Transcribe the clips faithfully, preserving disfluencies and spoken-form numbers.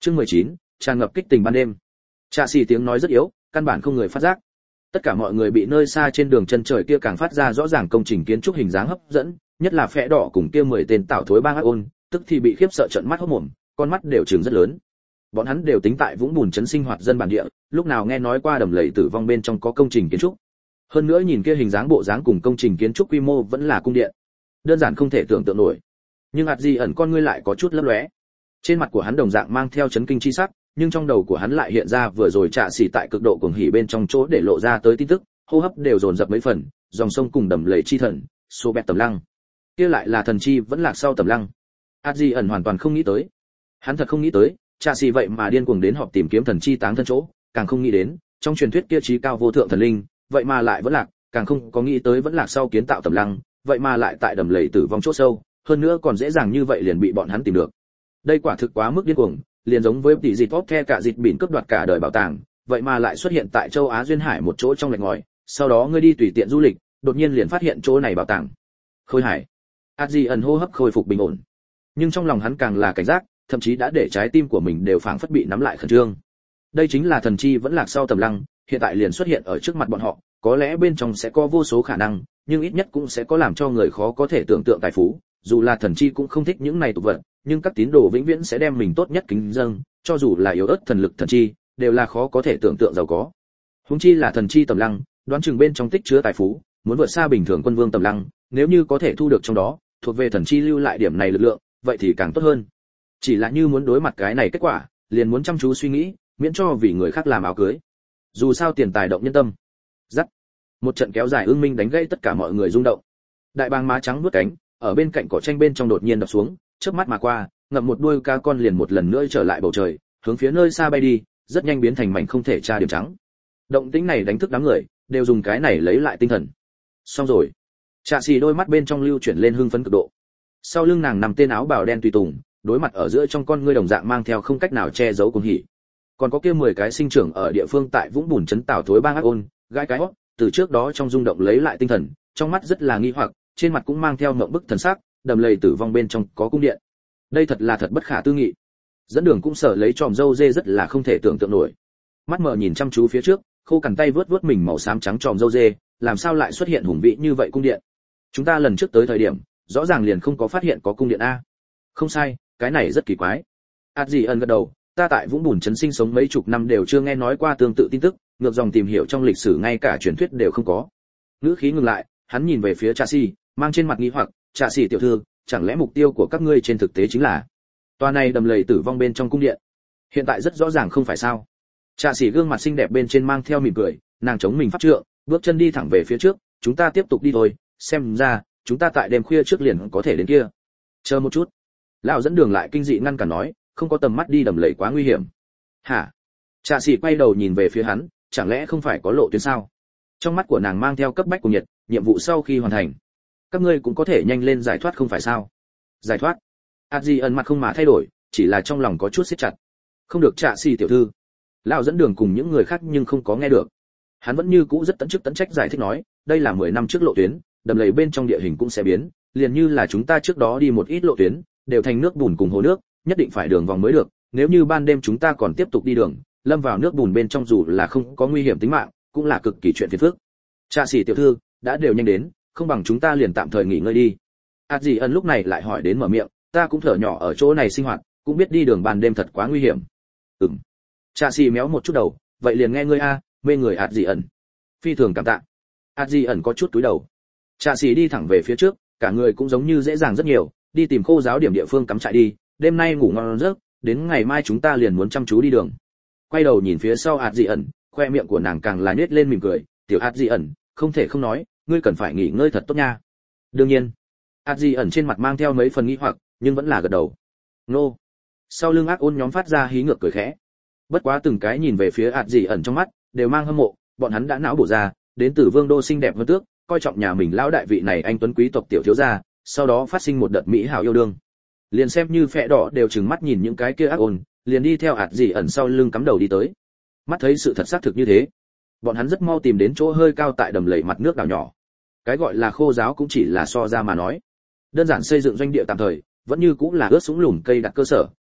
Chương mười chín, tràn ngập kích tình ban đêm. Trạ xỉ tiếng nói rất yếu, căn bản không người phát giác. Tất cả mọi người bị nơi xa trên đường chân trời kia càng phát ra rõ ràng công trình kiến trúc hình dáng hấp dẫn, nhất là Phệ Đỏ cùng kia mười tên tạo thối bang ác ôn, tức thì bị khiếp sợ trợn mắt hốt mồm, con mắt đều trừng rất lớn. Bọn hắn đều tính tại Vũng Bùn trấn sinh hoạt dân bản địa, lúc nào nghe nói qua đầm lầy tử vong bên trong có công trình kiến trúc. Hơn nữa nhìn kia hình dáng bộ dáng cùng công trình kiến trúc quy mô vẫn là cung điện, đơn giản không thể tưởng tượng nổi. Nhưng hạt gì ẩn con ngươi lại có chút lấp lóe. Trên mặt của hắn đồng dạng mang theo chấn kinh chi sắc, nhưng trong đầu của hắn lại hiện ra vừa rồi Trạ xỉ tại cực độ cuồng hỉ bên trong chỗ để lộ ra tới tin tức, hô hấp đều dồn dập mấy phần, dòng sông cùng đầm lầy chi thần, số bẹt tầm lăng. Kia lại là thần chi vẫn lạc sau tầm lăng. hạt gì ẩn hoàn toàn không nghĩ tới. Hắn thật không nghĩ tới, Trạ xỉ vậy mà điên cuồng đến họp tìm kiếm thần chi táng thân chỗ, càng không nghĩ đến, trong truyền thuyết kia chí cao vô thượng thần linh, vậy mà lại vẫn lạc, càng không có nghĩ tới vẫn lạc sau kiến tạo tầm lăng, vậy mà lại tại đầm lầy tử vong chỗ sâu, hơn nữa còn dễ dàng như vậy liền bị bọn hắn tìm được. Đây quả thực quá mức điên cuồng, liền giống với tỷ dịt tốt the cả dịt bỉn cướp đoạt cả đời bảo tàng, vậy mà lại xuất hiện tại châu Á duyên hải một chỗ trong lạch ngòi, sau đó ngươi đi tùy tiện du lịch, đột nhiên liền phát hiện chỗ này bảo tàng. Khôi hải. Adji ẩn hô hấp khôi phục bình ổn, nhưng trong lòng hắn càng là cảnh giác, thậm chí đã để trái tim của mình đều phảng phất bị nắm lại khẩn trương. Đây chính là thần chi vẫn lạc sau tầm lăng, hiện tại liền xuất hiện ở trước mặt bọn họ, có lẽ bên trong sẽ có vô số khả năng, nhưng ít nhất cũng sẽ có làm cho người khó có thể tưởng tượng tài phú, dù là thần chi cũng không thích những này tục vật, nhưng các tín đồ vĩnh viễn sẽ đem mình tốt nhất kính dâng, cho dù là yếu ớt thần lực thần chi, đều là khó có thể tưởng tượng giàu có. Huống chi là thần chi tầm lăng, đoán chừng bên trong tích chứa tài phú, muốn vượt xa bình thường quân vương tầm lăng, nếu như có thể thu được trong đó, thuộc về thần chi lưu lại điểm này lực lượng, vậy thì càng tốt hơn. Chỉ là như muốn đối mặt cái này kết quả, liền muốn chăm chú suy nghĩ, miễn cho vì người khác làm áo cưới. Dù sao tiền tài động nhân tâm. Dắt. Một trận kéo dài ương minh đánh gãy tất cả mọi người rung động. Đại bàng má trắng vuốt cánh, ở bên cạnh cỏ tranh bên trong đột nhiên đập xuống, chớp mắt mà qua, ngậm một đuôi ca con liền một lần nữa trở lại bầu trời, hướng phía nơi xa bay đi, rất nhanh biến thành mảnh không thể tra điểm trắng. Động tĩnh này đánh thức đám người, đều dùng cái này lấy lại tinh thần. Xong rồi. Trạ xỉ đôi mắt bên trong lưu chuyển lên hưng phấn cực độ. Sau lưng nàng nằm tên áo bào đen tùy tùng, đối mặt ở giữa trong con ngươi đồng dạng mang theo không cách nào che giấu cuồng hỉ. Còn có kia mười cái sinh trưởng ở địa phương tại Vũng Bùn trấn Tảo thối bang ác ôn, gãi cái hót, từ trước đó trong rung động lấy lại tinh thần, trong mắt rất là nghi hoặc, trên mặt cũng mang theo ngượng bức thần sắc, đầm lầy tử vong bên trong có cung điện. Đây thật là thật bất khả tư nghị. Dẫn đường cũng sợ lấy tròm râu dê rất là không thể tưởng tượng nổi. Mắt mở nhìn chăm chú phía trước, khô cằn tay vướt vướt mình màu xám trắng tròm râu dê, làm sao lại xuất hiện hùng vĩ như vậy cung điện? Chúng ta lần trước tới thời điểm, rõ ràng liền không có phát hiện có cung điện a. Không sai, cái này rất kỳ quái. Adji ẩn gật đầu, ta tại Vũng Bùn trấn sinh sống mấy chục năm đều chưa nghe nói qua tương tự tin tức, ngược dòng tìm hiểu trong lịch sử ngay cả truyền thuyết đều không có. Ngữ khí ngừng lại, hắn nhìn về phía Trạ xỉ, mang trên mặt nghi hoặc, Trạ xỉ tiểu thư, chẳng lẽ mục tiêu của các ngươi trên thực tế chính là tòa này đầm lầy tử vong bên trong cung điện? Hiện tại rất rõ ràng không phải sao? Trạ xỉ gương mặt xinh đẹp bên trên mang theo mỉm cười, nàng chống mình pháp trượng, bước chân đi thẳng về phía trước, chúng ta tiếp tục đi thôi, xem ra chúng ta tại đêm khuya trước liền có thể đến kia. Chờ một chút. Lão dẫn đường lại kinh dị ngăn cản nói, không có tầm mắt đi đầm lầy quá nguy hiểm. Hả? Trạ xỉ quay đầu nhìn về phía hắn, chẳng lẽ không phải có lộ tuyến sao? Trong mắt của nàng mang theo cấp bách của nhiệt, nhiệm vụ sau khi hoàn thành, các ngươi cũng có thể nhanh lên giải thoát không phải sao? Giải thoát? Adji ẩn mặt không mà thay đổi, chỉ là trong lòng có chút siết chặt. Không được Trạ xỉ tiểu thư. Lão dẫn đường cùng những người khác nhưng không có nghe được. Hắn vẫn như cũ rất tận chức tận trách giải thích nói, đây là mười năm trước lộ tuyến, đầm lầy bên trong địa hình cũng sẽ biến, liền như là chúng ta trước đó đi một ít lộ tuyến, đều thành nước bùn cùng hồ nước, nhất định phải đường vòng mới được, nếu như ban đêm chúng ta còn tiếp tục đi đường, lâm vào nước bùn bên trong dù là không có nguy hiểm tính mạng, cũng là cực kỳ chuyện phiền phức. Trạ xỉ tiểu thư, đã đều nhanh đến, không bằng chúng ta liền tạm thời nghỉ ngơi đi. Adji ẩn lúc này lại hỏi đến mở miệng, ta cũng thở nhỏ ở chỗ này sinh hoạt, cũng biết đi đường ban đêm thật quá nguy hiểm. Ừm. Trạ xỉ méo một chút đầu, vậy liền nghe ngươi a, mê người Adji ẩn. Phi thường cảm tạ. Adji ẩn có chút túi đầu. Trạ xỉ đi thẳng về phía trước, cả người cũng giống như dễ dàng rất nhiều, đi tìm khô giáo điểm địa phương cắm trại đi, đêm nay ngủ ngon giấc, đến ngày mai chúng ta liền muốn chăm chú đi đường. Quay đầu nhìn phía sau Adji ẩn, khoe miệng của nàng càng là nhếch lên mỉm cười, tiểu Adji ẩn, không thể không nói, ngươi cần phải nghỉ ngơi thật tốt nha. Đương nhiên. Adji ẩn trên mặt mang theo mấy phần nghi hoặc, nhưng vẫn là gật đầu. Nô. Sau lưng ác ôn nhóm phát ra hí ngược cười khẽ. Bất quá từng cái nhìn về phía Adji ẩn trong mắt, đều mang hâm mộ, bọn hắn đã não bổ ra, đến từ vương đô xinh đẹp hơn tước, coi trọng nhà mình lão đại vị này anh tuấn quý tộc tiểu thiếu gia, sau đó phát sinh một đợt mỹ hảo yêu đương. Liền xem như Phệ Đỏ đều trừng mắt nhìn những cái kia ác ôn, liền đi theo Adji ẩn sau lưng cắm đầu đi tới. Mắt thấy sự thật xác thực như thế, bọn hắn rất mau tìm đến chỗ hơi cao tại đầm lầy mặt nước đảo nhỏ. Cái gọi là khô giáo cũng chỉ là so ra mà nói, đơn giản xây dựng doanh địa tạm thời, vẫn như cũng là ướt sũng lùm cây đặt cơ sở,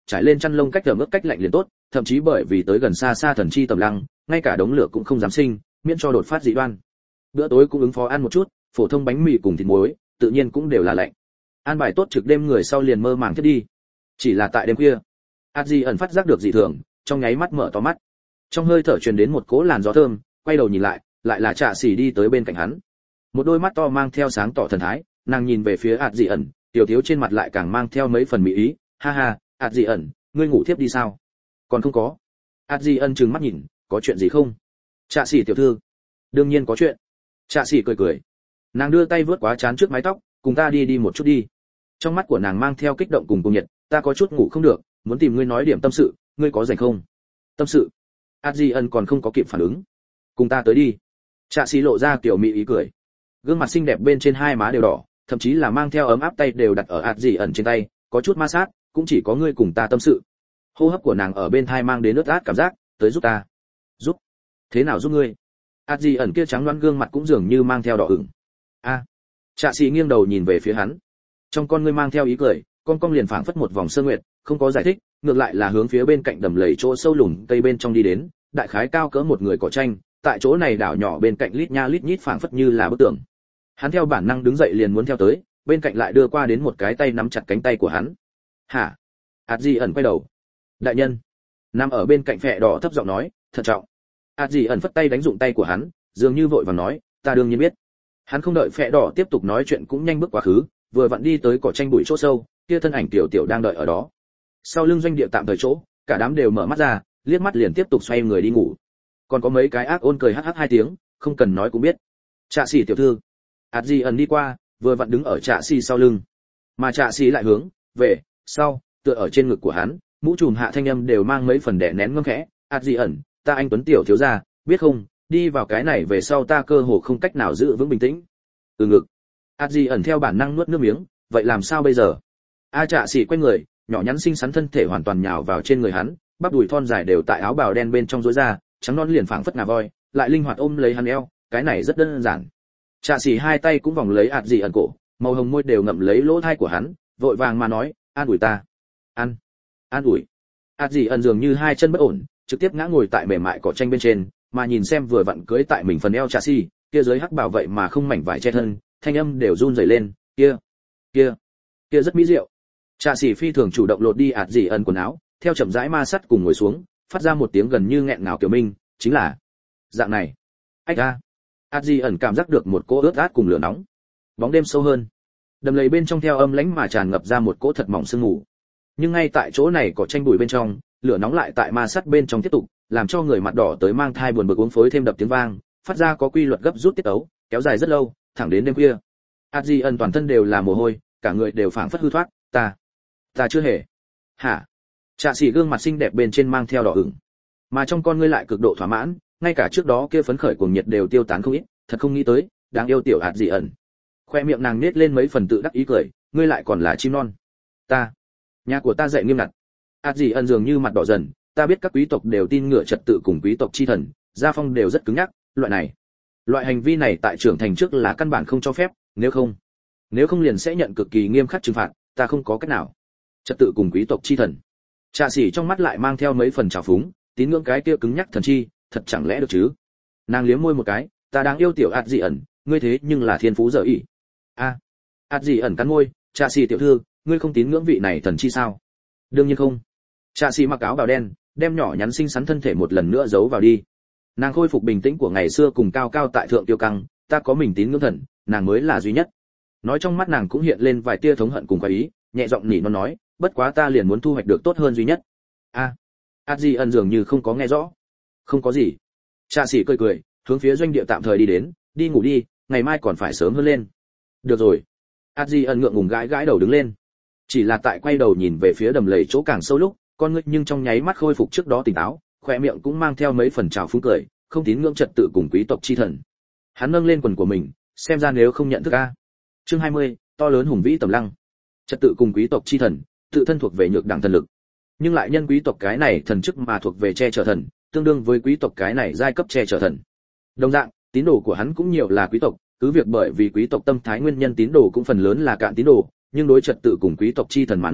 trải lên chăn lông cách ẩm ướt cách lạnh liền tốt, thậm chí bởi vì tới gần xa xa thần chi tầm lăng, ngay cả đống lửa cũng không dám sinh, miễn cho đột phát dị đoan. Bữa tối cũng ứng phó ăn một chút, phổ thông bánh mì cùng thịt muối, tự nhiên cũng đều là lạnh. An bài tốt trực đêm người sau liền mơ màng thiết đi. Chỉ là tại đêm khuya, Adji ẩn phát giác được dị thường, trong nháy mắt mở to mắt. Trong hơi thở truyền đến một cỗ làn gió thơm, quay đầu nhìn lại, lại là Trạ Sĩ đi tới bên cạnh hắn. Một đôi mắt to mang theo sáng tỏ thần thái, nàng nhìn về phía Adji ẩn, tiểu thiếu trên mặt lại càng mang theo mấy phần mỹ ý, ha ha, Adji ẩn, ngươi ngủ thiếp đi sao? Còn không có. Adji ẩn trừng mắt nhìn, có chuyện gì không? Trạ Sĩ tiểu thư, đương nhiên có chuyện. Trạ Sĩ cười cười, nàng đưa tay vớt quá chán trước mái tóc, cùng ta đi đi một chút đi. Trong mắt của nàng mang theo kích động cùng cung nhiệt, ta có chút ngủ không được, muốn tìm ngươi nói điểm tâm sự, ngươi có rảnh không? Tâm sự? Adji ẩn còn không có kịp phản ứng. Cùng ta tới đi. Trạ Sĩ lộ ra kiểu mỹ ý cười, gương mặt xinh đẹp bên trên hai má đều đỏ, thậm chí là mang theo ấm áp tay đều đặt ở Adji ẩn trên tay, có chút ma sát, cũng chỉ có ngươi cùng ta tâm sự. Hô hấp của nàng ở bên thai mang đến ướt át cảm giác, tới giúp ta. Giúp? Thế nào giúp ngươi? Adji ẩn kia trắng loáng gương mặt cũng dường như mang theo đỏ ửng. A. À. Trạ Sĩ nghiêng đầu nhìn về phía hắn, trong con ngươi mang theo ý cười, con cong liền phảng phất một vòng sơ nguyệt, không có giải thích, ngược lại là hướng phía bên cạnh đầm lầy chỗ sâu lùn cây bên trong đi đến, đại khái cao cỡ một người cỏ tranh, tại chỗ này đảo nhỏ bên cạnh lít nha lít nhít phảng phất như là bức tường. Hắn theo bản năng đứng dậy liền muốn theo tới, bên cạnh lại đưa qua đến một cái tay nắm chặt cánh tay của hắn. "Hả?" Adji ẩn quay đầu. "Đại nhân." Nằm ở bên cạnh phệ đỏ thấp giọng nói, "Thận trọng." Adji ẩn phất tay đánh dụng tay của hắn, dường như vội vàng nói, "Ta đương nhiên biết." Hắn không đợi phệ đỏ tiếp tục nói chuyện cũng nhanh bước quá khứ, vừa vặn đi tới cỏ tranh bụi chỗ sâu, kia thân ảnh tiểu tiểu đang đợi ở đó. Sau lưng doanh địa tạm thời chỗ, cả đám đều mở mắt ra, liếc mắt liền tiếp tục xoay người đi ngủ. Còn có mấy cái ác ôn cười hắc hắc hai tiếng, không cần nói cũng biết. Trạ Sĩ tiểu thư. Adji ẩn đi qua, vừa vặn đứng ở Trạ Sĩ sau lưng. Mà Trạ Sĩ lại hướng về sau, tựa ở trên ngực của hắn, mũ trùm hạ thanh âm đều mang mấy phần đè nén ngâm khẽ. Adji ẩn, ta anh tuấn tiểu thiếu gia, biết không, đi vào cái này về sau ta cơ hồ không cách nào giữ vững bình tĩnh. Từ ngực. Adji ẩn theo bản năng nuốt nước miếng, vậy làm sao bây giờ? A Trạ Sĩ quay người, nhỏ nhắn xinh xắn thân thể hoàn toàn nhào vào trên người hắn, bắp đùi thon dài đều tại áo bào đen bên trong rối ra, trắng non liền phảng phất ngà voi, lại linh hoạt ôm lấy hắn eo, cái này rất đơn giản. Trạ Sĩ hai tay cũng vòng lấy Adji ẩn cổ, màu hồng môi đều ngậm lấy lỗ tai của hắn, vội vàng mà nói, an ủi ta. An, an ủi. Adji ẩn dường như hai chân bất ổn, trực tiếp ngã ngồi tại mềm mại cỏ tranh bên trên, mà nhìn xem vừa vặn cưới tại mình phần eo Trạ Sĩ, kia dưới hắc bảo vậy mà không mảnh vải che thân, thanh âm đều run rẩy lên, kia, kia, kia rất mỹ diệu. Trạ Sĩ phi thường chủ động lột đi Adji ẩn quần áo, theo chậm rãi ma sát cùng ngồi xuống, phát ra một tiếng gần như nghẹn ngào kiểu minh, chính là dạng này. Ách a. Adji ẩn cảm giác được một cỗ ướt át cùng lửa nóng. Bóng đêm sâu hơn, đầm lầy bên trong theo âm lãnh mà tràn ngập ra một cỗ thật mỏng sương mù. Nhưng ngay tại chỗ này có tranh bụi bên trong, lửa nóng lại tại ma sát bên trong tiếp tục, làm cho người mặt đỏ tới mang thai buồn bực uống phối thêm đập tiếng vang, phát ra có quy luật gấp rút tiết tấu, kéo dài rất lâu, thẳng đến đêm khuya. Adji ẩn toàn thân đều là mồ hôi, cả người đều phảng phất hư thoát, ta, ta chưa hề. Hả? Trạ Sĩ gương mặt xinh đẹp bên trên mang theo đỏ ửng, mà trong con ngươi lại cực độ thỏa mãn, ngay cả trước đó kia phấn khởi cuồng nhiệt đều tiêu tán không ít, thật không nghĩ tới, đáng yêu tiểu Adji ẩn. Khoe miệng nàng nết lên mấy phần tự đắc ý cười, ngươi lại còn là chim non. Ta, nhà của ta dạy nghiêm ngặt. Adji ẩn dường như mặt đỏ dần, ta biết các quý tộc đều tin ngựa trật tự cùng quý tộc chi thần, gia phong đều rất cứng nhắc, loại này, loại hành vi này tại trưởng thành trước là căn bản không cho phép, nếu không, nếu không liền sẽ nhận cực kỳ nghiêm khắc trừng phạt, ta không có cách nào. Trật tự cùng quý tộc chi thần. Trạ Sĩ trong mắt lại mang theo mấy phần trào phúng, tín ngưỡng cái kia cứng nhắc thần chi, thật chẳng lẽ được chứ? Nàng liếm môi một cái, ta đang yêu tiểu Adji ẩn, ngươi thế nhưng là thiên phú dở ỉ. A. Adji ẩn cắn môi, Trạ Sĩ tiểu thư, ngươi không tín ngưỡng vị này thần chi sao? Đương nhiên không. Trạ Sĩ mặc áo bào đen, đem nhỏ nhắn xinh xắn thân thể một lần nữa giấu vào đi. Nàng khôi phục bình tĩnh của ngày xưa cùng cao cao tại thượng tiêu căng, ta có mình tín ngưỡng thần, nàng mới là duy nhất. Nói trong mắt nàng cũng hiện lên vài tia thống hận cùng quái ý, nhẹ giọng nỉ non nói, bất quá ta liền muốn thu hoạch được tốt hơn duy nhất. A. Adji ẩn dường như không có nghe rõ. Không có gì. Trạ Sĩ cười cười, hướng phía doanh địa tạm thời đi đến, đi ngủ đi, ngày mai còn phải sớm hơn lên. Được rồi. Adji ẩn ngượng ngùng gãi gãi đầu đứng lên. Chỉ là tại quay đầu nhìn về phía đầm lầy chỗ càng sâu lúc, con ngươi nhưng trong nháy mắt khôi phục trước đó tỉnh táo, khóe miệng cũng mang theo mấy phần trào phúng cười, không tín ngưỡng trật tự cùng quý tộc chi thần. Hắn nâng lên quần của mình, xem ra nếu không nhận thức a. Chương hai mươi, to lớn hùng vĩ tầm lăng. Trật tự cùng quý tộc chi thần, tự thân thuộc về nhược đẳng thần lực, nhưng lại nhân quý tộc cái này thần chức mà thuộc về che chở thần, tương đương với quý tộc cái này giai cấp che chở thần. Đồng dạng, tín đồ của hắn cũng nhiều là quý tộc, cứ việc bởi vì quý tộc tâm thái nguyên nhân tín đồ cũng phần lớn là cạn tín đồ, nhưng đối trật tự cùng quý tộc chi thần mà nói,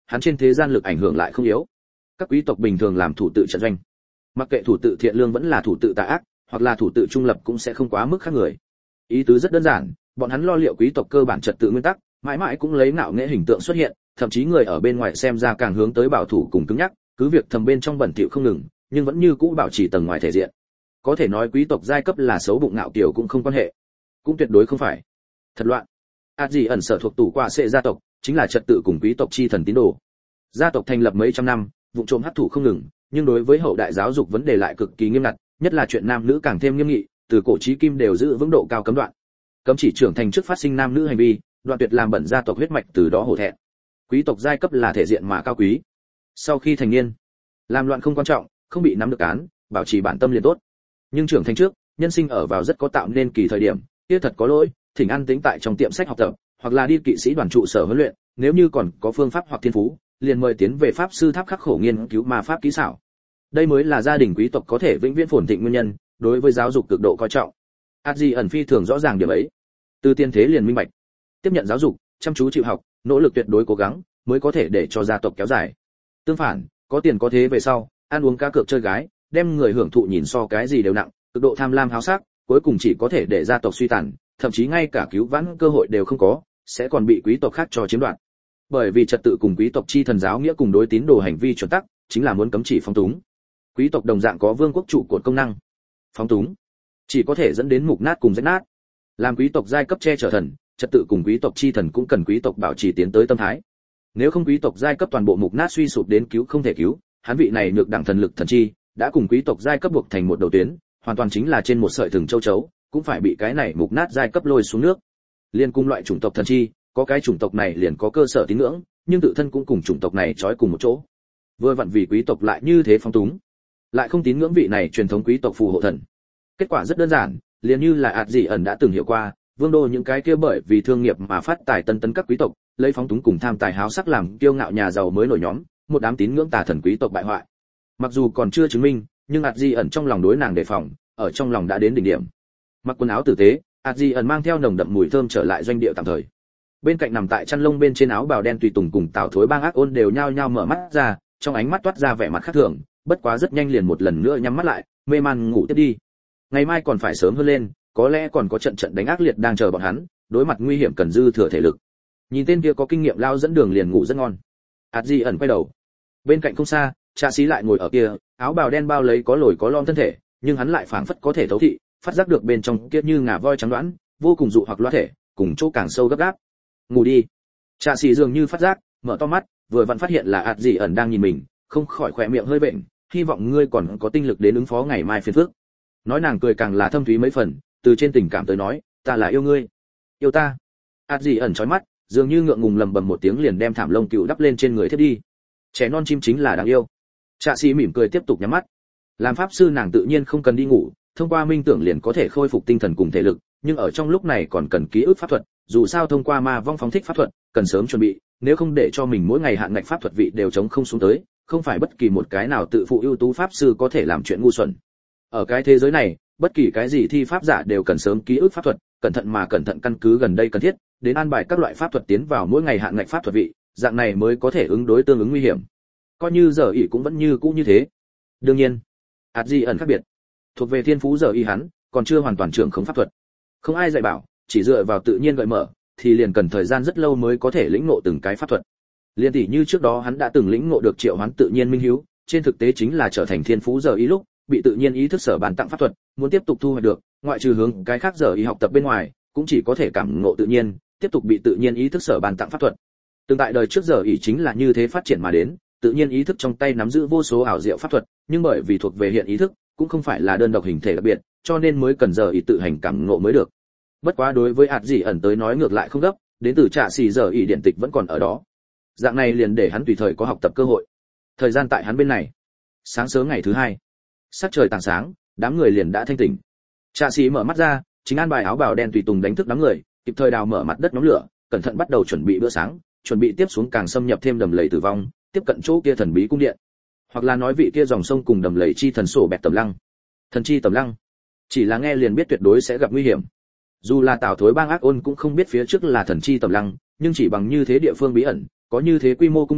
hắn trên thế gian lực ảnh hưởng lại không yếu. Các quý tộc bình thường làm thủ tự trận doanh, mặc kệ thủ tự thiện lương vẫn là thủ tự tà ác, hoặc là thủ tự trung lập cũng sẽ không quá mức khác người. Ý tứ rất đơn giản, bọn hắn lo liệu quý tộc cơ bản trật tự nguyên tắc, mãi mãi cũng lấy ngạo nghễ hình tượng xuất hiện, thậm chí người ở bên ngoài xem ra càng hướng tới bảo thủ cùng cứng nhắc, cứ việc thầm bên trong bẩn thỉu không ngừng, nhưng vẫn như cũ bảo trì tầng ngoài thể diện. Có thể nói quý tộc giai cấp là xấu bụng ngạo kiều cũng không quan hệ, cũng tuyệt đối không phải. Thật loạn. Át gì ẩn sở thuộc tủ qua sệ gia tộc, chính là trật tự cùng quý tộc chi thần tín đồ. Gia tộc thành lập mấy trăm năm, vụ trộm hắc thủ không ngừng, nhưng đối với hậu đại giáo dục vấn đề lại cực kỳ nghiêm ngặt, nhất là chuyện nam nữ càng thêm nghiêm nghị, từ cổ chí kim đều giữ vững độ cao cấm đoạn. Cấm chỉ trưởng thành trước phát sinh nam nữ hành vi, đoạn tuyệt làm bẩn gia tộc huyết mạch từ đó hổ thẹn. Quý tộc giai cấp là thể diện mà cao quý. Sau khi thành niên, làm loạn không quan trọng, không bị nắm được án, bảo trì bản tâm liền tốt. Nhưng trưởng thành trước, nhân sinh ở vào rất có tạo nên kỳ thời điểm, kia thật có lỗi, thỉnh an tĩnh tại trong tiệm sách học tập, hoặc là đi kỵ sĩ đoàn trụ sở huấn luyện, nếu như còn có phương pháp hoặc thiên phú, liền mời tiến về pháp sư tháp khắc khổ nghiên cứu ma pháp kỹ xảo. Đây mới là gia đình quý tộc có thể vĩnh viễn phồn thịnh nguyên nhân, đối với giáo dục cực độ coi trọng. Adji ẩn phi thường rõ ràng điểm ấy. Từ tiên thế liền minh bạch, tiếp nhận giáo dục, chăm chú chịu học, nỗ lực tuyệt đối cố gắng, mới có thể để cho gia tộc kéo dài. Tương phản, có tiền có thế về sau, ăn uống cá cược chơi gái, đem người hưởng thụ nhìn so cái gì đều nặng, cực độ tham lam háo sắc, cuối cùng chỉ có thể để gia tộc suy tàn, thậm chí ngay cả cứu vãn cơ hội đều không có, sẽ còn bị quý tộc khác cho chiếm đoạt. Bởi vì trật tự cùng quý tộc chi thần giáo nghĩa cùng đối tín đồ hành vi chuẩn tắc, chính là muốn cấm chỉ phóng túng. Quý tộc đồng dạng có vương quốc trụ cột công năng. Phóng túng chỉ có thể dẫn đến mục nát cùng rách nát. Làm quý tộc giai cấp che chở thần, trật tự cùng quý tộc chi thần cũng cần quý tộc bảo trì tiến tới tâm thái. Nếu không quý tộc giai cấp toàn bộ mục nát suy sụp đến cứu không thể cứu, hắn vị này nhược đẳng thần lực thần chi, đã cùng quý tộc giai cấp buộc thành một đầu tuyến, hoàn toàn chính là trên một sợi thừng châu chấu, cũng phải bị cái này mục nát giai cấp lôi xuống nước. Liên cung loại chủng tộc thần chi, có cái chủng tộc này liền có cơ sở tín ngưỡng, nhưng tự thân cũng cùng chủng tộc này trói cùng một chỗ. Vừa vặn vì quý tộc lại như thế phóng túng, lại không tín ngưỡng vị này truyền thống quý tộc phù hộ thần. Kết quả rất đơn giản, liền như là ạt dị ẩn đã từng hiểu qua, vương đô những cái kia bởi vì thương nghiệp mà phát tài tân tấn các quý tộc, lấy phóng túng cùng tham tài háo sắc làm kiêu ngạo nhà giàu mới nổi nhóm, một đám tín ngưỡng tà thần quý tộc bại hoại. Mặc dù còn chưa chứng minh, nhưng ạt dị ẩn trong lòng đối nàng đề phòng, ở trong lòng đã đến đỉnh điểm. Mặc quần áo tử tế, ạt dị ẩn mang theo nồng đậm mùi thơm trở lại doanh địa tạm thời. Bên cạnh nằm tại chăn lông bên trên áo bào đen tùy tùng cùng tảo thối bang ác ôn đều nhao nhao mở mắt ra, trong ánh mắt toát ra vẻ mặt khác thường, bất quá rất nhanh liền một lần nữa nhắm mắt lại, mê man ngủ tiếp đi. Ngày mai còn phải sớm hơn lên, có lẽ còn có trận trận đánh ác liệt đang chờ bọn hắn, đối mặt nguy hiểm cần dư thừa thể lực. Nhìn tên kia có kinh nghiệm lao dẫn đường liền ngủ rất ngon. ạt dị ẩn quay đầu, bên cạnh không xa, Trạ Sĩ lại ngồi ở kia, áo bào đen bao lấy có lồi có lõm thân thể, nhưng hắn lại phảng phất có thể thấu thị, phát giác được bên trong kia như ngà voi trắng đoán, vô cùng dụ hoặc loa thể, cùng chỗ càng sâu gấp gáp. Ngủ đi. Trạ Sĩ dường như phát giác, mở to mắt, vừa vặn phát hiện là ạt dị ẩn đang nhìn mình, không khỏi khỏe miệng hơi bệnh, hy vọng ngươi còn có tinh lực đến ứng phó ngày mai phiền phức. Nói nàng cười càng là thâm thúy mấy phần, từ trên tình cảm tới nói, ta là yêu ngươi. Yêu ta. ạt dị ẩn chói mắt, dường như ngượng ngùng lầm bầm một tiếng liền đem thảm lông cừu đắp lên trên người thiết đi. Trẻ non chim chính là đáng yêu. Trạ Sĩ mỉm cười tiếp tục nhắm mắt. Làm pháp sư nàng tự nhiên không cần đi ngủ, thông qua minh tưởng liền có thể khôi phục tinh thần cùng thể lực, nhưng ở trong lúc này còn cần ký ức pháp thuật, dù sao thông qua ma vong phóng thích pháp thuật, cần sớm chuẩn bị, nếu không để cho mình mỗi ngày hạn ngạch pháp thuật vị đều chống không xuống tới, không phải bất kỳ một cái nào tự phụ ưu tú pháp sư có thể làm chuyện ngu xuẩn. Ở cái thế giới này, bất kỳ cái gì thi pháp giả đều cần sớm ký ức pháp thuật, cẩn thận mà cẩn thận căn cứ gần đây cần thiết, đến an bài các loại pháp thuật tiến vào mỗi ngày hạn ngạch pháp thuật vị, dạng này mới có thể ứng đối tương ứng nguy hiểm. Coi như giờ ỷ cũng vẫn như cũ như thế. Đương nhiên, ạt dị ẩn khác biệt, thuộc về thiên phú giờ y hắn, còn chưa hoàn toàn trưởng khống pháp thuật. Không ai dạy bảo, chỉ dựa vào tự nhiên gợi mở, thì liền cần thời gian rất lâu mới có thể lĩnh ngộ từng cái pháp thuật. Liên tỷ như trước đó hắn đã từng lĩnh ngộ được triệu hoán tự nhiên minh hiếu, trên thực tế chính là trở thành thiên phú giờ y lúc, bị tự nhiên ý thức sở bàn tặng pháp thuật, muốn tiếp tục thu hoạch được, ngoại trừ hướng cái khác giờ y học tập bên ngoài, cũng chỉ có thể cảm ngộ tự nhiên, tiếp tục bị tự nhiên ý thức sở bàn tặng pháp thuật. Tương tại đời trước giờ y chính là như thế phát triển mà đến, tự nhiên ý thức trong tay nắm giữ vô số ảo diệu pháp thuật, nhưng bởi vì thuộc về hiện ý thức, cũng không phải là đơn độc hình thể đặc biệt, cho nên mới cần giờ y tự hành cảm ngộ mới được. Bất quá đối với ạt dị ẩn tới nói ngược lại không gấp, đến từ Trạ Sĩ giờ y điện tịch vẫn còn ở đó. Dạng này liền để hắn tùy thời có học tập cơ hội. Thời gian tại hắn bên này. Sáng sớm ngày thứ hai, sắc trời tảng sáng, đám người liền đã thanh tỉnh. Trạ Sĩ mở mắt ra, chính an bài áo bào đen tùy tùng đánh thức đám người, kịp thời đào mở mặt đất nhóm lửa, cẩn thận bắt đầu chuẩn bị bữa sáng, chuẩn bị tiếp xuống càng xâm nhập thêm đầm lầy tử vong, tiếp cận chỗ kia thần bí cung điện, hoặc là nói vị kia dòng sông cùng đầm lầy chi thần sổ bẹt tầm lăng. Thần chi tầm lăng, chỉ là nghe liền biết tuyệt đối sẽ gặp nguy hiểm. Dù là Tào Thối bang ác ôn cũng không biết phía trước là thần chi tầm lăng, nhưng chỉ bằng như thế địa phương bí ẩn, có như thế quy mô cung điện,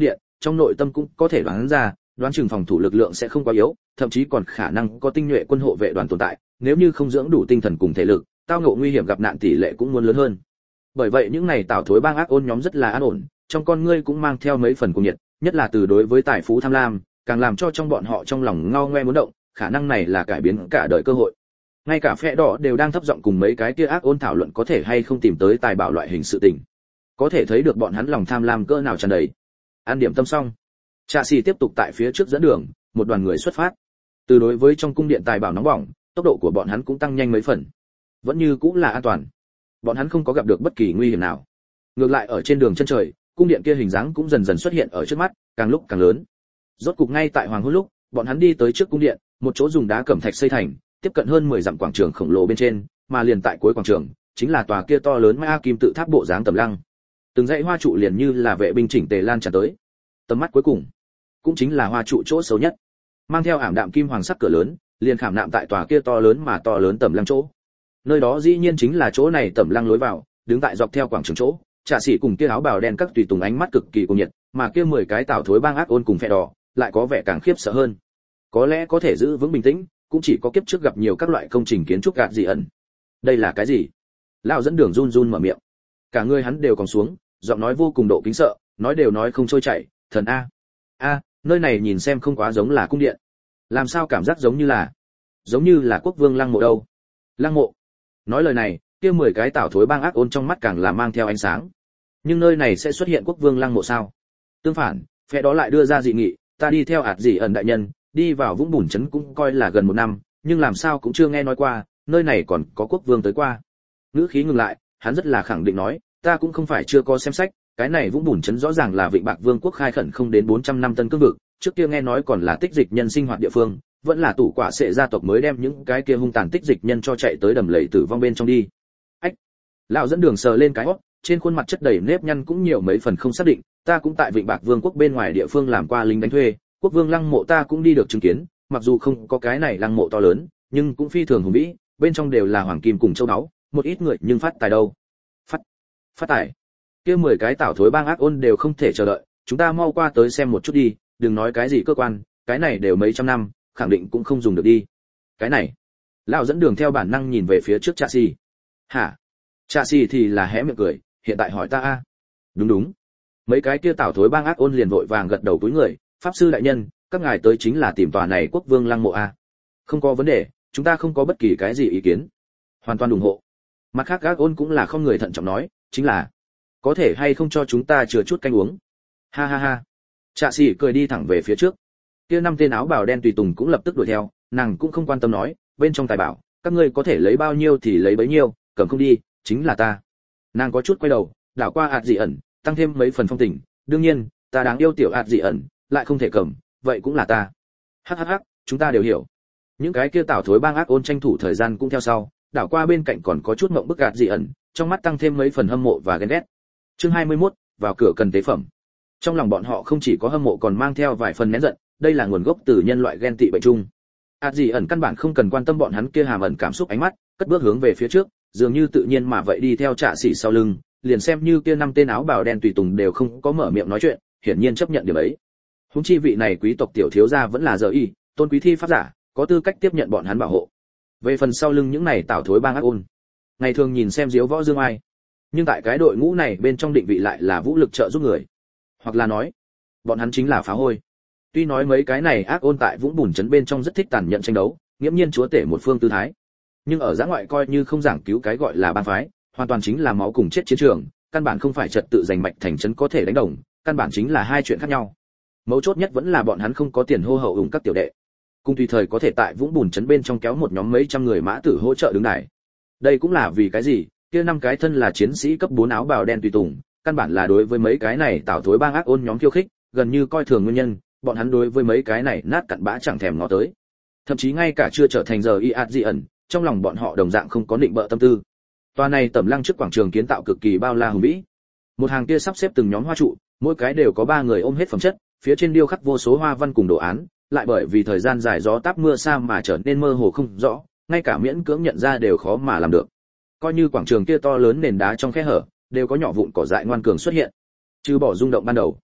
trong nội tâm cũng có thể đoán ra, đoán chừng phòng thủ lực lượng sẽ không quá yếu, thậm chí còn khả năng có tinh nhuệ quân hộ vệ đoàn tồn tại, nếu như không dưỡng đủ tinh thần cùng thể lực, tao ngộ nguy hiểm gặp nạn tỷ lệ cũng muốn lớn hơn. Bởi vậy những này Tào Thối bang ác ôn nhóm rất là an ổn, trong con ngươi cũng mang theo mấy phần cuồng nhiệt, nhất là từ đối với tài phú tham lam, càng làm cho trong bọn họ trong lòng ngao ngoe muốn động, khả năng này là cải biến cả đời cơ hội. Ngay cả phe đỏ đều đang thấp giọng cùng mấy cái kia ác ôn thảo luận có thể hay không tìm tới tài bảo loại hình sự tình. Có thể thấy được bọn hắn lòng tham lam cỡ nào tràn đầy. An điểm tâm xong, Trạ Sĩ tiếp tục tại phía trước dẫn đường, một đoàn người xuất phát. Từ đối với trong cung điện tài bảo nóng bỏng, tốc độ của bọn hắn cũng tăng nhanh mấy phần. Vẫn như cũng là an toàn. Bọn hắn không có gặp được bất kỳ nguy hiểm nào. Ngược lại ở trên đường chân trời, cung điện kia hình dáng cũng dần dần xuất hiện ở trước mắt, càng lúc càng lớn. Rốt cục ngay tại hoàng hôn lúc, bọn hắn đi tới trước cung điện, một chỗ dùng đá cẩm thạch xây thành, tiếp cận hơn mười dặm quảng trường khổng lồ bên trên, mà liền tại cuối quảng trường, chính là tòa kia to lớn ma kim tự tháp bộ dáng tầm lăng. Từng dãy hoa trụ liền như là vệ binh chỉnh tề lan tràn tới. Tầm mắt cuối cùng, cũng chính là hoa trụ chỗ xấu nhất, mang theo ảm đạm kim hoàng sắc cửa lớn, liền khảm nạm tại tòa kia to lớn mà to lớn tầm lăng chỗ. Nơi đó dĩ nhiên chính là chỗ này tầm lăng lối vào, đứng tại dọc theo quảng trường chỗ, Trạ Sĩ cùng kia áo bào đen các tùy tùng ánh mắt cực kỳ cuồng nhiệt, mà kia mười cái Tào Thối bang ác ôn cùng phe đỏ, lại có vẻ càng khiếp sợ hơn. Có lẽ có thể giữ vững bình tĩnh, cũng chỉ có kiếp trước gặp nhiều các loại công trình kiến trúc gạt dị ẩn. Đây là cái gì? Lão dẫn đường run run mở miệng. Cả người hắn đều còng xuống, giọng nói vô cùng độ kính sợ, nói đều nói không trôi chảy, thần a. A, nơi này nhìn xem không quá giống là cung điện. Làm sao cảm giác giống như là giống như là quốc vương lăng mộ đâu? Lăng mộ? Nói lời này, kia mười cái Tào Thối bang ác ôn trong mắt càng là mang theo ánh sáng. Nhưng nơi này sẽ xuất hiện quốc vương lăng mộ sao? Tương phản, phe đó lại đưa ra dị nghị, ta đi theo ạt dị ẩn đại nhân, đi vào Vũng Bùn trấn cũng coi là gần một năm, nhưng làm sao cũng chưa nghe nói qua, nơi này còn có quốc vương tới qua. Ngữ khí ngừng lại, hắn rất là khẳng định nói, ta cũng không phải chưa có xem sách, cái này Vũng Bùn trấn rõ ràng là Vịnh Bạc Vương quốc khai khẩn không đến bốn trăm năm tân cương vực, trước kia nghe nói còn là tích dịch nhân sinh hoạt địa phương, vẫn là tủ quả sệ gia tộc mới đem những cái kia hung tàn tích dịch nhân cho chạy tới đầm lầy tử vong bên trong đi. Ách. Lão dẫn đường sờ lên cái hốc, trên khuôn mặt chất đầy nếp nhăn cũng nhiều mấy phần không xác định, ta cũng tại Vịnh Bạc Vương quốc bên ngoài địa phương làm qua lính đánh thuê, quốc vương lăng mộ ta cũng đi được chứng kiến, mặc dù không có cái này lăng mộ to lớn, nhưng cũng phi thường hùng vĩ, bên trong đều là hoàng kim cùng châu báu, một ít người nhưng phát tài đâu. Phát, phát tài. Kia mười cái Tào Thối bang ác ôn đều không thể chờ đợi, chúng ta mau qua tới xem một chút đi, đừng nói cái gì cơ quan, cái này đều mấy trăm năm, khẳng định cũng không dùng được đi. Cái này. Lão dẫn đường theo bản năng nhìn về phía trước Trạ Sĩ. Hả? Trạ Sĩ thì là hé miệng cười, hiện tại hỏi ta a? Đúng đúng. Mấy cái kia Tào Thối bang ác ôn liền vội vàng gật đầu cúi người, pháp sư đại nhân, các ngài tới chính là tìm tòa này quốc vương lăng mộ a? Không có vấn đề, chúng ta không có bất kỳ cái gì ý kiến, hoàn toàn ủng hộ. Mặt khác ác ôn cũng là không người thận trọng nói, chính là có thể hay không cho chúng ta chừa chút canh uống. Ha ha ha. Trạ Sĩ cười đi thẳng về phía trước. Kia năm tên áo bào đen tùy tùng cũng lập tức đuổi theo, nàng cũng không quan tâm nói, bên trong tài bảo, các ngươi có thể lấy bao nhiêu thì lấy bấy nhiêu, cầm không đi, chính là ta. Nàng có chút quay đầu, đảo qua ạt dị ẩn, tăng thêm mấy phần phong tình, đương nhiên, ta đáng yêu tiểu ạt dị ẩn, lại không thể cầm, vậy cũng là ta. Hắc hắc hắc, chúng ta đều hiểu. Những cái kia Tào Thối bang ác ôn tranh thủ thời gian cũng theo sau, đảo qua bên cạnh còn có chút mộng bức ạt dị ẩn, trong mắt tăng thêm mấy phần hâm mộ và ghen ghét. Chương hai mươi mốt, vào cửa cần tế phẩm. Trong lòng bọn họ không chỉ có hâm mộ còn mang theo vài phần nén giận, đây là nguồn gốc từ nhân loại ghen tị bệnh chung. ạt dị ẩn căn bản không cần quan tâm bọn hắn kia hàm ẩn cảm xúc ánh mắt, cất bước hướng về phía trước, dường như tự nhiên mà vậy đi theo Trạ Sĩ sau lưng, liền xem như kia năm tên áo bào đen tùy tùng đều không có mở miệng nói chuyện, hiển nhiên chấp nhận điểm ấy. Huống chi vị này quý tộc tiểu thiếu gia vẫn là giờ y, tôn quý thi pháp giả, có tư cách tiếp nhận bọn hắn bảo hộ. Về phần sau lưng những này Tào Thối bang ác ôn, ngày thường nhìn xem diếu võ dương ai, nhưng tại cái đội ngũ này bên trong định vị lại là vũ lực trợ giúp người, hoặc là nói, bọn hắn chính là phá hôi. Tuy nói mấy cái này ác ôn tại Vũng Bùn trấn bên trong rất thích tàn nhẫn tranh đấu, nghiễm nhiên chúa tể một phương tư thái, nhưng ở giã ngoại coi như không giảng cứu cái gọi là bang phái, hoàn toàn chính là máu cùng chết chiến trường, căn bản không phải trật tự giành mạch thành trấn có thể đánh đồng, căn bản chính là hai chuyện khác nhau. Mấu chốt nhất vẫn là bọn hắn không có tiền hô hậu ủng các tiểu đệ, cùng tùy thời có thể tại Vũng Bùn trấn bên trong kéo một nhóm mấy trăm người mã tử hỗ trợ đứng đài. Đây cũng là vì cái gì, kia năm cái thân là chiến sĩ cấp bốn áo bào đen tùy tùng, căn bản là đối với mấy cái này Tào Thối bang ác ôn nhóm khiêu khích, gần như coi thường nguyên nhân, bọn hắn đối với mấy cái này nát cặn bã chẳng thèm ngó tới. Thậm chí ngay cả chưa trở thành giờ y ạt dị ẩn, trong lòng bọn họ đồng dạng không có định bợ tâm tư. Tòa này tầm lăng trước quảng trường kiến tạo cực kỳ bao la hùng vĩ. Một hàng kia sắp xếp từng nhóm hoa trụ, mỗi cái đều có ba người ôm hết phẩm chất, phía trên điêu khắc vô số hoa văn cùng đồ án, lại bởi vì thời gian dài gió táp mưa sa mà trở nên mơ hồ không rõ, ngay cả miễn cưỡng nhận ra đều khó mà làm được. Coi như quảng trường kia to lớn nền đá trong khe hở, đều có nhỏ vụn cỏ dại ngoan cường xuất hiện. Trừ bỏ rung động ban đầu,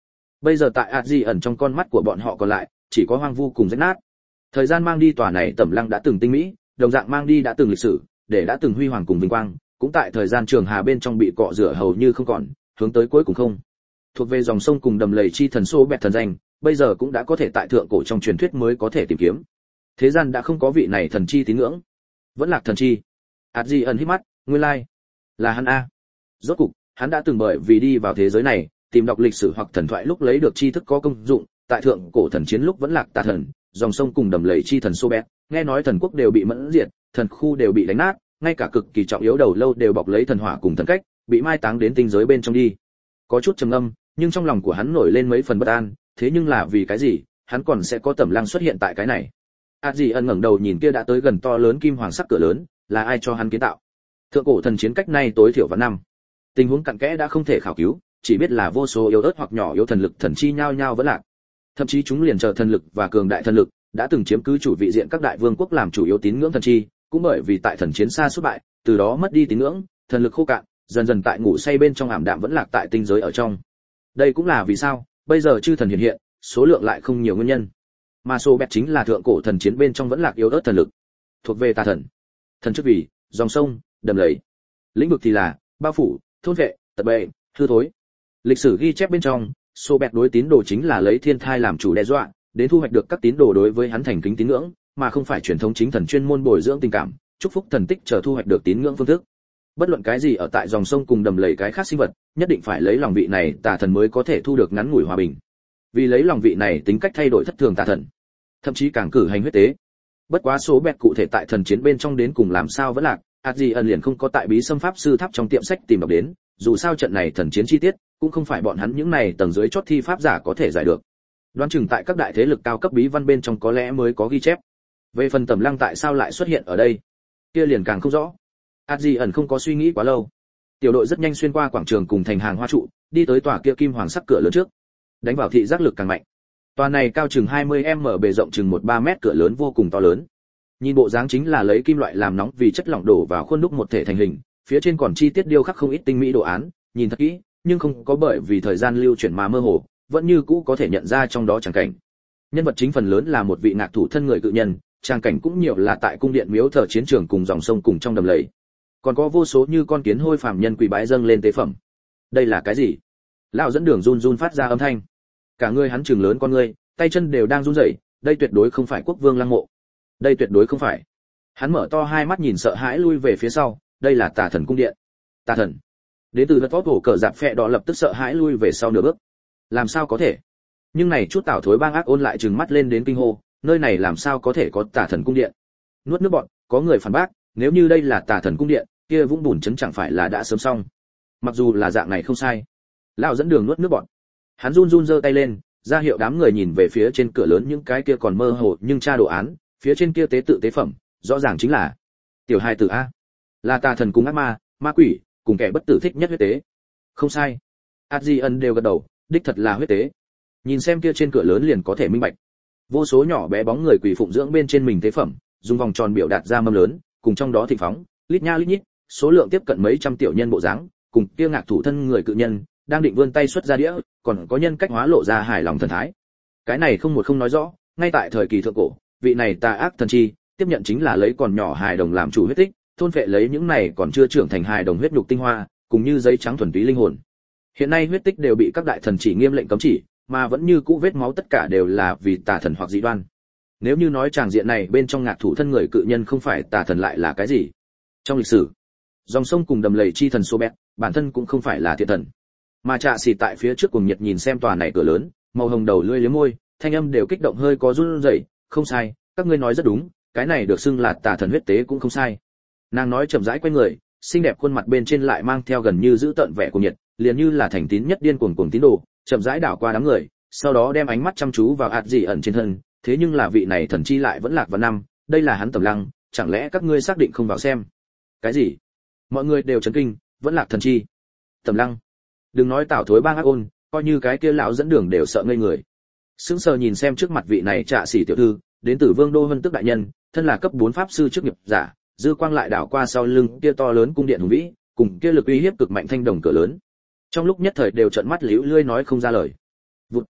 Bây giờ tại ạt di ẩn trong con mắt của bọn họ còn lại chỉ có hoang vu cùng rách nát. Thời gian mang đi tòa này Tẩm Lăng đã từng tinh mỹ, đồng dạng mang đi đã từng lịch sử, để đã từng huy hoàng cùng vinh quang, cũng tại thời gian trường hà bên trong bị cọ rửa hầu như không còn, hướng tới cuối cùng không. Thuộc về dòng sông cùng đầm lầy chi thần số bẹt thần danh, bây giờ cũng đã có thể tại thượng cổ trong truyền thuyết mới có thể tìm kiếm. Thế gian đã không có vị này thần chi tín ngưỡng. Vẫn lạc thần chi. ạt di ẩn hít mắt, nguyên lai là hắn a. Rốt cục, hắn đã từng bởi vì đi vào thế giới này, tìm đọc lịch sử hoặc thần thoại lúc lấy được tri thức có công dụng, tại thượng cổ thần chiến lúc vẫn lạc tà thần, dòng sông cùng đầm lầy chi thần Sobek, nghe nói thần quốc đều bị mẫn diệt, thần khu đều bị đánh nát, ngay cả cực kỳ trọng yếu đầu lâu đều bọc lấy thần hỏa cùng thần cách, bị mai táng đến tinh giới bên trong đi. Có chút trầm ngâm, nhưng trong lòng của hắn nổi lên mấy phần bất an, thế nhưng là vì cái gì, hắn còn sẽ có Tẩm Lăng xuất hiện tại cái này. A Di ân ngẩng đầu nhìn kia đã tới gần to lớn kim hoàng sắc cửa lớn, là ai cho hắn kiến tạo? Thượng cổ thần chiến cách này tối thiểu vạn năm. Tình huống cặn kẽ đã không thể khảo cứu, chỉ biết là vô số yếu ớt hoặc nhỏ yếu thần lực thần chi nhau nhau vẫn lạc. Thậm chí chúng liền chờ thần lực và cường đại thần lực, đã từng chiếm cứ chủ vị diện các đại vương quốc làm chủ yếu tín ngưỡng thần chi, cũng bởi vì tại thần chiến xa suốt bại, từ đó mất đi tín ngưỡng, thần lực khô cạn, dần dần tại ngủ say bên trong ảm đạm vẫn lạc tại tinh giới ở trong. Đây cũng là vì sao, bây giờ chư thần hiện hiện, số lượng lại không nhiều nguyên nhân. Mà số bẹt chính là thượng cổ thần chiến bên trong vẫn lạc yếu ớt thần lực, thuộc về tà thần. Thần chức vì dòng sông, đầm lầy. Lĩnh vực thì là bao phủ, thôn vệ, tật bệnh, hư thối. Lịch sử ghi chép bên trong, số bẹt đối tín đồ chính là lấy thiên thai làm chủ đe dọa, đến thu hoạch được các tín đồ đối với hắn thành kính tín ngưỡng, mà không phải truyền thống chính thần chuyên môn bồi dưỡng tình cảm, chúc phúc thần tích chờ thu hoạch được tín ngưỡng phương thức. Bất luận cái gì ở tại dòng sông cùng đầm lầy cái khác sinh vật, nhất định phải lấy lòng vị này tà thần mới có thể thu được ngắn ngủi hòa bình. Vì lấy lòng vị này tính cách thay đổi thất thường tà thần, thậm chí càng cử hành huyết tế. Bất quá số bẹt cụ thể tại thần chiến bên trong đến cùng làm sao vẫn lạc, Adrian liền không có tại bí xâm pháp sư tháp trong tiệm sách tìm đọc đến, dù sao trận này thần chiến chi tiết cũng không phải bọn hắn những này tầng dưới chót thi pháp giả có thể giải được. Đoán chừng tại các đại thế lực cao cấp bí văn bên trong có lẽ mới có ghi chép. Về phần Tẩm Lăng tại sao lại xuất hiện ở đây, kia liền càng không rõ. Adrian không có suy nghĩ quá lâu. Tiểu đội rất nhanh xuyên qua quảng trường cùng thành hàng hoa trụ, đi tới tòa kia kim hoàng sắc cửa lớn trước. Đánh vào thị giác lực càng mạnh. Tòa này cao chừng hai mươi mét, bề rộng chừng một ba mét cửa lớn vô cùng to lớn. Nhìn bộ dáng chính là lấy kim loại làm nóng vì chất lỏng đổ vào khuôn đúc một thể thành hình, phía trên còn chi tiết điêu khắc không ít tinh mỹ đồ án, nhìn thật kỹ, nhưng không có bởi vì thời gian lưu chuyển mà mơ hồ, vẫn như cũ có thể nhận ra trong đó tràng cảnh. Nhân vật chính phần lớn là một vị ngạc thủ thân người cự nhân, tràng cảnh cũng nhiều là tại cung điện miếu thờ chiến trường cùng dòng sông cùng trong đầm lầy. Còn có vô số như con kiến hôi phàm nhân quỳ bái dâng lên tế phẩm. Đây là cái gì? Lão dẫn đường run run phát ra âm thanh. Cả người hắn trừng lớn con ngươi, tay chân đều đang run rẩy, đây tuyệt đối không phải quốc vương lăng mộ. Đây tuyệt đối không phải. Hắn mở to hai mắt nhìn sợ hãi lui về phía sau, đây là tà thần cung điện. Tà thần. Đến từ vật vót hổ cờ dạp phệ đỏ lập tức sợ hãi lui về sau nửa bước. Làm sao có thể? Nhưng này chút tảo thối bang ác ôn lại trừng mắt lên đến kinh hô, nơi này làm sao có thể có tà thần cung điện? Nuốt nước bọt, có người phản bác, nếu như đây là tà thần cung điện, kia vũng bùn chấn chẳng phải là đã sớm xong. Mặc dù là dạng này không sai. Lão dẫn đường nuốt nước bọt. Hắn run run giơ tay lên, ra hiệu đám người nhìn về phía trên cửa lớn những cái kia còn mơ hồ nhưng tra đồ án, phía trên kia tế tự tế phẩm, rõ ràng chính là tiểu hài tử a, là tà thần cùng ác ma, ma quỷ, cùng kẻ bất tử thích nhất huyết tế. Không sai. Adrian đều gật đầu, đích thật là huyết tế. Nhìn xem kia trên cửa lớn liền có thể minh bạch. Vô số nhỏ bé bóng người quỳ phụng dưỡng bên trên mình tế phẩm, dùng vòng tròn biểu đạt ra mâm lớn, cùng trong đó thịnh phóng, lít nha lít nhít, số lượng tiếp cận mấy trăm tiểu nhân bộ dáng, cùng kia ngạc thủ thân người cự nhân, đang định vươn tay xuất ra đĩa, còn có nhân cách hóa lộ ra hài lòng thần thái. Cái này không một không nói rõ, ngay tại thời kỳ thượng cổ, vị này tà ác thần chi, tiếp nhận chính là lấy còn nhỏ hài đồng làm chủ huyết tích, thôn phệ lấy những này còn chưa trưởng thành hài đồng huyết nhục tinh hoa, cùng như giấy trắng thuần túy linh hồn. Hiện nay huyết tích đều bị các đại thần chỉ nghiêm lệnh cấm chỉ, mà vẫn như cũ vết máu tất cả đều là vì tà thần hoặc dị đoan. Nếu như nói tràng diện này bên trong ngạc thủ thân người cự nhân không phải tà thần lại là cái gì? Trong lịch sử, dòng sông cùng đầm lầy chi thần Sobek, bản thân cũng không phải là thiện thần. Mà Trạ Xỉ tại phía trước cùng nhiệt nhìn xem tòa này cửa lớn, màu hồng đầu lưỡi liếm môi, thanh âm đều kích động hơi có run rẩy, không sai, các ngươi nói rất đúng, cái này được xưng là tà thần huyết tế cũng không sai. Nàng nói chậm rãi quay người, xinh đẹp khuôn mặt bên trên lại mang theo gần như giữ tợn vẻ của nhiệt, liền như là thành tín nhất điên cuồng cuồng tín đồ, chậm rãi đảo qua đám người, sau đó đem ánh mắt chăm chú vào ạt dị ẩn trên thân, thế nhưng là vị này thần chi lại vẫn lạc vào năm, đây là hắn Tẩm Lăng, chẳng lẽ các ngươi xác định không vào xem? Cái gì? Mọi người đều chấn kinh, vẫn lạc thần chi. Tẩm Lăng. Đừng nói tảo thối bang ác ôn, coi như cái kia lão dẫn đường đều sợ ngây người. Sững sờ nhìn xem trước mặt vị này Trạ Xỉ tiểu thư, đến từ Vương đô Vân Tức đại nhân, thân là cấp bốn pháp sư chức nghiệp giả, dư quang lại đảo qua sau lưng kia to lớn cung điện hùng vĩ, cùng kia lực uy hiếp cực mạnh thanh đồng cửa lớn. Trong lúc nhất thời đều trợn mắt liễu lươi nói không ra lời. Vụt,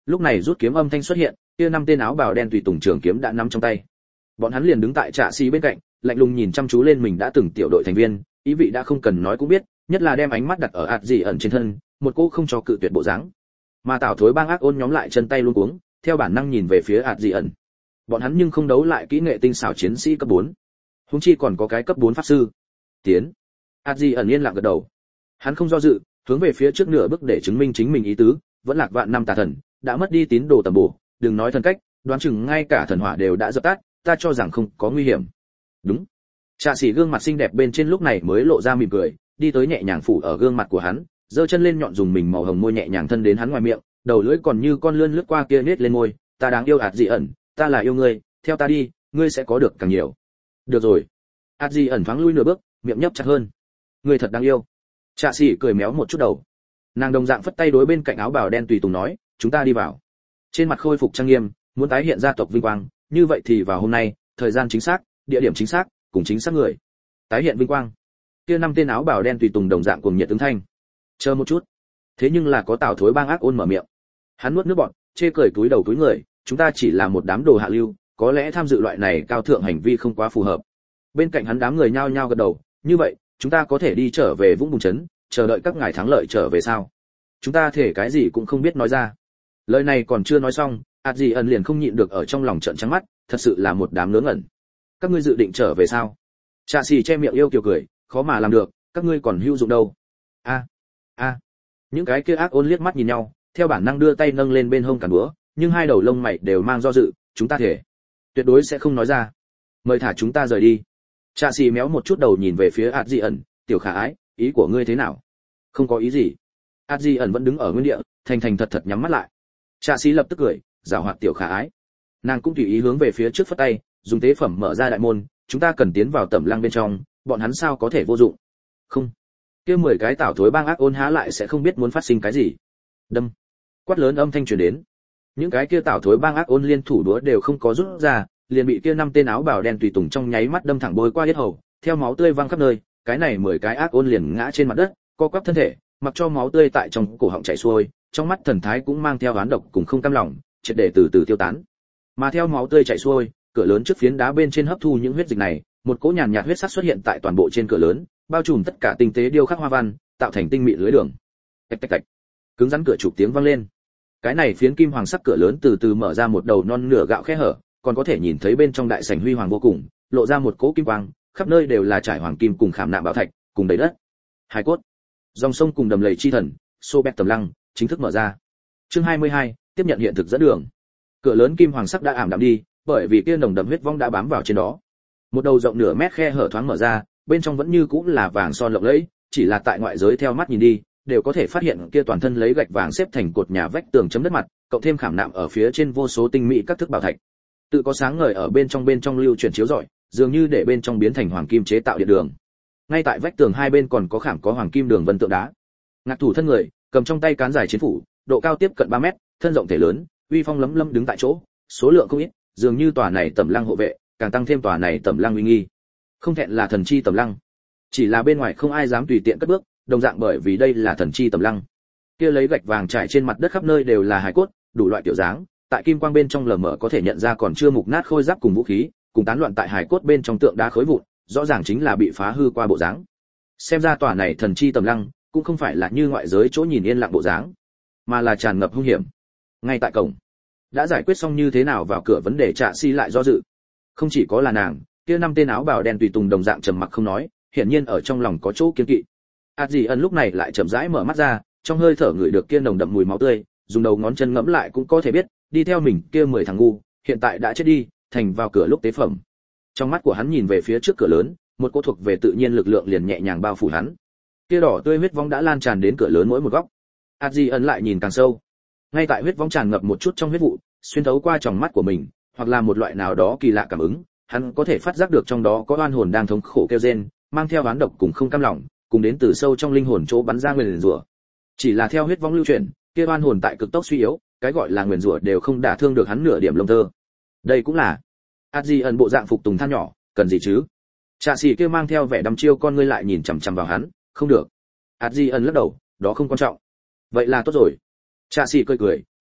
Lúc này rút kiếm âm thanh xuất hiện, kia năm tên áo bào đen tùy tùng trường kiếm đã nắm trong tay. Bọn hắn liền đứng tại Trạ Sĩ bên cạnh, lạnh lùng nhìn chăm chú lên mình đã từng tiểu đội thành viên, ý vị đã không cần nói cũng biết, nhất là đem ánh mắt đặt ở ạt dị ẩn trên thân, một cô không cho cự tuyệt bộ dáng. Mà Tào Thối Bang ác ôn nhóm lại chân tay luống cuống, theo bản năng nhìn về phía ạt dị ẩn. Bọn hắn nhưng không đấu lại kỹ nghệ tinh xảo chiến sĩ cấp bốn. Huống chi còn có cái cấp bốn pháp sư. Tiến. ạt dị ẩn yên lặng gật đầu. Hắn không do dự, hướng về phía trước nửa bước để chứng minh chính mình ý tứ, vẫn lạc vạn năm tà thần, đã mất đi tín đồ tầm bổ, đừng nói thần cách, đoán chừng ngay cả thần hỏa đều đã dập tắt, ta cho rằng không có nguy hiểm. Đúng. Trạ Sĩ gương mặt xinh đẹp bên trên lúc này mới lộ ra mỉm cười, đi tới nhẹ nhàng phủ ở gương mặt của hắn, giơ chân lên nhọn dùng mình màu hồng môi nhẹ nhàng thân đến hắn ngoài miệng, đầu lưỡi còn như con lươn lướt qua kia nết lên môi, ta đáng yêu ạt dị ẩn, ta là yêu ngươi, theo ta đi, ngươi sẽ có được càng nhiều. Được rồi. ạt dị ẩn thoáng lui nửa bước, miệng nhấp chặt hơn. Ngươi thật đáng yêu. Trạ Sĩ cười méo một chút đầu. Nàng đồng dạng phất tay đối bên cạnh áo bào đen tùy tùng nói, chúng ta đi vào. Trên mặt khôi phục trang nghiêm, muốn tái hiện gia tộc vinh quang, như vậy thì vào hôm nay, thời gian chính xác, địa điểm chính xác, cùng chính xác người. Tái hiện vinh quang. Kia năm tên áo bào đen tùy tùng đồng dạng cùng nhiệt ứng thanh. Chờ một chút. Thế nhưng là có Tào Thối Bang ác ôn mở miệng. Hắn nuốt nước bọt, chê cười túi đầu túi người, chúng ta chỉ là một đám đồ hạ lưu, có lẽ tham dự loại này cao thượng hành vi không quá phù hợp. Bên cạnh hắn đám người nhao nhao gật đầu, như vậy, chúng ta có thể đi trở về Vũng Bùn trấn, chờ đợi các ngài thắng lợi trở về sao? Chúng ta thể cái gì cũng không biết nói ra. Lời này còn chưa nói xong, ạt dị ẩn liền không nhịn được ở trong lòng trợn trắng mắt, thật sự là một đám ngớ ngẩn. Các ngươi dự định trở về sao? Trạ Sĩ che miệng yêu kiều cười, khó mà làm được, các ngươi còn hữu dụng đâu. A, a. Những cái kia ác ôn liếc mắt nhìn nhau, theo bản năng đưa tay nâng lên bên hông cản búa, nhưng hai đầu lông mày đều mang do dự, chúng ta thể tuyệt đối sẽ không nói ra. Mời thả chúng ta rời đi. Trạ Sĩ méo một chút đầu nhìn về phía ạt dị ẩn, tiểu khả ái, ý của ngươi thế nào? Không có ý gì. ạt dị ẩn vẫn đứng ở nguyên địa, thành thành thật thật nhắm mắt lại. Trạ Sĩ lập tức cười, giảo hoạt tiểu khả ái. Nàng cũng tùy ý hướng về phía trước phất tay, dùng tế phẩm mở ra đại môn, chúng ta cần tiến vào Tẩm Lăng bên trong, bọn hắn sao có thể vô dụng? Không. Kia mười cái Tào Thối Bang ác ôn há lại sẽ không biết muốn phát sinh cái gì. Đâm. Quát lớn âm thanh truyền đến. Những cái kia Tào Thối Bang ác ôn liên thủ đũa đều không có rút ra, liền bị kia năm tên áo bào đen tùy tùng trong nháy mắt đâm thẳng bôi qua yết hầu, theo máu tươi văng khắp nơi, cái này mười cái ác ôn liền ngã trên mặt đất, co quắp thân thể, mặc cho máu tươi tại trong cổ họng chảy xuôi, trong mắt thần thái cũng mang theo oán độc cùng không cam lòng, triệt để từ từ tiêu tán. Mà theo máu tươi chảy xuôi, cửa lớn trước phiến đá bên trên hấp thu những huyết dịch này, một cỗ nhàn nhạt huyết sắc xuất hiện tại toàn bộ trên cửa lớn, bao trùm tất cả tinh tế điêu khắc hoa văn, tạo thành tinh mịn lưới đường. Tạch tạch tạch. Cứng rắn cửa chụp tiếng vang lên. Cái này phiến kim hoàng sắc cửa lớn từ từ mở ra một đầu non nửa gạo khe hở, còn có thể nhìn thấy bên trong đại sảnh huy hoàng vô cùng, lộ ra một cỗ kim quang, khắp nơi đều là trải hoàng kim cùng khảm nạm bảo thạch, cùng đầy đất. Hải cốt. Dòng sông cùng đầm lầy chi thần, Sô Bẹt Tầm Lăng, chính thức mở ra. Chương hai mươi hai, tiếp nhận hiện thực dẫn đường. Cửa lớn kim hoàng sắc đã ảm đạm đi, bởi vì kia nồng đậm huyết vong đã bám vào trên đó. Một đầu rộng nửa mét khe hở thoáng mở ra, bên trong vẫn như cũng là vàng son lộng lẫy, chỉ là tại ngoại giới theo mắt nhìn đi, đều có thể phát hiện kia toàn thân lấy gạch vàng xếp thành cột nhà vách tường chấm đất mặt, cộng thêm khảm nạm ở phía trên vô số tinh mỹ các thức bảo thạch. Tự có sáng ngời ở bên trong bên trong lưu chuyển chiếu rọi, dường như để bên trong biến thành hoàng kim chế tạo điện đường. Ngay tại vách tường hai bên còn có khảm có hoàng kim đường vân tượng đá. Ngạc thủ thân người, cầm trong tay cán dài chiến phủ, độ cao tiếp cận ba mét, thân rộng thể lớn, uy phong lấm lấm đứng tại chỗ, số lượng không ít, dường như tòa này Tẩm Lăng hộ vệ, càng tăng thêm tòa này Tẩm Lăng uy nghi. Không thẹn là thần chi Tẩm Lăng. Chỉ là bên ngoài không ai dám tùy tiện cất bước, đồng dạng bởi vì đây là thần chi Tẩm Lăng. Kia lấy gạch vàng trải trên mặt đất khắp nơi đều là hài cốt, đủ loại tiểu dáng, tại kim quang bên trong lờ mờ có thể nhận ra còn chưa mục nát khôi giáp cùng vũ khí, cùng tán loạn tại hài cốt bên trong tượng đá khối vụn, rõ ràng chính là bị phá hư qua bộ dáng. Xem ra tòa này thần chi Tẩm Lăng cũng không phải là như ngoại giới chỗ nhìn yên lặng bộ dáng, mà là tràn ngập hung hiểm. Ngay tại cổng, đã giải quyết xong như thế nào vào cửa vấn đề, Trạ Sĩ lại do dự. Không chỉ có là nàng, kia năm tên áo bào đen tùy tùng đồng dạng trầm mặc không nói, hiển nhiên ở trong lòng có chỗ kiêng kỵ. ạt dị ẩn lúc này lại chậm rãi mở mắt ra, trong hơi thở ngửi được kia nồng đậm mùi máu tươi, dùng đầu ngón chân ngẫm lại cũng có thể biết, đi theo mình kia mười thằng ngu, hiện tại đã chết đi, thành vào cửa lúc tế phẩm. Trong mắt của hắn nhìn về phía trước cửa lớn, một cô thuộc về tự nhiên lực lượng liền nhẹ nhàng bao phủ hắn. Kia đỏ tươi huyết vong đã lan tràn đến cửa lớn mỗi một góc. ạt dị ẩn lại nhìn càng sâu. Ngay tại huyết vong tràn ngập một chút trong huyết vụ, xuyên thấu qua tròng mắt của mình, hoặc là một loại nào đó kỳ lạ cảm ứng, hắn có thể phát giác được trong đó có oan hồn đang thống khổ kêu rên, mang theo oán độc cùng không cam lòng, cùng đến từ sâu trong linh hồn chỗ bắn ra nguyền rủa. Chỉ là theo huyết vong lưu chuyển, kia oan hồn tại cực tốc suy yếu, cái gọi là nguyền rủa đều không đả thương được hắn nửa điểm lông tơ. Đây cũng là ạt dị ẩn bộ dạng phục tùng than nhỏ, cần gì chứ? Trạ Sĩ kia mang theo vẻ đăm chiêu con ngươi lại nhìn chằm chằm vào hắn, không được. ạt dị ẩn lắc đầu, đó không quan trọng. Vậy là tốt rồi. Trạ Sĩ cười cười,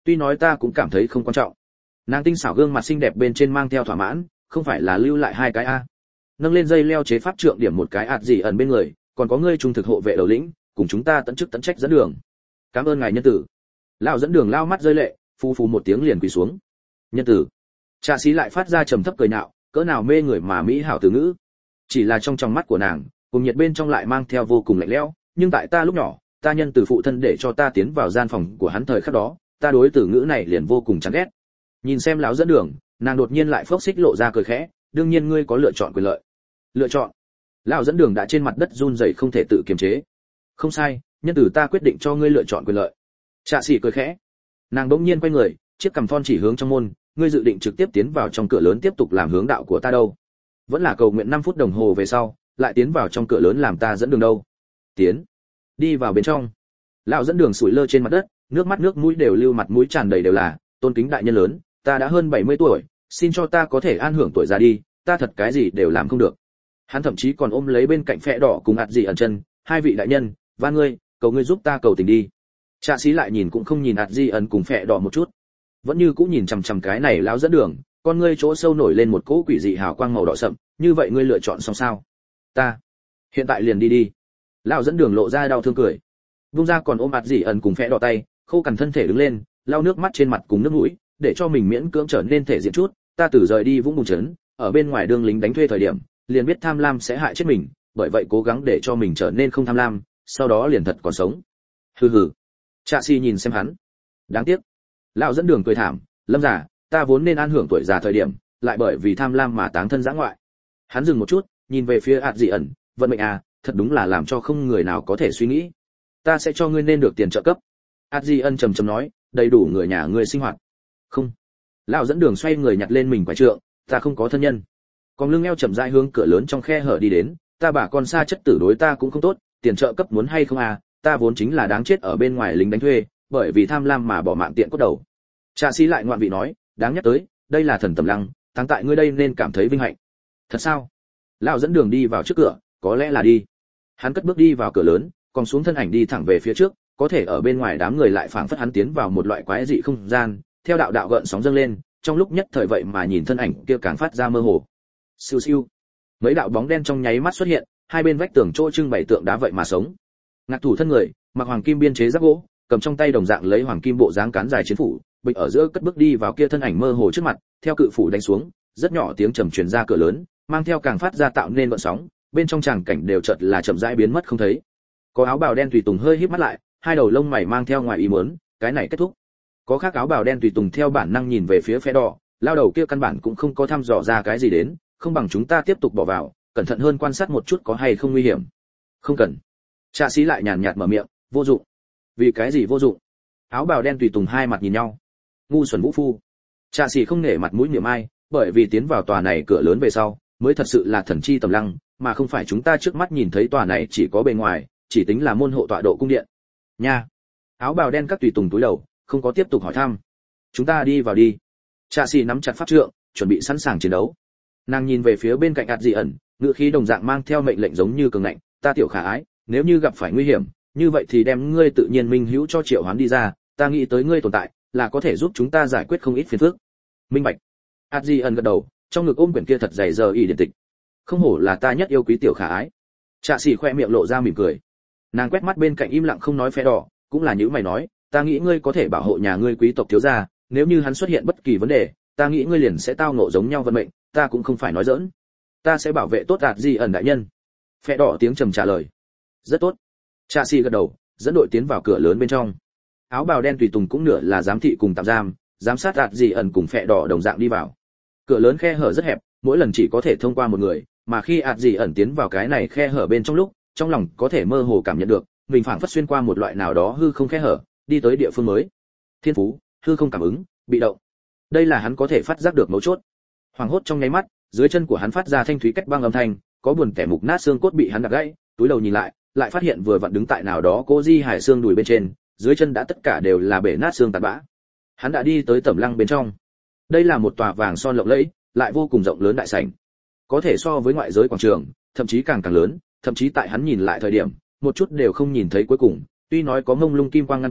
tuy nói ta cũng cảm thấy không quan trọng. Nàng tinh xảo gương mặt xinh đẹp bên trên mang theo thỏa mãn, không phải là lưu lại hai cái a. Nâng lên dây leo chế pháp trượng điểm một cái ạt gì ẩn bên người, còn có ngươi trung thực hộ vệ đầu lĩnh, cùng chúng ta tận chức tận trách dẫn đường. Cảm ơn ngài nhân tử. Lão dẫn đường lao mắt rơi lệ, phù phù một tiếng liền quỳ xuống. Nhân tử. Trạ sĩ lại phát ra trầm thấp cười nhạo, cỡ nào mê người mà mỹ hảo từ ngữ. Chỉ là trong trong mắt của nàng, cùng nhiệt bên trong lại mang theo vô cùng lạnh lẽo, nhưng tại ta lúc nhỏ, ta nhân từ phụ thân để cho ta tiến vào gian phòng của hắn thời khắc đó, ta đối từ ngữ này liền vô cùng chán ghét. Nhìn xem lão dẫn đường, nàng đột nhiên lại phốc xích lộ ra cười khẽ, đương nhiên ngươi có lựa chọn quyền lợi. Lựa chọn? Lão dẫn đường đã trên mặt đất run rẩy không thể tự kiềm chế. Không sai, nhân từ ta quyết định cho ngươi lựa chọn quyền lợi. Trạ sĩ cười khẽ. Nàng bỗng nhiên quay người, chiếc cằm thon chỉ hướng trong môn, ngươi dự định trực tiếp tiến vào trong cửa lớn tiếp tục làm hướng đạo của ta đâu? Vẫn là cầu nguyện năm phút đồng hồ về sau, lại tiến vào trong cửa lớn làm ta dẫn đường đâu? Tiến. Đi vào bên trong. Lão dẫn đường sủi lơ trên mặt đất, nước mắt nước mũi đều lưu, mặt mũi tràn đầy đều là, tôn kính đại nhân lớn, ta đã hơn bảy mươi tuổi, xin cho ta có thể an hưởng tuổi già đi, ta thật cái gì đều làm không được. Hắn thậm chí còn ôm lấy bên cạnh Phệ Đỏ cùng ạt gì ẩn chân, hai vị đại nhân, van ngươi, cầu ngươi giúp ta cầu tình đi. Trạ sĩ lại nhìn cũng không nhìn ạt gì ẩn cùng Phệ Đỏ một chút, vẫn như cũng nhìn chằm chằm cái này lão dẫn đường, con ngươi chỗ sâu nổi lên một cỗ quỷ dị hào quang màu đỏ sậm, như vậy ngươi lựa chọn xong sao? Ta hiện tại liền đi đi. Lão dẫn đường lộ ra đau thương cười, vung ra còn ôm ạt gì ẩn cùng Phệ Đỏ tay, khô cằn thân thể đứng lên, lau nước mắt trên mặt cùng nước mũi, để cho mình miễn cưỡng trở nên thể diện chút. Ta từ rời đi Vũng Bùn trấn, ở bên ngoài đương lính đánh thuê thời điểm, liền biết tham lam sẽ hại chết mình, bởi vậy cố gắng để cho mình trở nên không tham lam, sau đó liền thật còn sống. Hừ hừ. Trạ sĩ nhìn xem hắn, đáng tiếc. Lão dẫn đường cười thảm, lâm giả, ta vốn nên an hưởng tuổi già thời điểm, lại bởi vì tham lam mà táng thân dã ngoại. Hắn dừng một chút, nhìn về phía ạt dị ẩn, vận mệnh à, thật đúng là làm cho không người nào có thể suy nghĩ. Ta sẽ cho ngươi nên được tiền trợ cấp. ạt dị ẩn trầm trầm nói, đầy đủ người nhà ngươi sinh hoạt. Không. Lão dẫn đường xoay người nhặt lên mình quải trượng, ta không có thân nhân. Còn lưng eo chậm rãi hướng cửa lớn trong khe hở đi đến, ta bà con xa chất tử đối ta cũng không tốt, tiền trợ cấp muốn hay không à, ta vốn chính là đáng chết ở bên ngoài lính đánh thuê, bởi vì tham lam mà bỏ mạng tiện cốt đầu. Trạ sĩ lại ngoạn vị nói, đáng nhắc tới, đây là thần tầm lăng, thắng tại ngươi đây nên cảm thấy vinh hạnh. Thật sao? Lão dẫn đường đi vào trước cửa, có lẽ là đi. Hắn cất bước đi vào cửa lớn, còn xuống thân ảnh đi thẳng về phía trước, có thể ở bên ngoài đám người lại phảng phất hắn tiến vào một loại quái dị không gian, theo đạo đạo gợn sóng dâng lên, trong lúc nhất thời vậy mà nhìn thân ảnh kia càng phát ra mơ hồ. Siêu siêu. Mấy đạo bóng đen trong nháy mắt xuất hiện, hai bên vách tường chỗ trưng bày tượng đá vậy mà sống. Ngạc thủ thân người, mặc hoàng kim biên chế giáp gỗ, cầm trong tay đồng dạng lấy hoàng kim bộ dáng cán dài chiến phủ, bịch ở giữa cất bước đi vào kia thân ảnh mơ hồ trước mặt, theo cự phủ đánh xuống, rất nhỏ tiếng trầm truyền ra cửa lớn, mang theo càng phát ra tạo nên gợn sóng, bên trong tràng cảnh đều chợt là chậm rãi biến mất không thấy. Có áo bào đen tùy tùng hơi híp mắt lại, hai đầu lông mày mang theo ngoài ý muốn, cái này kết thúc. Có khác áo bào đen tùy tùng theo bản năng nhìn về phía Phệ Đỏ, lao đầu kia căn bản cũng không có thăm dò ra cái gì đến, không bằng chúng ta tiếp tục bỏ vào, cẩn thận hơn quan sát một chút có hay không nguy hiểm. Không cần. Trạ sĩ lại nhàn nhạt mở miệng, vô dụng. Vì cái gì vô dụng? Áo bào đen tùy tùng hai mặt nhìn nhau. Ngu xuẩn vũ phu. Trạ sĩ không nể mặt mũi niệm ai, bởi vì tiến vào tòa này cửa lớn về sau, mới thật sự là thần chi tầm lăng, mà không phải chúng ta trước mắt nhìn thấy tòa này chỉ có bề ngoài, chỉ tính là môn hộ tọa độ cung điện. Nha. Áo bào đen các tùy tùng túi đầu, không có tiếp tục hỏi thăm. Chúng ta đi vào đi. Trạ sĩ nắm chặt pháp trượng, chuẩn bị sẵn sàng chiến đấu. Nàng nhìn về phía bên cạnh ạt dị ẩn, ngữ khí đồng dạng mang theo mệnh lệnh giống như cường ngạnh, ta tiểu khả ái, nếu như gặp phải nguy hiểm, như vậy thì đem ngươi tự nhiên minh hữu cho triệu hoán đi ra, ta nghĩ tới ngươi tồn tại là có thể giúp chúng ta giải quyết không ít phiền phức. Minh bạch. ạt dị ẩn gật đầu, trong ngực ôm quyển kia thật dày giờ y điện tịch. Không hổ là ta nhất yêu quý tiểu khả ái. Trạ sĩ khoe miệng lộ ra mỉm cười. Nàng quét mắt bên cạnh im lặng không nói Phệ Đỏ, cũng là những mày nói, ta nghĩ ngươi có thể bảo hộ nhà ngươi quý tộc thiếu gia, nếu như hắn xuất hiện bất kỳ vấn đề, ta nghĩ ngươi liền sẽ tao ngộ giống nhau vận mệnh, ta cũng không phải nói giỡn. Ta sẽ bảo vệ tốt ạt dị ẩn đại nhân. Phệ Đỏ tiếng trầm trả lời. Rất tốt. Trạ sĩ gật đầu, dẫn đội tiến vào cửa lớn bên trong. Áo bào đen tùy tùng cũng nửa là giám thị cùng tạm giam, giám sát ạt dị ẩn cùng Phệ Đỏ đồng dạng đi vào. Cửa lớn khe hở rất hẹp, mỗi lần chỉ có thể thông qua một người, mà khi ạt dị ẩn tiến vào cái này khe hở bên trong lúc, trong lòng có thể mơ hồ cảm nhận được, mình phảng phất xuyên qua một loại nào đó hư không khe hở, đi tới địa phương mới. Thiên phú, hư không cảm ứng, bị động. Đây là hắn có thể phát giác được mấu chốt. Hoàng hốt trong nháy mắt, dưới chân của hắn phát ra thanh thúy cách băng âm thanh, có buồn kẻ mục nát xương cốt bị hắn đạp gãy, túi đầu nhìn lại, lại phát hiện vừa vặn đứng tại nào đó Cố Di Hải xương đùi bên trên, dưới chân đã tất cả đều là bể nát xương tàn bã. Hắn đã đi tới tẩm lăng bên trong. Đây là một tòa vàng son lộng lẫy, lại vô cùng rộng lớn đại sảnh. Có thể so với ngoại giới quảng trường, thậm chí càng càng lớn, thậm chí tại hắn nhìn lại thời điểm, một chút đều không nhìn thấy cuối cùng, tuy nói có mông lung kim quang ngăn cản,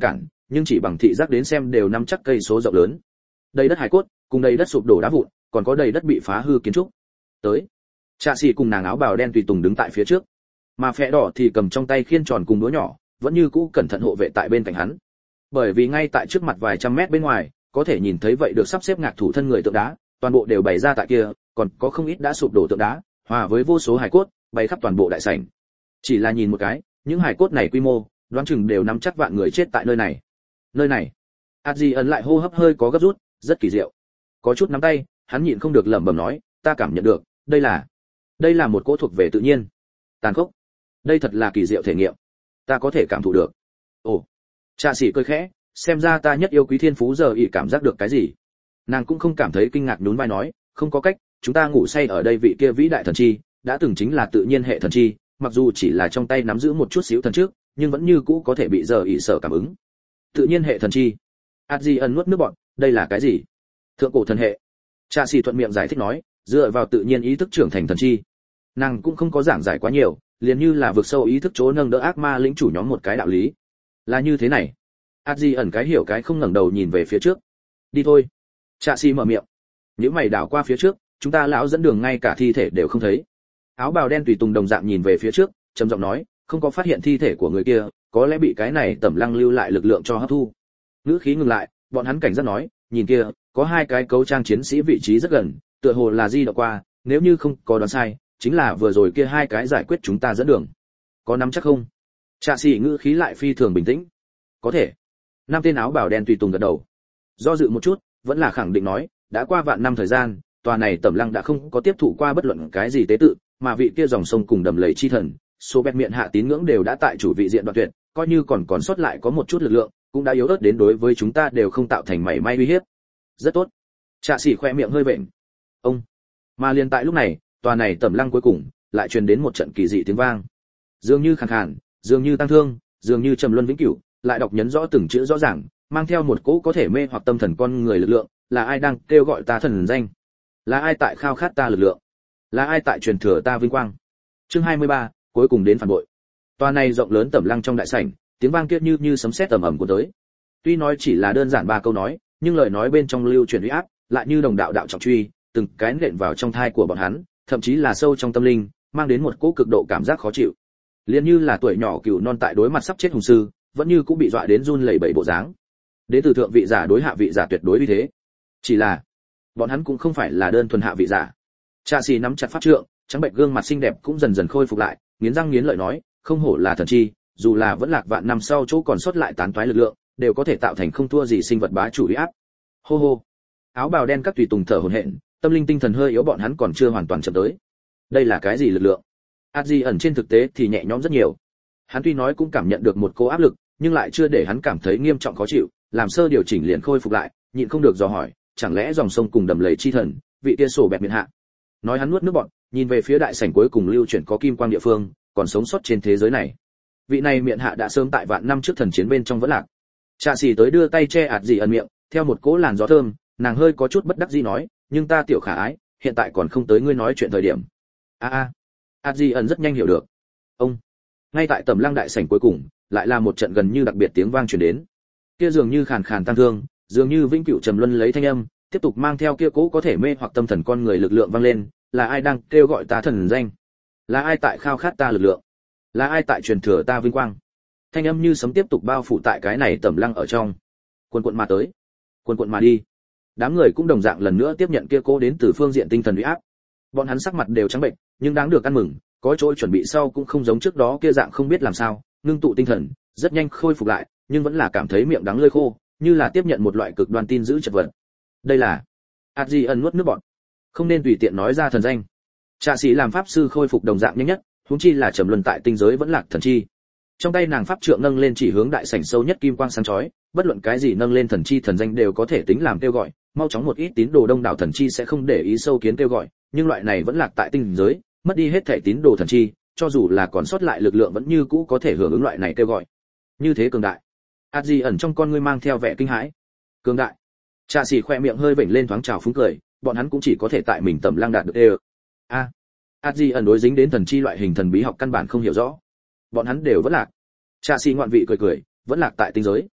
nhưng chỉ bằng thị giác đến xem đều nắm chắc cây số rộng lớn. Đầy đất hải cốt, cùng đầy đất sụp đổ đá vụn, còn có đầy đất bị phá hư kiến trúc. Tới, Trạ Sĩ cùng nàng áo bào đen tùy tùng đứng tại phía trước, mà Phệ Đỏ thì cầm trong tay khiên tròn cùng đũa nhỏ, vẫn như cũ cẩn thận hộ vệ tại bên cạnh hắn. Bởi vì ngay tại trước mặt vài trăm mét bên ngoài, có thể nhìn thấy vậy được sắp xếp ngạc thủ thân người tượng đá, toàn bộ đều bày ra tại kia, còn có không ít đã sụp đổ tượng đá, hòa với vô số hài cốt, bày khắp toàn bộ đại sảnh. Chỉ là nhìn một cái, những hài cốt này quy mô, đoán chừng đều nắm chắc vạn người chết tại nơi này. Nơi này. Adji ấn lại hô hấp hơi có gấp rút, rất kỳ diệu. Có chút nắm tay, hắn nhịn không được lẩm bẩm nói, ta cảm nhận được, đây là, đây là một cỗ thuộc về tự nhiên, tàn khốc. Đây thật là kỳ diệu thể nghiệm. Ta có thể cảm thụ được. Ồ. Trạ Sĩ cười khẽ, xem ra ta nhất yêu quý thiên phú giờ ỷ cảm giác được cái gì. Nàng cũng không cảm thấy kinh ngạc, nhún vai nói, không có cách, chúng ta ngủ say ở đây vị kia vĩ đại thần chi, đã từng chính là tự nhiên hệ thần chi, mặc dù chỉ là trong tay nắm giữ một chút xíu thần trước, nhưng vẫn như cũ có thể bị giờ ỷ sở cảm ứng. Tự nhiên hệ thần chi. Adji ẩn nuốt nước bọt, đây là cái gì? Thượng cổ thần hệ. Trạ Sĩ thuận miệng giải thích nói, dựa vào tự nhiên ý thức trưởng thành thần chi. Nàng cũng không có giảng giải quá nhiều, liền như là vượt sâu ý thức chỗ nâng đỡ ác ma lĩnh chủ nhóm một cái đạo lý. Là như thế này. Adji ẩn cái hiểu cái không ngẩng đầu nhìn về phía trước. Đi thôi. Trạ Sĩ mở miệng. Nếu mày đảo qua phía trước, chúng ta lão dẫn đường ngay cả thi thể đều không thấy. Áo bào đen tùy tùng đồng dạng nhìn về phía trước, trầm giọng nói, không có phát hiện thi thể của người kia, có lẽ bị cái này tẩm lăng lưu lại lực lượng cho hấp thu. Ngữ khí ngừng lại, bọn hắn cảnh giác nói, nhìn kia, có hai cái cấu trang chiến sĩ vị trí rất gần, tựa hồ là di động qua, nếu như không có đoán sai, chính là vừa rồi kia hai cái giải quyết chúng ta dẫn đường. Có nắm chắc không? Trạ Sĩ ngữ khí lại phi thường bình tĩnh. Có thể. Năm tên áo bào đen tùy tùng gật đầu. Do dự một chút, vẫn là khẳng định nói, đã qua vạn năm thời gian, tòa này tẩm lăng đã không có tiếp thụ qua bất luận cái gì tế tự, mà vị kia dòng sông cùng đầm lầy chi thần, số bẹt miệng hạ tín ngưỡng đều đã tại chủ vị diện đoạn tuyệt, coi như còn còn sót lại có một chút lực lượng, cũng đã yếu ớt đến đối với chúng ta đều không tạo thành mảy may uy hiếp. Rất tốt. Trạ Sĩ khoe miệng hơi vện. Ông. Mà liền tại lúc này, tòa này tẩm lăng cuối cùng lại truyền đến một trận kỳ dị tiếng vang. Dường như khàn khàn, dường như tăng thương, dường như trầm luân vĩnh cửu, lại đọc nhấn rõ từng chữ rõ ràng, mang theo một cỗ có thể mê hoặc tâm thần con người lực lượng, là ai đang kêu gọi ta thần danh? Là ai tại khao khát ta lực lượng? Là ai tại truyền thừa ta vinh quang? Chương hai mươi ba, cuối cùng đến phản bội. Tòa này rộng lớn tẩm lăng trong đại sảnh, tiếng vang kia như như sấm sét ầm ầm của tới. Tuy nói chỉ là đơn giản ba câu nói, nhưng lời nói bên trong lưu truyền uy áp, lại như đồng đạo đạo trọng truy, từng cái nện vào trong thai của bọn hắn, thậm chí là sâu trong tâm linh, mang đến một cỗ cực độ cảm giác khó chịu. Liên như là tuổi nhỏ cừu non tại đối mặt sắp chết hùng sư, vẫn như cũng bị dọa đến run lẩy bẩy bộ dáng. Đến từ thượng vị giả đối hạ vị giả tuyệt đối uy thế. Chỉ là, bọn hắn cũng không phải là đơn thuần hạ vị giả. Trạ Sĩ nắm chặt pháp trượng, trắng bệnh gương mặt xinh đẹp cũng dần dần khôi phục lại, nghiến răng nghiến lợi nói, không hổ là thần chi, dù là vẫn lạc vạn năm sau chỗ còn sót lại tán toái lực lượng, đều có thể tạo thành không thua gì sinh vật bá chủ uy áp. Hô hô. Áo bào đen các tùy tùng thở hổn hển, tâm linh tinh thần hơi yếu, bọn hắn còn chưa hoàn toàn chậm tới. Đây là cái gì lực lượng? Adji ẩn trên thực tế thì nhẹ nhõm rất nhiều. Hắn tuy nói cũng cảm nhận được một cỗ áp lực, nhưng lại chưa để hắn cảm thấy nghiêm trọng khó chịu, làm sơ điều chỉnh liền khôi phục lại, nhịn không được dò hỏi, chẳng lẽ dòng sông cùng đầm lầy chi thần, vị kia sổ bẹt miệng hạ. Nói hắn nuốt nước bọt, nhìn về phía đại sảnh cuối cùng lưu chuyển có kim quang địa phương, còn sống sót trên thế giới này. Vị này miệng hạ đã sớm tại vạn năm trước thần chiến bên trong vẫn lạc. Trạ Sĩ tới đưa tay che Adji ẩn miệng, theo một cỗ làn gió thơm, nàng hơi có chút bất đắc dĩ nói, nhưng ta tiểu khả ái, hiện tại còn không tới ngươi nói chuyện thời điểm. A a. Adji ẩn rất nhanh hiểu được. Ông. Ngay tại tầm lăng đại sảnh cuối cùng, lại là một trận gần như đặc biệt tiếng vang truyền đến. Kia dường như khàn khàn tăng thương, dường như vĩnh cửu trầm luân lấy thanh âm, tiếp tục mang theo kia cố có thể mê hoặc tâm thần con người lực lượng vang lên, là ai đang kêu gọi ta thần danh? Là ai tại khao khát ta lực lượng? Là ai tại truyền thừa ta vinh quang? Thanh âm như sấm tiếp tục bao phủ tại cái này tầm lăng ở trong. Cuồn cuộn mà tới, cuồn cuộn mà đi. Đám người cũng đồng dạng lần nữa tiếp nhận kia cố đến từ phương diện tinh thần uy áp. Bọn hắn sắc mặt đều trắng bệnh, nhưng đáng được ăn mừng, có chỗ chuẩn bị sau cũng không giống trước đó kia dạng không biết làm sao, ngưng tụ tinh thần, rất nhanh khôi phục lại, nhưng vẫn là cảm thấy miệng đắng lưỡi khô, như là tiếp nhận một loại cực đoan tin giữ chật vật. Đây là Adji ẩn nuốt nước bọt, không nên tùy tiện nói ra thần danh. Trạ Sĩ làm pháp sư khôi phục đồng dạng nhanh nhất, huống chi là trầm luân tại tinh giới vẫn lạc thần chi. Trong tay nàng pháp trượng nâng lên chỉ hướng đại sảnh sâu nhất kim quang sáng chói, bất luận cái gì nâng lên thần chi thần danh đều có thể tính làm kêu gọi, mau chóng một ít tín đồ đông đảo thần chi sẽ không để ý sâu kiến kêu gọi, nhưng loại này vẫn lạc tại tinh giới, mất đi hết thể tín đồ thần chi, cho dù là còn sót lại lực lượng vẫn như cũ có thể hưởng ứng loại này kêu gọi. Như thế cường đại. Adji ẩn trong con ngươi mang theo vẻ kinh hãi. Cường đại. Trạ Sĩ khoe miệng hơi vểnh lên thoáng trào phúng cười, bọn hắn cũng chỉ có thể tại mình tầm lăng đạt được đều. A. Adji ẩn đối dính đến thần chi loại hình thần bí học căn bản không hiểu rõ. Bọn hắn đều vẫn lạc. Trạ Sĩ ngoạn vị cười cười, vẫn lạc tại tinh giới.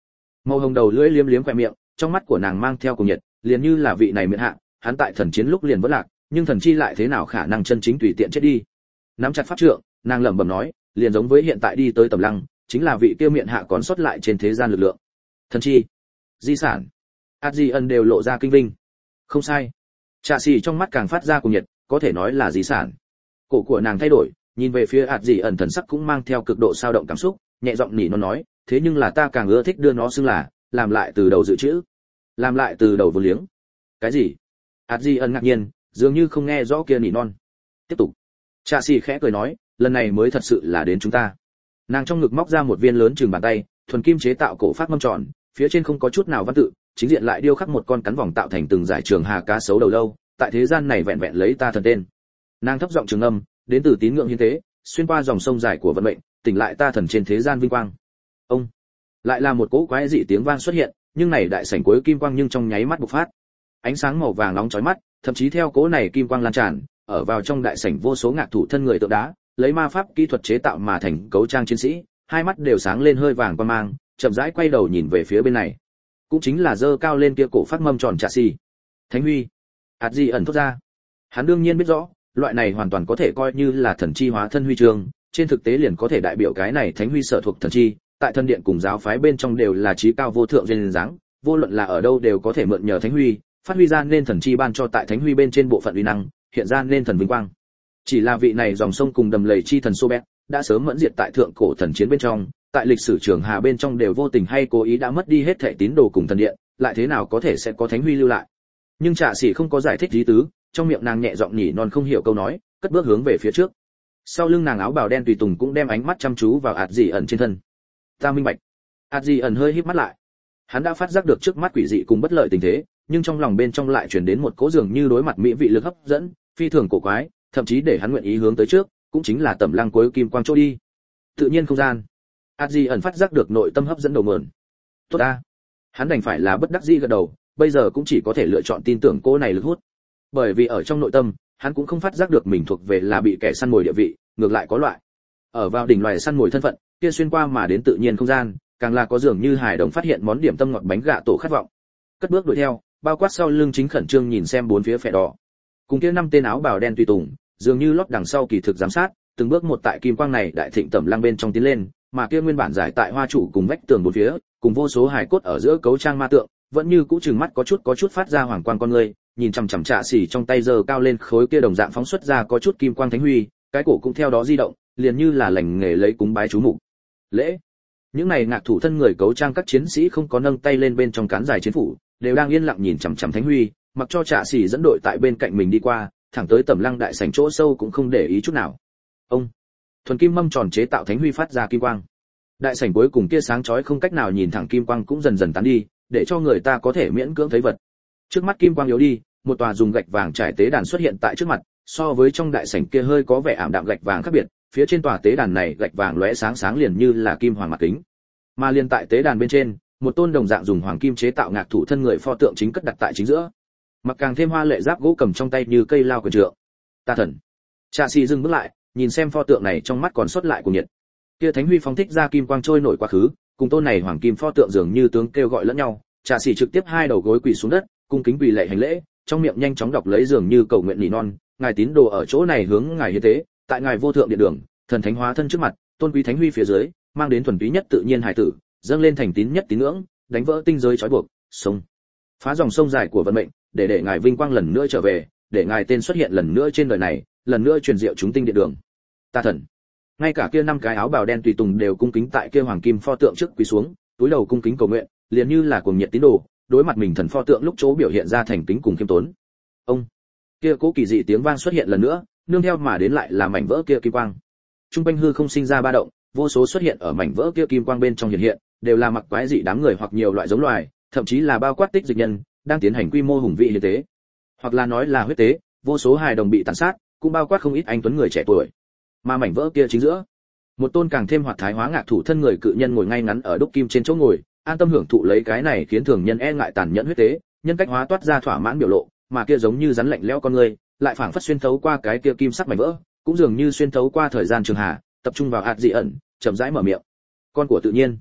Màu hồng đầu lưỡi liếm liếm khóe miệng, trong mắt của nàng mang theo cùng nhiệt, liền như là vị này miễn hạ, hắn tại thần chiến lúc liền vỡ lạc, nhưng thần chi lại thế nào khả năng chân chính tùy tiện chết đi. Nắm chặt pháp trượng, nàng lẩm bẩm nói, liền giống với hiện tại đi tới tầm lăng, chính là vị kia miệng hạ còn sót lại trên thế gian lực lượng. Thần chi, di sản, ạt di ẩn đều lộ ra kinh vinh. Không sai. Trạ xỉ trong mắt càng phát ra cùng nhiệt, có thể nói là di sản. Cổ của nàng thay đổi, nhìn về phía ạt di ẩn, thần sắc cũng mang theo cực độ sao động cảm xúc, nhẹ giọng nỉ nó nói, thế nhưng là ta càng ưa thích đưa nó xưng là làm lại từ đầu dự trữ, làm lại từ đầu vô liếng. Cái gì? ạt di ẩn ngạc nhiên, dường như không nghe rõ kia nỉ non. Tiếp tục. Trạ xỉ khẽ cười nói, lần này mới thật sự là đến chúng ta. Nàng trong ngực móc ra một viên lớn chừng bàn tay, thuần kim chế tạo cổ phát mâm tròn, phía trên không có chút nào văn tự, chính diện lại điêu khắc một con cắn vòng tạo thành từng dải trường hà cá sấu đầu lâu, tại thế gian này vẹn vẹn lấy ta thần tên. Nàng thấp giọng trường âm, đến từ tín ngưỡng hiến tế, xuyên qua dòng sông dài của vận mệnh, tỉnh lại ta thần trên thế gian vinh quang. Ông, lại là một cỗ quái dị tiếng vang xuất hiện, nhưng này đại sảnh cuối kim quang nhưng trong nháy mắt bộc phát. Ánh sáng màu vàng nóng chói mắt, thậm chí theo cỗ này kim quang lan tràn, ở vào trong đại sảnh vô số ngạc thủ thân người tượng đá, lấy ma pháp kỹ thuật chế tạo mà thành cấu trang chiến sĩ, hai mắt đều sáng lên hơi vàng qua mang, chậm rãi quay đầu nhìn về phía bên này. Cũng chính là dơ cao lên kia cổ phát mâm tròn Trạ xỉ. Thánh huy. ạt di ẩn thốt ra. Hắn đương nhiên biết rõ, loại này hoàn toàn có thể coi như là thần chi hóa thân huy chương, trên thực tế liền có thể đại biểu cái này thánh huy sở thuộc thần chi, tại thân điện cùng giáo phái bên trong đều là chí cao vô thượng duyên dáng, vô luận là ở đâu đều có thể mượn nhờ thánh huy, phát huy ra nên thần chi ban cho tại thánh huy bên trên bộ phận uy năng, hiện ra nên thần vinh quang. Chỉ là vị này dòng sông cùng đầm lầy chi thần Sobek đã sớm mẫn diệt tại thượng cổ thần chiến bên trong, tại lịch sử trường hà bên trong đều vô tình hay cố ý đã mất đi hết thể tín đồ cùng thần điện, lại thế nào có thể sẽ có thánh huy lưu lại. Nhưng Trạ xỉ không có giải thích ý tứ, trong miệng nàng nhẹ giọng nhỉ non không hiểu câu nói, cất bước hướng về phía trước. Sau lưng nàng áo bào đen tùy tùng cũng đem ánh mắt chăm chú vào ạt dị ẩn trên thân. Ta minh bạch. ạt dị ẩn hơi híp mắt lại. Hắn đã phát giác được trước mắt quỷ dị cùng bất lợi tình thế, nhưng trong lòng bên trong lại truyền đến một cỗ dường như đối mặt mỹ vị lực hấp dẫn, phi thường cổ quái, thậm chí để hắn nguyện ý hướng tới trước, cũng chính là tầm lăng cuối kim quang chỗ đi. Tự nhiên không gian. ạt dị ẩn phát giác được nội tâm hấp dẫn đầu nguồn. Tốt ta. Hắn đành phải là bất đắc dĩ gật đầu, bây giờ cũng chỉ có thể lựa chọn tin tưởng cô này lực hút. Bởi vì ở trong nội tâm, hắn cũng không phát giác được mình thuộc về là bị kẻ săn mồi địa vị, ngược lại có loại ở vào đỉnh loài săn mồi thân phận, kia xuyên qua mà đến tự nhiên không gian, càng là có dường như hài đồng phát hiện món điểm tâm ngọt bánh gạ tổ khát vọng. Cất bước đuổi theo, bao quát sau lưng chính khẩn trương nhìn xem bốn phía phệ đỏ. Cùng kia năm tên áo bào đen tùy tùng, dường như lót đằng sau kỳ thực giám sát, từng bước một tại kim quang này đại thịnh tẩm lăng bên trong tiến lên, mà kia nguyên bản giải tại hoa trụ cùng vách tường bốn phía, cùng vô số hài cốt ở giữa cấu trang ma tượng, vẫn như cũ trừng mắt có chút có chút phát ra hoàng quang con người, nhìn chằm chằm Trạ xỉ trong tay giơ cao lên khối kia đồng dạng phóng xuất ra có chút kim quang thánh huy, cái cổ cũng theo đó di động, liền như là lành nghề lấy cúng bái chú mục. Lễ. Những này ngạc thủ thân người cấu trang các chiến sĩ không có nâng tay lên bên trong cán dài chiến phủ, đều đang yên lặng nhìn chằm chằm thánh huy, mặc cho Trạ xỉ dẫn đội tại bên cạnh mình đi qua, thẳng tới tầm lăng đại sảnh chỗ sâu cũng không để ý chút nào. Ông. Thuần kim mâm tròn chế tạo thánh huy phát ra kim quang. Đại sảnh cuối cùng kia sáng chói không cách nào nhìn thẳng kim quang cũng dần dần tán đi, để cho người ta có thể miễn cưỡng thấy vật. Trước mắt kim quang yếu đi, một tòa dùng gạch vàng trải tế đàn xuất hiện tại trước mặt, so với trong đại sảnh kia hơi có vẻ ảm đạm gạch vàng khác biệt, phía trên tòa tế đàn này gạch vàng lóe sáng sáng liền như là kim hoàng mặt kính. Mà liên tại tế đàn bên trên, một tôn đồng dạng dùng hoàng kim chế tạo ngạc thủ thân người pho tượng chính cất đặt tại chính giữa. Mặc càng thêm hoa lệ giáp gỗ cầm trong tay như cây lao quyền trượng. Ta thần. Trạ xỉ dừng bước lại, nhìn xem pho tượng này trong mắt còn sót lại của nhiệt. Kia thánh huy phóng thích ra kim quang trôi nổi quá khứ, cùng tôn này hoàng kim pho tượng dường như tướng kêu gọi lẫn nhau. Trạ xỉ trực tiếp hai đầu gối quỳ xuống đất, cung kính quỳ lạy hành lễ, trong miệng nhanh chóng đọc lấy dường như cầu nguyện nỉ non, ngài tín đồ ở chỗ này hướng ngài hiến tế, tại ngài vô thượng điện đường, thần thánh hóa thân trước mặt, tôn quý thánh huy phía dưới, mang đến thuần túy nhất tự nhiên hải tử, dâng lên thành tín nhất tín ngưỡng, đánh vỡ tinh giới trói buộc, sông phá dòng sông dài của vận mệnh, để để ngài vinh quang lần nữa trở về, để ngài tên xuất hiện lần nữa trên đời này, lần nữa truyền diệu chúng tinh điện đường. Ta thần. Ngay cả kia năm cái áo bào đen tùy tùng đều cung kính tại kia hoàng kim pho tượng trước quỳ xuống, túi đầu cung kính cầu nguyện, liền như là cuồng nhiệt tín đồ, đối mặt mình thần pho tượng lúc chỗ biểu hiện ra thành kính cùng khiêm tốn. Ông. Kia cố kỳ dị tiếng vang xuất hiện lần nữa, nương theo mà đến lại là mảnh vỡ kia kim quang. Trung quanh hư không sinh ra ba động, vô số xuất hiện ở mảnh vỡ kia kim quang bên trong hiện hiện, đều là mặc quái dị đám người hoặc nhiều loại giống loài, thậm chí là bao quát tích dịch nhân, đang tiến hành quy mô hùng vị hiến tế, hoặc là nói là huyết tế, vô số hài đồng bị tàn sát, cũng bao quát không ít anh tuấn người trẻ tuổi. Mà mảnh vỡ kia chính giữa, một tôn càng thêm hoạt thái hóa ngạc thủ thân người cự nhân ngồi ngay ngắn ở đúc kim trên chỗ ngồi, an tâm hưởng thụ lấy cái này khiến thường nhân e ngại tàn nhẫn huyết tế, nhân cách hóa toát ra thỏa mãn biểu lộ, mà kia giống như rắn lạnh lẽo con người, lại phảng phất xuyên thấu qua cái kia kim sắc mảnh vỡ, cũng dường như xuyên thấu qua thời gian trường hà, tập trung vào hạt dị ẩn, chậm rãi mở miệng. Con của tự nhiên.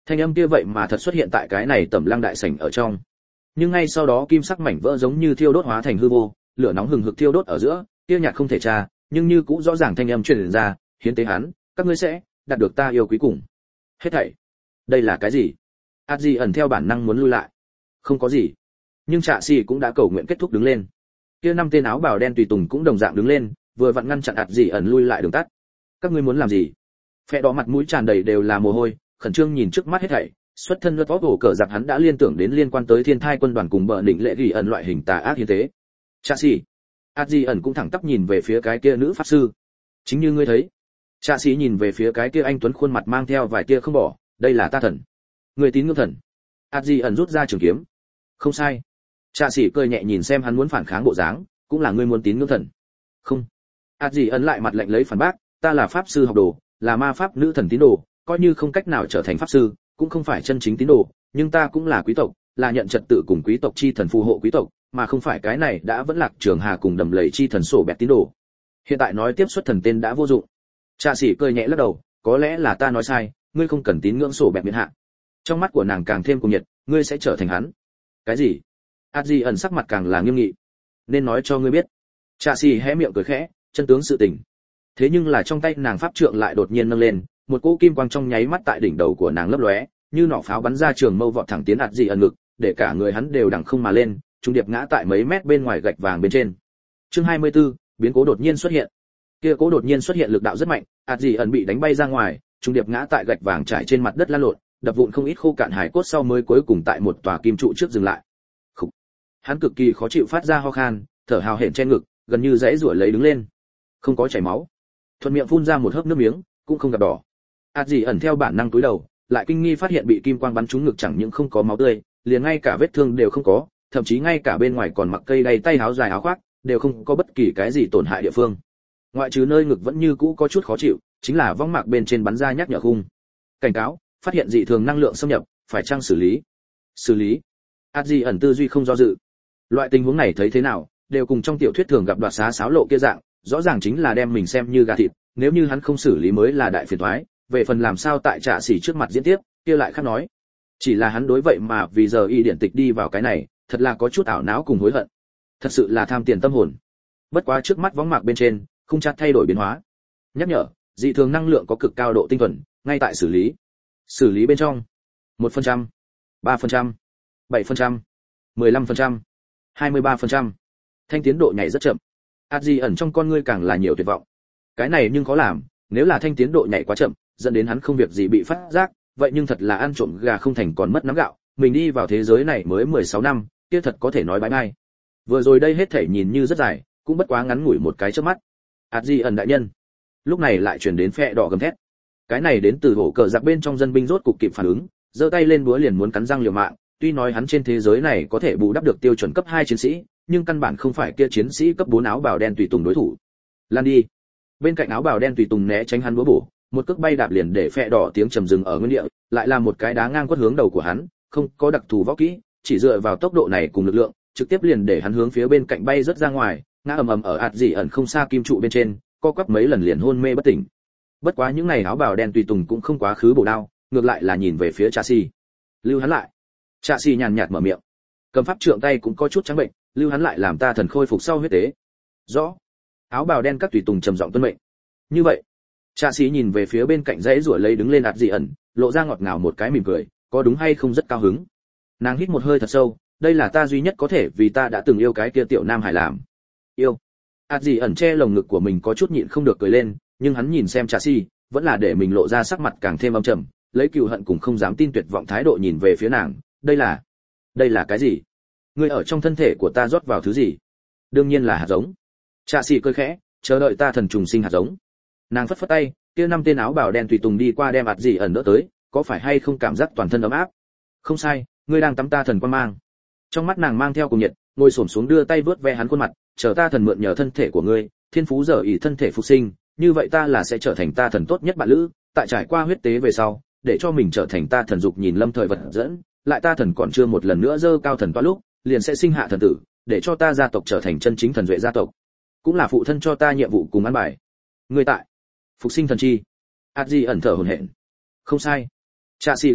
Thanh âm kia vậy mà thật xuất hiện tại cái này tầm lăng đại sảnh ở trong. Nhưng ngay sau đó kim sắc mảnh vỡ giống như thiêu đốt hóa thành hư vô, lửa nóng hừng hực thiêu đốt ở giữa, kia nhạt không thể tra, nhưng như cũng rõ ràng thanh âm truyền ra, hiến tế hắn, các ngươi sẽ đạt được ta yêu quý cùng. Hết thảy. Đây là cái gì? Át gì ẩn theo bản năng muốn lui lại. Không có gì. Nhưng Trạ Sĩ cũng đã cầu nguyện kết thúc đứng lên. Kia năm tên áo bào đen tùy tùng cũng đồng dạng đứng lên, vừa vặn ngăn chặn Át gì ẩn lui lại đường tắt. Các ngươi muốn làm gì? Phệ đỏ mặt mũi tràn đầy đều là mồ hôi, khẩn trương nhìn trước mắt hết thảy, xuất thân lướt vót hổ cờ giặc hắn đã liên tưởng đến liên quan tới thiên thai quân đoàn cùng bờ đỉnh lệ gỉ ẩn loại hình tà ác như thế. Trạ Sĩ, Át gì ẩn cũng thẳng tắp nhìn về phía cái kia nữ pháp sư. Chính như ngươi thấy. Trạ Sĩ nhìn về phía cái kia anh tuấn khuôn mặt mang theo vài tia không bỏ, đây là ta thần. Người tín ngưỡng thần. Át gì ẩn rút ra trường kiếm. Không sai. Trạ Sĩ cười nhẹ nhìn xem hắn muốn phản kháng bộ dáng, cũng là ngươi muốn tín ngưỡng thần. Không. Át gì ẩn lại mặt lạnh lấy phản bác, ta là pháp sư học đồ, là ma pháp nữ thần tín đồ, coi như không cách nào trở thành pháp sư, cũng không phải chân chính tín đồ, nhưng ta cũng là quý tộc, là nhận trật tự cùng quý tộc chi thần phù hộ quý tộc, mà không phải cái này đã vẫn lạc trường hà cùng đầm lầy chi thần sổ bẹt tín đồ. Hiện tại nói tiếp xuất thần tên đã vô dụng. Trạ Sĩ cười nhẹ lắc đầu, có lẽ là ta nói sai, ngươi không cần tín ngưỡng sổ bẹt miễn hạ. Trong mắt của nàng càng thêm cuồng nhiệt, ngươi sẽ trở thành hắn. Cái gì? Át gì ẩn sắc mặt càng là nghiêm nghị. Nên nói cho ngươi biết. Trạ Sĩ hé miệng cười khẽ, chân tướng sự tình. Thế nhưng là trong tay nàng pháp trượng lại đột nhiên nâng lên, một cỗ kim quang trong nháy mắt tại đỉnh đầu của nàng lấp lóe, như nỏ pháo bắn ra trường mâu vọt thẳng tiến Át gì ẩn ngực, để cả người hắn đều đằng không mà lên, trung điệp ngã tại mấy mét bên ngoài gạch vàng bên trên. Chương hai mươi tư, biến cố đột nhiên xuất hiện. Kia cố đột nhiên xuất hiện lực đạo rất mạnh, Át gì ẩn bị đánh bay ra ngoài, trung điệp ngã tại gạch vàng trải trên mặt đất lăn lộn, đập vụn không ít khô cạn hải cốt sau mới cuối cùng tại một tòa kim trụ trước dừng lại. Khục. Hắn cực kỳ khó chịu phát ra ho khan, thở hào hển trên ngực, gần như dãy rủa lấy đứng lên. Không có chảy máu. Thuận miệng phun ra một hớp nước miếng, cũng không gặp đỏ. Át gì ẩn theo bản năng cúi đầu, lại kinh nghi phát hiện bị kim quang bắn trúng ngực chẳng những không có máu tươi, liền ngay cả vết thương đều không có, thậm chí ngay cả bên ngoài còn mặc cây đay tay áo dài áo khoác, đều không có bất kỳ cái gì tổn hại địa phương. Ngoại trừ nơi ngực vẫn như cũ có chút khó chịu, chính là võng mạc bên trên bắn ra nhắc nhở khung. Cảnh cáo, phát hiện dị thường năng lượng xâm nhập, phải chăng xử lý? Xử lý? Át gì ẩn tư duy không do dự. Loại tình huống này thấy thế nào, đều cùng trong tiểu thuyết thường gặp đoạt xá xáo lộ kia dạng, rõ ràng chính là đem mình xem như gà thịt, nếu như hắn không xử lý mới là đại phiền toái, về phần làm sao tại Trạ Sĩ trước mặt diễn tiếp, kia lại khác nói. Chỉ là hắn đối vậy mà vì giờ y điển tịch đi vào cái này, thật là có chút ảo não cùng hối hận. Thật sự là tham tiền tâm hồn. Bất quá trước mắt võng mạc bên trên, không chát thay đổi biến hóa. Nhắc nhở, dị thường năng lượng có cực cao độ tinh thuần, ngay tại xử lý. Xử lý bên trong. một phần trăm, ba phần trăm, bảy phần trăm, mười lăm phần trăm, hai mươi ba phần trăm. Thanh tiến độ nhảy rất chậm. Át gì ẩn trong con ngươi càng là nhiều tuyệt vọng. Cái này nhưng có làm, nếu là thanh tiến độ nhảy quá chậm, dẫn đến hắn không việc gì bị phát giác, vậy nhưng thật là ăn trộm gà không thành còn mất nắm gạo, mình đi vào thế giới này mới mười sáu năm, kia thật có thể nói bye bye. Vừa rồi đây hết thảy nhìn như rất dài, cũng bất quá ngắn ngủi một cái chớp mắt. Át gì ẩn đại nhân. Lúc này lại truyền đến phe đỏ gầm thét. Cái này đến từ hổ cờ giặc bên trong dân binh rốt cục kịp phản ứng, giơ tay lên búa liền muốn cắn răng liều mạng, tuy nói hắn trên thế giới này có thể bù đắp được tiêu chuẩn cấp hai chiến sĩ, nhưng căn bản không phải kia chiến sĩ cấp bốn áo bào đen tùy tùng đối thủ. Lan đi. Bên cạnh áo bào đen tùy tùng né tránh hắn búa bổ, một cước bay đạp liền để phe đỏ tiếng trầm dừng ở nguyên địa, lại là một cái đá ngang quất hướng đầu của hắn, không có đặc thù võ kỹ, chỉ dựa vào tốc độ này cùng lực lượng, trực tiếp liền để hắn hướng phía bên cạnh bay rất ra ngoài, ngã ầm ầm ở ạt dị ẩn không xa kim trụ bên trên, co quắp mấy lần liền hôn mê bất tỉnh. Bất quá những này áo bào đen tùy tùng cũng không quá khứ bổ đao, ngược lại là nhìn về phía Trạ Sĩ. Lưu hắn lại. Trạ Sĩ nhàn nhạt mở miệng. Cầm pháp trượng tay cũng có chút trắng bệnh, lưu hắn lại làm ta thần khôi phục sau huyết tế. Rõ. Áo bào đen các tùy tùng trầm giọng tuân mệnh. Như vậy, Trạ Sĩ nhìn về phía bên cạnh dãy rủa lấy đứng lên ạt dị ẩn, lộ ra ngọt ngào một cái mỉm cười, có đúng hay không rất cao hứng. Nàng hít một hơi thật sâu, đây là ta duy nhất có thể vì ta đã từng yêu cái kia tiểu nam hải làm. Yêu. ạt dị ẩn che lồng ngực của mình có chút nhịn không được cười lên, nhưng hắn nhìn xem Trạ Sĩ, vẫn là để mình lộ ra sắc mặt càng thêm âm trầm, lấy cừu hận cùng không dám tin tuyệt vọng thái độ nhìn về phía nàng, đây là, đây là cái gì? Ngươi ở trong thân thể của ta rót vào thứ gì? Đương nhiên là hạt giống. Trạ Sĩ cười khẽ, chờ đợi ta thần trùng sinh hạt giống. Nàng phất phất tay, kia năm tên áo bào đen tùy tùng đi qua đem ạt dị ẩn đỡ tới, có phải hay không cảm giác toàn thân ấm áp? Không sai, ngươi đang tắm ta thần quan mang. Trong mắt nàng mang theo cùng nhiệt, ngồi xổm xuống đưa tay vớt ve hắn khuôn mặt, chờ ta thần mượn nhờ thân thể của ngươi, thiên phú giờ ỷ thân thể phục sinh, như vậy ta là sẽ trở thành ta thần tốt nhất bạn lữ, tại trải qua huyết tế về sau, để cho mình trở thành ta thần dục nhìn lâm thời vật dẫn, lại ta thần còn chưa một lần nữa dơ cao thần toa lúc, liền sẽ sinh hạ thần tử, để cho ta gia tộc trở thành chân chính thần duệ gia tộc. Cũng là phụ thân cho ta nhiệm vụ cùng ăn bài. Ngươi tại phục sinh thần chi. ạt dị ẩn thở hổn hển. Không sai. Trạ Sĩ gật đầu,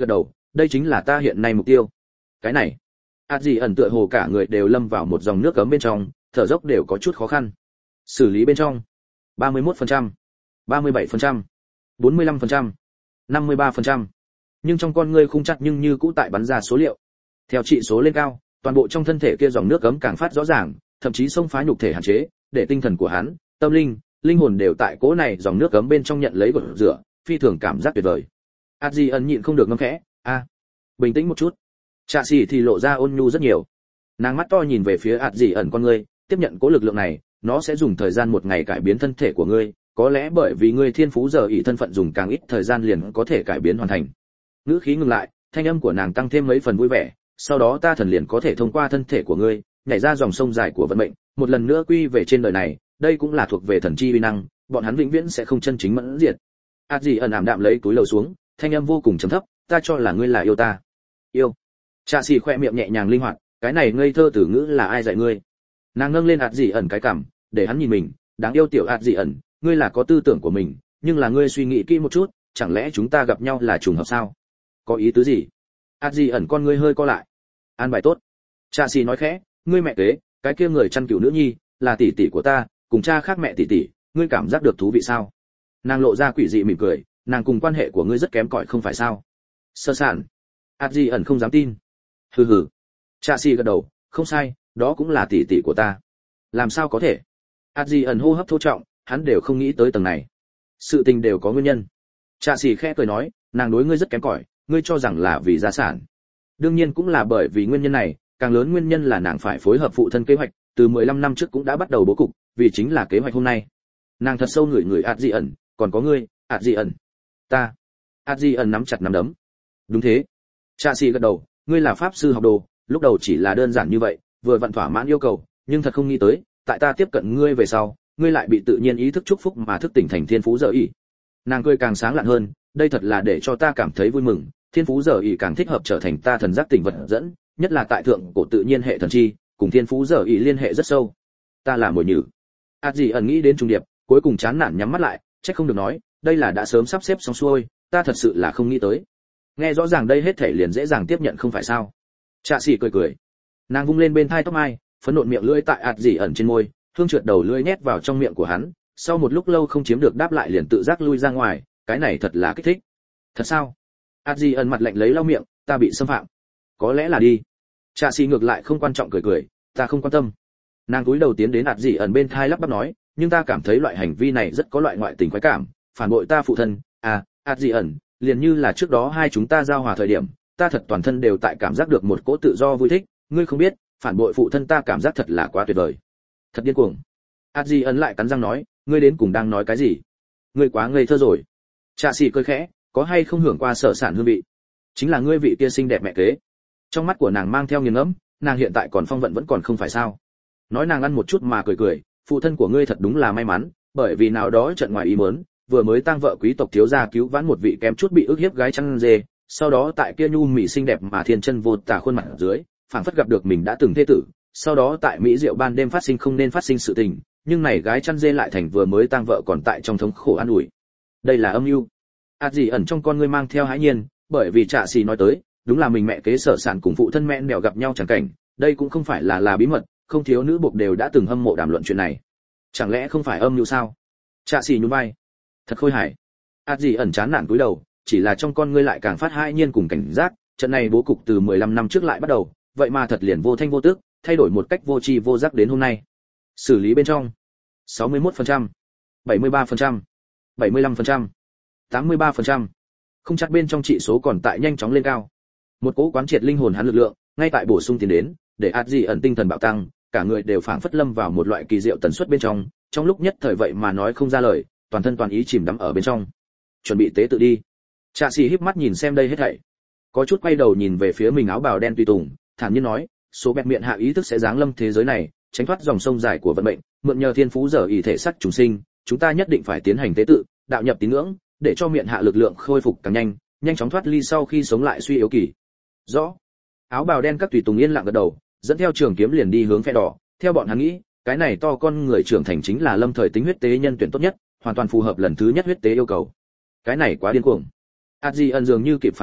đây chính là ta hiện nay mục tiêu. Cái này, ạt gì ẩn tựa hồ cả người đều lâm vào một dòng nước cấm bên trong, thở dốc đều có chút khó khăn. Xử lý bên trong, ba mươi mốt phần trăm, ba mươi bảy phần trăm, bốn mươi lăm phần trăm, năm mươi ba phần trăm. Nhưng trong con ngươi khung chặt nhưng như cũ tại bắn ra số liệu. Theo trị số lên cao, toàn bộ trong thân thể kia dòng nước cấm càng phát rõ ràng, thậm chí xông phá nhục thể hạn chế, để tinh thần của hắn, tâm linh, linh hồn đều tại cỗ này dòng nước cấm bên trong nhận lấy gột rửa, phi thường cảm giác tuyệt vời. Adji ẩn nhịn không được ngâm khẽ, a, bình tĩnh một chút. Trạ Sĩ thì lộ ra ôn nhu rất nhiều. Nàng mắt to nhìn về phía Adji ẩn con ngươi, tiếp nhận cỗ lực lượng này, nó sẽ dùng thời gian một ngày cải biến thân thể của ngươi, có lẽ bởi vì ngươi thiên phú giờ ỷ thân phận dùng càng ít thời gian liền có thể cải biến hoàn thành. Ngữ khí ngừng lại, thanh âm của nàng tăng thêm mấy phần vui vẻ, sau đó ta thần liền có thể thông qua thân thể của ngươi, nhảy ra dòng sông dài của vận mệnh, một lần nữa quy về trên đời này, đây cũng là thuộc về thần chi uy năng, bọn hắn vĩnh viễn sẽ không chân chính mẫn diệt. Adji ẩn ảm đạm lấy túi lầu xuống, thanh âm vô cùng trầm thấp, ta cho là ngươi là yêu ta. Yêu. Trạ Sĩ khoe miệng nhẹ nhàng linh hoạt, cái này ngây thơ từ ngữ là ai dạy ngươi? Nàng nâng lên Adji ẩn cái cằm, để hắn nhìn mình, đáng yêu tiểu Adji ẩn, ngươi là có tư tưởng của mình, nhưng là ngươi suy nghĩ kỹ một chút, chẳng lẽ chúng ta gặp nhau là trùng hợp sao? Có ý tứ gì? Adji ẩn con ngươi hơi co lại. An bài tốt. Trạ Sĩ nói khẽ, ngươi mẹ kế, cái kia người chăn cừu nữ nhi, là tỷ tỷ của ta, cùng cha khác mẹ tỷ tỷ, ngươi cảm giác được thú vị sao? Nàng lộ ra quỷ dị mỉm cười, nàng cùng quan hệ của ngươi rất kém cỏi không phải sao? Sơ sản. Adji ẩn không dám tin. Hừ hừ. Trạ Sĩ gật đầu, không sai, đó cũng là tỷ tỷ của ta. Làm sao có thể? Adji ẩn hô hấp thô trọng, hắn đều không nghĩ tới tầng này. Sự tình đều có nguyên nhân. Trạ Sĩ khẽ cười nói, nàng đối ngươi rất kém cỏi, ngươi cho rằng là vì gia sản. Đương nhiên cũng là bởi vì nguyên nhân này, càng lớn nguyên nhân là nàng phải phối hợp phụ thân kế hoạch, từ mười lăm năm trước cũng đã bắt đầu bố cục, vì chính là kế hoạch hôm nay. Nàng thật sâu ngửi người Adji ẩn, còn có ngươi, Adji ẩn. Ta. Adji ẩn nắm chặt nắm đấm. Đúng thế. Trạ Sĩ gật đầu, ngươi là pháp sư học đồ, lúc đầu chỉ là đơn giản như vậy, vừa vặn thỏa mãn yêu cầu, nhưng thật không nghĩ tới, tại ta tiếp cận ngươi về sau, ngươi lại bị tự nhiên ý thức chúc phúc mà thức tỉnh thành thiên phú giờ ỷ. Nàng cười càng sáng lạn hơn, đây thật là để cho ta cảm thấy vui mừng, thiên phú giờ ỷ càng thích hợp trở thành ta thần giác tỉnh vật dẫn, nhất là tại thượng cổ tự nhiên hệ thần chi, cùng thiên phú giờ ỷ liên hệ rất sâu. Ta là mồi nhử. Adji ẩn nghĩ đến trung điệp, cuối cùng chán nản nhắm mắt lại, trách không được nói, đây là đã sớm sắp xếp xong xuôi, ta thật sự là không nghĩ tới. Nghe rõ ràng đây hết thể liền dễ dàng tiếp nhận không phải sao? Trạ Sĩ cười cười, nàng vung lên bên thai tóc mai, phấn nộn miệng lưỡi tại Adji ẩn trên môi, hương trượt đầu lưỡi nhét vào trong miệng của hắn, sau một lúc lâu không chiếm được đáp lại liền tự giác lui ra ngoài, cái này thật là kích thích. Thật sao? Adji ẩn mặt lạnh lấy lau miệng, ta bị xâm phạm. Có lẽ là đi. Trạ Sĩ ngược lại không quan trọng cười cười, ta không quan tâm. Nàng cúi đầu tiến đến Adji ẩn bên thai lắp bắp nói, nhưng ta cảm thấy loại hành vi này rất có loại ngoại tình khoái cảm, phản bội ta phụ thân, à, Adji ẩn, liền như là trước đó hai chúng ta giao hòa thời điểm, ta thật toàn thân đều tại cảm giác được một cỗ tự do vui thích, ngươi không biết, phản bội phụ thân ta cảm giác thật là quá tuyệt vời. Thật điên cuồng. Adji ẩn lại cắn răng nói, ngươi đến cùng đang nói cái gì? Ngươi quá ngây thơ rồi. Trạ Sĩ cười khẽ, có hay không hưởng qua sở sản hương vị? Chính là ngươi vị kia xinh đẹp mẹ kế. Trong mắt của nàng mang theo nghiền ngẫm, nàng hiện tại còn phong vận vẫn còn không phải sao? Nói nàng ăn một chút mà cười cười, phụ thân của ngươi thật đúng là may mắn, bởi vì nào đó trận ngoài ý muốn, vừa mới tang vợ quý tộc thiếu gia cứu vãn một vị kém chút bị ức hiếp gái chăn dê, sau đó tại kia nhu mỹ xinh đẹp mà thiên chân vô tà khuôn mặt dưới, phảng phất gặp được mình đã từng thê tử, sau đó tại mỹ diệu ban đêm phát sinh không nên phát sinh sự tình, nhưng này gái chăn dê lại thành vừa mới tang vợ còn tại trong thống khổ an ủi. Đây là âm mưu. Adji ẩn trong con ngươi mang theo hãi nhiên, bởi vì Trạ Sĩ nói tới, đúng là mình mẹ kế sở sản cùng phụ thân mẹ mèo gặp nhau chẳng cảnh, đây cũng không phải là là bí mật, không thiếu nữ buộc đều đã từng hâm mộ đàm luận chuyện này. Chẳng lẽ không phải âm mưu sao? Trạ Sĩ nhún vai. Thật khôi hài. Adji ẩn chán nản cúi đầu, chỉ là trong con ngươi lại càng phát hãi nhiên cùng cảnh giác, trận này bố cục từ mười lăm năm trước lại bắt đầu, vậy mà thật liền vô thanh vô tức, thay đổi một cách vô tri vô giác đến hôm nay. Xử lý bên trong sáu mươi mốt phần trăm, bảy mươi ba phần trăm, bảy mươi lăm phần trăm, tám mươi ba phần trăm. Không chắc bên trong trị số còn tại nhanh chóng lên cao. Một cỗ quán triệt linh hồn hắn lực lượng, ngay tại bổ sung tiến đến, để Adji ẩn tinh thần bạo tăng, cả người đều phảng phất lâm vào một loại kỳ diệu tần suất bên trong, trong lúc nhất thời vậy mà nói không ra lời, toàn thân toàn ý chìm đắm ở bên trong. Chuẩn bị tế tự đi. Trạ Sĩ híp mắt nhìn xem đây hết thảy, có chút quay đầu nhìn về phía mình áo bào đen tùy tùng, thản nhiên nói, số bẹt miệng hạ ý thức sẽ giáng lâm thế giới này, tránh thoát dòng sông dài của vận mệnh, mượn nhờ thiên phú giờ ý thể sắc trùng sinh, chúng ta nhất định phải tiến hành tế tự, đạo nhập tín ngưỡng, để cho miệng hạ lực lượng khôi phục càng nhanh, nhanh chóng thoát ly sau khi sống lại suy yếu kỳ. Rõ. Áo bào đen các tùy tùng yên lặng gật đầu, dẫn theo trường kiếm liền đi hướng phe đỏ, theo bọn hắn nghĩ, cái này to con người trưởng thành chính là lâm thời tính huyết tế nhân tuyển tốt nhất, hoàn toàn phù hợp lần thứ nhất huyết tế yêu cầu. Cái này quá điên cuồng. Adji ẩn dường như kịp phản ứng,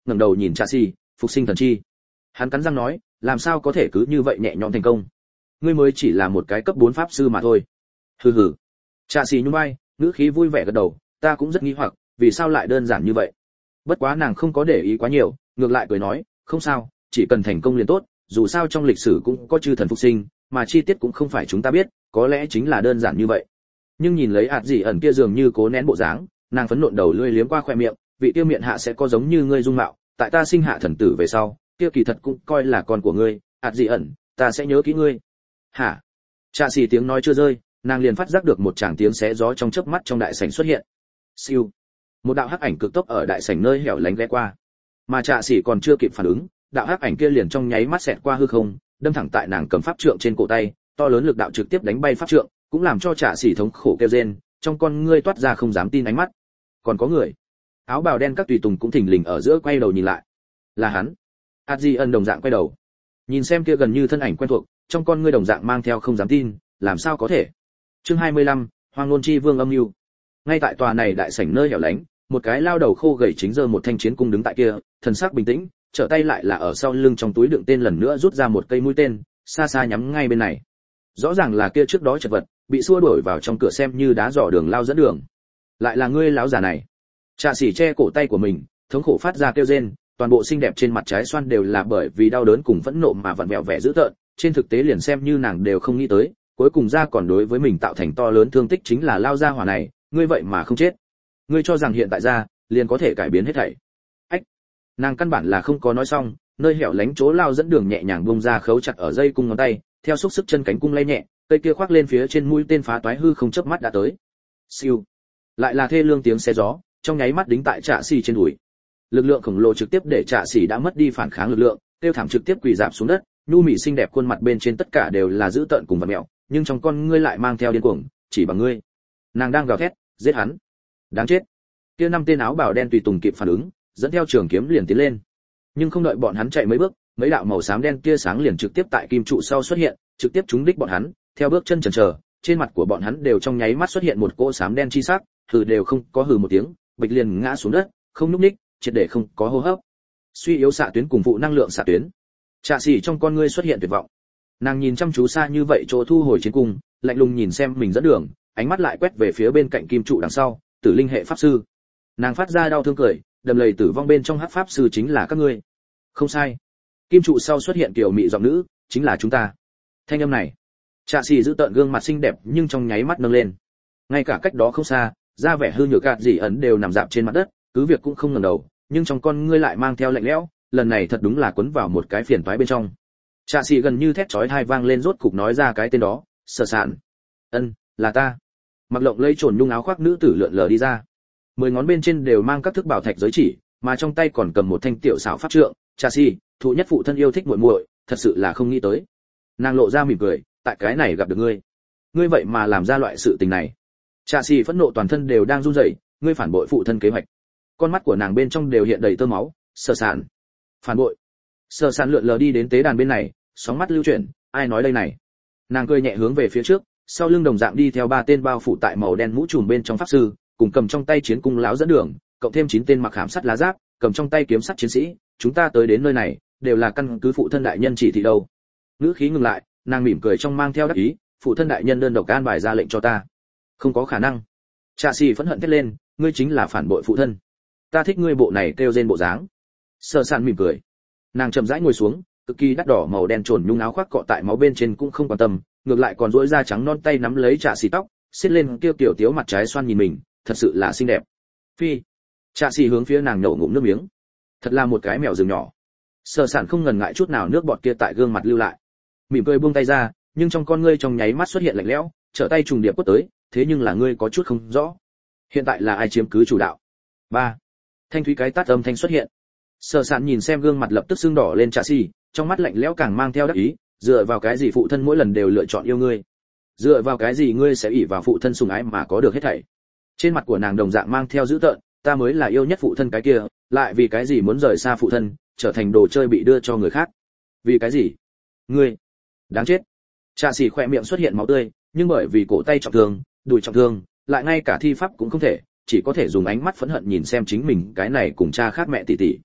ngẩng đầu nhìn Trạ Sĩ, phục sinh thần chi. Hắn cắn răng nói, làm sao có thể cứ như vậy nhẹ nhõm thành công? Ngươi mới chỉ là một cái cấp bốn pháp sư mà thôi. Hừ hừ. Trạ Sĩ nhún vai, ngữ khí vui vẻ gật đầu, ta cũng rất nghi hoặc, vì sao lại đơn giản như vậy? Bất quá nàng không có để ý quá nhiều, ngược lại cười nói, không sao, chỉ cần thành công liền tốt, dù sao trong lịch sử cũng có chư thần phục sinh, mà chi tiết cũng không phải chúng ta biết, có lẽ chính là đơn giản như vậy. Nhưng nhìn lấy ạt gì ẩn kia dường như cố nén bộ dáng, nàng phấn nộn đầu lưỡi liếm qua khóe miệng, vị tiêu miệng hạ sẽ có giống như ngươi dung mạo, tại ta sinh hạ thần tử về sau, kia kỳ thật cũng coi là con của ngươi, ạt gì ẩn, ta sẽ nhớ kỹ ngươi. Hả? Trạ Sĩ tiếng nói chưa rơi, nàng liền phát giác được một tràng tiếng xé gió trong chớp mắt trong đại sảnh xuất hiện. Siêu. Một đạo hắc ảnh cực tốc ở đại sảnh nơi hẻo lánh ghé qua. Mà Trạ Sĩ còn chưa kịp phản ứng, đạo hắc ảnh kia liền trong nháy mắt xẹt qua hư không, đâm thẳng tại nàng cầm pháp trượng trên cổ tay, to lớn lực đạo trực tiếp đánh bay pháp trượng, cũng làm cho Trạ Sĩ thống khổ kêu rên, trong con ngươi toát ra không dám tin ánh mắt. Còn có người. Áo bào đen các tùy tùng cũng thình lình ở giữa quay đầu nhìn lại. Là hắn. Adrian đồng dạng quay đầu. Nhìn xem kia gần như thân ảnh quen thuộc, trong con ngươi đồng dạng mang theo không dám tin, làm sao có thể. Chương hai mươi lăm, Hoang Nôn Chi Vương âm mưu. Ngay tại tòa này đại sảnh nơi hẻo lánh, một cái lao đầu khô gầy chính giơ một thanh chiến cung đứng tại kia, thần sắc bình tĩnh, trở tay lại là ở sau lưng trong túi đựng tên lần nữa rút ra một cây mũi tên, xa xa nhắm ngay bên này. Rõ ràng là kia trước đó chật vật, bị xua đuổi vào trong cửa xem như đá dò đường lao dẫn đường. Lại là ngươi lão già này. Trạ Sĩ che cổ tay của mình, thống khổ phát ra kêu rên, toàn bộ xinh đẹp trên mặt trái xoan đều là bởi vì đau đớn cùng phẫn nộ mà vặn vẹo vẻ dữ tợn, trên thực tế liền xem như nàng đều không nghĩ tới, cuối cùng ra còn đối với mình tạo thành to lớn thương tích chính là lao gia hỏa này, ngươi vậy mà không chết. Ngươi cho rằng hiện tại ra, liền có thể cải biến hết thảy. Ách. Nàng căn bản là không có nói xong, nơi hẻo lánh chỗ lao dẫn đường nhẹ nhàng buông ra khấu chặt ở dây cung ngón tay, theo xúc sức chân cánh cung lay nhẹ, cây kia khoác lên phía trên mũi tên phá toái hư không chớp mắt đã tới. Siêu. Lại là thê lương tiếng xé gió, trong nháy mắt đính tại Trạ Sĩ trên đùi. Lực lượng khổng lồ trực tiếp để Trạ Sĩ đã mất đi phản kháng lực lượng, tiêu thảm trực tiếp quỳ rạp xuống đất, nhu mị xinh đẹp khuôn mặt bên trên tất cả đều là dữ tợn cùng vặn mèo, nhưng trong con ngươi lại mang theo điên cuồng, chỉ bằng ngươi. Nàng đang gào thét, giết hắn. Đáng chết. Kia năm tên áo bào đen tùy tùng kịp phản ứng, dẫn theo trường kiếm liền tiến lên. Nhưng không đợi bọn hắn chạy mấy bước, mấy đạo màu xám đen kia sáng liền trực tiếp tại kim trụ sau xuất hiện, trực tiếp trúng đích bọn hắn, theo bước chân chần chờ, trên mặt của bọn hắn đều trong nháy mắt xuất hiện một cỗ xám đen chi sắc, hừ đều không có hừ một tiếng, bịch liền ngã xuống đất, không nhúc nhích, triệt để không có hô hấp. Suy yếu xạ tuyến cùng vụ năng lượng xạ tuyến. Trạ Sĩ trong con ngươi xuất hiện tuyệt vọng. Nàng nhìn chăm chú xa như vậy chỗ thu hồi chiến cung, lạnh lùng nhìn xem mình dẫn đường, ánh mắt lại quét về phía bên cạnh kim trụ đằng sau, Tử Linh hệ pháp sư. Nàng phát ra đau thương cười, đầm lầy tử vong bên trong hắc pháp sư chính là các ngươi. Không sai. Kim trụ sau xuất hiện kiểu mị giọng nữ, chính là chúng ta. Thanh âm này. Trạ Sĩ giữ tợn gương mặt xinh đẹp nhưng trong nháy mắt nâng lên. Ngay cả cách đó không xa, da vẻ hư nhược gạt gì ẩn đều nằm dạp trên mặt đất, cứ việc cũng không ngẩng đầu, nhưng trong con ngươi lại mang theo lạnh lẽo, lần này thật đúng là quấn vào một cái phiền toái bên trong. Trạ Sĩ gần như thét chói tai vang lên rốt cục nói ra cái tên đó, Sở Sạn. Ân, là ta. Mặc lộng lây trồn nhung áo khoác nữ tử lượn lờ đi ra. Mười ngón bên trên đều mang các thức bảo thạch giới chỉ, mà trong tay còn cầm một thanh tiểu xảo pháp trượng. Trạ Sĩ, thụ nhất phụ thân yêu thích muội muội, thật sự là không nghĩ tới. Nàng lộ ra mỉm cười, tại cái này gặp được ngươi. Ngươi vậy mà làm ra loại sự tình này. Trạ Sĩ phẫn nộ toàn thân đều đang run rẩy, ngươi phản bội phụ thân kế hoạch. Con mắt của nàng bên trong đều hiện đầy tơ máu. Sở Sạn. Phản bội. Sở Sạn lượn lờ đi đến tế đàn bên này, sóng mắt lưu chuyển, ai nói đây này. Nàng cười nhẹ hướng về phía trước, sau lưng đồng dạng đi theo ba tên bao phủ tại màu đen mũ trùm bên trong pháp sư, cùng cầm trong tay chiến cung lão dẫn đường, cộng thêm chín tên mặc hàm sắt lá giáp, cầm trong tay kiếm sắt chiến sĩ, chúng ta tới đến nơi này, đều là căn cứ phụ thân đại nhân chỉ thị đâu. Ngữ khí ngừng lại, nàng mỉm cười trong mang theo đắc ý, phụ thân đại nhân đơn độc an bài ra lệnh cho ta. Không có khả năng. Trạ Sĩ phẫn hận thét lên, ngươi chính là phản bội phụ thân. Ta thích ngươi bộ này kêu rên bộ dáng. Sở Sạn mỉm cười. Nàng chậm rãi ngồi xuống, cực kỳ đắt đỏ màu đen trồn nhung áo khoác cọ tại máu bên trên cũng không quan tâm, ngược lại còn duỗi ra trắng non tay nắm lấy Trạ Sĩ tóc, xiết lên kêu tiểu tiếu mặt trái xoan nhìn mình, thật sự là xinh đẹp. Phi. Trạ Sĩ hướng phía nàng nhổ ngụm nước miếng. Thật là một cái mèo rừng nhỏ. Sở Sạn không ngần ngại chút nào nước bọt kia tại gương mặt lưu lại. Mỉm cười buông tay ra, nhưng trong con ngươi trong nháy mắt xuất hiện lạnh lẽo, trở tay trùng điệp quất tới, thế nhưng là ngươi có chút không rõ. Hiện tại là ai chiếm cứ chủ đạo? Ba. Thanh thúy cái tát âm thanh xuất hiện. Sở Sạn nhìn xem gương mặt lập tức sưng đỏ lên Trạ Sĩ, trong mắt lạnh lẽo càng mang theo đắc ý, dựa vào cái gì phụ thân mỗi lần đều lựa chọn yêu ngươi? Dựa vào cái gì ngươi sẽ ỷ vào phụ thân sủng ái mà có được hết thảy? Trên mặt của nàng đồng dạng mang theo dữ tợn, ta mới là yêu nhất phụ thân cái kia, lại vì cái gì muốn rời xa phụ thân, trở thành đồ chơi bị đưa cho người khác? Vì cái gì? Ngươi, đáng chết. Trạ Sĩ khỏe miệng xuất hiện máu tươi, nhưng bởi vì cổ tay trọng thương, đùi trọng thương, lại ngay cả thi pháp cũng không thể, chỉ có thể dùng ánh mắt phẫn hận nhìn xem chính mình cái này cùng cha khác mẹ tỷ tỷ.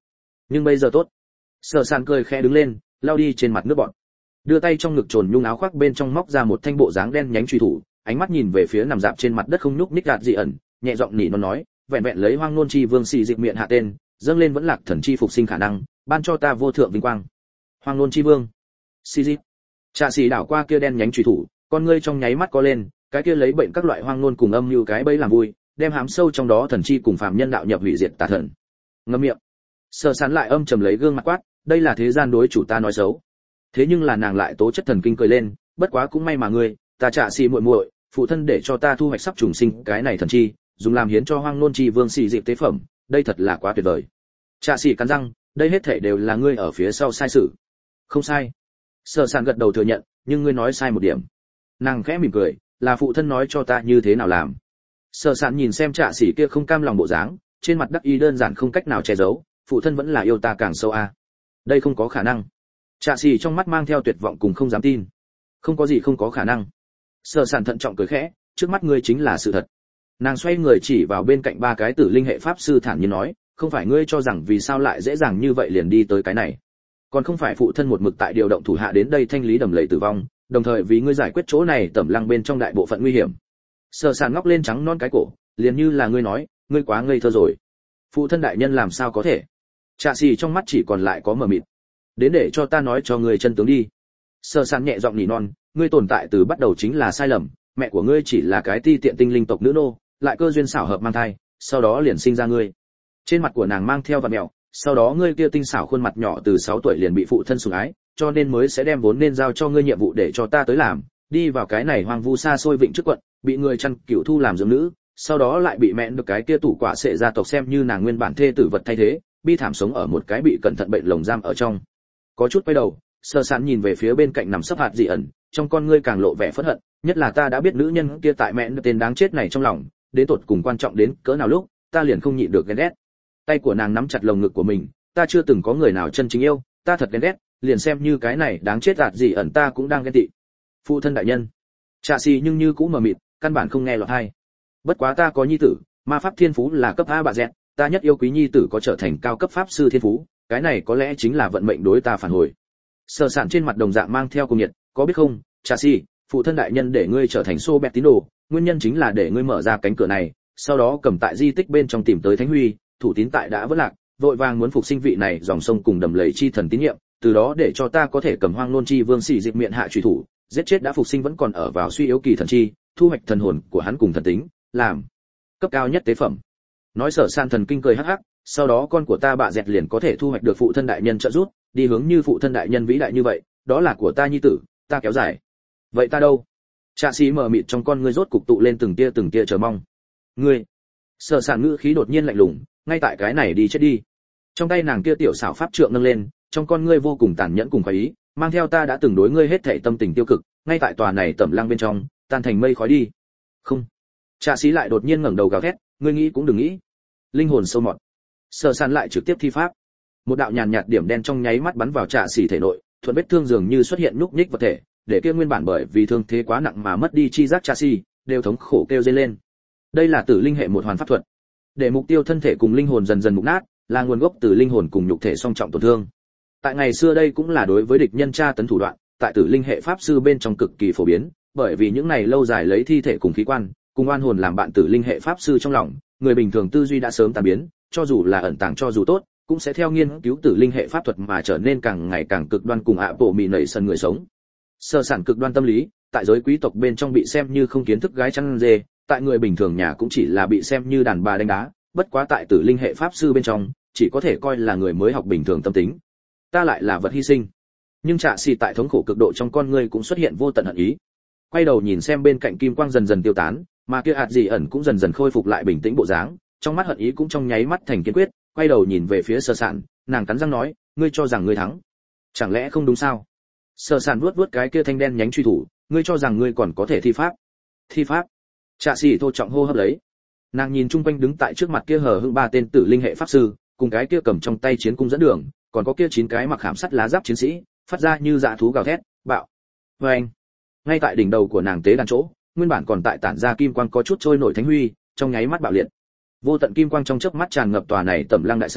nhưng bây giờ tốt. Sở Sạn cười khẽ đứng lên, lau đi trên mặt nước bọt, đưa tay trong ngực trồn nhung áo khoác bên trong móc ra một thanh bộ dáng đen nhánh truy thủ, ánh mắt nhìn về phía nằm dạp trên mặt đất không nhúc nhích gạt dị ẩn, nhẹ giọng nỉ non nói, vẹn vẹn lấy hoang nôn chi vương xì dịch miệng hạ tên, dâng lên vẫn lạc thần chi phục sinh khả năng, ban cho ta vô thượng vinh quang. Hoang nôn chi vương. Xì dịch. Trạ xì đảo qua kia đen nhánh truy thủ, con ngươi trong nháy mắt có lên, cái kia lấy bệnh các loại hoang nôn cùng âm như cái bẫy làm vui, đem hám sâu trong đó thần chi cùng phàm nhân đạo nhập hủy diệt tà thần. Ngậm miệng. Sở Sán lại âm trầm lấy gương mặt quát, đây là thế gian đối chủ ta nói xấu. Thế nhưng là nàng lại tố chất thần kinh cười lên, bất quá cũng may mà ngươi, ta Trạ xì muội muội, phụ thân để cho ta thu hoạch sắp trùng sinh cái này thần chi, dùng làm hiến cho hoang nôn chi vương xì dịp tế phẩm, đây thật là quá tuyệt vời. Trạ xì cắn răng, đây hết thảy đều là ngươi ở phía sau sai sự. Không sai. Sở Sán gật đầu thừa nhận, nhưng ngươi nói sai một điểm. Nàng khẽ mỉm cười, là phụ thân nói cho ta như thế nào làm. Sở Sán nhìn xem Trạ xì kia không cam lòng bộ dáng, trên mặt đắc ý đơn giản không cách nào che giấu, phụ thân vẫn là yêu ta càng sâu a. À. Đây không có khả năng. Trạ xì trong mắt mang theo tuyệt vọng cùng không dám tin. Không có gì không có khả năng. Sở Sán thận trọng cười khẽ, trước mắt ngươi chính là sự thật. Nàng xoay người chỉ vào bên cạnh ba cái tử linh hệ pháp sư thản nhiên nói, không phải ngươi cho rằng vì sao lại dễ dàng như vậy liền đi tới cái này. Còn không phải phụ thân một mực tại điều động thủ hạ đến đây thanh lý đầm lầy tử vong, đồng thời vì ngươi giải quyết chỗ này tẩm lăng bên trong đại bộ phận nguy hiểm. Sở Sán ngóc lên trắng non cái cổ, liền như là ngươi nói, ngươi quá ngây thơ rồi. Phụ thân đại nhân làm sao có thể? Trạ xì trong mắt chỉ còn lại có mờ mịt. Đến để cho ta nói cho ngươi chân tướng đi. Sở Sán nhẹ giọng nỉ non, ngươi tồn tại từ bắt đầu chính là sai lầm, mẹ của ngươi chỉ là cái ti tiện tinh linh tộc nữ nô, lại cơ duyên xảo hợp mang thai, sau đó liền sinh ra ngươi. Trên mặt của nàng mang theo vạt mèo, sau đó ngươi kia tinh xảo khuôn mặt nhỏ từ sáu tuổi liền bị phụ thân sủng ái, cho nên mới sẽ đem vốn nên giao cho ngươi nhiệm vụ để cho ta tới làm, đi vào cái này hoang vu xa xôi vịnh trước quận, bị người chăn cửu thu làm dưỡng nữ, sau đó lại bị mẹ được cái kia tủ quả sệ gia tộc xem như nàng nguyên bản thê tử vật thay thế, bi thảm sống ở một cái bị cẩn thận bệnh lồng giam ở trong. Có chút quay đầu, Sở Sán nhìn về phía bên cạnh nằm sấp hạt dị ẩn, trong con ngươi càng lộ vẻ phẫn hận, nhất là ta đã biết nữ nhân kia tại mẹ tên đáng chết này trong lòng, đến tột cùng quan trọng đến cỡ nào lúc, ta liền không nhịn được ghen ghét. Tay của nàng nắm chặt lồng ngực của mình, ta chưa từng có người nào chân chính yêu, ta thật ghen ghét, liền xem như cái này đáng chết hạt dị ẩn ta cũng đang ghen tị. Phụ thân đại nhân. Trạ xì nhưng như cũng mờ mịt, căn bản không nghe lọt tai. Bất quá ta có nhi tử, ma pháp thiên phú là cấp A bà dẹt, ta nhất yêu quý nhi tử có trở thành cao cấp pháp sư thiên phú, cái này có lẽ chính là vận mệnh đối ta phản hồi. Sở Sán trên mặt đồng dạng mang theo cùng nhiệt, có biết không, Trạ xì, phụ thân đại nhân để ngươi trở thành Sô Bẹt tín đồ, nguyên nhân chính là để ngươi mở ra cánh cửa này, sau đó cầm tại di tích bên trong tìm tới Thánh Huy, thủ tín tại đã vỡ lạc, vội vàng muốn phục sinh vị này dòng sông cùng đầm lầy chi thần tín nhiệm, từ đó để cho ta có thể cầm hoang nôn chi vương xỉ dịch miệng hạ truy thủ, giết chết đã phục sinh vẫn còn ở vào suy yếu kỳ thần chi, thu hoạch thần hồn của hắn cùng thần tính, làm cấp cao nhất tế phẩm. Nói Sở Sán thần kinh cười hắc hắc, sau đó con của ta bạ dẹt liền có thể thu hoạch được phụ thân đại nhân trợ giúp, đi hướng như phụ thân đại nhân vĩ đại như vậy, đó là của ta nhi tử, ta kéo dài. Vậy ta đâu? Trạ xì mờ mịt trong con ngươi rốt cục tụ lên từng tia từng tia chờ mong. Ngươi. Sở Sán ngữ khí đột nhiên lạnh lùng, ngay tại cái này đi chết đi. Trong tay nàng kia tiểu xảo pháp trượng nâng lên, trong con ngươi vô cùng tàn nhẫn cùng khoái ý, mang theo ta đã từng đối ngươi hết thảy tâm tình tiêu cực, ngay tại tòa này tẩm lăng bên trong, tan thành mây khói đi. Không. Trạ xí lại đột nhiên ngẩng đầu gào thét, ngươi nghĩ cũng đừng nghĩ. Linh hồn sâu mọt. Sở Sán lại trực tiếp thi pháp. Một đạo nhàn nhạt điểm đen trong nháy mắt bắn vào Trạ xỉ thể nội, thuận vết thương dường như xuất hiện nhúc nhích vật thể, để kia nguyên bản bởi vì thương thế quá nặng mà mất đi chi giác Trạ xỉ, đều thống khổ kêu dây lên. Đây là tử linh hệ một hoàn pháp thuật. Để mục tiêu thân thể cùng linh hồn dần dần mục nát, là nguồn gốc từ linh hồn cùng nhục thể song trọng tổn thương. Tại ngày xưa đây cũng là đối với địch nhân tra tấn thủ đoạn, tại tử linh hệ pháp sư bên trong cực kỳ phổ biến, bởi vì những này lâu dài lấy thi thể cùng khí quan, cùng oan hồn làm bạn tử linh hệ pháp sư trong lòng, người bình thường tư duy đã sớm tan biến, cho dù là ẩn tàng cho dù tốt, cũng sẽ theo nghiên cứu tử linh hệ pháp thuật mà trở nên càng ngày càng cực đoan cùng ạ bộ mị nảy sân người sống. Sơ sản cực đoan tâm lý, tại giới quý tộc bên trong bị xem như không kiến thức gái chăn dê, tại người bình thường nhà cũng chỉ là bị xem như đàn bà đánh đá, bất quá tại tử linh hệ pháp sư bên trong, chỉ có thể coi là người mới học bình thường tâm tính. Ta lại là vật hy sinh. Nhưng Trạ xì tại thống khổ cực độ trong con ngươi cũng xuất hiện vô tận hận ý. Quay đầu nhìn xem bên cạnh kim quang dần dần tiêu tán, mà kia hạt dị ẩn cũng dần dần khôi phục lại bình tĩnh bộ dáng, trong mắt hận ý cũng trong nháy mắt thành kiên quyết, quay đầu nhìn về phía Sở Sạn, nàng cắn răng nói, ngươi cho rằng ngươi thắng? Chẳng lẽ không đúng sao? Sở Sạn vuốt vuốt cái kia thanh đen nhánh truy thủ, ngươi cho rằng ngươi còn có thể thi pháp? Thi pháp? Trạ xì thô trọng hô hấp lấy. Nàng nhìn chung quanh đứng tại trước mặt kia hờ hững ba tên tử linh hệ pháp sư, cùng cái kia cầm trong tay chiến cung dẫn đường, còn có kia chín cái mặc hàm sắt lá giáp chiến sĩ, phát ra như dã thú gào thét, bạo. Oeng. Ngay tại đỉnh đầu của nàng tế đàn chỗ, nguyên bản còn tại tản ra kim quang có chút trôi nổi thánh huy, trong nháy mắt bạo liệt. Vô tận kim quang trong chớp mắt tràn ngập tòa này tẩm lăng đại sảnh,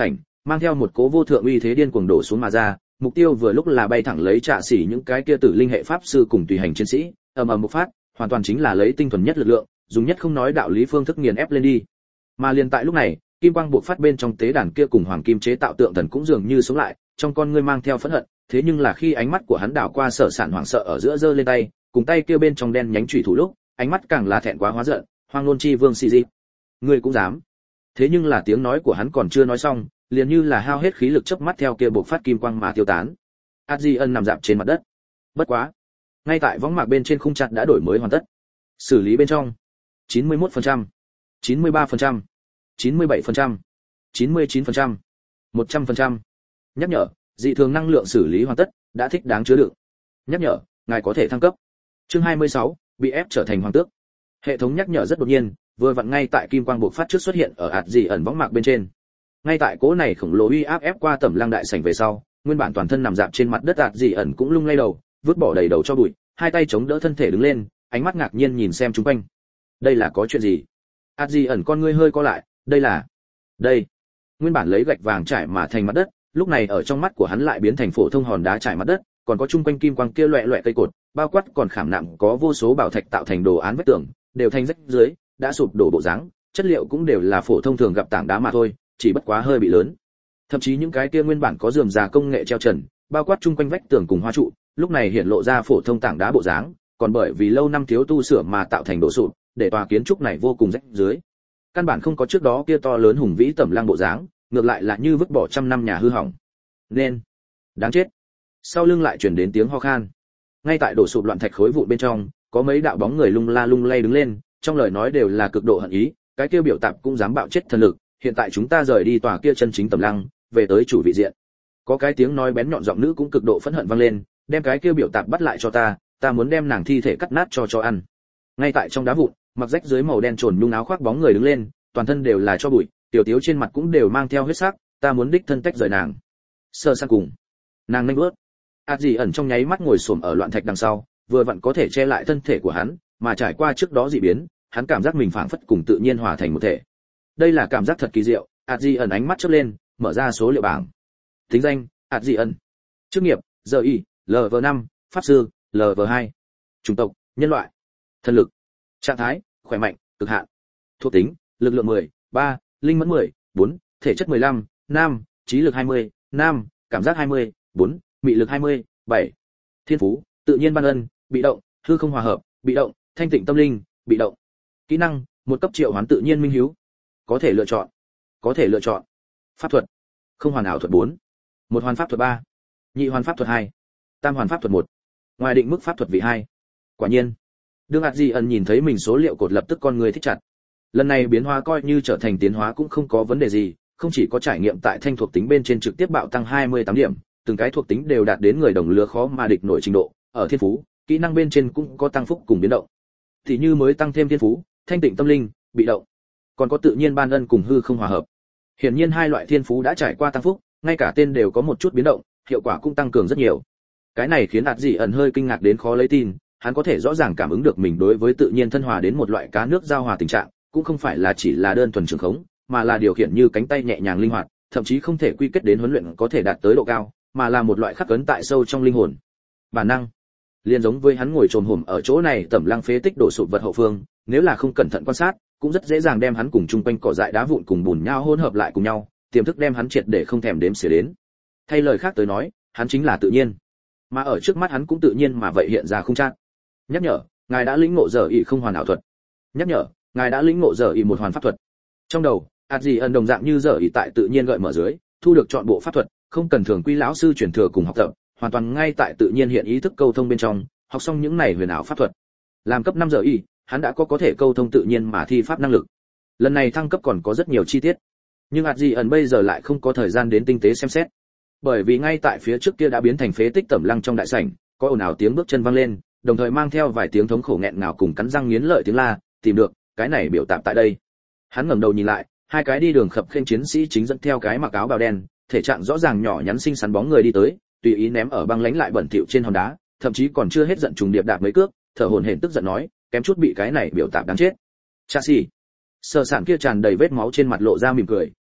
mang theo một cố vô thượng uy thế điên cuồng đổ xuống mà ra, mục tiêu vừa lúc là bay thẳng lấy Trạ Sĩ những cái kia tử linh hệ pháp sư cùng tùy hành chiến sĩ, ầm ầm một phát, hoàn toàn chính là lấy tinh thuần nhất lực lượng, dùng nhất không nói đạo lý phương thức nghiền ép lên đi. Mà liền tại lúc này, kim quang buộc phát bên trong tế đàn kia cùng hoàng kim chế tạo tượng thần cũng dường như sống lại, trong con ngươi mang theo phẫn hận, thế nhưng là khi ánh mắt của hắn đảo qua Sở Sản hoảng sợ ở giữa giơ lên tay, cùng tay kia bên trong đen nhánh chủy thủ lúc, ánh mắt càng là thẹn quá hóa giận, Hoang Nôn Chi Vương Sỉ Dị, ngươi cũng dám? Thế nhưng là tiếng nói của hắn còn chưa nói xong, liền như là hao hết khí lực chớp mắt theo kia buộc phát kim quang mà tiêu tán. Adrian nằm dạp trên mặt đất. Bất quá, ngay tại võng mạc bên trên khung chặt đã đổi mới hoàn tất. Xử lý bên trong chín mươi mốt phần trăm, chín mươi ba phần trăm, chín mươi bảy phần trăm, chín mươi chín phần trăm, một trăm phần trăm. Nhắc nhở, dị thường năng lượng xử lý hoàn tất, đã thích đáng chứa đựng. Nhắc nhở, ngài có thể thăng cấp. Chương hai mươi sáu, bị ép trở thành hoàng tước. Hệ thống nhắc nhở rất đột nhiên, vừa vặn ngay tại kim quang bộc phát trước xuất hiện ở ạt dị ẩn võng mạc bên trên. Ngay tại cố này khổng lồ uy áp ép qua Tẩm Lăng đại sảnh về sau, nguyên bản toàn thân nằm dạp trên mặt đất ạt dị ẩn cũng lung lay đầu, vứt bỏ đầy đầu cho bụi, hai tay chống đỡ thân thể đứng lên, ánh mắt ngạc nhiên nhìn xem chúng quanh. Đây là có chuyện gì? ạt dị ẩn con ngươi hơi co lại, đây là đây nguyên bản lấy gạch vàng trải mà thành mặt đất, lúc này ở trong mắt của hắn lại biến thành phổ thông hòn đá trải mặt đất, còn có chung quanh kim quang kia loẹt loẹt cây cột, bao quát còn khảm nạm có vô số bảo thạch tạo thành đồ án vách tường, đều thành rách dưới, đã sụp đổ bộ dáng, chất liệu cũng đều là phổ thông thường gặp tảng đá mà thôi, chỉ bất quá hơi bị lớn. Thậm chí những cái kia nguyên bản có rườm rà công nghệ treo trần, bao quát chung quanh vách tường cùng hoa trụ, lúc này hiện lộ ra phổ thông tảng đá bộ dáng, còn bởi vì lâu năm thiếu tu sửa mà tạo thành đổ sụp, để tòa kiến trúc này vô cùng rách dưới. Căn bản không có trước đó kia to lớn hùng vĩ Tẩm Lăng bộ dáng, ngược lại là như vứt bỏ trăm năm nhà hư hỏng. Nên, đáng chết. Sau lưng lại truyền đến tiếng ho khan. Ngay tại đổ sụp loạn thạch khối vụn bên trong, có mấy đạo bóng người lung la lung lay đứng lên, trong lời nói đều là cực độ hận ý, cái kia biểu tạp cũng dám bạo chết thần lực, hiện tại chúng ta rời đi tòa kia chân chính Tẩm Lăng, về tới chủ vị diện. Có cái tiếng nói bén nhọn giọng nữ cũng cực độ phẫn hận vang lên, đem cái kia biểu tạp bắt lại cho ta, ta muốn đem nàng thi thể cắt nát cho cho ăn. Ngay tại trong đá vụn, mặc rách dưới màu đen trồn nhung áo khoác bóng người đứng lên, toàn thân đều là cho bụi, tiểu tiếu trên mặt cũng đều mang theo huyết sắc, ta muốn đích thân tách rời nàng. Sơ sang cùng, nàng nhanh bước. ạt dị ẩn trong nháy mắt ngồi xổm ở loạn thạch đằng sau, vừa vặn có thể che lại thân thể của hắn, mà trải qua trước đó dị biến, hắn cảm giác mình phảng phất cùng tự nhiên hòa thành một thể. Đây là cảm giác thật kỳ diệu. ạt dị ẩn ánh mắt chớp lên, mở ra số liệu bảng. Tính danh, ạt dị ẩn. Chức nghiệp, giờ y, lv năm, pháp sư, lv hai. Chủng tộc, nhân loại. Thân lực. Trạng thái, khỏe mạnh, cực hạn. Thuộc tính, lực lượng mười, ba, linh mẫn mười, bốn, thể chất mười lăm, nam, trí lực hai mươi, nam, cảm giác hai mươi, bốn, mị lực hai mươi, bảy. Thiên phú, tự nhiên ban ân, bị động, hư không hòa hợp, bị động, thanh tịnh tâm linh, bị động. Kỹ năng, một cấp triệu hoán tự nhiên minh hiếu. Có thể lựa chọn. Có thể lựa chọn. Pháp thuật. Không hoàn ảo thuật bốn. Một hoàn pháp thuật ba. Nhị hoàn pháp thuật hai. Tam hoàn pháp thuật một. Ngoài định mức pháp thuật vị hai. Quả nhiên, đương ạt dị ẩn nhìn thấy mình số liệu cột lập tức con người thích chặt. Lần này biến hóa coi như trở thành tiến hóa cũng không có vấn đề gì, không chỉ có trải nghiệm tại thanh thuộc tính bên trên trực tiếp bạo tăng hai mươi tám điểm, từng cái thuộc tính đều đạt đến người đồng lứa khó mà địch nổi trình độ, ở thiên phú, kỹ năng bên trên cũng có tăng phúc cùng biến động. Thì như mới tăng thêm thiên phú, thanh tịnh tâm linh, bị động, còn có tự nhiên ban ân cùng hư không hòa hợp. Hiển nhiên hai loại thiên phú đã trải qua tăng phúc, ngay cả tên đều có một chút biến động, hiệu quả cũng tăng cường rất nhiều. Cái này khiến ạt dị ẩn hơi kinh ngạc đến khó lấy tin, hắn có thể rõ ràng cảm ứng được mình đối với tự nhiên thân hòa đến một loại cá nước giao hòa tình trạng, cũng không phải là chỉ là đơn thuần trường khống, mà là điều khiển như cánh tay nhẹ nhàng linh hoạt, thậm chí không thể quy kết đến huấn luyện có thể đạt tới độ cao, mà là một loại khắc ấn tại sâu trong linh hồn. Bản năng, liền giống với hắn ngồi trồm hổm ở chỗ này Tẩm Lăng phế tích đổ sụp vật hậu phương, nếu là không cẩn thận quan sát, cũng rất dễ dàng đem hắn cùng chung quanh cỏ dại đá vụn cùng bùn nhão hỗn hợp lại cùng nhau, tiềm thức đem hắn triệt để không thèm đếm xỉa đến. Thay lời khác tới nói, hắn chính là tự nhiên, mà ở trước mắt hắn cũng tự nhiên mà vậy hiện ra không chắc. Nhắc nhở, ngài đã lĩnh ngộ giờ ỷ không hoàn ảo thuật. Nhắc nhở, ngài đã lĩnh ngộ giờ ỷ một hoàn pháp thuật. Trong đầu, ạt dị ẩn đồng dạng như giờ ỷ tại tự nhiên gợi mở dưới, thu được chọn bộ pháp thuật, không cần thường quy lão sư truyền thừa cùng học tập, hoàn toàn ngay tại tự nhiên hiện ý thức câu thông bên trong, học xong những này huyền ảo pháp thuật. Làm cấp năm giờ ỷ, hắn đã có có thể câu thông tự nhiên mà thi pháp năng lực. Lần này thăng cấp còn có rất nhiều chi tiết, nhưng ạt dị ẩn bây giờ lại không có thời gian đến tinh tế xem xét, bởi vì ngay tại phía trước kia đã biến thành phế tích Tẩm Lăng trong đại sảnh, có ồn ào tiếng bước chân vang lên, đồng thời mang theo vài tiếng thống khổ nghẹn ngào cùng cắn răng nghiến lợi tiếng la, tìm được, cái này biểu tạm tại đây. Hắn ngẩng đầu nhìn lại, hai cái đi đường khập khiễng chiến sĩ chính dẫn theo cái mặc áo bào đen, thể trạng rõ ràng nhỏ nhắn xinh xắn bóng người đi tới, tùy ý ném ở băng lánh lại bẩn thỉu trên hòn đá, thậm chí còn chưa hết giận trùng điệp đạp mấy cước, thở hổn hển tức giận nói, kém chút bị cái này biểu tạm đáng chết. Cha xì. Sở Sản kia tràn đầy vết máu trên mặt lộ ra mỉm cười,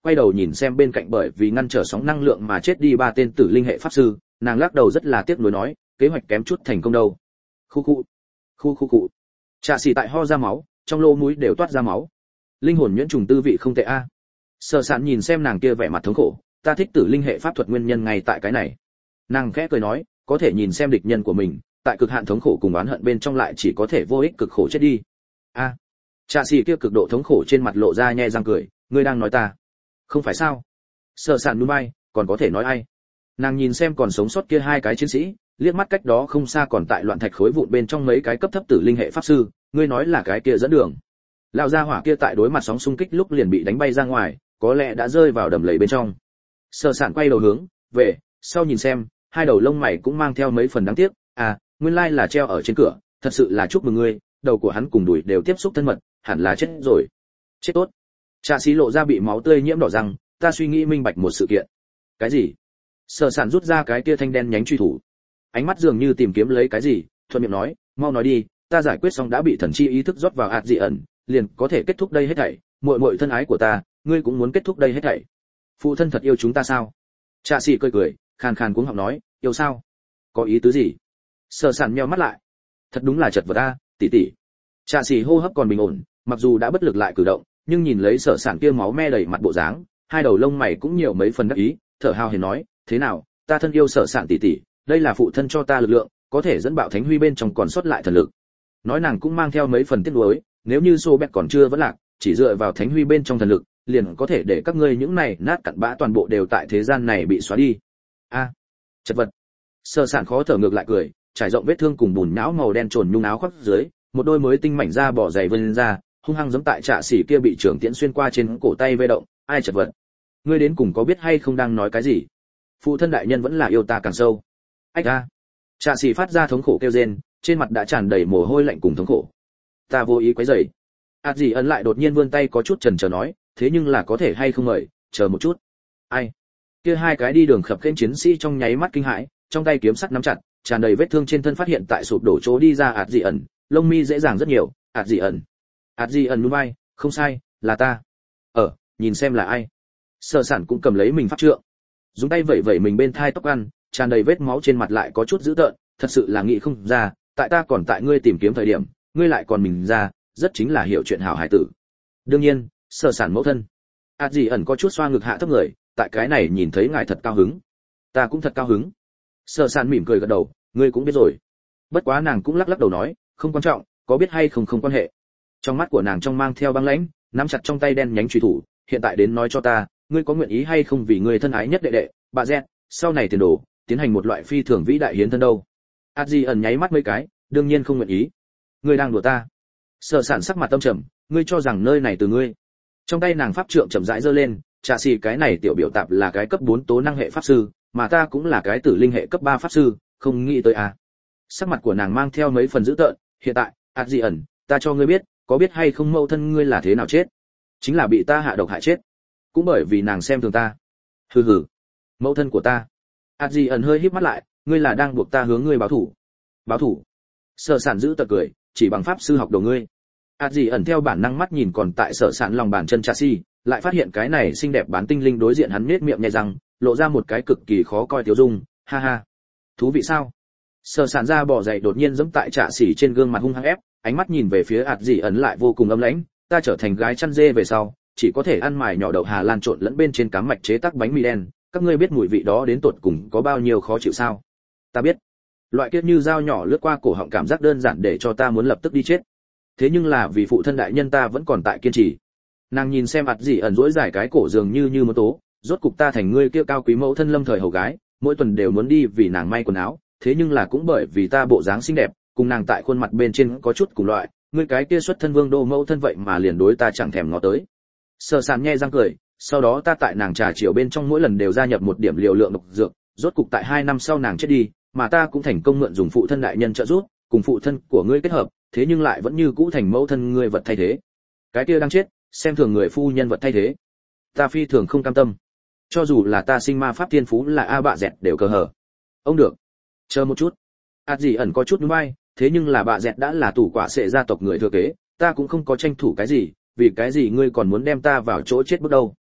quay đầu nhìn xem bên cạnh bởi vì ngăn trở sóng năng lượng mà chết đi ba tên tử linh hệ pháp sư, nàng lắc đầu rất là tiếc nuối nói, kế hoạch kém chút thành công đâu. Khu khu, khu khu cụ. Trạ xỉ tại ho ra máu, trong lỗ mũi đều toát ra máu. Linh hồn nhuyễn trùng tư vị không tệ a. Sở Sản nhìn xem nàng kia vẻ mặt thống khổ, ta thích tử linh hệ pháp thuật nguyên nhân ngay tại cái này. Nàng khẽ cười nói, có thể nhìn xem địch nhân của mình, tại cực hạn thống khổ cùng oán hận bên trong lại chỉ có thể vô ích cực khổ chết đi. A. Trạ xỉ kia cực độ thống khổ trên mặt lộ ra nhe răng cười, ngươi đang nói ta? Không phải sao? Sở Sản nhún vai, còn có thể nói ai? Nàng nhìn xem còn sống sót kia hai cái chiến sĩ, liếc mắt cách đó không xa còn tại loạn thạch khối vụn bên trong mấy cái cấp thấp tử linh hệ pháp sư, ngươi nói là cái kia dẫn đường. Lão gia hỏa kia tại đối mặt sóng xung kích lúc liền bị đánh bay ra ngoài, có lẽ đã rơi vào đầm lầy bên trong. Sở Sản quay đầu hướng về sau nhìn xem, hai đầu lông mày cũng mang theo mấy phần đáng tiếc, à, nguyên lai là treo ở trên cửa, thật sự là chúc mừng ngươi, đầu của hắn cùng đùi đều tiếp xúc thân mật, hẳn là chết rồi. Chết tốt. Trạ xí lộ ra bị máu tươi nhiễm đỏ răng, ta suy nghĩ minh bạch một sự kiện. Cái gì? Sở Sản rút ra cái kia thanh đen nhánh truy thủ, ánh mắt dường như tìm kiếm lấy cái gì, thuận miệng nói, mau nói đi, ta giải quyết xong đã bị thần chi ý thức rót vào ạt dị ẩn, liền có thể kết thúc đây hết thảy, muội muội thân ái của ta, ngươi cũng muốn kết thúc đây hết thảy. Phụ thân thật yêu chúng ta sao? Trạ xỉ cười cười, khàn khàn cuống họng nói, yêu sao? Có ý tứ gì? Sở Sản nheo mắt lại, thật đúng là chật vật a, tỷ tỷ. Trạ xỉ hô hấp còn bình ổn, mặc dù đã bất lực lại cử động, nhưng nhìn lấy Sở Sản kia máu me đầy mặt bộ dáng, hai đầu lông mày cũng nhiều mấy phần đắc ý, thở hào hển nói, thế nào, ta thân yêu Sở Sản tỷ tỷ, đây là phụ thân cho ta lực lượng, có thể dẫn bạo thánh huy bên trong còn sót lại thần lực. Nói nàng cũng mang theo mấy phần tiếc nuối, nếu như Sô Bẹt còn chưa vẫn lạc, chỉ dựa vào thánh huy bên trong thần lực, liền có thể để các ngươi những này nát cặn bã toàn bộ đều tại thế gian này bị xóa đi. A, à, chật vật. Sở Sản khó thở ngược lại cười, trải rộng vết thương cùng bùn nhão màu đen trồn nhung áo khoác dưới, một đôi mới tinh mảnh da bỏ dày vươn ra, hung hăng giẫm tại Trạ xỉ kia bị trưởng tiễn xuyên qua trên cổ tay vê động, ai chật vật. Ngươi đến cùng có biết hay không đang nói cái gì? Phụ thân đại nhân vẫn là yêu ta càng sâu. Ách a. Trạ xỉ phát ra thống khổ kêu rên, trên mặt đã tràn đầy mồ hôi lạnh cùng thống khổ. Ta vô ý quấy rầy. Át gì ấn lại đột nhiên vươn tay có chút chần chờ nói, thế nhưng là có thể hay không mời, chờ một chút. Ai? Kia hai cái đi đường khập khiễng chiến sĩ trong nháy mắt kinh hãi, trong tay kiếm sắt nắm chặt, tràn đầy vết thương trên thân phát hiện tại sụp đổ chỗ đi ra ạt dị ẩn, lông mi dễ dàng rất nhiều, ạt dị ẩn. Ạt dị ẩn nhún vai, không sai, là ta. Ờ, nhìn xem là ai. Sở Sản cũng cầm lấy mình pháp trượng, dùng tay vẩy vẩy mình bên thai tóc ăn, tràn đầy vết máu trên mặt lại có chút dữ tợn, thật sự là nghĩ không ra, tại ta còn tại ngươi tìm kiếm thời điểm, ngươi lại còn mình ra, rất chính là hiểu chuyện hảo hải tử. Đương nhiên, Sở Sản mẫu thân. Át gì ẩn có chút xoa ngực hạ thấp người, tại cái này nhìn thấy ngài thật cao hứng. Ta cũng thật cao hứng. Sở Sản mỉm cười gật đầu, ngươi cũng biết rồi. Bất quá nàng cũng lắc lắc đầu nói, không quan trọng, có biết hay không không quan hệ. Trong mắt của nàng trong mang theo băng lãnh, nắm chặt trong tay đen nhánh chùy thủ, hiện tại đến nói cho ta, ngươi có nguyện ý hay không vì người thân ái nhất đệ đệ, bà Zet, sau này tiền đồ, tiến hành một loại phi thường vĩ đại hiến thân đâu. Át gì ẩn nháy mắt mấy cái, đương nhiên không nguyện ý. Ngươi đang đùa ta. Sở Sản sắc mặt tâm trầm, ngươi cho rằng nơi này từ ngươi? Trong tay nàng pháp trượng chậm rãi giơ lên, Trạ xỉ cái này tiểu biểu tạp là cái cấp bốn tố năng hệ pháp sư, mà ta cũng là cái tử linh hệ cấp ba pháp sư, không nghĩ tới à? Sắc mặt của nàng mang theo mấy phần dữ tợn, hiện tại, Át gì ẩn, ta cho ngươi biết, có biết hay không mẫu thân ngươi là thế nào chết? Chính là bị ta hạ độc hại chết, cũng bởi vì nàng xem thường ta. Hừ hừ, mẫu thân của ta. Át gì ẩn hơi híp mắt lại, ngươi là đang buộc ta hướng ngươi báo thù? Báo thù? Sở Sản giữ tật cười, chỉ bằng pháp sư học đồ ngươi. Át gì ẩn theo bản năng mắt nhìn còn tại Sở Sản lòng bàn chân Trạ xỉ, lại phát hiện cái này xinh đẹp bán tinh linh đối diện hắn nhếch miệng nhẹ răng, lộ ra một cái cực kỳ khó coi tiêu dung, ha ha. Thú vị sao? Sở Sản ra bỏ dậy đột nhiên giẫm tại Trạ xỉ trên gương mặt hung hăng ép, ánh mắt nhìn về phía Át gì ẩn lại vô cùng âm lãnh, ta trở thành gái chăn dê về sau, chỉ có thể ăn mài nhỏ đậu Hà Lan trộn lẫn bên trên cám mạch chế tác bánh mì đen, các ngươi biết mùi vị đó đến tột cùng có bao nhiêu khó chịu sao? Ta biết. Loại kiết như dao nhỏ lướt qua cổ họng cảm giác đơn giản để cho ta muốn lập tức đi chết. Thế nhưng là vì phụ thân đại nhân ta vẫn còn tại kiên trì. Nàng nhìn xem Át gì ẩn duỗi dài cái cổ dường như như mơ tố, rốt cục ta thành ngươi kia cao quý mẫu thân lâm thời hầu gái, mỗi tuần đều muốn đi vì nàng may quần áo, thế nhưng là cũng bởi vì ta bộ dáng xinh đẹp, cùng nàng tại khuôn mặt bên trên có chút cùng loại, ngươi cái kia xuất thân vương đô mẫu thân vậy mà liền đối ta chẳng thèm ngó tới. Sở Sản nhe răng cười, sau đó ta tại nàng trà chiều bên trong mỗi lần đều gia nhập một điểm liều lượng độc dược, rốt cục tại hai năm sau nàng chết đi, mà ta cũng thành công mượn dùng phụ thân đại nhân trợ giúp, cùng phụ thân của ngươi kết hợp, thế nhưng lại vẫn như cũ thành mẫu thân ngươi vật thay thế. Cái kia đang chết, xem thường người phu nhân vật thay thế. Ta phi thường không cam tâm. Cho dù là ta sinh ma pháp thiên phú là a bạ dẹt đều cờ hở. Ông được. Chờ một chút. Át gì ẩn có chút nhún vai, thế nhưng là bạ dẹt đã là tủ quả sệ gia tộc người thừa kế, ta cũng không có tranh thủ cái gì, vì cái gì ngươi còn muốn đem ta vào chỗ chết bước đâu?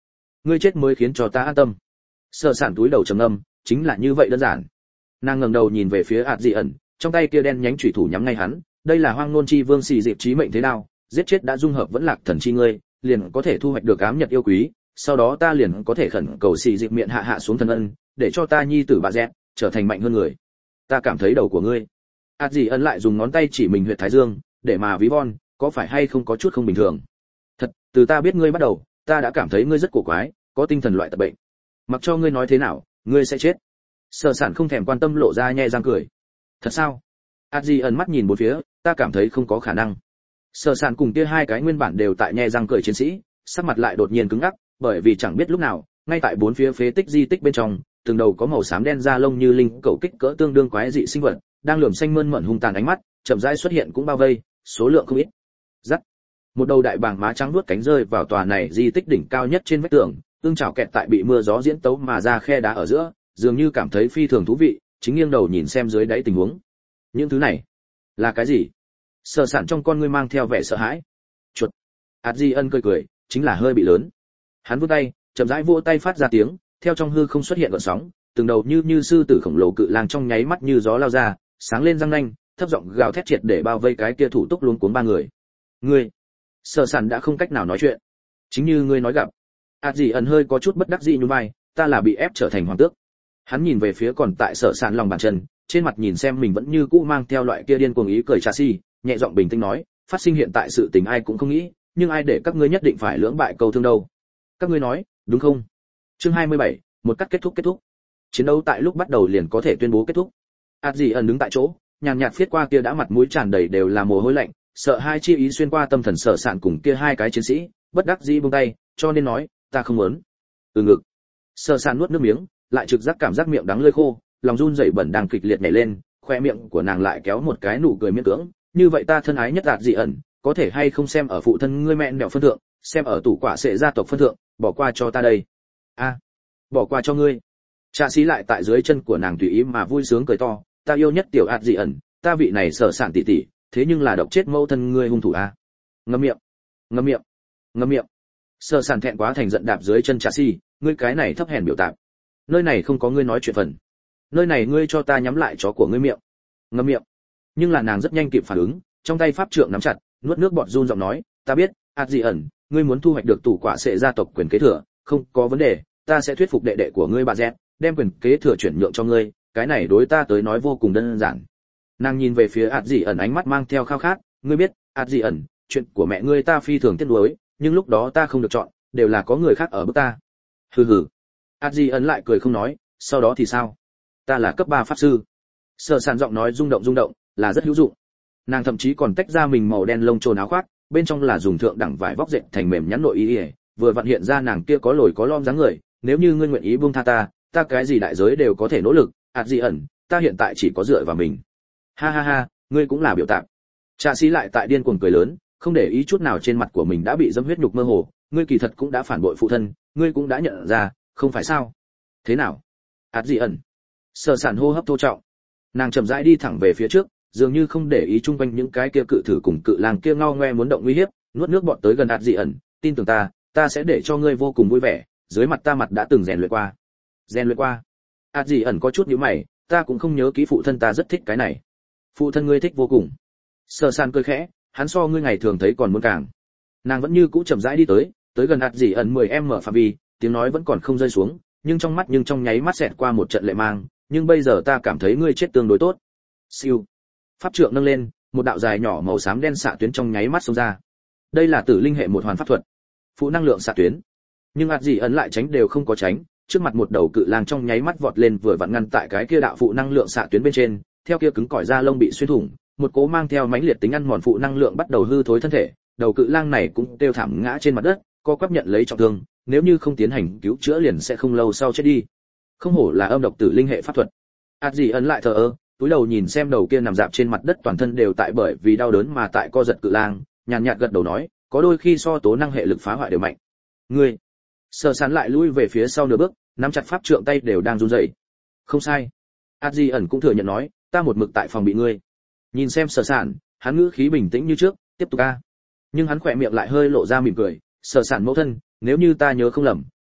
ngươi chết mới khiến cho ta an tâm. Sở sản túi đầu trầm ngâm, chính là như vậy đơn giản. Nàng ngẩng đầu nhìn về phía ạt dị ẩn, trong tay kia đen nhánh chủy thủ nhắm ngay hắn, đây là hoang nôn chi vương xì dịp chí mệnh thế nào, giết chết đã dung hợp vẫn lạc thần chi ngươi, liền có thể thu hoạch được ám nhật yêu quý, sau đó ta liền có thể khẩn cầu xì dịp miệng hạ hạ xuống thần ân, để cho ta nhi tử bà dẹt trở thành mạnh hơn người. Ta cảm thấy đầu của ngươi. ạt dị ẩn lại dùng ngón tay chỉ mình huyệt thái dương, để mà ví von, có phải hay không có chút không bình thường. Thật, từ ta biết ngươi bắt đầu, ta đã cảm thấy ngươi rất cổ quái, có tinh thần loại tật bệnh. Mặc cho ngươi nói thế nào, ngươi sẽ chết. Sở sản không thèm quan tâm lộ ra nhe răng cười. Thật sao? ạt dị ẩn mắt nhìn bốn phía, ta cảm thấy không có khả năng. Sở sản cùng kia hai cái nguyên bản đều tại nhe răng cười chiến sĩ, sắc mặt lại đột nhiên cứng ngắc, bởi vì chẳng biết lúc nào, ngay tại bốn phía phế tích di tích bên trong, từng đầu có màu xám đen da lông như linh cẩu kích cỡ tương đương quái dị sinh vật, đang lườm xanh mơn mởn hung tàn ánh mắt, chậm rãi xuất hiện cũng bao vây, số lượng không ít. Rắc. Một đầu đại bàng má trắng nuốt cánh rơi vào tòa này di tích đỉnh cao nhất trên vách tường, ương chảo kẹt tại bị mưa gió diễn tấu mà ra khe đá ở giữa, dường như cảm thấy phi thường thú vị, chính nghiêng đầu nhìn xem dưới đáy tình huống. Những thứ này là cái gì? Sở sản trong con ngươi mang theo vẻ sợ hãi. Chuột. ạt dị ân cười cười, chính là hơi bị lớn. Hắn vươn tay, chậm rãi vỗ tay phát ra tiếng, theo trong hư không xuất hiện gợn sóng, từng đầu như như sư tử khổng lồ cự lang trong nháy mắt như gió lao ra, sáng lên răng nanh, thấp giọng gào thét triệt để bao vây cái kia thủ túc luống cuống ba người. Ngươi, Sở sản đã không cách nào nói chuyện. Chính như ngươi nói gặp. ạt dị ẩn hơi có chút bất đắc dĩ nhún vai, ta là bị ép trở thành hoàng tước. Hắn nhìn về phía còn tại Sở sản lòng bàn chân, trên mặt nhìn xem mình vẫn như cũ mang theo loại kia điên cuồng ý cười trà si, nhẹ giọng bình tĩnh nói, phát sinh hiện tại sự tình ai cũng không nghĩ, nhưng ai để các ngươi nhất định phải lưỡng bại câu thương đâu. Các ngươi nói, đúng không? Chương hai mươi bảy, một cắt kết thúc kết thúc. Chiến đấu tại lúc bắt đầu liền có thể tuyên bố kết thúc. ạt dị ẩn đứng tại chỗ, nhàn nhạt viết qua kia đã mặt mũi tràn đầy đều là mồ hôi lạnh, sợ hai chi ý xuyên qua tâm thần Sở sản cùng kia hai cái chiến sĩ, bất đắc dĩ buông tay, cho nên nói, ta không muốn. Ừ ngực. Sở sản nuốt nước miếng, lại trực giác cảm giác miệng đắng lưỡi khô, lòng run rẩy bẩn đang kịch liệt nhảy lên, khoe miệng của nàng lại kéo một cái nụ cười miễn cưỡng, như vậy ta thân ái nhất ạt dị ẩn, có thể hay không xem ở phụ thân ngươi mẹ đẻo phân thượng, xem ở tủ quả sệ gia tộc phân thượng, bỏ qua cho ta đây. A, à, bỏ qua cho ngươi. Trạ xí lại tại dưới chân của nàng tùy ý mà vui sướng cười to, ta yêu nhất tiểu ạt dị ẩn, ta vị này Sở sản tỷ tỷ, thế nhưng là độc chết mẫu thân ngươi hung thủ a. À? Ngậm miệng, ngậm miệng, ngậm miệng. Sở sản thẹn quá thành giận đạp dưới chân Trạ xí, ngươi cái này thấp hèn biểu tạp. Nơi này không có ngươi nói chuyện phần. Nơi này ngươi cho ta nhắm lại chó của ngươi miệng. Ngậm miệng. Nhưng là nàng rất nhanh kịp phản ứng, trong tay pháp trượng nắm chặt, nuốt nước bọt run giọng nói, ta biết, ạt dị ẩn, ngươi muốn thu hoạch được tủ quả sệ gia tộc quyền kế thừa, không có vấn đề, ta sẽ thuyết phục đệ đệ của ngươi bà dẹt, đem quyền kế thừa chuyển nhượng cho ngươi, cái này đối ta tới nói vô cùng đơn giản. Nàng nhìn về phía ạt dị ẩn ánh mắt mang theo khao khát, ngươi biết, ạt dị ẩn, chuyện của mẹ ngươi ta phi thường tiếc nuối, nhưng lúc đó ta không được chọn, đều là có người khác ở bước ta. Hừ hừ. ạt dị ẩn lại cười không nói, sau đó thì sao? Ta là cấp ba pháp sư. Sở sản giọng nói rung động rung động, là rất hữu dụng. Nàng thậm chí còn tách ra mình màu đen lông trồn áo khoác, bên trong là dùng thượng đẳng vải vóc dệt thành mềm nhắn nội y, vừa vặn hiện ra nàng kia có lồi có lõm dáng người, nếu như ngươi nguyện ý buông tha ta, ta cái gì đại giới đều có thể nỗ lực, ạt dị ẩn, ta hiện tại chỉ có dựa vào mình. Ha ha ha, ngươi cũng là biểu tạm. Trạ sĩ lại tại điên cuồng cười lớn, không để ý chút nào trên mặt của mình đã bị dẫm huyết nhục mơ hồ, ngươi kỳ thật cũng đã phản bội phụ thân, ngươi cũng đã nhận ra, không phải sao? Thế nào? ạt dị ẩn. Sở sản hô hấp thô trọng. Nàng chậm rãi đi thẳng về phía trước, dường như không để ý chung quanh những cái kia cự thử cùng cự lang kia ngao ngoe muốn động nguy hiếp, nuốt nước bọt tới gần ạt dị ẩn, tin tưởng ta, ta sẽ để cho ngươi vô cùng vui vẻ, dưới mặt ta mặt đã từng rèn luyện qua. Rèn luyện qua? ạt dị ẩn có chút nhíu mày, ta cũng không nhớ kỹ phụ thân ta rất thích cái này. Phụ thân ngươi thích vô cùng. Sở sản cười khẽ, hắn so ngươi ngày thường thấy còn muốn càng. Nàng vẫn như cũ chậm rãi đi tới, tới gần ạt dị ẩn mười em mở phạm vi, tiếng nói vẫn còn không rơi xuống, nhưng trong mắt nhưng trong nháy mắt xẹt qua một trận lệ mang, nhưng bây giờ ta cảm thấy ngươi chết tương đối tốt. Siêu. Pháp trượng nâng lên, một đạo dài nhỏ màu xám đen xạ tuyến trong nháy mắt xông ra. Đây là tử linh hệ một hoàn pháp thuật, phụ năng lượng xạ tuyến. Nhưng ạt dị ẩn lại tránh đều không có tránh, trước mặt một đầu cự lang trong nháy mắt vọt lên vừa vặn ngăn tại cái kia đạo phụ năng lượng xạ tuyến bên trên, theo kia cứng cỏi da lông bị xuyên thủng, một cố mang theo mãnh liệt tính ăn mòn phụ năng lượng bắt đầu hư thối thân thể, đầu cự lang này cũng kêu thảm ngã trên mặt đất, co quắp nhận lấy trọng thương, nếu như không tiến hành cứu chữa liền sẽ không lâu sau chết đi. Không hổ là âm độc tử linh hệ pháp thuật. ạt dị ẩn lại thờ ơ, túi đầu nhìn xem đầu kia nằm dạp trên mặt đất toàn thân đều tại bởi vì đau đớn mà tại co giật cự lang, nhàn nhạt gật đầu nói, có đôi khi so tố năng hệ lực phá hoại đều mạnh. Ngươi. Sở sản lại lui về phía sau nửa bước, nắm chặt pháp trượng tay đều đang run rẩy. Không sai. ạt dị ẩn cũng thừa nhận nói, ta một mực tại phòng bị ngươi. Nhìn xem Sở sản, hắn ngữ khí bình tĩnh như trước, tiếp tục a. Nhưng hắn khỏe miệng lại hơi lộ ra mỉm cười, Sở sản mẫu thân, nếu như ta nhớ không lầm,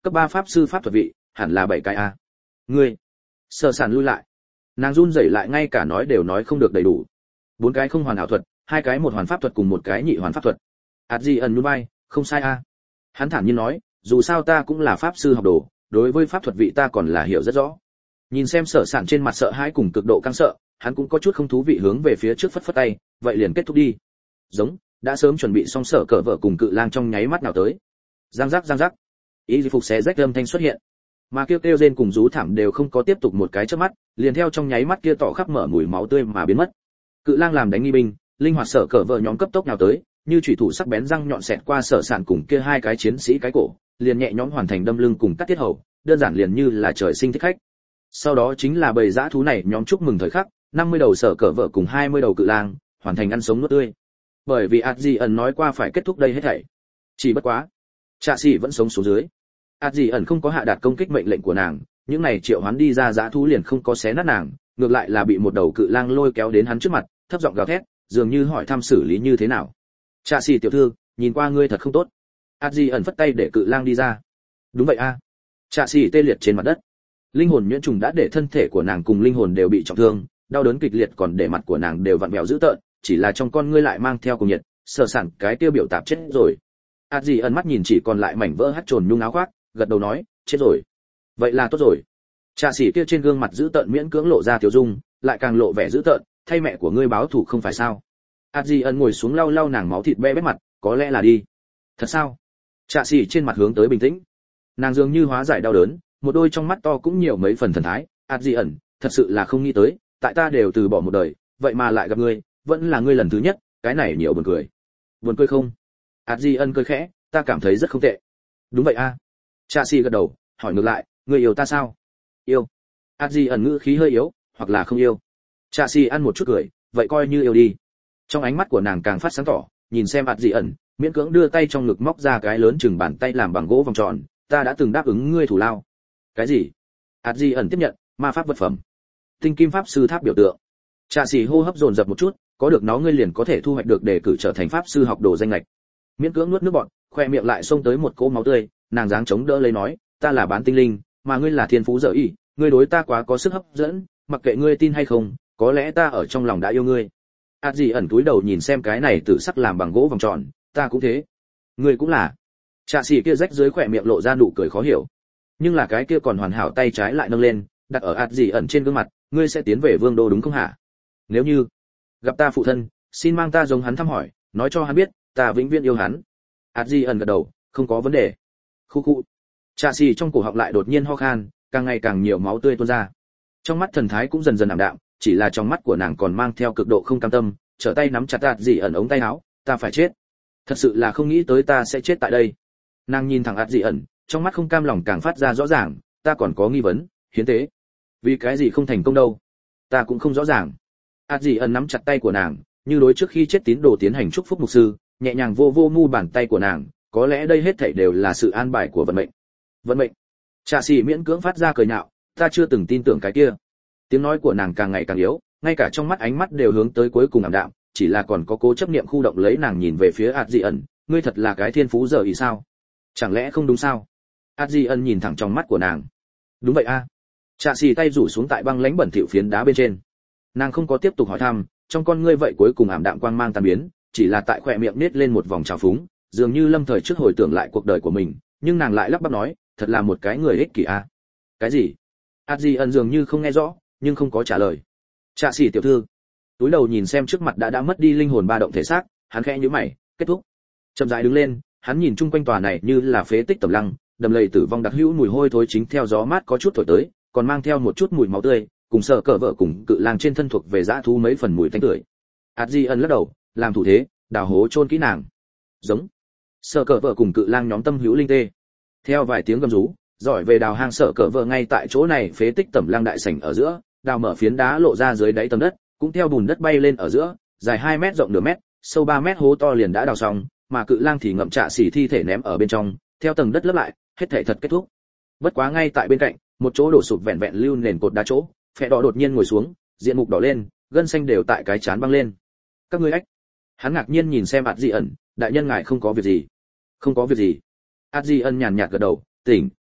cấp ba pháp sư pháp thuật vị, hẳn là bảy cái a. Ngươi, Sở Sản lui lại. Nàng run rẩy lại ngay cả nói đều nói không được đầy đủ. Bốn cái không hoàn ảo thuật, hai cái một hoàn pháp thuật cùng một cái nhị hoàn pháp thuật. Adji ẩn nhún vai, không sai a. Hắn thản nhiên nói, dù sao ta cũng là pháp sư học đồ, đối với pháp thuật vị ta còn là hiểu rất rõ. Nhìn xem Sở Sản trên mặt sợ hãi cùng cực độ căng sợ, hắn cũng có chút không thú vị hướng về phía trước phất phất tay, vậy liền kết thúc đi. Giống, đã sớm chuẩn bị xong Sở Cờ Vợ cùng Cự Lang trong nháy mắt nào tới. Giang giác giang giác. Ý phục xé rách âm thanh xuất hiện. Mà kêu kêu rên cùng rú thảm đều không có tiếp tục một cái chớp mắt, liền theo trong nháy mắt kia tỏ khắp mở mùi máu tươi mà biến mất. Cự Lang làm đánh nghi binh, linh hoạt Sở Cờ Vợ nhóm cấp tốc nào tới, như chủy thủ sắc bén răng nhọn xẹt qua Sở Sản cùng kia hai cái chiến sĩ cái cổ, liền nhẹ nhõm hoàn thành đâm lưng cùng cắt tiết hầu, đơn giản liền như là trời sinh thích khách. Sau đó chính là bầy dã thú này nhóm chúc mừng thời khắc, năm mươi đầu Sở Cờ Vợ cùng hai mươi đầu Cự Lang, hoàn thành ăn sống nuốt tươi. Bởi vì Adji ẩn nói qua phải kết thúc đây hết thảy. Chỉ bất quá, Trạ Sĩ vẫn sống xuống dưới. Adji ẩn không có hạ đạt công kích mệnh lệnh của nàng, những này triệu hoán đi ra dã thú liền không có xé nát nàng, ngược lại là bị một đầu Cự Lang lôi kéo đến hắn trước mặt, thấp giọng gào thét, dường như hỏi thăm xử lý như thế nào. Trạ Sĩ tiểu thư, nhìn qua ngươi thật không tốt. Adji ẩn phất tay để Cự Lang đi ra. Đúng vậy a. À. Trạ Sĩ tê liệt trên mặt đất. Linh hồn nhuyễn trùng đã để thân thể của nàng cùng linh hồn đều bị trọng thương, đau đớn kịch liệt còn để mặt của nàng đều vặn vẹo dữ tợn, chỉ là trong con ngươi lại mang theo cùng nhiệt, Sở Sản cái tiêu biểu tạp chết rồi. Adji ẩn mắt nhìn chỉ còn lại mảnh vỡ hắt trồn nhung áo khoác, gật đầu nói, chết rồi. Vậy là tốt rồi. Trạ Sĩ kia trên gương mặt dữ tợn miễn cưỡng lộ ra tiểu dung, lại càng lộ vẻ dữ tợn, thay mẹ của ngươi báo thù không phải sao? Adji ẩn ngồi xuống lau lau nàng máu thịt be bét mặt, có lẽ là đi. Thật sao? Trạ Sĩ trên mặt hướng tới bình tĩnh. Nàng dường như hóa giải đau đớn, một đôi trong mắt to cũng nhiều mấy phần thần thái. Adji ẩn, thật sự là không nghĩ tới, tại ta đều từ bỏ một đời, vậy mà lại gặp ngươi, vẫn là ngươi lần thứ nhất, cái này nhiều buồn cười. Buồn cười không? Adji ẩn cười khẽ, ta cảm thấy rất không tệ. Đúng vậy a. À. Trạ Sĩ gật đầu, hỏi ngược lại, ngươi yêu ta sao? Yêu. Adji ẩn ngữ khí hơi yếu, hoặc là không yêu. Trạ Sĩ ăn một chút cười, vậy coi như yêu đi. Trong ánh mắt của nàng càng phát sáng tỏ, nhìn xem Adji ẩn, miễn cưỡng đưa tay trong ngực móc ra cái lớn chừng bàn tay làm bằng gỗ vòng tròn, ta đã từng đáp ứng ngươi thủ lao. Cái gì? Adji ẩn tiếp nhận, ma pháp vật phẩm. Tinh kim pháp sư tháp biểu tượng. Trạ Sĩ hô hấp dồn dập một chút, có được nó ngươi liền có thể thu hoạch được đề cử trở thành pháp sư học đồ danh lệch. Miễn cưỡng nuốt nước bọt, khoe miệng lại xông tới một cỗ máu tươi, nàng dáng chống đỡ lấy nói, ta là bán tinh linh, mà ngươi là thiên phú dở y, ngươi đối ta quá có sức hấp dẫn, mặc kệ ngươi tin hay không, có lẽ ta ở trong lòng đã yêu ngươi. Adji ẩn túi đầu nhìn xem cái này tự sắc làm bằng gỗ vòng tròn, ta cũng thế. Ngươi cũng là. Trạ Sĩ kia rách dưới khỏe miệng lộ ra nụ cười khó hiểu. Nhưng là cái kia còn hoàn hảo tay trái lại nâng lên, đặt ở Adji ẩn trên gương mặt, ngươi sẽ tiến về vương đô đúng không hả? Nếu như gặp ta phụ thân, xin mang ta giống hắn thăm hỏi, nói cho hắn biết, ta vĩnh viễn yêu hắn. Adji ẩn gật đầu, không có vấn đề. Khu khu. Trạ Sĩ trong cổ họng lại đột nhiên ho khan, càng ngày càng nhiều máu tươi tuôn ra. Trong mắt thần thái cũng dần dần ảm đạm, chỉ là trong mắt của nàng còn mang theo cực độ không cam tâm, trở tay nắm chặt Adji ẩn ống tay áo, ta phải chết. Thật sự là không nghĩ tới ta sẽ chết tại đây. Nàng nhìn thẳng Adji ẩn, trong mắt không cam lòng càng phát ra rõ ràng, ta còn có nghi vấn, hiến tế. Vì cái gì không thành công đâu? Ta cũng không rõ ràng. Adji ẩn nắm chặt tay của nàng, như đối trước khi chết tín đồ tiến hành chúc phúc mục sư, nhẹ nhàng vô vô mu bàn tay của nàng, có lẽ đây hết thảy đều là sự an bài của vận mệnh. Vận mệnh. Trạ Sĩ miễn cưỡng phát ra cười nhạo, ta chưa từng tin tưởng cái kia. Tiếng nói của nàng càng ngày càng yếu, ngay cả trong mắt ánh mắt đều hướng tới cuối cùng ảm đạm, chỉ là còn có cố chấp niệm khu động lấy nàng nhìn về phía Adji ẩn, ngươi thật là cái thiên phú giờ ý sao? Chẳng lẽ không đúng sao? Adji ẩn nhìn thẳng trong mắt của nàng. Đúng vậy a. À. Trạ Sĩ tay rủ xuống tại băng lãnh bẩn thỉu phiến đá bên trên. Nàng không có tiếp tục hỏi thăm, trong con ngươi vậy cuối cùng ảm đạm quang mang tan biến, chỉ là tại khóe miệng nết lên một vòng trào phúng, dường như lâm thời trước hồi tưởng lại cuộc đời của mình, nhưng nàng lại lắp bắp nói, thật là một cái người ích kỷ a. À. Cái gì? Adji ẩn dường như không nghe rõ, nhưng không có trả lời. Trạ Sĩ tiểu thư, túi đầu nhìn xem trước mặt đã đã mất đi linh hồn ba động thể xác, hắn khẽ nhíu mày, kết thúc. Chậm rãi đứng lên, hắn nhìn chung quanh tòa này như là phế tích tầm lăng, đầm lầy tử vong đặc hữu mùi hôi thối chính theo gió mát có chút thổi tới, còn mang theo một chút mùi máu tươi, cùng Sở Cờ Vợ cùng Cự Lang trên thân thuộc về dã thú mấy phần mùi tanh tưởi. Adji ẩn lắc đầu, làm thủ thế, đào hố chôn kỹ nàng. Giống. Sở Cờ Vợ cùng Cự Lang nhóm tâm hữu linh tê. Theo vài tiếng gầm rú, giỏi về đào hang Sở Cờ Vợ ngay tại chỗ này phế tích tầm lăng đại sảnh ở giữa, đào mở phiến đá lộ ra dưới đáy tầng đất, cũng theo bùn đất bay lên ở giữa, dài hai mét rộng nửa mét, sâu ba mét hố to liền đã đào xong, mà Cự Lang thì ngậm Trạ Sĩ thi thể ném ở bên trong, theo tầng đất lấp lại, hết thảy thật kết thúc. Bất quá ngay tại bên cạnh, một chỗ đổ sụp vẹn vẹn lưu nền cột đá chỗ, Phệ Đỏ đột nhiên ngồi xuống, diện mục đỏ lên, gân xanh đều tại cái trán băng lên. Các ngươi ách? Hắn ngạc nhiên nhìn xem Adji ẩn, đại nhân ngài không có việc gì? Không có việc gì. Adji ẩn nhàn nhạt gật đầu, tỉnh.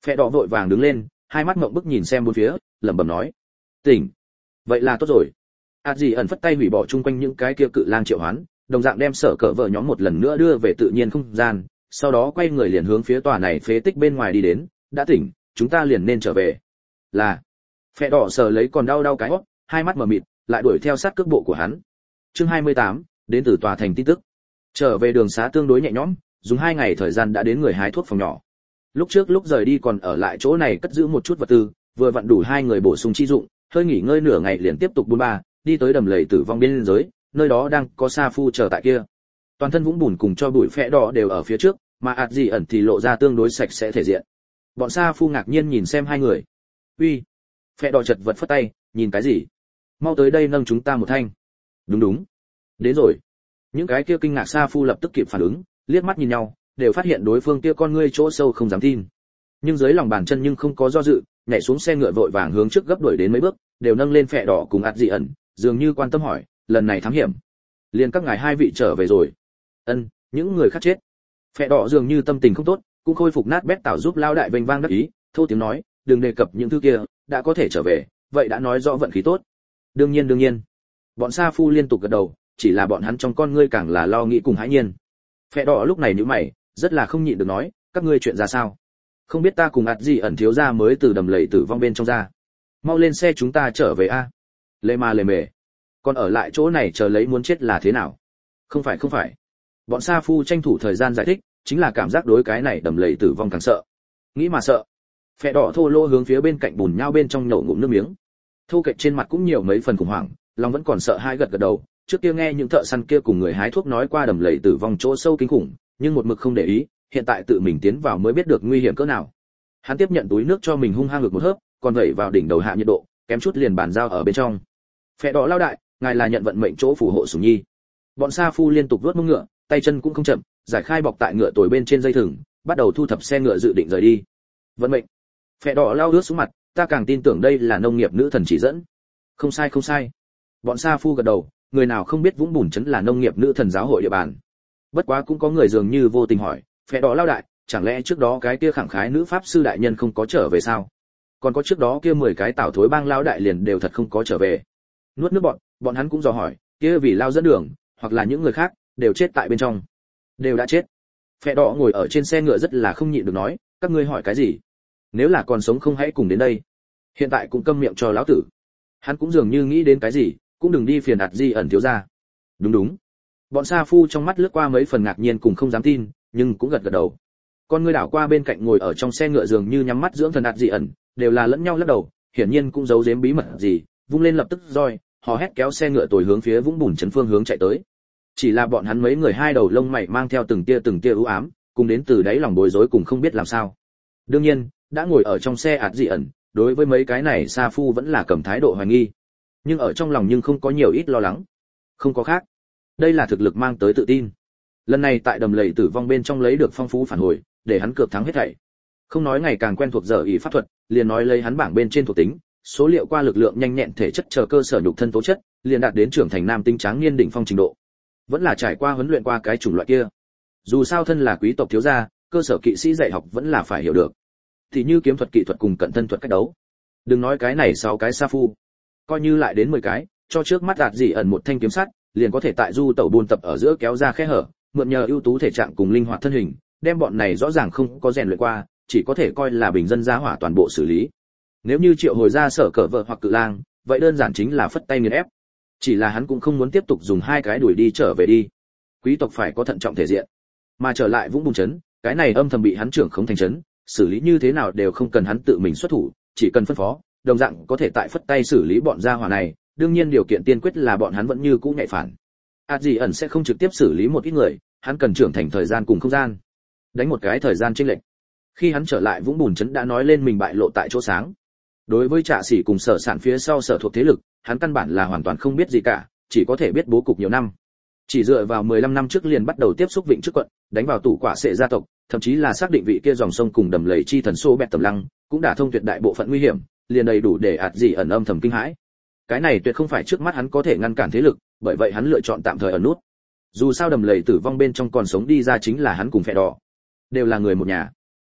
Phệ đỏ vội vàng đứng lên, hai mắt ngậm bức nhìn xem bốn phía, lẩm bẩm nói: "Tỉnh. Vậy là tốt rồi." ạt gì ẩn phất tay hủy bỏ chung quanh những cái kia cự lang triệu hoán, đồng dạng đem sở cờ vợ nhóm một lần nữa đưa về tự nhiên không gian, sau đó quay người liền hướng phía tòa này phế tích bên ngoài đi đến. "Đã tỉnh, chúng ta liền nên trở về." Là. Phệ đỏ sờ lấy còn đau đau cái hót, hai mắt mở mịt, lại đuổi theo sát cước bộ của hắn. Chương hai mươi tám, đến từ tòa thành tin tức. Trở về đường xá tương đối nhẹ nhõm, dùng hai ngày thời gian đã đến người hái thuốc phòng nhỏ. Lúc trước lúc rời đi còn ở lại chỗ này cất giữ một chút vật tư, vừa vặn đủ hai người bổ sung chi dụng, hơi nghỉ ngơi nửa ngày liền tiếp tục buôn ba, đi tới đầm lầy tử vong biên giới, nơi đó đang có sa phu chờ tại kia. Toàn thân vũng bùn cùng cho bụi phệ đỏ đều ở phía trước, mà ạt gì ẩn thì lộ ra tương đối sạch sẽ thể diện. Bọn sa phu ngạc nhiên nhìn xem hai người. "Uy." Phệ đỏ chật vật phất tay, "Nhìn cái gì? Mau tới đây nâng chúng ta một thanh." "Đúng đúng. Đến rồi." Những cái kia kinh ngạc sa phu lập tức kịp phản ứng, liếc mắt nhìn nhau, đều phát hiện đối phương kia con ngươi chỗ sâu không dám tin. Nhưng dưới lòng bàn chân nhưng không có do dự, nhảy xuống xe ngựa vội vàng hướng trước gấp đuổi đến mấy bước, đều nâng lên phệ đỏ cùng ạt dị ẩn, dường như quan tâm hỏi: "Lần này thám hiểm, liền các ngài hai vị trở về rồi?" "Ân, những người khác chết." Phệ đỏ dường như tâm tình không tốt, cũng khôi phục nát bét tảo giúp lao đại vênh vang đắc ý, thô tiếng nói: "Đừng đề cập những thứ kia, đã có thể trở về, vậy đã nói rõ vận khí tốt." "Đương nhiên đương nhiên." Bọn sa phu liên tục gật đầu, chỉ là bọn hắn trong con ngươi càng là lo nghĩ cùng hãi nhiên. Phệ đỏ lúc này nhíu mày, rất là không nhịn được nói: "Các ngươi chuyện ra sao? Không biết ta cùng ạt gì ẩn thiếu gia mới từ đầm lầy tử vong bên trong ra. Mau lên xe chúng ta trở về a." Lê ma lề mề. "Còn ở lại chỗ này chờ lấy muốn chết là thế nào?" "Không phải không phải." Bọn sa phu tranh thủ thời gian giải thích, chính là cảm giác đối cái này đầm lầy tử vong càng sợ. Nghĩ mà sợ. Phệ đỏ thô lô hướng phía bên cạnh bùn nhau bên trong nhổ ngụm nước miếng. Thu kệch trên mặt cũng nhiều mấy phần khủng hoảng, lòng vẫn còn sợ hai gật gật đầu. Trước kia nghe những thợ săn kia cùng người hái thuốc nói qua đầm lầy tử vong chỗ sâu kinh khủng, nhưng một mực không để ý, hiện tại tự mình tiến vào mới biết được nguy hiểm cỡ nào. Hắn tiếp nhận túi nước cho mình hung hăng ngược một hớp, còn vẩy vào đỉnh đầu hạ nhiệt độ, kém chút liền bàn giao ở bên trong. Phệ đỏ lao đại, ngài là nhận vận mệnh chỗ phù hộ Sủng Nhi. Bọn sa phu liên tục vuốt mông ngựa, tay chân cũng không chậm, giải khai bọc tại ngựa tồi bên trên dây thừng, bắt đầu thu thập xe ngựa dự định rời đi. Vận mệnh. Phệ đỏ lao ướt xuống mặt, ta càng tin tưởng đây là nông nghiệp nữ thần chỉ dẫn. Không sai không sai. Bọn sa phu gật đầu, người nào không biết Vũng Bùn trấn là nông nghiệp nữ thần giáo hội địa bàn. Bất quá cũng có người dường như vô tình hỏi, Phệ đỏ lao đại, chẳng lẽ trước đó cái kia khẳng khái nữ pháp sư đại nhân không có trở về sao? Còn có trước đó kia mười cái tảo thối bang lao đại liền đều thật không có trở về. Nuốt nước bọn, bọn hắn cũng dò hỏi, kia vì lao dẫn đường, hoặc là những người khác, đều chết tại bên trong. Đều đã chết. Phệ đỏ ngồi ở trên xe ngựa rất là không nhịn được nói, các ngươi hỏi cái gì? Nếu là còn sống không hãy cùng đến đây. Hiện tại cũng câm miệng cho lão tử. Hắn cũng dường như nghĩ đến cái gì, cũng đừng đi phiền ạt di ẩn thiếu gia. Đúng đúng. Bọn sa phu trong mắt lướt qua mấy phần ngạc nhiên cùng không dám tin, nhưng cũng gật gật đầu. Con ngươi đảo qua bên cạnh ngồi ở trong xe ngựa dường như nhắm mắt dưỡng thần ạt di ẩn, đều là lẫn nhau lắc đầu, hiển nhiên cũng giấu giếm bí mật gì, vung lên lập tức roi, hò hét kéo xe ngựa tồi hướng phía Vũng Bùn trấn phương hướng chạy tới. Chỉ là bọn hắn mấy người hai đầu lông mày mang theo từng tia từng tia u ám, cùng đến từ đáy lòng bối rối cùng không biết làm sao. Đương nhiên, đã ngồi ở trong xe ạt dị ẩn, đối với mấy cái này sa phu vẫn là cầm thái độ hoài nghi, nhưng ở trong lòng nhưng không có nhiều ít lo lắng. Không có khác, đây là thực lực mang tới tự tin. Lần này tại đầm lầy tử vong bên trong lấy được phong phú phản hồi, để hắn cược thắng hết thảy. Không nói ngày càng quen thuộc giờ ý pháp thuật, liền nói lấy hắn bảng bên trên thuộc tính, số liệu qua lực lượng nhanh nhẹn thể chất chờ cơ sở nhục thân tố chất, liền đạt đến trưởng thành nam tinh tráng niên đỉnh phong trình độ. Vẫn là trải qua huấn luyện qua cái chủng loại kia. Dù sao thân là quý tộc thiếu gia, cơ sở kỵ sĩ dạy học vẫn là phải hiểu được. Thì như kiếm thuật kỹ thuật cùng cận thân thuật cách đấu. Đừng nói cái này sáu cái sa phu, coi như lại đến mười cái, cho trước mắt đạt dị ẩn một thanh kiếm sắt, liền có thể tại du tẩu buôn tập ở giữa kéo ra khe hở, mượn nhờ ưu tú thể trạng cùng linh hoạt thân hình, đem bọn này rõ ràng không có rèn luyện qua, chỉ có thể coi là bình dân giá hỏa toàn bộ xử lý. Nếu như triệu hồi ra sở cờ vợ hoặc cự lang, vậy đơn giản chính là phất tay nghiền ép. Chỉ là hắn cũng không muốn tiếp tục dùng hai cái đuổi đi trở về đi. Quý tộc phải có thận trọng thể diện, mà trở lại Vũng Bùn trấn, cái này âm thầm bị hắn trưởng không thành trấn, xử lý như thế nào đều không cần hắn tự mình xuất thủ, chỉ cần phân phó, đồng dạng có thể tại phất tay xử lý bọn gia hỏa này. Đương nhiên điều kiện tiên quyết là bọn hắn vẫn như cũ nhạy phản. Át gì ẩn sẽ không trực tiếp xử lý một ít người, hắn cần trưởng thành thời gian cùng không gian, đánh một cái thời gian chênh lệch. Khi hắn trở lại Vũng Bùn trấn đã nói lên mình bại lộ tại chỗ sáng. Đối với Trạ Sĩ cùng sở sản phía sau sở thuộc thế lực, hắn căn bản là hoàn toàn không biết gì cả, chỉ có thể biết bố cục nhiều năm. Chỉ dựa vào mười lăm năm trước liền bắt đầu tiếp xúc Vịnh trước quận, đánh vào tủ quả sệ gia tộc, thậm chí là xác định vị kia dòng sông cùng đầm lầy chi thần xô bẹt tầm lăng, cũng đã thông tuyệt đại bộ phận nguy hiểm, liền đầy đủ để ạt gì ẩn âm thầm kinh hãi. Cái này tuyệt không phải trước mắt hắn có thể ngăn cản thế lực, bởi vậy hắn lựa chọn tạm thời ẩn nút. Dù sao đầm lầy tử vong bên trong còn sống đi ra chính là hắn cùng Phệ Đỏ, đều là người một nhà.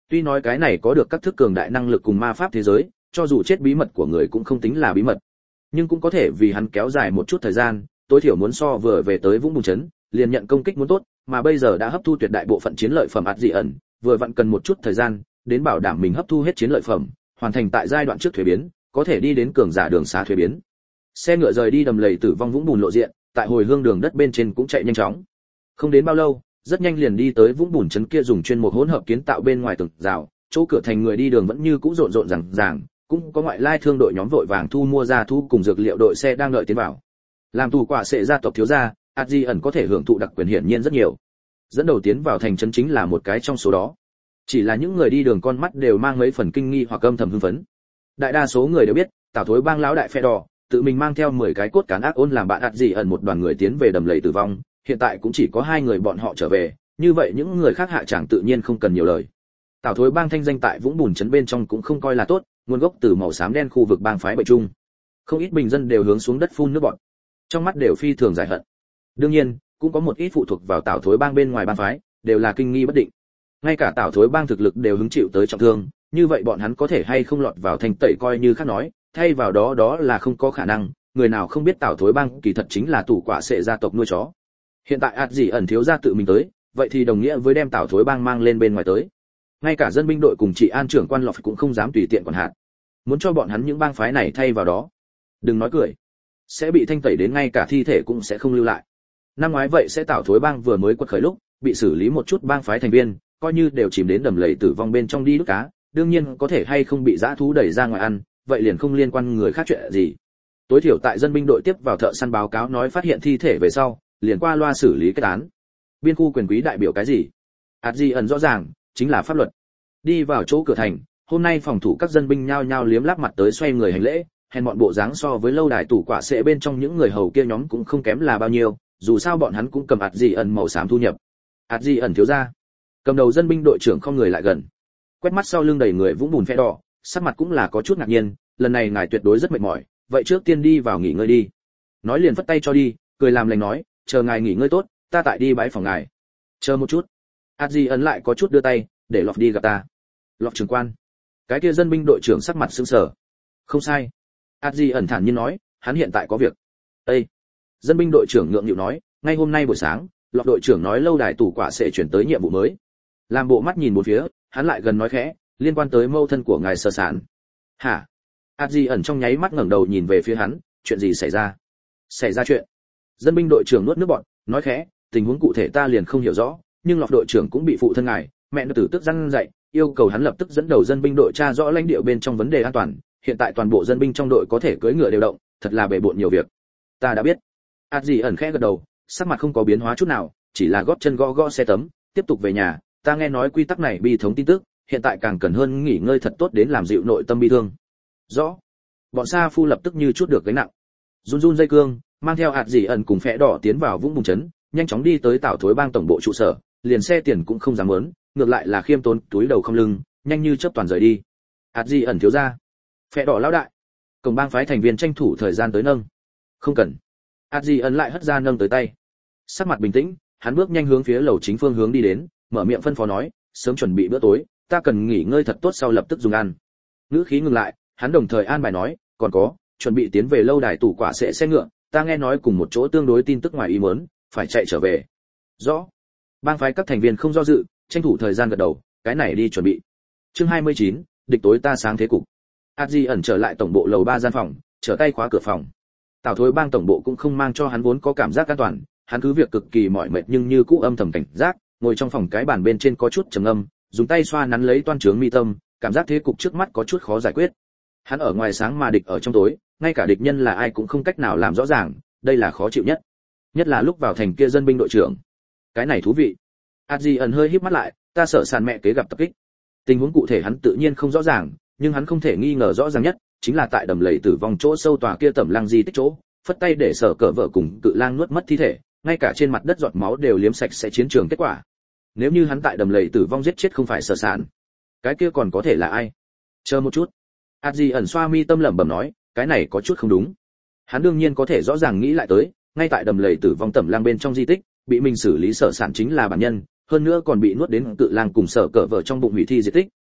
Tuy nói cái này có được các thức cường đại năng lực cùng ma pháp thế giới, cho dù chết bí mật của người cũng không tính là bí mật, nhưng cũng có thể vì hắn kéo dài một chút thời gian, tối thiểu muốn so vừa về tới Vũng Bùn trấn, liền nhận công kích muốn tốt, mà bây giờ đã hấp thu tuyệt đại bộ phận chiến lợi phẩm ạt dị ẩn, vừa vặn cần một chút thời gian, đến bảo đảm mình hấp thu hết chiến lợi phẩm, hoàn thành tại giai đoạn trước thuế biến, có thể đi đến cường giả đường xá thuế biến. Xe ngựa rời đi đầm lầy tử vong Vũng Bùn lộ diện, tại hồi hương đường đất bên trên cũng chạy nhanh chóng. Không đến bao lâu, rất nhanh liền đi tới Vũng Bùn trấn kia dùng chuyên một hỗn hợp kiến tạo bên ngoài tường rào, chỗ cửa thành người đi đường vẫn như cũ rộn rộn ràng ràng, cũng có ngoại lai thương đội nhóm vội vàng thu mua ra thu cùng dược liệu đội xe đang đợi tiến vào. Làm tù quả sệ gia tộc thiếu gia, ạt dị ẩn có thể hưởng thụ đặc quyền hiển nhiên rất nhiều. Dẫn đầu tiến vào thành trấn chính là một cái trong số đó. Chỉ là những người đi đường con mắt đều mang mấy phần kinh nghi hoặc âm thầm hưng phấn. Đại đa số người đều biết, Tào Thối Bang lão đại phe đỏ, tự mình mang theo mười cái cốt cán ác ôn làm bạn ạt dị ẩn một đoàn người tiến về đầm lầy tử vong, hiện tại cũng chỉ có hai người bọn họ trở về, như vậy những người khác hạ chẳng tự nhiên không cần nhiều lời. Tào Thối Bang thanh danh tại Vũng Bùn trấn bên trong cũng không coi là tốt, nguồn gốc từ màu xám đen khu vực bang phái bệnh chung. Không ít bình dân đều hướng xuống đất phun nước bọt, trong mắt đều phi thường giải hận. Đương nhiên, cũng có một ít phụ thuộc vào Tào Thối Bang bên ngoài bang phái, đều là kinh nghi bất định. Ngay cả Tào Thối Bang thực lực đều hứng chịu tới trọng thương, như vậy bọn hắn có thể hay không lọt vào thanh tẩy coi như khác nói, thay vào đó đó là không có khả năng, người nào không biết Tào Thối Bang kỳ thật chính là tủ quả sệ gia tộc nuôi chó. Hiện tại ạt dị ẩn thiếu gia tự mình tới, vậy thì đồng nghĩa với đem Tào Thối Bang mang lên bên ngoài tới. Ngay cả dân binh đội cùng trị an trưởng quan lọt cũng không dám tùy tiện quản hạt. Muốn cho bọn hắn những bang phái này thay vào đó, đừng nói cười, sẽ bị thanh tẩy đến ngay cả thi thể cũng sẽ không lưu lại. Năm ngoái vậy sẽ Tào Thối Bang vừa mới quật khởi lúc, bị xử lý một chút bang phái thành viên, coi như đều chìm đến đầm lầy tử vong bên trong đi đút cá, đương nhiên có thể hay không bị dã thú đẩy ra ngoài ăn, vậy liền không liên quan người khác chuyện gì. Tối thiểu tại dân binh đội tiếp vào thợ săn báo cáo nói phát hiện thi thể về sau, liền qua loa xử lý kết án. Biên khu quyền quý đại biểu cái gì? ạt dị ẩn rõ ràng, chính là pháp luật. Đi vào chỗ cửa thành, hôm nay phòng thủ các dân binh nhao nhao liếm láp mặt tới xoay người hành lễ, hèn bọn bộ dáng so với lâu đài tủ quả sệ bên trong những người hầu kia nhóm cũng không kém là bao nhiêu, dù sao bọn hắn cũng cầm ạt dị ẩn màu xám thu nhập. ạt dị ẩn thiếu gia. Cầm đầu dân binh đội trưởng không người lại gần, quét mắt sau lưng đầy người Vũng Bùn phe đỏ, sắc mặt cũng là có chút ngạc nhiên, lần này ngài tuyệt đối rất mệt mỏi, vậy trước tiên đi vào nghỉ ngơi đi. Nói liền phất tay cho đi, cười làm lành nói, chờ ngài nghỉ ngơi tốt, ta tại đi bãi phòng ngài. Chờ một chút. ạt dị ẩn lại có chút đưa tay, để lọt đi gặp ta. Lọt trưởng quan. Cái kia dân binh đội trưởng sắc mặt sững sờ. Không sai. ạt dị ẩn thản nhiên nói, hắn hiện tại có việc. Ê. Dân binh đội trưởng ngượng nghịu nói, ngay hôm nay buổi sáng, lọt đội trưởng nói lâu đài tủ quả sẽ chuyển tới nhiệm vụ mới. Làm bộ mắt nhìn một phía, hắn lại gần nói khẽ, liên quan tới mâu thân của ngài sơ sản. Hả? ạt dị ẩn trong nháy mắt ngẩng đầu nhìn về phía hắn, chuyện gì xảy ra? Xảy ra chuyện. Dân binh đội trưởng nuốt nước bọt, nói khẽ, tình huống cụ thể ta liền không hiểu rõ, nhưng lọt đội trưởng cũng bị phụ thân ngài, mẹ nó tử tức răn dạy, yêu cầu hắn lập tức dẫn đầu dân binh đội tra rõ lãnh địa bên trong vấn đề an toàn, hiện tại toàn bộ dân binh trong đội có thể cưỡi ngựa đều động, thật là bể bộn nhiều việc. Ta đã biết. ạt dị ẩn khẽ gật đầu, sắc mặt không có biến hóa chút nào, chỉ là gót chân gõ gõ xe tấm, tiếp tục về nhà, ta nghe nói quy tắc này bi thống tin tức, hiện tại càng cần hơn nghỉ ngơi thật tốt đến làm dịu nội tâm bi thương. Rõ. Bọn Sa Phu lập tức như chút được gánh nặng, run run dây cương, mang theo ạt dị ẩn cùng Phẽ Đỏ tiến vào Vũng Bùn trấn, nhanh chóng đi tới Tào Thối Bang tổng bộ trụ sở, liền xe tiền cũng không dám mớn, ngược lại là khiêm tốn túi đầu không lưng, nhanh như chớp toàn rời đi. ạt dị ẩn thiếu gia, Phẽ Đỏ lão đại, cổng bang phái thành viên tranh thủ thời gian tới nâng. Không cần. ạt dị ẩn lại hất ra nâng tới tay. Sắc mặt bình tĩnh, hắn bước nhanh hướng phía lầu chính phương hướng đi đến, mở miệng phân phó nói, sớm chuẩn bị bữa tối, ta cần nghỉ ngơi thật tốt sau lập tức dùng ăn. Ngữ khí ngừng lại, hắn đồng thời an bài nói, còn có, chuẩn bị tiến về lâu đài tủ quả sẽ xe ngựa, ta nghe nói cùng một chỗ tương đối tin tức ngoài ý muốn, phải chạy trở về. Rõ. Bang phái các thành viên không do dự, tranh thủ thời gian gật đầu, cái này đi chuẩn bị. Chương hai mươi chín, địch tối ta sáng thế cục. ạt dị ẩn trở lại tổng bộ lầu ba gian phòng, trở tay khóa cửa phòng. Tào Thối Bang tổng bộ cũng không mang cho hắn vốn có cảm giác an toàn, hắn cứ việc cực kỳ mỏi mệt nhưng như cũ âm thầm cảnh giác, ngồi trong phòng cái bàn bên trên có chút trầm ngâm, dùng tay xoa nắn lấy toan trướng mi tâm, cảm giác thế cục trước mắt có chút khó giải quyết. Hắn ở ngoài sáng mà địch ở trong tối, ngay cả địch nhân là ai cũng không cách nào làm rõ ràng, đây là khó chịu nhất. Nhất là lúc vào thành kia dân binh đội trưởng. Cái này thú vị. ạt dị ẩn hơi híp mắt lại, ta sợ sàn mẹ kế gặp tập kích. Tình huống cụ thể hắn tự nhiên không rõ ràng, nhưng hắn không thể nghi ngờ rõ ràng nhất, chính là tại đầm lầy tử vong chỗ sâu tòa kia tẩm lăng di tích chỗ, phất tay để sở cờ vợ cùng cự lang nuốt mất thi thể, ngay cả trên mặt đất giọt máu đều liếm sạch sẽ chiến trường kết quả. Nếu như hắn tại đầm lầy tử vong giết chết không phải sở sản, cái kia còn có thể là ai? Chờ một chút. ạt dị ẩn xoa mi tâm lẩm bẩm nói, cái này có chút không đúng. Hắn đương nhiên có thể rõ ràng nghĩ lại tới, ngay tại đầm lầy tử vong tẩm lang bên trong di tích, bị mình xử lý sở sản chính là bản nhân, hơn nữa còn bị nuốt đến cự lang cùng sở cờ vợ trong bụng hủy thi diệt tích,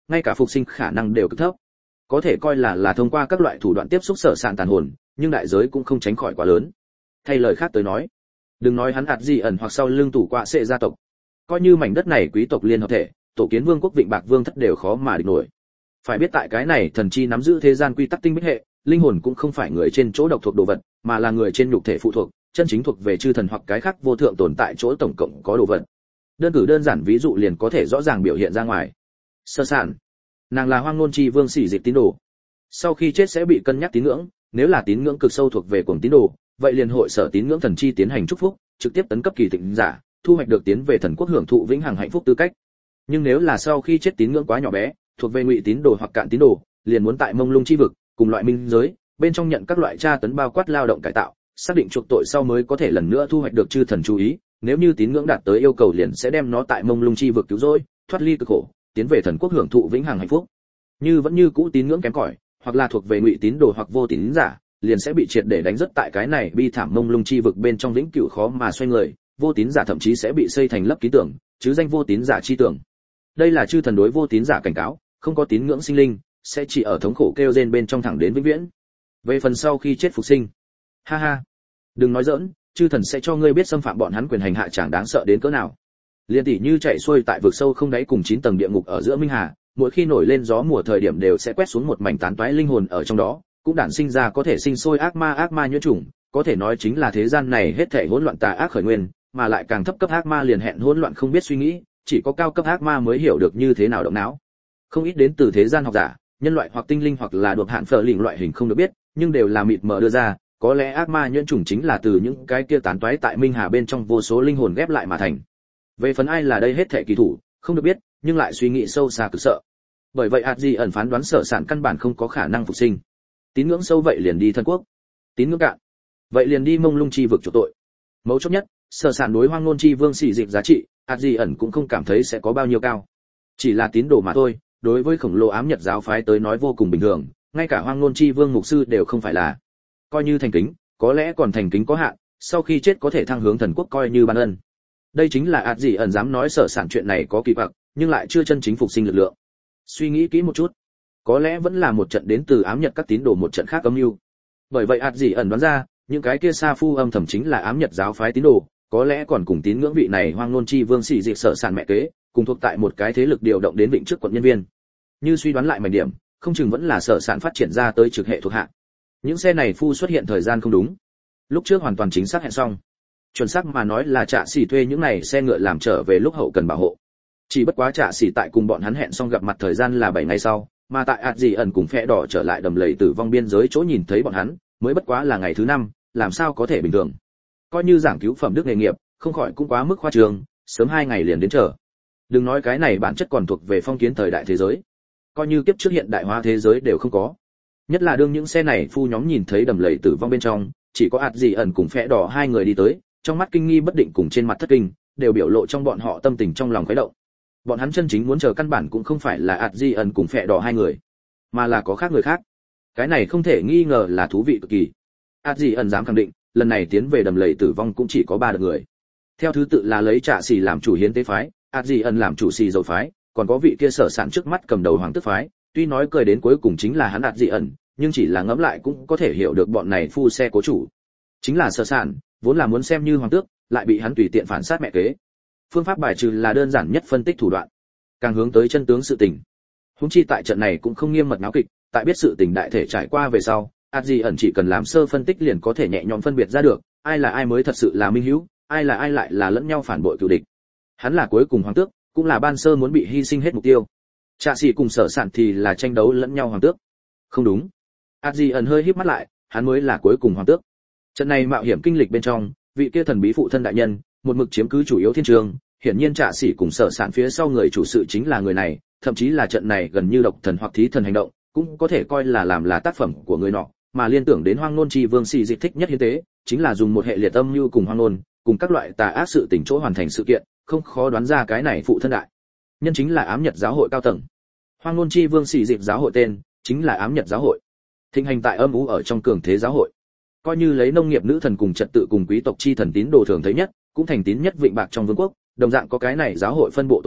ngay cả phục sinh khả năng đều cực thấp. Có thể coi là là thông qua các loại thủ đoạn tiếp xúc sở sản tàn hồn, nhưng đại giới cũng không tránh khỏi quá lớn. Thay lời khác tới nói, đừng nói hắn ạt gì ẩn hoặc sau lưng tủ quạ sệ gia tộc, coi như mảnh đất này quý tộc liên hợp thể, tổ kiến vương quốc Vịnh Bạc Vương thất đều khó mà địch nổi. Phải biết tại cái này thần chi nắm giữ thế gian quy tắc tinh bích hệ, linh hồn cũng không phải người trên chỗ độc thuộc đồ vật, mà là người trên nhục thể phụ thuộc, chân chính thuộc về chư thần hoặc cái khác vô thượng tồn tại chỗ tổng cộng có đồ vật. Đơn cử đơn giản ví dụ liền có thể rõ ràng biểu hiện ra ngoài. Sơ sản, nàng là hoang nôn chi vương sỉ dịch tín đồ. Sau khi chết sẽ bị cân nhắc tín ngưỡng, nếu là tín ngưỡng cực sâu thuộc về cuồng tín đồ, vậy liền hội sở tín ngưỡng thần chi tiến hành chúc phúc, trực tiếp tấn cấp kỳ tịnh giả, thu hoạch được tiến về thần quốc hưởng thụ vĩnh hằng hạnh phúc tư cách. Nhưng nếu là sau khi chết tín ngưỡng quá nhỏ bé, thuộc về ngụy tín đồ hoặc cạn tín đồ, liền muốn tại mông lung chi vực, cùng loại minh giới, bên trong nhận các loại tra tấn bao quát lao động cải tạo, xác định chuộc tội sau mới có thể lần nữa thu hoạch được chư thần chú ý, nếu như tín ngưỡng đạt tới yêu cầu liền sẽ đem nó tại mông lung chi vực cứu rỗi, thoát ly cực khổ, tiến về thần quốc hưởng thụ vĩnh hằng hạnh phúc. Như vẫn như cũ tín ngưỡng kém cỏi, hoặc là thuộc về ngụy tín đồ hoặc vô tín giả, liền sẽ bị triệt để đánh rất tại cái này bi thảm mông lung chi vực bên trong vĩnh cửu khó mà xoay người, vô tín giả thậm chí sẽ bị xây thành lấp ký tưởng, chứ danh vô tín giả chi tưởng. Đây là chư thần đối vô tín giả cảnh cáo, không có tín ngưỡng sinh linh sẽ chỉ ở thống khổ kêu rên bên trong thẳng đến vĩnh viễn. Về phần sau khi chết phục sinh, ha ha, đừng nói giỡn, chư thần sẽ cho ngươi biết xâm phạm bọn hắn quyền hành hạ chẳng đáng sợ đến cỡ nào. Liên tỷ như chạy xuôi tại vực sâu không đáy cùng chín tầng địa ngục ở giữa minh hà, mỗi khi nổi lên gió mùa thời điểm đều sẽ quét xuống một mảnh tán toái linh hồn ở trong đó, cũng đản sinh ra có thể sinh sôi ác ma ác ma nhuyễn chủng, có thể nói chính là thế gian này hết thảy hỗn loạn tà ác khởi nguyên, mà lại càng thấp cấp ác ma liền hẹn hỗn loạn không biết suy nghĩ, chỉ có cao cấp ác ma mới hiểu được như thế nào động não. Không ít đến từ thế gian học giả, nhân loại hoặc tinh linh hoặc là đột hạn phở lỉnh loại hình không được biết, nhưng đều là mịt mờ đưa ra, có lẽ ác ma nhuyễn chủng chính là từ những cái kia tán toái tại minh hà bên trong vô số linh hồn ghép lại mà thành. Về phần ai là đây hết thảy kỳ thủ, không được biết, nhưng lại suy nghĩ sâu xa cực sợ. Bởi vậy ạt gì ẩn phán đoán sở sản căn bản không có khả năng phục sinh. Tín ngưỡng sâu vậy liền đi thân quốc, tín ngưỡng cạn vậy liền đi mông lung chi vực chỗ tội. Mấu chốt nhất, sở sản đối hoang nôn chi vương xỉ dịch giá trị, ạt gì ẩn cũng không cảm thấy sẽ có bao nhiêu cao, chỉ là tín đồ mà thôi. Đối với khổng lồ ám nhật giáo phái tới nói vô cùng bình thường, ngay cả hoang nôn chi vương mục sư đều không phải là. Coi như thành kính, có lẽ còn thành kính có hạn, sau khi chết có thể thăng hướng thần quốc coi như ban ân. Đây chính là ạt gì ẩn dám nói sở sản chuyện này có kỳ quặc, nhưng lại chưa chân chính phục sinh lực lượng. Suy nghĩ kỹ một chút, có lẽ vẫn là một trận đến từ ám nhật các tín đồ một trận khác âm mưu. Bởi vậy ạt gì ẩn đoán ra, những cái kia sa phu âm thầm chính là ám nhật giáo phái tín đồ, có lẽ còn cùng tín ngưỡng vị này hoang nôn chi vương xỉ dịch sở sản mẹ kế, cùng thuộc tại một cái thế lực điều động đến vịnh trước quận nhân viên. Như suy đoán lại mảnh điểm, không chừng vẫn là sở sản phát triển ra tới trực hệ thuộc hạ. Những xe này phu xuất hiện thời gian không đúng, lúc trước hoàn toàn chính xác hẹn xong, chuẩn xác mà nói là Trạ Sĩ thuê những này xe ngựa làm trở về lúc hậu cần bảo hộ. Chỉ bất quá Trạ Sĩ tại cùng bọn hắn hẹn xong gặp mặt thời gian là bảy ngày sau, mà tại ạt gì ẩn cùng phe đỏ trở lại đầm lầy tử vong biên giới chỗ nhìn thấy bọn hắn, mới bất quá là ngày thứ năm, làm sao có thể bình thường. Coi như giảng cứu phẩm đức nghề nghiệp, không khỏi cũng quá mức khoa trương, sớm hai ngày liền đến chờ. Đừng nói cái này bản chất còn thuộc về phong kiến thời đại thế giới, coi như kiếp trước hiện đại hóa thế giới đều không có. Nhất là đương những xe này phu nhóm nhìn thấy đầm lầy tử vong bên trong, chỉ có ạt gì ẩn cùng phe đỏ hai người đi tới, trong mắt kinh nghi bất định cùng trên mặt thất kinh, đều biểu lộ trong bọn họ tâm tình trong lòng khuấy động. Bọn hắn chân chính muốn chờ căn bản cũng không phải là ạt gì ẩn cùng phe đỏ hai người, mà là có khác người khác. Cái này không thể nghi ngờ là thú vị cực kỳ. ạt gì ẩn dám khẳng định, lần này tiến về đầm lầy tử vong cũng chỉ có ba đợt người. Theo thứ tự là lấy Trạ Sĩ làm chủ hiến tế phái, ạt gì ẩn làm chủ xì dầu phái, còn có vị kia sở sản trước mắt cầm đầu hoàng tước phái. Tuy nói cười đến cuối cùng chính là hắn ạt gì ẩn, nhưng chỉ là ngẫm lại cũng có thể hiểu được bọn này phu xe cố chủ chính là sở sản, vốn là muốn xem như hoàng tước, lại bị hắn tùy tiện phản sát mẹ kế. Phương pháp bài trừ là đơn giản nhất phân tích thủ đoạn, càng hướng tới chân tướng sự tình. Huống chi tại trận này cũng không nghiêm mật náo kịch, tại biết sự tình đại thể trải qua về sau, ạt gì ẩn chỉ cần làm sơ phân tích liền có thể nhẹ nhõm phân biệt ra được, ai là ai mới thật sự là minh hữu, ai là ai lại là lẫn nhau phản bội cừu địch. Hắn là cuối cùng hoàng tước, cũng là ban sơ muốn bị hy sinh hết mục tiêu. Trạ Sĩ cùng sở sản thì là tranh đấu lẫn nhau hoàng tước. Không đúng. ạt gì ẩn hơi híp mắt lại, hắn mới là cuối cùng hoàng tước. Trận này mạo hiểm kinh lịch bên trong, vị kia thần bí phụ thân đại nhân, một mực chiếm cứ chủ yếu thiên trường, hiển nhiên Trạ Sĩ cùng sở sản phía sau người chủ sự chính là người này, thậm chí là trận này gần như độc thần hoặc thí thần hành động, cũng có thể coi là làm là tác phẩm của người nọ, mà liên tưởng đến hoang nôn chi vương xì dịch thích nhất hiến tế, chính là dùng một hệ liệt âm như cùng hoang nôn, cùng các loại tà ác sự tình chỗ hoàn thành sự kiện, không khó đoán ra cái này phụ thân đại nhân chính là ám nhật giáo hội cao tầng. Hoang nôn chi vương xì dịch giáo hội tên chính là ám nhật giáo hội, thịnh hành tại âm u ở trong cường thế giáo hội, coi như lấy nông nghiệp nữ thần cùng trật tự cùng quý tộc chi thần tín đồ thường thấy nhất, cũng thành tín nhất vịnh bạc trong vương quốc, đồng dạng có cái này giáo hội phân bộ tồn tại,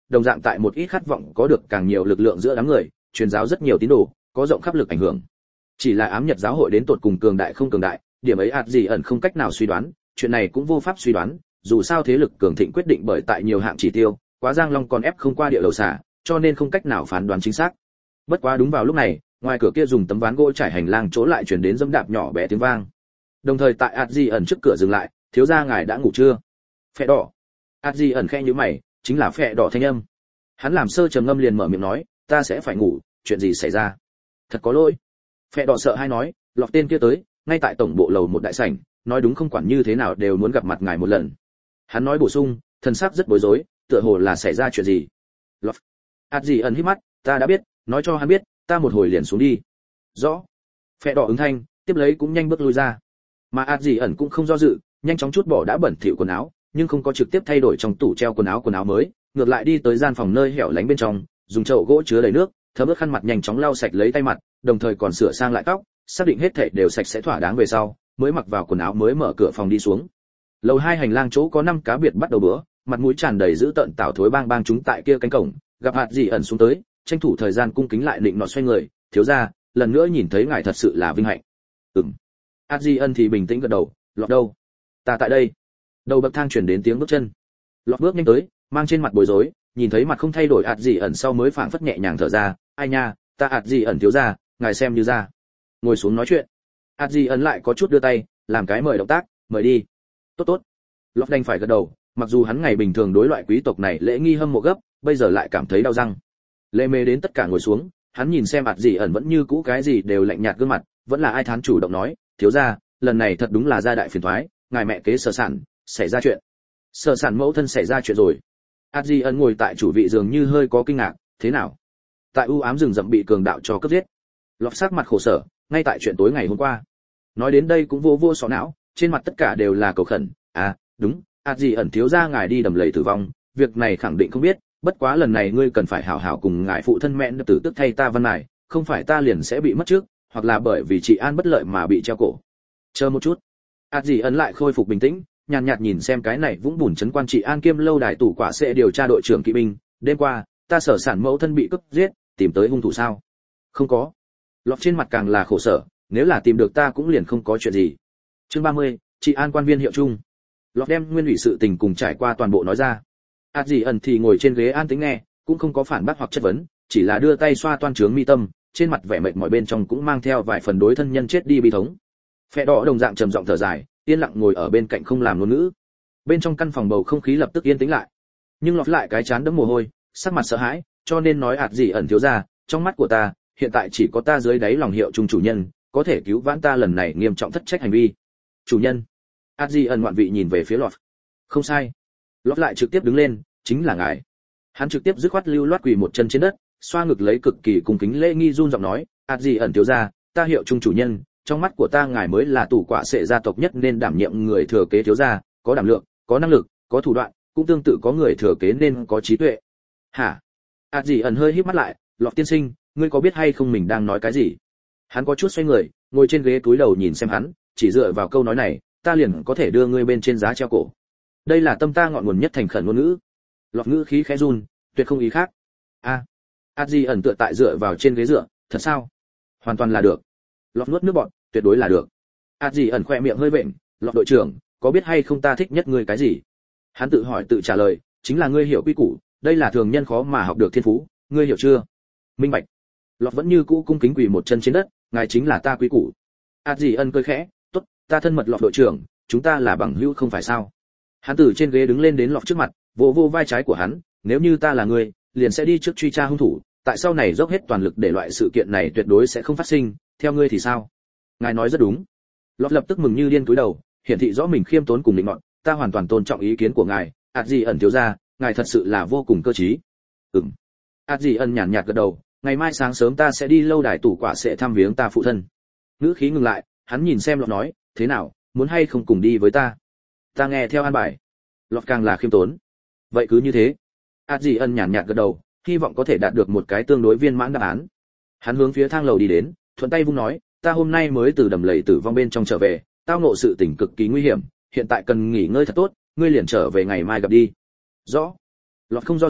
đồng dạng tại một ít khát vọng có được càng nhiều lực lượng giữa đám người truyền giáo rất nhiều tín đồ, có rộng khắp lực ảnh hưởng. Chỉ là ám nhật giáo hội đến tột cùng cường đại không cường đại, điểm ấy ạt gì ẩn không cách nào suy đoán, chuyện này cũng vô pháp suy đoán, dù sao thế lực cường thịnh quyết định bởi tại nhiều hạng chỉ tiêu, quá Giang Long còn ép không qua địa đầu xà, cho nên không cách nào phán đoán chính xác. Bất quá đúng vào lúc này, ngoài cửa kia dùng tấm ván gỗ trải hành lang chỗ lại truyền đến dẫm đạp nhỏ bé tiếng vang. Đồng thời tại ạt gì ẩn trước cửa dừng lại, thiếu gia ngài đã ngủ chưa? Phệ đỏ. ạt gì ẩn khẽ nhíu mày, chính là phệ đỏ thanh âm. Hắn làm sơ trầm ngâm liền mở miệng nói, ta sẽ phải ngủ, chuyện gì xảy ra? Thật có lỗi. Phệ đỏ sợ hai nói, lọt tên kia tới, ngay tại tổng bộ lầu một đại sảnh, nói đúng không quản như thế nào đều muốn gặp mặt ngài một lần. Hắn nói bổ sung, thần sắc rất bối rối, tựa hồ là xảy ra chuyện gì. Lọt. ạt gì ẩn hít mắt, ta đã biết, nói cho hắn biết, ta một hồi liền xuống đi. Rõ. Phệ đỏ ứng thanh, tiếp lấy cũng nhanh bước lui ra. Mà ạt gì ẩn cũng không do dự, nhanh chóng chút bỏ đã bẩn thỉu quần áo, nhưng không có trực tiếp thay đổi trong tủ treo quần áo quần áo mới, ngược lại đi tới gian phòng nơi hẻo lánh bên trong, dùng chậu gỗ chứa đầy nước, thấm ướt khăn mặt nhanh chóng lau sạch lấy tay mặt, đồng thời còn sửa sang lại tóc, xác định hết thảy đều sạch sẽ thỏa đáng về sau, mới mặc vào quần áo mới mở cửa phòng đi xuống. Lầu hai hành lang chỗ có năm cá biệt bắt đầu bữa, mặt mũi tràn đầy dữ tợn tảo thối bang bang chúng tại kia cánh cổng, gặp hạt gì ẩn xuống tới, tranh thủ thời gian cung kính lại định nọ xoay người, thiếu gia, lần nữa nhìn thấy ngài thật sự là vinh hạnh. Ừm. Hạt gì ẩn thì bình tĩnh gật đầu, lọt đâu? Ta tại đây. Đầu bậc thang truyền đến tiếng bước chân. Lọt bước nhanh tới, mang trên mặt bối rối, nhìn thấy mặt không thay đổi hạt gì ẩn sau mới phảng phất nhẹ nhàng thở ra, ai nha, ta hạt gì ẩn thiếu gia, ngài xem như ra. Ngồi xuống nói chuyện. Hạt gì ẩn lại có chút đưa tay, làm cái mời động tác, mời đi. Tốt tốt. Lọt đành phải gật đầu, mặc dù hắn ngày bình thường đối loại quý tộc này lễ nghi hâm mộ gấp, bây giờ lại cảm thấy đau răng. Lê mê đến tất cả ngồi xuống, hắn nhìn xem hạt gì ẩn vẫn như cũ cái gì đều lạnh nhạt gương mặt, vẫn là ai thán chủ động nói, thiếu gia, lần này thật đúng là gia đại phiền toái, ngài mẹ kế Sở Sản xảy ra chuyện. Sở Sản mẫu thân xảy ra chuyện rồi. Hạt gì ẩn ngồi tại chủ vị dường như hơi có kinh ngạc, thế nào? Tại u ám rừng rậm bị cường đạo cho cướp giết. Lọt sắc mặt khổ sở, ngay tại chuyện tối ngày hôm qua. Nói đến đây cũng vô vô sọ não, trên mặt tất cả đều là cầu khẩn, à, đúng, hạt gì ẩn thiếu gia ngài đi đầm lầy tử vong, việc này khẳng định không biết, bất quá lần này ngươi cần phải hảo hảo cùng ngài phụ thân mẹ tử tức thay ta văn này, không phải ta liền sẽ bị mất trước, hoặc là bởi vì chị An bất lợi mà bị treo cổ. Chờ một chút. Hạt gì ẩn lại khôi phục bình tĩnh, nhàn nhạt nhìn xem cái này vũng bùn trấn quan trị An kiêm lâu đài tủ quả sẽ điều tra đội trưởng kỵ binh, đêm qua, ta Sở Sản mẫu thân bị cướp giết, tìm tới hung thủ sao? Không có. Lọt trên mặt càng là khổ sở, nếu là tìm được ta cũng liền không có chuyện gì. Chương ba mươi, trị An quan viên hiệu chung. Lọt đem nguyên ủy sự tình cùng trải qua toàn bộ nói ra. Hạt gì ẩn thì ngồi trên ghế an tĩnh nghe, cũng không có phản bác hoặc chất vấn, chỉ là đưa tay xoa toan trướng mi tâm, trên mặt vẻ mệt mỏi bên trong cũng mang theo vài phần đối thân nhân chết đi bi thống. Phệ đỏ đồng dạng trầm giọng thở dài, yên lặng ngồi ở bên cạnh không làm ngôn ngữ. Bên trong căn phòng bầu không khí lập tức yên tĩnh lại. Nhưng Lọt lại cái chán đẫm mồ hôi, sắc mặt sợ hãi, cho nên nói hạt gì ẩn thiếu gia, trong mắt của ta, hiện tại chỉ có ta dưới đáy lòng hiệu trung chủ nhân, có thể cứu vãn ta lần này nghiêm trọng thất trách hành vi. Chủ nhân. Hạt gì ẩn ngoạn vị nhìn về phía Lọt. Không sai. Lọt lại trực tiếp đứng lên, chính là ngài. Hắn trực tiếp dứt khoát lưu loát quỳ một chân trên đất, xoa ngực lấy cực kỳ cung kính lễ nghi run giọng nói, hạt gì ẩn thiếu gia, ta hiệu trung chủ nhân, trong mắt của ta ngài mới là tủ quả sệ gia tộc nhất nên đảm nhiệm người thừa kế thiếu gia, có đảm lượng, có năng lực, có thủ đoạn, cũng tương tự có người thừa kế nên có trí tuệ. Hả? Hạt gì ẩn hơi híp mắt lại, Lọt tiên sinh, ngươi có biết hay không mình đang nói cái gì? Hắn có chút xoay người, ngồi trên ghế túi đầu nhìn xem hắn, chỉ dựa vào câu nói này, ta liền có thể đưa ngươi bên trên giá treo cổ. Đây là tâm ta ngọn nguồn nhất thành khẩn ngôn ngữ. Lọt ngữ khí khẽ run, tuyệt không ý khác. A. Hạt gì ẩn tựa tại dựa vào trên ghế dựa, thật sao? Hoàn toàn là được. Lọt nuốt nước bọt, tuyệt đối là được. Hạt gì ẩn khỏe miệng hơi vện, Lọt đội trưởng, có biết hay không ta thích nhất ngươi cái gì? Hắn tự hỏi tự trả lời, chính là ngươi hiểu quy củ, đây là thường nhân khó mà học được thiên phú, ngươi hiểu chưa? Minh bạch. Lọt vẫn như cũ cung kính quỳ một chân trên đất, ngài chính là ta quy củ. Hạt gì ẩn cười khẽ, tốt, ta thân mật Lọt đội trưởng, chúng ta là bằng hữu không phải sao? Hắn từ trên ghế đứng lên đến Lọt trước mặt, vỗ vỗ vai trái của hắn, nếu như ta là ngươi, liền sẽ đi trước truy tra hung thủ, tại sau này dốc hết toàn lực để loại sự kiện này tuyệt đối sẽ không phát sinh, theo ngươi thì sao? Ngài nói rất đúng. Lọt lập tức mừng như điên cúi đầu, hiển thị rõ mình khiêm tốn cùng định nọt, ta hoàn toàn tôn trọng ý kiến của ngài, hạt gì ẩn thiếu gia, ngài thật sự là vô cùng cơ trí. Ừm. Hạt gì ẩn nhàn nhạt gật đầu, ngày mai sáng sớm ta sẽ đi lâu đài tủ quả sẽ thăm viếng ta phụ thân. Ngữ khí ngừng lại, hắn nhìn xem Lọt nói, thế nào, muốn hay không cùng đi với ta? Ta nghe theo an bài. Lọt càng là khiêm tốn. Vậy cứ như thế. Hạt gì ẩn nhàn nhạt gật đầu, hy vọng có thể đạt được một cái tương đối viên mãn đáp án. Hắn hướng phía thang lầu đi đến, thuận tay vung nói, ta hôm nay mới từ đầm lầy tử vong bên trong trở về, tao ngộ sự tình cực kỳ nguy hiểm, hiện tại cần nghỉ ngơi thật tốt, ngươi liền trở về ngày mai gặp đi. Rõ. Lọt không do dự,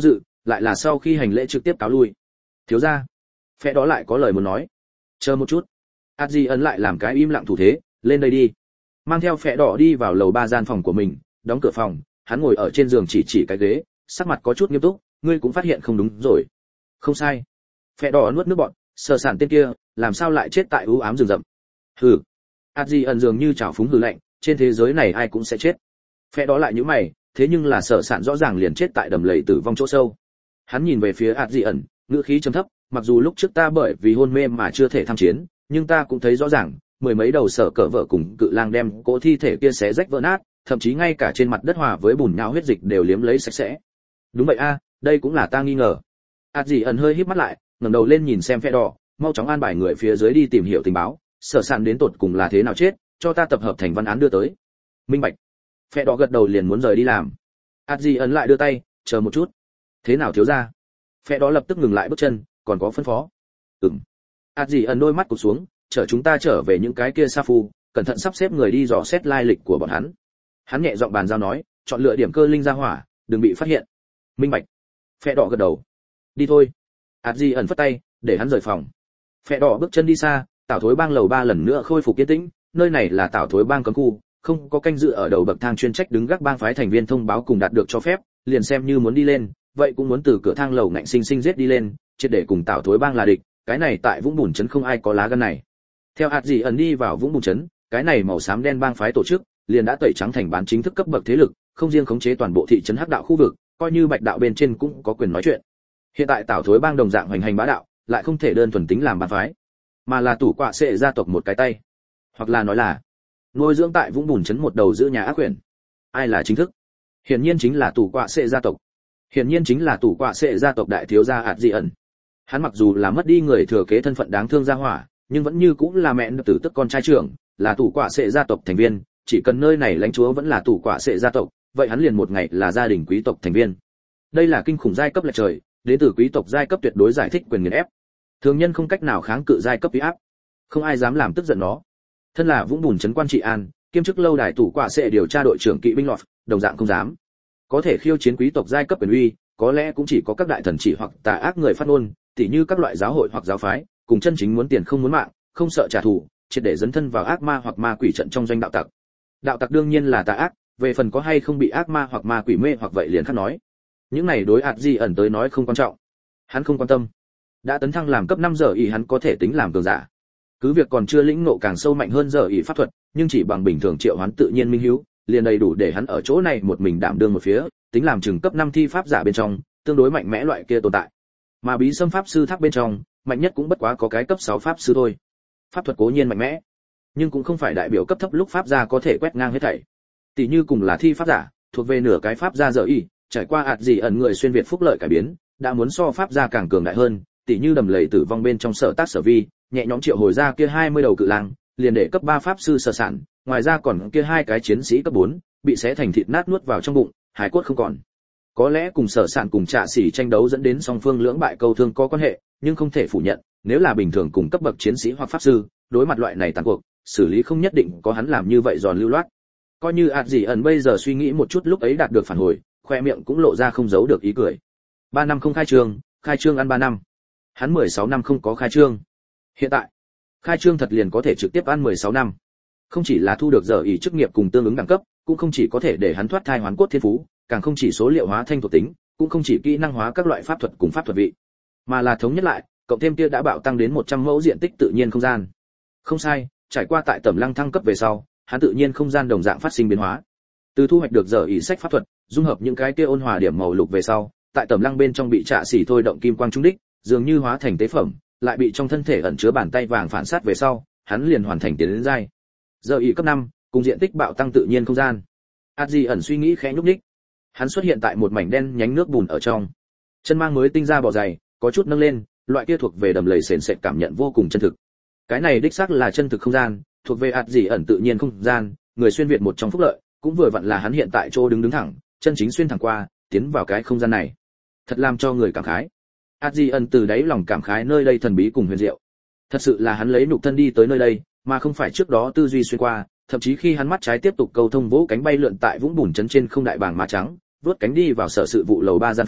lại là sau khi hành lễ trực tiếp cáo lui. Thiếu gia, phe đó lại có lời muốn nói. Chờ một chút. Adji ấn lại làm cái im lặng thủ thế, lên đây đi. Mang theo phe đỏ đi vào lầu ba gian phòng của mình, đóng cửa phòng, hắn ngồi ở trên giường chỉ chỉ cái ghế, sắc mặt có chút nghiêm túc, ngươi cũng phát hiện không đúng rồi. Không sai. Phe đỏ nuốt nước bọt, Sở Sản tên kia, làm sao lại chết tại u ám rừng rậm? Hừ. Adji ẩn dường như trào phúng hừ lạnh, trên thế giới này ai cũng sẽ chết. Phe đó lại nhíu mày, thế nhưng là Sở Sản rõ ràng liền chết tại đầm lầy tử vong chỗ sâu. Hắn nhìn về phía Adji ẩn, ngữ khí trầm thấp, mặc dù lúc trước ta bởi vì hôn mê mà chưa thể tham chiến, nhưng ta cũng thấy rõ ràng, mười mấy đầu sở cỡ vợ cùng cự lang đem cỗ thi thể kia xé rách vỡ nát, thậm chí ngay cả trên mặt đất hòa với bùn nhão huyết dịch đều liếm lấy sạch sẽ. Đúng vậy a, đây cũng là ta nghi ngờ. Adji ẩn hơi híp mắt lại, ngẩng đầu lên nhìn xem phe đỏ, mau chóng an bài người phía dưới đi tìm hiểu tình báo, Sở Sản đến tột cùng là thế nào chết, cho ta tập hợp thành văn án đưa tới. Minh bạch. Phe đỏ gật đầu liền muốn rời đi làm. Adji ẩn lại đưa tay, chờ một chút. Thế nào thiếu gia? Phe đó lập tức ngừng lại bước chân, còn có phân phó. Ừm. Adji ẩn đôi mắt cụp xuống, chở chúng ta trở về những cái kia sa phu, cẩn thận sắp xếp người đi dò xét lai lịch của bọn hắn. Hắn nhẹ giọng bàn giao nói, chọn lựa điểm cơ linh ra hỏa, đừng bị phát hiện. Minh bạch. Phe đỏ gật đầu. Đi thôi. Adji ẩn phất tay, để hắn rời phòng. Phe đỏ bước chân đi xa, Tảo Thối Bang lầu ba lần nữa khôi phục yên tĩnh, nơi này là Tảo Thối Bang cấm khu, không có canh dự ở đầu bậc thang chuyên trách đứng gác bang phái thành viên thông báo cùng đạt được cho phép, liền xem như muốn đi lên, vậy cũng muốn từ cửa thang lầu ngạnh sinh sinh giết đi lên, triệt để cùng Tảo Thối Bang là địch, cái này tại Vũng Bùn trấn không ai có lá gan này. Theo Adji ẩn đi vào Vũng Bùn trấn, cái này màu xám đen bang phái tổ chức liền đã tẩy trắng thành bán chính thức cấp bậc thế lực, không riêng khống chế toàn bộ thị trấn hắc đạo khu vực, coi như bạch đạo bên trên cũng có quyền nói chuyện. Hiện tại Tảo Thối Bang đồng dạng hoành hành bá đạo, lại không thể đơn thuần tính làm bang phái, mà là tủ quạ xệ gia tộc một cái tay, hoặc là nói là nuôi dưỡng tại Vũng Bùn trấn một đầu giữ nhà ác quyền. Ai là chính thức? Hiển nhiên chính là tủ quạ xệ gia tộc. Hiển nhiên chính là tủ quạ xệ gia tộc đại thiếu gia Adji ẩn. Hắn mặc dù là mất đi người thừa kế thân phận đáng thương gia hỏa, nhưng vẫn như cũng là mẹ tử tức con trai trưởng, là tủ quạ xệ gia tộc thành viên, chỉ cần nơi này lãnh chúa vẫn là tủ quạ xệ gia tộc, vậy hắn liền một ngày là gia đình quý tộc thành viên. Đây là kinh khủng giai cấp lệch trời, đến từ quý tộc giai cấp tuyệt đối giải thích quyền nghiền ép. Thường nhân không cách nào kháng cự giai cấp uy áp, không ai dám làm tức giận nó. Thân là Vũng Bùn trấn quan trị an, kiêm chức lâu đài tủ quạ xệ điều tra đội trưởng kỵ binh lọt, đồng dạng không dám. Có thể khiêu chiến quý tộc giai cấp quyền uy, có lẽ cũng chỉ có các đại thần chỉ hoặc tà ác người phát ngôn, tỉ như các loại giáo hội hoặc giáo phái, cùng chân chính muốn tiền không muốn mạng, không sợ trả thù, triệt để dấn thân vào ác ma hoặc ma quỷ trận trong doanh đạo tặc. Đạo tặc đương nhiên là tà ác, về phần có hay không bị ác ma hoặc ma quỷ mê hoặc vậy liền khác nói. Những này đối Adji ẩn tới nói không quan trọng. Hắn không quan tâm. Đã tấn thăng làm cấp năm giờ ý hắn có thể tính làm cường giả. Cứ việc còn chưa lĩnh ngộ càng sâu mạnh hơn giờ ý pháp thuật, nhưng chỉ bằng bình thường triệu hoán tự nhiên minh hiếu, liền đầy đủ để hắn ở chỗ này một mình đảm đương một phía, tính làm chừng cấp năm thi pháp giả bên trong, tương đối mạnh mẽ loại kia tồn tại. Mà bí xâm pháp sư tháp bên trong, mạnh nhất cũng bất quá có cái cấp sáu pháp sư thôi. Pháp thuật cố nhiên mạnh mẽ, nhưng cũng không phải đại biểu cấp thấp lúc pháp gia có thể quét ngang hết thảy. Tỷ như cùng là thi pháp giả, thuộc về nửa cái pháp gia giờ y, trải qua ạt gì ẩn người xuyên việt phúc lợi cải biến, đã muốn so pháp gia càng cường đại hơn, tỷ như đầm lầy tử vong bên trong sở tác sở vi, nhẹ nhõm triệu hồi ra kia hai mươi đầu cự lang, liền để cấp ba pháp sư sở sản, ngoài ra còn kia hai cái chiến sĩ cấp bốn, bị xé thành thịt nát nuốt vào trong bụng, hải cốt không còn. Có lẽ cùng sở sản cùng trạ sĩ tranh đấu dẫn đến song phương lưỡng bại câu thương có quan hệ, nhưng không thể phủ nhận, nếu là bình thường cùng cấp bậc chiến sĩ hoặc pháp sư, đối mặt loại này tàn cuộc, xử lý không nhất định có hắn làm như vậy giòn lưu loát. Coi như ạt gì ẩn bây giờ suy nghĩ một chút lúc ấy đạt được phản hồi, khoe miệng cũng lộ ra không giấu được ý cười. Ba năm không khai trương, khai trương ăn ba năm. Hắn mười sáu năm không có khai trương. Hiện tại, khai trương thật liền có thể trực tiếp ăn mười sáu năm. Không chỉ là thu được giờ ý chức nghiệp cùng tương ứng đẳng cấp, cũng không chỉ có thể để hắn thoát thai hoán cốt thiên phú, càng không chỉ số liệu hóa thanh thuộc tính, cũng không chỉ kỹ năng hóa các loại pháp thuật cùng pháp thuật vị, mà là thống nhất lại, cộng thêm kia đã bạo tăng đến một trăm mẫu diện tích tự nhiên không gian. Không sai, trải qua tại Tẩm Lăng thăng cấp về sau, hắn tự nhiên không gian đồng dạng phát sinh biến hóa. Từ thu hoạch được giờ ý sách pháp thuật, dung hợp những cái kia ôn hòa điểm màu lục về sau, tại Tẩm Lăng bên trong bị trạ xỉ thôi động kim quang trung đích, dường như hóa thành tế phẩm, lại bị trong thân thể ẩn chứa bàn tay vàng phản sát về sau, hắn liền hoàn thành tiến đến giai. Giờ ý cấp năm, cùng diện tích bạo tăng tự nhiên không gian. Adji ẩn suy nghĩ khẽ nhúc nhích. Hắn xuất hiện tại một mảnh đen nhánh nước bùn ở trong. Chân mang mới tinh ra bò dày, có chút nâng lên, loại kia thuộc về đầm lầy sền sệt cảm nhận vô cùng chân thực. Cái này đích xác là chân thực không gian, thuộc về Adji ẩn tự nhiên không gian, người xuyên việt một trong phúc lợi, cũng vừa vặn là hắn hiện tại chỗ đứng đứng thẳng, chân chính xuyên thẳng qua, tiến vào cái không gian này. Thật làm cho người cảm khái. Adji ẩn từ đáy lòng cảm khái nơi đây thần bí cùng huyền diệu. Thật sự là hắn lấy nhục thân đi tới nơi đây, mà không phải trước đó tư duy xuyên qua, thậm chí khi hắn mắt trái tiếp tục câu thông vỗ cánh bay lượn tại vũng bùn chấn trên không đại bảng má trắng, vớt cánh đi vào sở sự vụ lầu ba gian phòng,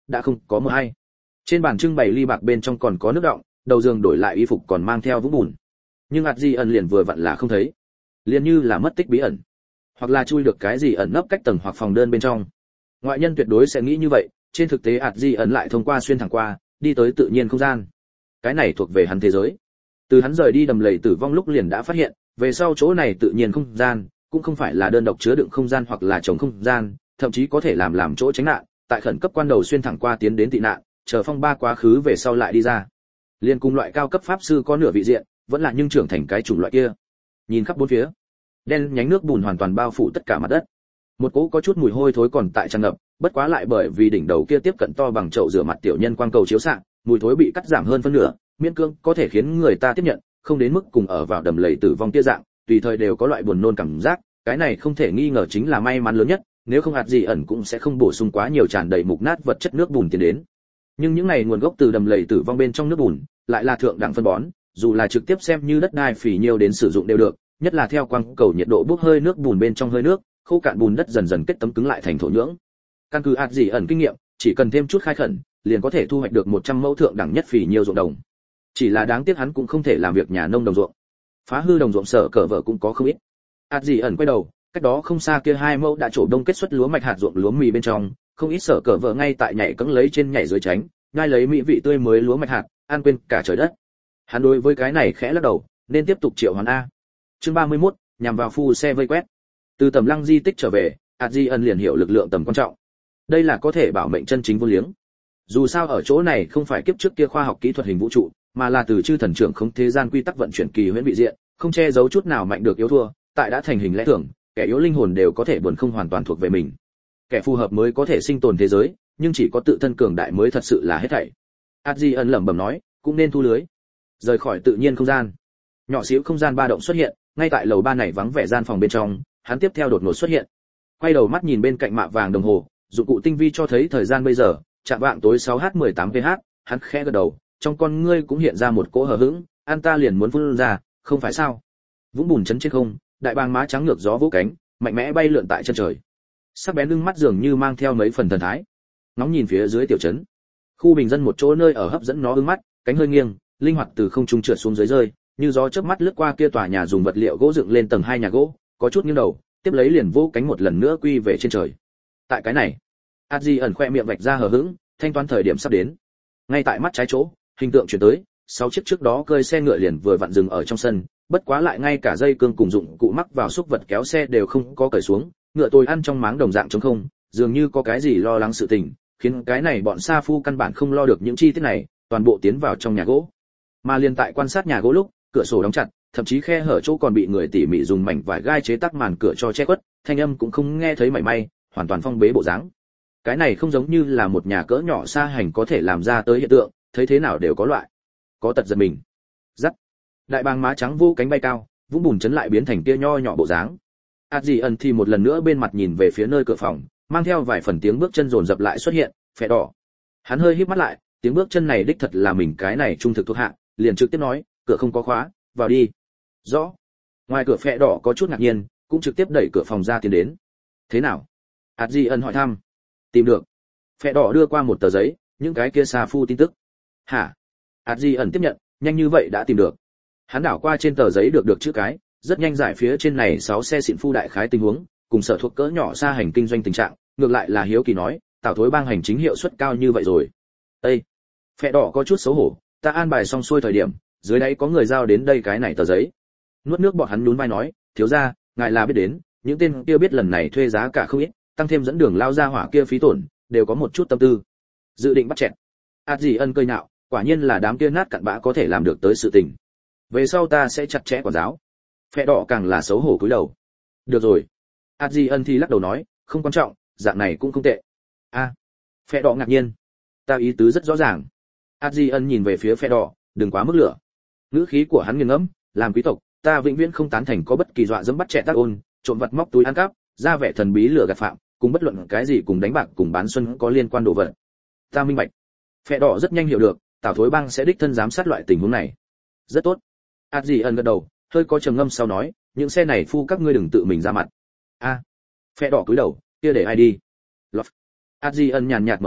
đã không có một hay. Trên bàn trưng bày ly bạc bên trong còn có nước đọng, đầu giường đổi lại y phục còn mang theo vũng bùn. Nhưng ạt gì ẩn liền vừa vặn là không thấy, liền như là mất tích bí ẩn, hoặc là chui được cái gì ẩn nấp cách tầng hoặc phòng đơn bên trong. Ngoại nhân tuyệt đối sẽ nghĩ như vậy, trên thực tế ạt gì ẩn lại thông qua xuyên thẳng qua, đi tới tự nhiên không gian. Cái này thuộc về hắn thế giới. Từ hắn rời đi đầm lầy tử vong lúc liền đã phát hiện, về sau chỗ này tự nhiên không gian cũng không phải là đơn độc chứa đựng không gian hoặc là trống không gian, thậm chí có thể làm làm chỗ tránh nạn, tại khẩn cấp quan đầu xuyên thẳng qua tiến đến tị nạn, chờ phong ba quá khứ về sau lại đi ra. Liên cùng loại cao cấp pháp sư có nửa vị diện, vẫn là nhưng trưởng thành cái chủng loại kia. Nhìn khắp bốn phía, đen nhánh nước bùn hoàn toàn bao phủ tất cả mặt đất. Một cỗ có chút mùi hôi thối còn tại tràn ngập, bất quá lại bởi vì đỉnh đầu kia tiếp cận to bằng chậu rửa mặt tiểu nhân quang cầu chiếu xạ, mùi thối bị cắt giảm hơn phân nửa, miễn cưỡng có thể khiến người ta tiếp nhận, không đến mức cùng ở vào đầm lầy tử vong kia dạng, tùy thời đều có loại buồn nôn cảm giác, cái này không thể nghi ngờ chính là may mắn lớn nhất, nếu không hạt gì ẩn cũng sẽ không bổ sung quá nhiều tràn đầy mục nát vật chất nước bùn tiến đến. Nhưng những này nguồn gốc từ đầm lầy tử vong bên trong nước bùn, lại là thượng đẳng phân bón, dù là trực tiếp xem như đất đai phì nhiêu đến sử dụng đều được, nhất là theo quang cầu nhiệt độ bốc hơi nước bùn bên trong hơi nước, khô cạn bùn đất dần dần kết tấm cứng lại thành thổ nhưỡng. Căn cứ hạt gì ẩn kinh nghiệm, chỉ cần thêm chút khai khẩn, liền có thể thu hoạch được một trăm mẫu thượng đẳng nhất phì nhiêu ruộng đồng. Chỉ là đáng tiếc hắn cũng không thể làm việc nhà nông đồng ruộng. Phá hư đồng ruộng sở cờ vợ cũng có không ít. Hạt gì ẩn quay đầu, cách đó không xa kia hai mẫu đã trổ đông kết xuất lúa mạch hạt ruộng lúa mì bên trong, không ít sở cờ vợ ngay tại nhảy cẫng lấy trên nhảy dưới tránh, ngay lấy mỹ vị tươi mới lúa mạch hạt, ăn quên cả trời đất. Hắn đối với cái này khẽ lắc đầu, nên tiếp tục triệu hoán a. Chương ba mươi mốt, nhằm vào phu xe vây quét. Từ tầm lăng di tích trở về, hạt di ẩn liền hiểu lực lượng tầm quan trọng. Đây là có thể bảo mệnh chân chính vô liếng. Dù sao ở chỗ này không phải kiếp trước kia khoa học kỹ thuật hình vũ trụ, mà là từ chư thần trưởng không thế gian quy tắc vận chuyển kỳ huyễn vị diện, không che giấu chút nào mạnh được yếu thua, tại đã thành hình lẽ thường, kẻ yếu linh hồn đều có thể buồn không hoàn toàn thuộc về mình. Kẻ phù hợp mới có thể sinh tồn thế giới, nhưng chỉ có tự thân cường đại mới thật sự là hết thảy. Adrian lẩm bẩm nói, cũng nên thu lưới, rời khỏi tự nhiên không gian. Nhỏ xíu không gian ba động xuất hiện, ngay tại lầu ba này vắng vẻ gian phòng bên trong, hắn tiếp theo đột ngột xuất hiện. Quay đầu mắt nhìn bên cạnh mạ vàng đồng hồ, dụng cụ tinh vi cho thấy thời gian bây giờ, chạm vạng tối sáu h mười tám p h, hắn khẽ gật đầu, trong con ngươi cũng hiện ra một cỗ hờ hững, an ta liền muốn phun ra, không phải sao? Vũng bùn chấn trên không, đại bàng má trắng ngược gió vỗ cánh, mạnh mẽ bay lượn tại chân trời. Sắc bén lưng mắt dường như mang theo mấy phần thần thái. Ngóng nhìn phía dưới tiểu trấn, khu bình dân một chỗ nơi ở hấp dẫn nó ưng mắt, cánh hơi nghiêng, linh hoạt từ không trung trượt xuống dưới rơi, như gió chớp mắt lướt qua kia tòa nhà dùng vật liệu gỗ dựng lên tầng hai nhà gỗ, có chút nghiêng đầu, tiếp lấy liền vỗ cánh một lần nữa quy về trên trời. Tại cái này, Adji ẩn khoe miệng vạch ra hờ hững, thanh toán thời điểm sắp đến. Ngay tại mắt trái chỗ, hình tượng chuyển tới, sáu chiếc trước đó cơi xe ngựa liền vừa vặn dừng ở trong sân, bất quá lại ngay cả dây cương cùng dụng cụ mắc vào xúc vật kéo xe đều không có cởi xuống, ngựa tôi ăn trong máng đồng dạng trống không, dường như có cái gì lo lắng sự tình, khiến cái này bọn sa phu căn bản không lo được những chi tiết này, toàn bộ tiến vào trong nhà gỗ. Mà liên tại quan sát nhà gỗ lúc, cửa sổ đóng chặt, thậm chí khe hở chỗ còn bị người tỉ mỉ dùng mảnh vải gai chế tác màn cửa cho che khuất, thanh âm cũng không nghe thấy mảy may, hoàn toàn phong bế bộ dáng. Cái này không giống như là một nhà cỡ nhỏ xa hành có thể làm ra tới hiện tượng, thấy thế nào đều có loại. Có tật giật mình. Rắc. Đại bàng má trắng vô cánh bay cao, vũng bùn chấn lại biến thành kia nho nhỏ bộ dáng. Adji ẩn thì một lần nữa bên mặt nhìn về phía nơi cửa phòng, mang theo vài phần tiếng bước chân rồn rập lại xuất hiện, phẻ đỏ. Hắn hơi híp mắt lại, tiếng bước chân này đích thật là mình cái này trung thực thuộc hạ, liền trực tiếp nói, cửa không có khóa, vào đi. Rõ. Ngoài cửa phẻ đỏ có chút ngạc nhiên, cũng trực tiếp đẩy cửa phòng ra tiến đến. Thế nào? Adji ẩn hỏi thăm. Tìm được. Phẻ đỏ đưa qua một tờ giấy, những cái kia sa phu tin tức. Hả? Adji ẩn tiếp nhận, nhanh như vậy đã tìm được. Hắn đảo qua trên tờ giấy được được chữ cái, rất nhanh giải phía trên này sáu xe xịn phu đại khái tình huống, cùng sở thuộc cỡ nhỏ xa hành kinh doanh tình trạng, ngược lại là hiếu kỳ nói, tảo thối bang hành chính hiệu suất cao như vậy rồi. Ê, Phệ đỏ có chút xấu hổ, ta an bài xong xuôi thời điểm, dưới đáy có người giao đến đây cái này tờ giấy. Nuốt nước bọt hắn nhún vai nói, thiếu gia, ngài là biết đến, những tên kia biết lần này thuê giá cả không ít, tăng thêm dẫn đường lao ra hỏa kia phí tổn, đều có một chút tâm tư. Dự định bắt chẹt. Adji ân cười nạo, quả nhiên là đám kia nát cặn bã có thể làm được tới sự tình. Về sau ta sẽ chặt chẽ quản giáo. Phệ đỏ càng là xấu hổ cúi đầu. Được rồi. Adji ân thì lắc đầu nói, không quan trọng, dạng này cũng không tệ. A. À. Phệ đỏ ngạc nhiên. Ta ý tứ rất rõ ràng. Adji ân nhìn về phía phệ đỏ, đừng quá mức lửa. Ngữ khí của hắn nghiêng ngẫm, làm quý tộc, ta vĩnh viễn không tán thành có bất kỳ dọa dẫm bắt chẹt tác ôn, trộm vật móc túi ăn cắp, ra vẻ thần bí lừa gạt phạm, cùng bất luận cái gì cùng đánh bạc cùng bán xuân có liên quan đồ vật. Ta minh bạch. Phệ đỏ rất nhanh hiểu được, Tào Thối Bang sẽ đích thân giám sát loại tình huống này. Rất tốt. Adji ân gật đầu, hơi có trầm ngâm sau nói, những xe này phu các ngươi đừng tự mình ra mặt. A. À. Phệ đỏ cúi đầu, kia để ai đi? Lọt. Adji ân nhàn nhạt mở miệng,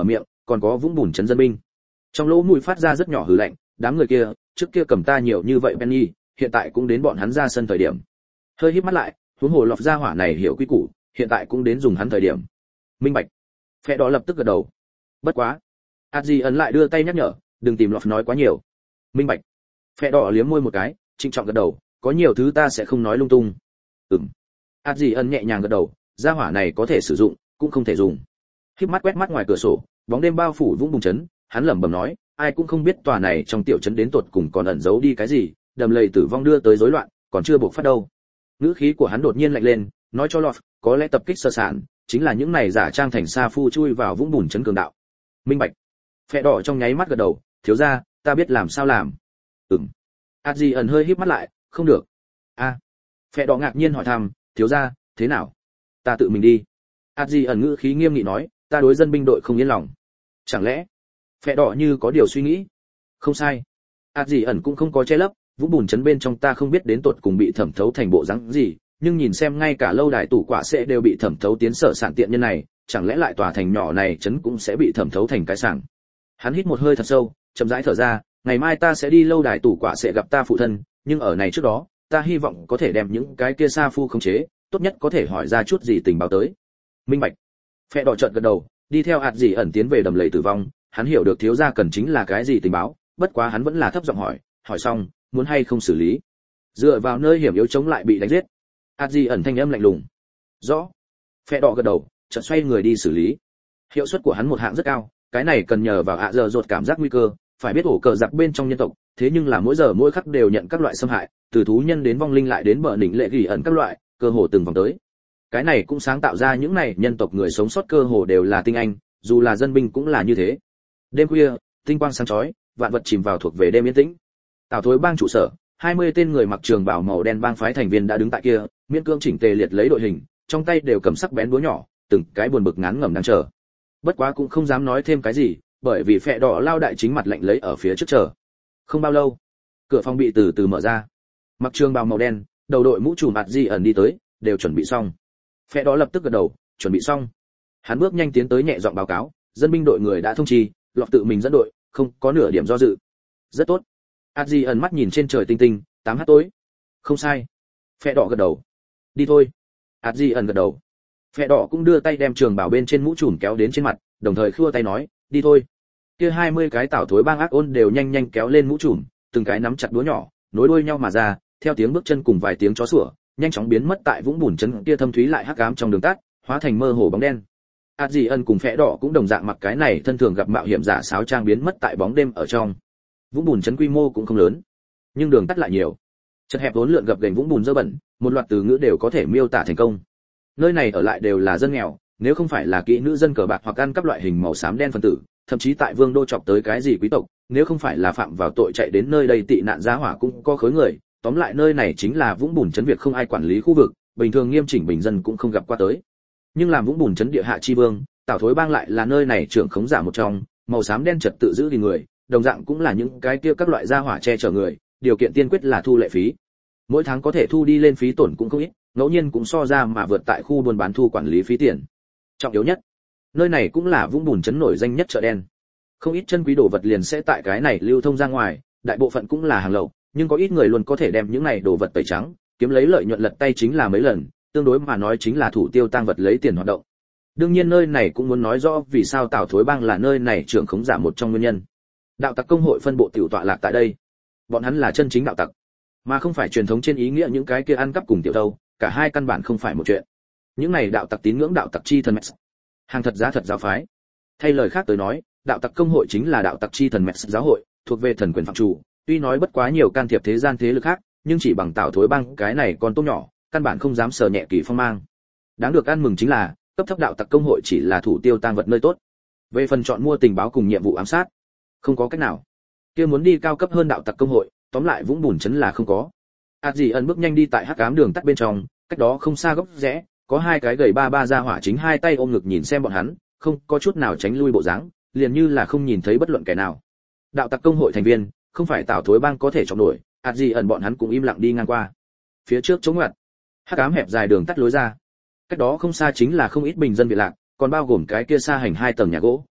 còn có vũng bùn chấn dân binh. Trong lỗ mũi phát ra rất nhỏ hừ lạnh, đám người kia, trước kia cầm ta nhiều như vậy Penny, hiện tại cũng đến bọn hắn ra sân thời điểm. Hơi híp mắt lại, huống hồ lọt ra hỏa này hiểu quy củ, hiện tại cũng đến dùng hắn thời điểm. Minh bạch. Phe đó lập tức gật đầu. Bất quá, Adji ấn lại đưa tay nhắc nhở, đừng tìm lọt nói quá nhiều. Minh bạch. Phe đỏ liếm môi một cái, trịnh trọng gật đầu, có nhiều thứ ta sẽ không nói lung tung. Ừm. Adji ấn nhẹ nhàng gật đầu, gia hỏa này có thể sử dụng, cũng không thể dùng. Khép mắt quét mắt ngoài cửa sổ, bóng đêm bao phủ vũng bùn chấn, hắn lẩm bẩm nói, ai cũng không biết tòa này trong tiểu trấn đến tột cùng còn ẩn giấu đi cái gì, đầm lầy tử vong đưa tới rối loạn, còn chưa buộc phát đâu. Ngữ khí của hắn đột nhiên lạnh lên, nói cho lọt, có lẽ tập kích sơ sản, chính là những này giả trang thành sa phu chui vào vũng bùn chấn cường đạo. Minh bạch. Phe đỏ trong nháy mắt gật đầu, thiếu gia, ta biết làm sao làm. Ừm. Adji ẩn hơi híp mắt lại, không được. A. À. Phe đỏ ngạc nhiên hỏi thăm, thiếu gia, thế nào? Ta tự mình đi. Adji ẩn ngữ khí nghiêm nghị nói, ta đối dân binh đội không yên lòng. Chẳng lẽ? Phe đỏ như có điều suy nghĩ. Không sai. Adji ẩn cũng không có che lấp, vũng bùn chấn bên trong ta không biết đến tột cùng bị thẩm thấu thành bộ dáng gì, nhưng nhìn xem ngay cả lâu đài tủ quả sẽ đều bị thẩm thấu tiến sở sản tiện nhân này, chẳng lẽ lại tòa thành nhỏ này chấn cũng sẽ bị thẩm thấu thành cái sảng. Hắn hít một hơi thật sâu, chậm rãi thở ra, ngày mai ta sẽ đi lâu đài tủ quả sẽ gặp ta phụ thân, nhưng ở này trước đó, ta hy vọng có thể đem những cái kia sa phu khống chế, tốt nhất có thể hỏi ra chút gì tình báo tới. Minh bạch. Phe đỏ chợt gật đầu, đi theo hạt gì ẩn tiến về đầm lầy tử vong, hắn hiểu được thiếu gia cần chính là cái gì tình báo, bất quá hắn vẫn là thấp giọng hỏi, hỏi xong, muốn hay không xử lý. Dựa vào nơi hiểm yếu chống lại bị đánh giết. Hạt gì ẩn thanh âm lạnh lùng. Rõ. Phe đỏ gật đầu, chợt xoay người đi xử lý. Hiệu suất của hắn một hạng rất cao, cái này cần nhờ vào ạ giờ rột cảm giác nguy cơ, phải biết ổ cờ giặc bên trong nhân tộc, thế nhưng là mỗi giờ mỗi khắc đều nhận các loại xâm hại, từ thú nhân đến vong linh lại đến bờ đỉnh lệ gỉ ẩn các loại, cơ hồ từng vòng tới. Cái này cũng sáng tạo ra những này nhân tộc người sống sót cơ hồ đều là tinh anh, dù là dân binh cũng là như thế. Đêm khuya, tinh quang sáng chói, vạn vật chìm vào thuộc về đêm yên tĩnh. Tào Thối bang trụ sở, hai mươi tên người mặc trường bào màu đen bang phái thành viên đã đứng tại kia, miễn cưỡng chỉnh tề liệt lấy đội hình, trong tay đều cầm sắc bén búa nhỏ, từng cái buồn bực ngán ngẩm đang chờ. Bất quá cũng không dám nói thêm cái gì, bởi vì phệ đỏ lao đại chính mặt lạnh lấy ở phía trước chờ. Không bao lâu, cửa phòng bị từ từ mở ra. Mặc trường bào màu đen, đầu đội mũ trùm Adji ẩn đi tới, đều chuẩn bị xong. Phệ đỏ lập tức gật đầu, chuẩn bị xong. Hắn bước nhanh tiến tới nhẹ giọng báo cáo, dân binh đội người đã thông chi, lọt tự mình dẫn đội, không có nửa điểm do dự. Rất tốt. Adji ẩn mắt nhìn trên trời tinh tinh, tám h tối. Không sai. Phệ đỏ gật đầu. Đi thôi. Adji ẩn gật đầu. Phệ đỏ cũng đưa tay đem trường bảo bên trên mũ trùm kéo đến trên mặt, đồng thời khua tay nói, đi thôi. Kia hai mươi cái Tào Thối bang ác ôn đều nhanh nhanh kéo lên mũ trùm, từng cái nắm chặt đũa nhỏ, nối đuôi nhau mà ra, theo tiếng bước chân cùng vài tiếng chó sủa, nhanh chóng biến mất tại vũng bùn chấn kia thâm thúy lại hắc ám trong đường tắt, hóa thành mơ hồ bóng đen. Adji ân cùng Phệ đỏ cũng đồng dạng mặc cái này thân thường gặp mạo hiểm giả sáo trang biến mất tại bóng đêm ở trong. Vũng bùn chấn quy mô cũng không lớn, nhưng đường tắt lại nhiều. Chật hẹp vốn lượn gập ghềnh vũng bùn dơ bẩn, một loạt từ ngữ đều có thể miêu tả thành công. Nơi này ở lại đều là dân nghèo, nếu không phải là kỹ nữ dân cờ bạc hoặc ăn cắp loại hình màu xám đen phân tử, thậm chí tại vương đô chọc tới cái gì quý tộc, nếu không phải là phạm vào tội chạy đến nơi đây tị nạn giá hỏa cũng có khối người, tóm lại nơi này chính là vũng bùn chấn việc không ai quản lý khu vực, bình thường nghiêm chỉnh bình dân cũng không gặp qua tới. Nhưng làm vũng bùn chấn địa hạ chi vương, Tào Thối bang lại là nơi này trưởng khống giả một trong, màu xám đen trật tự giữ gìn người, đồng dạng cũng là những cái kia các loại gia hỏa che chở người, điều kiện tiên quyết là thu lệ phí. Mỗi tháng có thể thu đi lên phí tổn cũng không ít, ngẫu nhiên cũng so ra mà vượt tại khu buôn bán thu quản lý phí tiền. Trọng yếu nhất, nơi này cũng là vũng bùn chấn nổi danh nhất chợ đen. Không ít chân quý đồ vật liền sẽ tại cái này lưu thông ra ngoài, đại bộ phận cũng là hàng lậu, nhưng có ít người luôn có thể đem những này đồ vật tẩy trắng, kiếm lấy lợi nhuận lật tay chính là mấy lần, tương đối mà nói chính là thủ tiêu tăng vật lấy tiền hoạt động. Đương nhiên nơi này cũng muốn nói rõ vì sao Tào Thối bang là nơi này trưởng khống giả một trong nguyên nhân. Đạo tặc công hội phân bộ tiểu tọa lạc tại đây. Bọn hắn là chân chính đạo tặc, mà không phải truyền thống trên ý nghĩa những cái kia ăn cắp cùng tiểu thâu, cả hai căn bản không phải một chuyện. Những này đạo tặc tín ngưỡng đạo tặc chi thần Mets, hàng thật giá thật giáo phái. Thay lời khác tới nói, đạo tặc công hội chính là đạo tặc chi thần Mets giáo hội, thuộc về thần quyền phạm chủ, tuy nói bất quá nhiều can thiệp thế gian thế lực khác, nhưng chỉ bằng Tào Thối bang cái này còn tôm nhỏ, căn bản không dám sờ nhẹ kỳ phong mang. Đáng được ăn mừng chính là, cấp thấp đạo tặc công hội chỉ là thủ tiêu tang vật nơi tốt. Về phần chọn mua tình báo cùng nhiệm vụ ám sát, không có cách nào. Kia muốn đi cao cấp hơn đạo tặc công hội, tóm lại vũng bùn chấn là không có. Adji ẩn bước nhanh đi tại hắc ám đường tắt bên trong, cách đó không xa góc rẽ, có hai cái gầy ba ba ra hỏa chính hai tay ôm ngực nhìn xem bọn hắn, không có chút nào tránh lui bộ dáng, liền như là không nhìn thấy bất luận kẻ nào. Đạo tặc công hội thành viên, không phải Tào Thối bang có thể chọc nổi, Adji ẩn bọn hắn cũng im lặng đi ngang qua. Phía trước chống ngoặt, hắc ám hẹp dài đường tắt lối ra. Cách đó không xa chính là không ít bình dân bị lạc, còn bao gồm cái kia xa hành hai tầng nhà gỗ.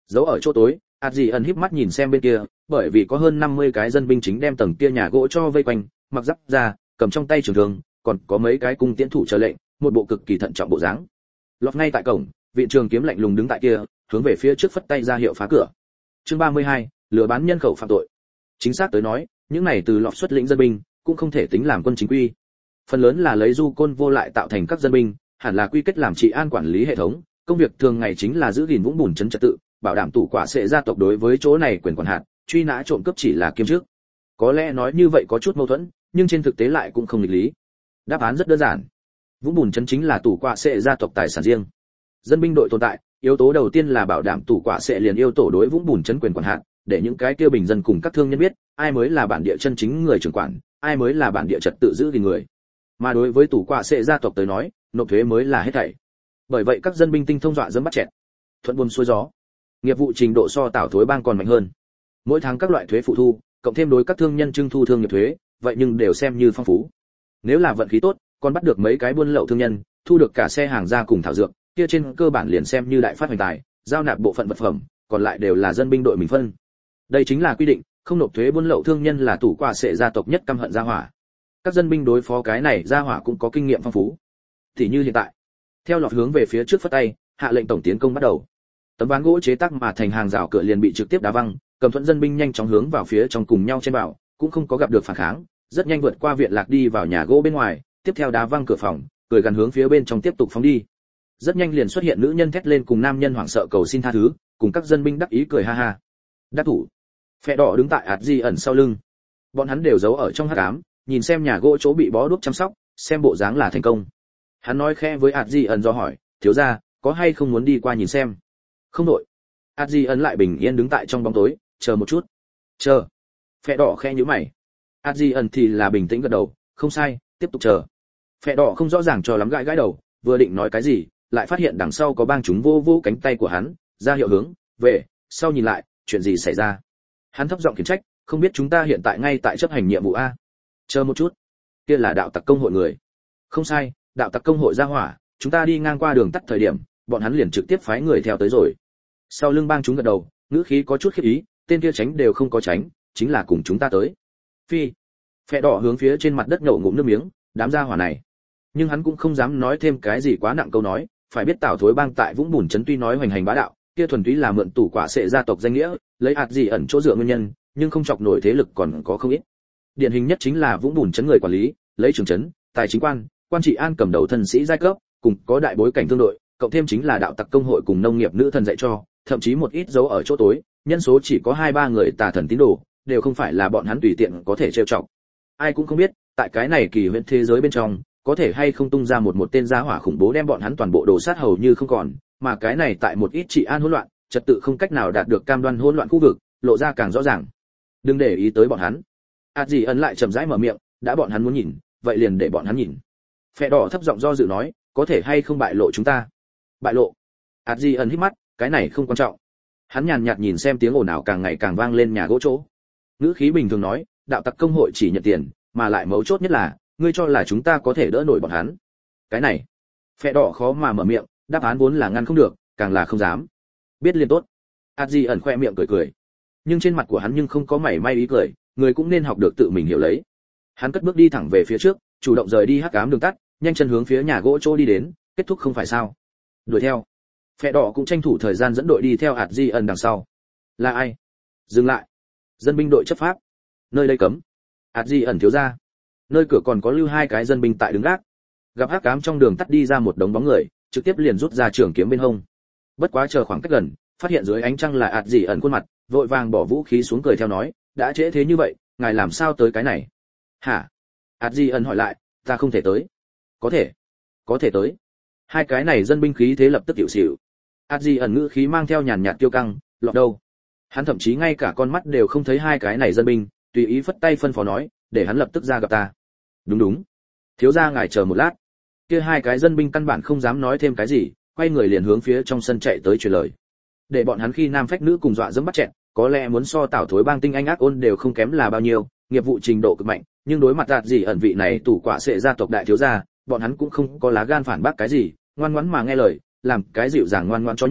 Giấu ở chỗ tối, ạt gì ẩn híp mắt nhìn xem bên kia, bởi vì có hơn năm mươi cái dân binh chính đem tầng kia nhà gỗ cho vây quanh, mặc giáp ra, cầm trong tay trường thương, còn có mấy cái cung tiễn thủ chờ lệnh, một bộ cực kỳ thận trọng bộ dáng. Lọt ngay tại cổng, viện trường kiếm lạnh lùng đứng tại kia, hướng về phía trước phất tay ra hiệu phá cửa. Chương ba mươi hai, lừa bán nhân khẩu phạm tội. Chính xác tới nói, những này từ lọt xuất lĩnh dân binh, cũng không thể tính làm quân chính quy. Phần lớn là lấy du côn vô lại tạo thành các dân binh, hẳn là quy kết làm trị an quản lý hệ thống, công việc thường ngày chính là giữ gìn vũng bùn trấn trật tự, bảo đảm tủ quả sẽ gia tộc đối với chỗ này quyền quản hạt, truy nã trộm cướp chỉ là kiêm chức. Có lẽ nói như vậy có chút mâu thuẫn, nhưng trên thực tế lại cũng không nghịch lý. Đáp án rất đơn giản. Vũng bùn trấn chính là tủ quả sẽ gia tộc tài sản riêng. Dân binh đội tồn tại, yếu tố đầu tiên là bảo đảm tủ quả sẽ liền yêu tổ đối vũng bùn trấn quyền quản hạt, để những cái kia bình dân cùng các thương nhân biết, ai mới là bản địa chân chính người trưởng quản, ai mới là bản địa trật tự giữ gìn người. Mà đối với tủ quả sẽ gia tộc tới nói, nộp thuế mới là hết thảy. Bởi vậy các dân binh tinh thông dọa dẫm bắt chẹt, thuận buồm xuôi gió. Nghiệp vụ trình độ so Tảo Thối bang còn mạnh hơn. Mỗi tháng các loại thuế phụ thu, cộng thêm đối các thương nhân trưng thu thương nghiệp thuế, vậy nhưng đều xem như phong phú. Nếu là vận khí tốt, còn bắt được mấy cái buôn lậu thương nhân, thu được cả xe hàng ra cùng thảo dược, kia trên cơ bản liền xem như đại phát hoành tài, giao nạp bộ phận vật phẩm, còn lại đều là dân binh đội mình phân. Đây chính là quy định, không nộp thuế buôn lậu thương nhân là tủ quả sẽ gia tộc nhất căm hận gia hỏa. Các dân binh đối phó cái này gia hỏa cũng có kinh nghiệm phong phú. Thì như hiện tại, theo lọt hướng về phía trước phất tay, hạ lệnh tổng tiến công bắt đầu. Tấm ván gỗ chế tác mà thành hàng rào cửa liền bị trực tiếp đá văng, cầm thuận dân binh nhanh chóng hướng vào phía trong cùng nhau trên bảo, cũng không có gặp được phản kháng, rất nhanh vượt qua viện lạc đi vào nhà gỗ bên ngoài, tiếp theo đá văng cửa phòng, cười gần hướng phía bên trong tiếp tục phóng đi. Rất nhanh liền xuất hiện nữ nhân thét lên cùng nam nhân hoảng sợ cầu xin tha thứ, cùng các dân binh đắc ý cười ha ha. Đắc thủ. Phệ đỏ đứng tại ạt di ẩn sau lưng. Bọn hắn đều giấu ở trong hắc ám, nhìn xem nhà gỗ chỗ bị bó đuốc chăm sóc, xem bộ dáng là thành công. Hắn nói khẽ với ạt di ẩn do hỏi, thiếu gia, có hay không muốn đi qua nhìn xem? Không đội. ạt di ẩn lại bình yên đứng tại trong bóng tối, chờ một chút. Chờ. Phệ đỏ khẽ nhíu mày. ạt di ẩn thì là bình tĩnh gật đầu, không sai, tiếp tục chờ. Phệ đỏ không rõ ràng cho lắm gãi gãi đầu, vừa định nói cái gì, lại phát hiện đằng sau có bang chúng vô vô cánh tay của hắn, ra hiệu hướng, về, sau nhìn lại, chuyện gì xảy ra? Hắn thấp giọng khiển trách, không biết chúng ta hiện tại ngay tại chấp hành nhiệm vụ a? Chờ một chút, kia là đạo tặc công hội người. Không sai, đạo tặc công hội ra hỏa, chúng ta đi ngang qua đường tắt thời điểm, bọn hắn liền trực tiếp phái người theo tới rồi. Sau lưng bang chúng gật đầu, ngữ khí có chút khiếp ý, tên kia tránh đều không có tránh, chính là cùng chúng ta tới. Phi. Phệ đỏ hướng phía trên mặt đất nhổ ngụm nước miếng, đám gia hỏa này. Nhưng hắn cũng không dám nói thêm cái gì quá nặng câu nói, phải biết Tảo Thối bang tại Vũng Bùn trấn tuy nói hoành hành bá đạo, kia thuần túy là mượn tủ quả sẽ gia tộc danh nghĩa, lấy ạt gì ẩn chỗ dựa nguyên nhân, nhưng không chọc nổi thế lực còn có không ít. Điển hình nhất chính là Vũng Bùn trấn người quản lý, lấy trưởng trấn, tài chính quan, quan trị an cầm đầu thân sĩ giai cấp, cùng có đại bối cảnh tương đội, cộng thêm chính là đạo tặc công hội cùng nông nghiệp nữ thần dạy cho, thậm chí một ít dấu ở chỗ tối, nhân số chỉ có hai ba người tà thần tín đồ, đều không phải là bọn hắn tùy tiện có thể trêu chọc. Ai cũng không biết, tại cái này kỳ huyễn thế giới bên trong, có thể hay không tung ra một một tên gia hỏa khủng bố đem bọn hắn toàn bộ đồ sát hầu như không còn, mà cái này tại một ít trị an hỗn loạn, trật tự không cách nào đạt được cam đoan hỗn loạn khu vực, lộ ra càng rõ ràng. Đừng để ý tới bọn hắn. ạt gì ẩn lại chậm rãi mở miệng, đã bọn hắn muốn nhìn, vậy liền để bọn hắn nhìn. Phệ đỏ thấp giọng do dự nói, có thể hay không bại lộ chúng ta? Bại lộ? ạt gì ẩn hít mắt, cái này không quan trọng. Hắn nhàn nhạt nhìn xem tiếng ồn ào càng ngày càng vang lên nhà gỗ chỗ. Ngữ khí bình thường nói, đạo tặc công hội chỉ nhận tiền, mà lại mấu chốt nhất là, ngươi cho là chúng ta có thể đỡ nổi bọn hắn? Cái này, Phệ đỏ khó mà mở miệng, đáp án vốn là ngăn không được, càng là không dám. Biết liền tốt. ạt gì ẩn khoe miệng cười cười, nhưng trên mặt của hắn nhưng không có mảy may ý cười, người cũng nên học được tự mình hiểu lấy. Hắn cất bước đi thẳng về phía trước, chủ động rời đi hắc ám đường tắt, nhanh chân hướng phía nhà gỗ chỗ đi đến, kết thúc không phải sao? Đuổi theo. Phệ đỏ cũng tranh thủ thời gian dẫn đội đi theo ạt di ẩn đằng sau. Là ai? Dừng lại. Dân binh đội chấp pháp. Nơi đây cấm. ạt di ẩn thiếu gia. Nơi cửa còn có lưu hai cái dân binh tại đứng gác. Gặp hắc ám trong đường tắt đi ra một đống bóng người, trực tiếp liền rút ra trường kiếm bên hông. Bất quá chờ khoảng cách gần, phát hiện dưới ánh trăng là ạt di ẩn khuôn mặt, vội vàng bỏ vũ khí xuống cười theo nói, đã trễ thế như vậy, ngài làm sao tới cái này? Hả? ạt di ẩn hỏi lại, ta không thể tới. Có thể. Có thể tới. Hai cái này dân binh khí thế lập tức tiểu xỉu. ạt di ẩn ngữ khí mang theo nhàn nhạt kiêu căng, lọt đâu? Hắn thậm chí ngay cả con mắt đều không thấy hai cái này dân binh, tùy ý phất tay phân phó nói, để hắn lập tức ra gặp ta. Đúng đúng. Thiếu gia ngài chờ một lát. Kia hai cái dân binh căn bản không dám nói thêm cái gì, quay người liền hướng phía trong sân chạy tới truyền lời. Để bọn hắn khi nam phách nữ cùng dọa dẫm bắt chẹn, có lẽ muốn so Tảo Thối bang tinh anh ác ôn đều không kém là bao nhiêu, nghiệp vụ trình độ cực mạnh, nhưng đối mặt đạt gì ẩn vị này tủ quả sẽ gia tộc đại thiếu gia, bọn hắn cũng không có lá gan phản bác cái gì, ngoan ngoãn mà nghe lời, làm cái dịu dàng ngoan ngoãn chó nhà,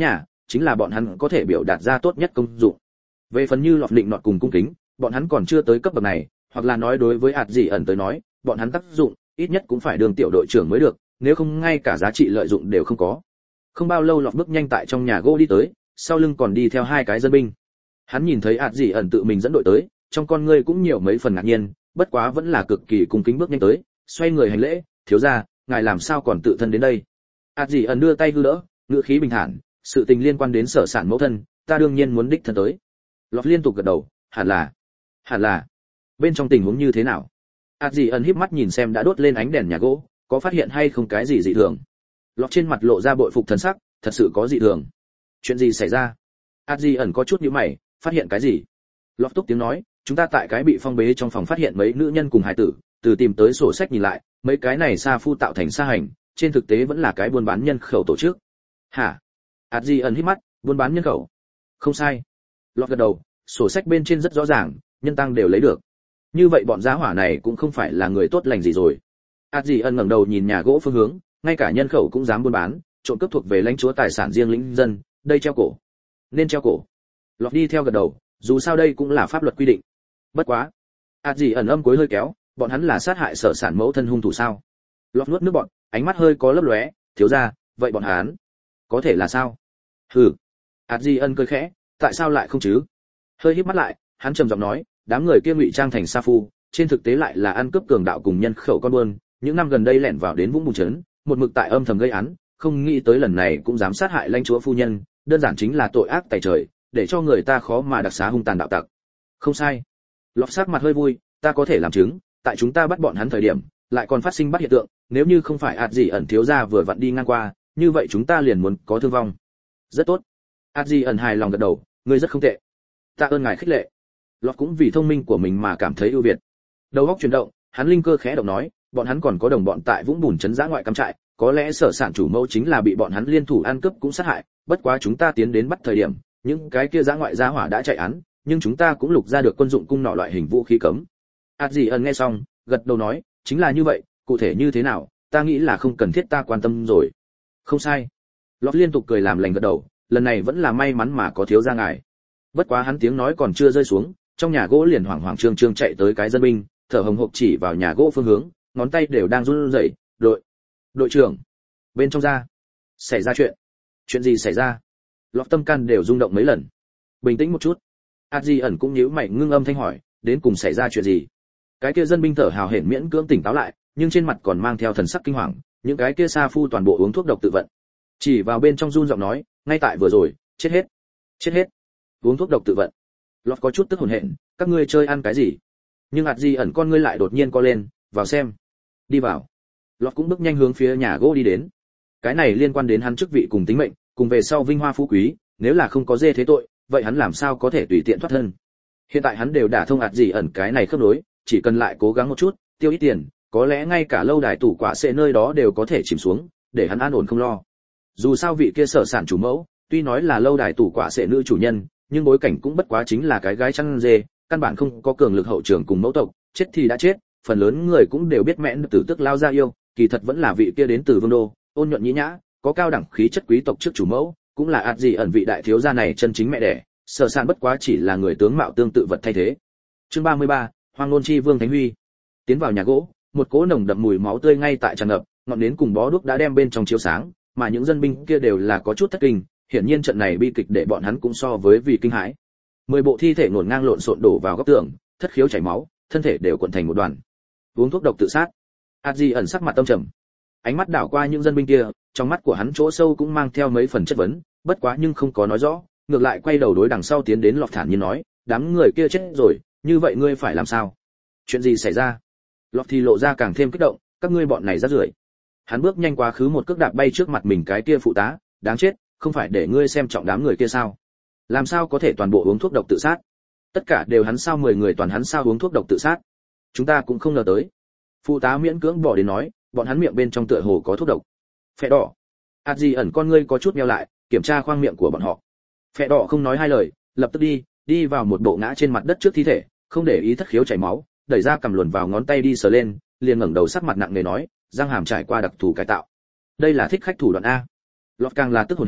chính là bọn hắn có thể biểu đạt ra tốt nhất công dụng. Về phần như lọt định nọt cùng cung kính, bọn hắn còn chưa tới cấp bậc này, hoặc là nói đối với ạt gì ẩn tới nói, bọn hắn tác dụng ít nhất cũng phải đường tiểu đội trưởng mới được, nếu không ngay cả giá trị lợi dụng đều không có. Không bao lâu lọt bước nhanh tại trong nhà gỗ đi tới, sau lưng còn đi theo hai cái dân binh. Hắn nhìn thấy ạt gì ẩn tự mình dẫn đội tới, trong con ngươi cũng nhiều mấy phần ngạc nhiên, bất quá vẫn là cực kỳ cung kính bước nhanh tới, xoay người hành lễ, thiếu gia, ngài làm sao còn tự thân đến đây? ạt gì ẩn đưa tay hư đỡ, ngữ khí bình thản, sự tình liên quan đến sở sản mẫu thân, ta đương nhiên muốn đích thân tới. Lọt liên tục gật đầu, hẳn là, hẳn là. Bên trong tình huống như thế nào? ạt gì ẩn híp mắt nhìn xem đã đốt lên ánh đèn nhà gỗ, có phát hiện hay không cái gì dị thường? Lọt trên mặt lộ ra bội phục thần sắc, thật sự có dị thường. Chuyện gì xảy ra? ạt gì ẩn có chút nhíu mày, phát hiện cái gì? Lọt túc tiếng nói, chúng ta tại cái bị phong bế trong phòng phát hiện mấy nữ nhân cùng hài tử, từ tìm tới sổ sách nhìn lại, mấy cái này sa phu tạo thành sa hành, trên thực tế vẫn là cái buôn bán nhân khẩu tổ chức. Hả? ạt gì ẩn híp mắt, buôn bán nhân khẩu? Không sai. Lọt gật đầu, sổ sách bên trên rất rõ ràng, nhân tăng đều lấy được. Như vậy bọn giá hỏa này cũng không phải là người tốt lành gì rồi. ạt gì ẩn ngẩng đầu nhìn nhà gỗ phương hướng, ngay cả nhân khẩu cũng dám buôn bán, trộm cướp thuộc về lãnh chúa tài sản riêng lĩnh dân, đây treo cổ. Nên treo cổ. Lọt đi theo gật đầu, dù sao đây cũng là pháp luật quy định. Bất quá, ạt gì ẩn âm cuối hơi kéo, bọn hắn là sát hại sở sản mẫu thân hung thủ sao? Lọt nuốt nước bọt, ánh mắt hơi có lấp lóe, thiếu gia, vậy bọn hắn có thể là sao? Hừ. ạt gì ẩn cười khẽ, tại sao lại không chứ? Hơi híp mắt lại, hắn trầm giọng nói, đám người kia ngụy trang thành sa phu, trên thực tế lại là ăn cướp cường đạo cùng nhân khẩu con buôn, những năm gần đây lẻn vào đến Vũng Bùn trấn, một mực tại âm thầm gây án, không nghĩ tới lần này cũng dám sát hại lãnh chúa phu nhân, đơn giản chính là tội ác tày trời, để cho người ta khó mà đặc xá hung tàn đạo tặc. Không sai. Lọt sắc mặt hơi vui, ta có thể làm chứng, tại chúng ta bắt bọn hắn thời điểm, lại còn phát sinh bắt hiện tượng, nếu như không phải ạt gì ẩn thiếu gia vừa vặn đi ngang qua, như vậy chúng ta liền muốn có thương vong. Rất tốt. ạt gì ẩn hài lòng gật đầu, ngươi rất không tệ. Tạ ơn ngài khích lệ. Lọt cũng vì thông minh của mình mà cảm thấy ưu việt. Đầu óc chuyển động, hắn linh cơ khẽ động nói, bọn hắn còn có đồng bọn tại Vũng Bùn trấn giã ngoại cắm trại, có lẽ sở sản chủ mẫu chính là bị bọn hắn liên thủ ăn cướp cũng sát hại, bất quá chúng ta tiến đến bắt thời điểm, những cái kia giã ngoại gia hỏa đã chạy án, nhưng chúng ta cũng lục ra được quân dụng cung nỏ loại hình vũ khí cấm. ạt gì ẩn nghe xong, gật đầu nói, chính là như vậy, cụ thể như thế nào, ta nghĩ là không cần thiết ta quan tâm rồi. Không sai. Lọt liên tục cười làm lành gật đầu, lần này vẫn là may mắn mà có thiếu gia ngài. Bất quá hắn tiếng nói còn chưa rơi xuống, trong nhà gỗ liền hoảng hoảng trương trương chạy tới cái dân binh, thở hồng hộc chỉ vào nhà gỗ phương hướng, ngón tay đều đang run rẩy, đội đội trưởng. Bên trong ra, xảy ra chuyện. Chuyện gì xảy ra? Lọt tâm can đều rung động mấy lần. Bình tĩnh một chút. ạt gì ẩn cũng nhíu mày ngưng âm thanh hỏi, đến cùng xảy ra chuyện gì? Cái kia dân binh thở hào hển miễn cưỡng tỉnh táo lại, nhưng trên mặt còn mang theo thần sắc kinh hoàng, những cái kia sa phu toàn bộ uống thuốc độc tự vận. Chỉ vào bên trong run giọng nói, ngay tại vừa rồi, chết hết. Chết hết. Uống thuốc độc tự vận. Lọt có chút tức hồn hển, các ngươi chơi ăn cái gì? Nhưng ạt gì ẩn con ngươi lại đột nhiên co lên, vào xem. Đi vào. Lọt cũng bước nhanh hướng phía nhà gỗ đi đến. Cái này liên quan đến hắn chức vị cùng tính mệnh, cùng về sau vinh hoa phú quý, nếu là không có dê thế tội, vậy hắn làm sao có thể tùy tiện thoát thân? Hiện tại hắn đều đả thông ạt gì ẩn cái này khớp nối, chỉ cần lại cố gắng một chút, tiêu ít tiền, có lẽ ngay cả lâu đài tủ quả sẽ nơi đó đều có thể chìm xuống, để hắn an ổn không lo. Dù sao vị kia sở sản chủ mẫu, tuy nói là lâu đài tủ quả sẽ nữ chủ nhân, nhưng bối cảnh cũng bất quá chính là cái gái chăn dê, căn bản không có cường lực hậu trường cùng mẫu tộc, chết thì đã chết, phần lớn người cũng đều biết mẽn tử tức lao ra yêu, kỳ thật vẫn là vị kia đến từ vương đô, ôn nhuận nhĩ nhã, có cao đẳng khí chất quý tộc trước chủ mẫu, cũng là ạt gì ẩn vị đại thiếu gia này chân chính mẹ đẻ, sở sản bất quá chỉ là người tướng mạo tương tự vật thay thế. Chương ba mươi ba, Hoang Nôn Chi Vương Thánh Huy. Tiến vào nhà gỗ, một cỗ nồng đậm mùi máu tươi ngay tại tràn ngập, ngọn nến cùng bó đuốc đã đem bên trong chiếu sáng, mà những dân binh kia đều là có chút thất kinh, hiển nhiên trận này bi kịch để bọn hắn cũng so với vì kinh hãi. Mười bộ thi thể ngổn ngang lộn xộn đổ vào góc tường, thất khiếu chảy máu, thân thể đều cuộn thành một đoàn. Uống thuốc độc tự sát. Adji ẩn sắc mặt tâm trầm, ánh mắt đảo qua những dân binh kia, trong mắt của hắn chỗ sâu cũng mang theo mấy phần chất vấn, bất quá nhưng không có nói rõ, ngược lại quay đầu đối đằng sau tiến đến Lọt thản nhiên nói, đám người kia chết rồi, như vậy ngươi phải làm sao? Chuyện gì xảy ra? Lọt thì lộ ra càng thêm kích động, các ngươi bọn này rác rưởi. Hắn bước nhanh quá khứ một cước đạp bay trước mặt mình cái kia phụ tá, đáng chết, không phải để ngươi xem trọng đám người kia sao? Làm sao có thể toàn bộ uống thuốc độc tự sát? Tất cả đều hắn sao mười người toàn hắn sao uống thuốc độc tự sát? Chúng ta cũng không ngờ tới. Phụ tá miễn cưỡng bỏ đến nói, bọn hắn miệng bên trong tựa hồ có thuốc độc. Phệ đỏ. Adji ẩn con ngươi có chút nheo lại, kiểm tra khoang miệng của bọn họ. Phệ đỏ không nói hai lời, lập tức đi, đi vào một bộ ngã trên mặt đất trước thi thể, không để ý thất khiếu chảy máu, đẩy ra cầm luồn vào ngón tay đi sờ lên, liền ngẩng đầu sắc mặt nặng nề nói, răng hàm trải qua đặc thù cải tạo. Đây là thích khách thủ đoạn a. Lọt càng là tức hồn hện,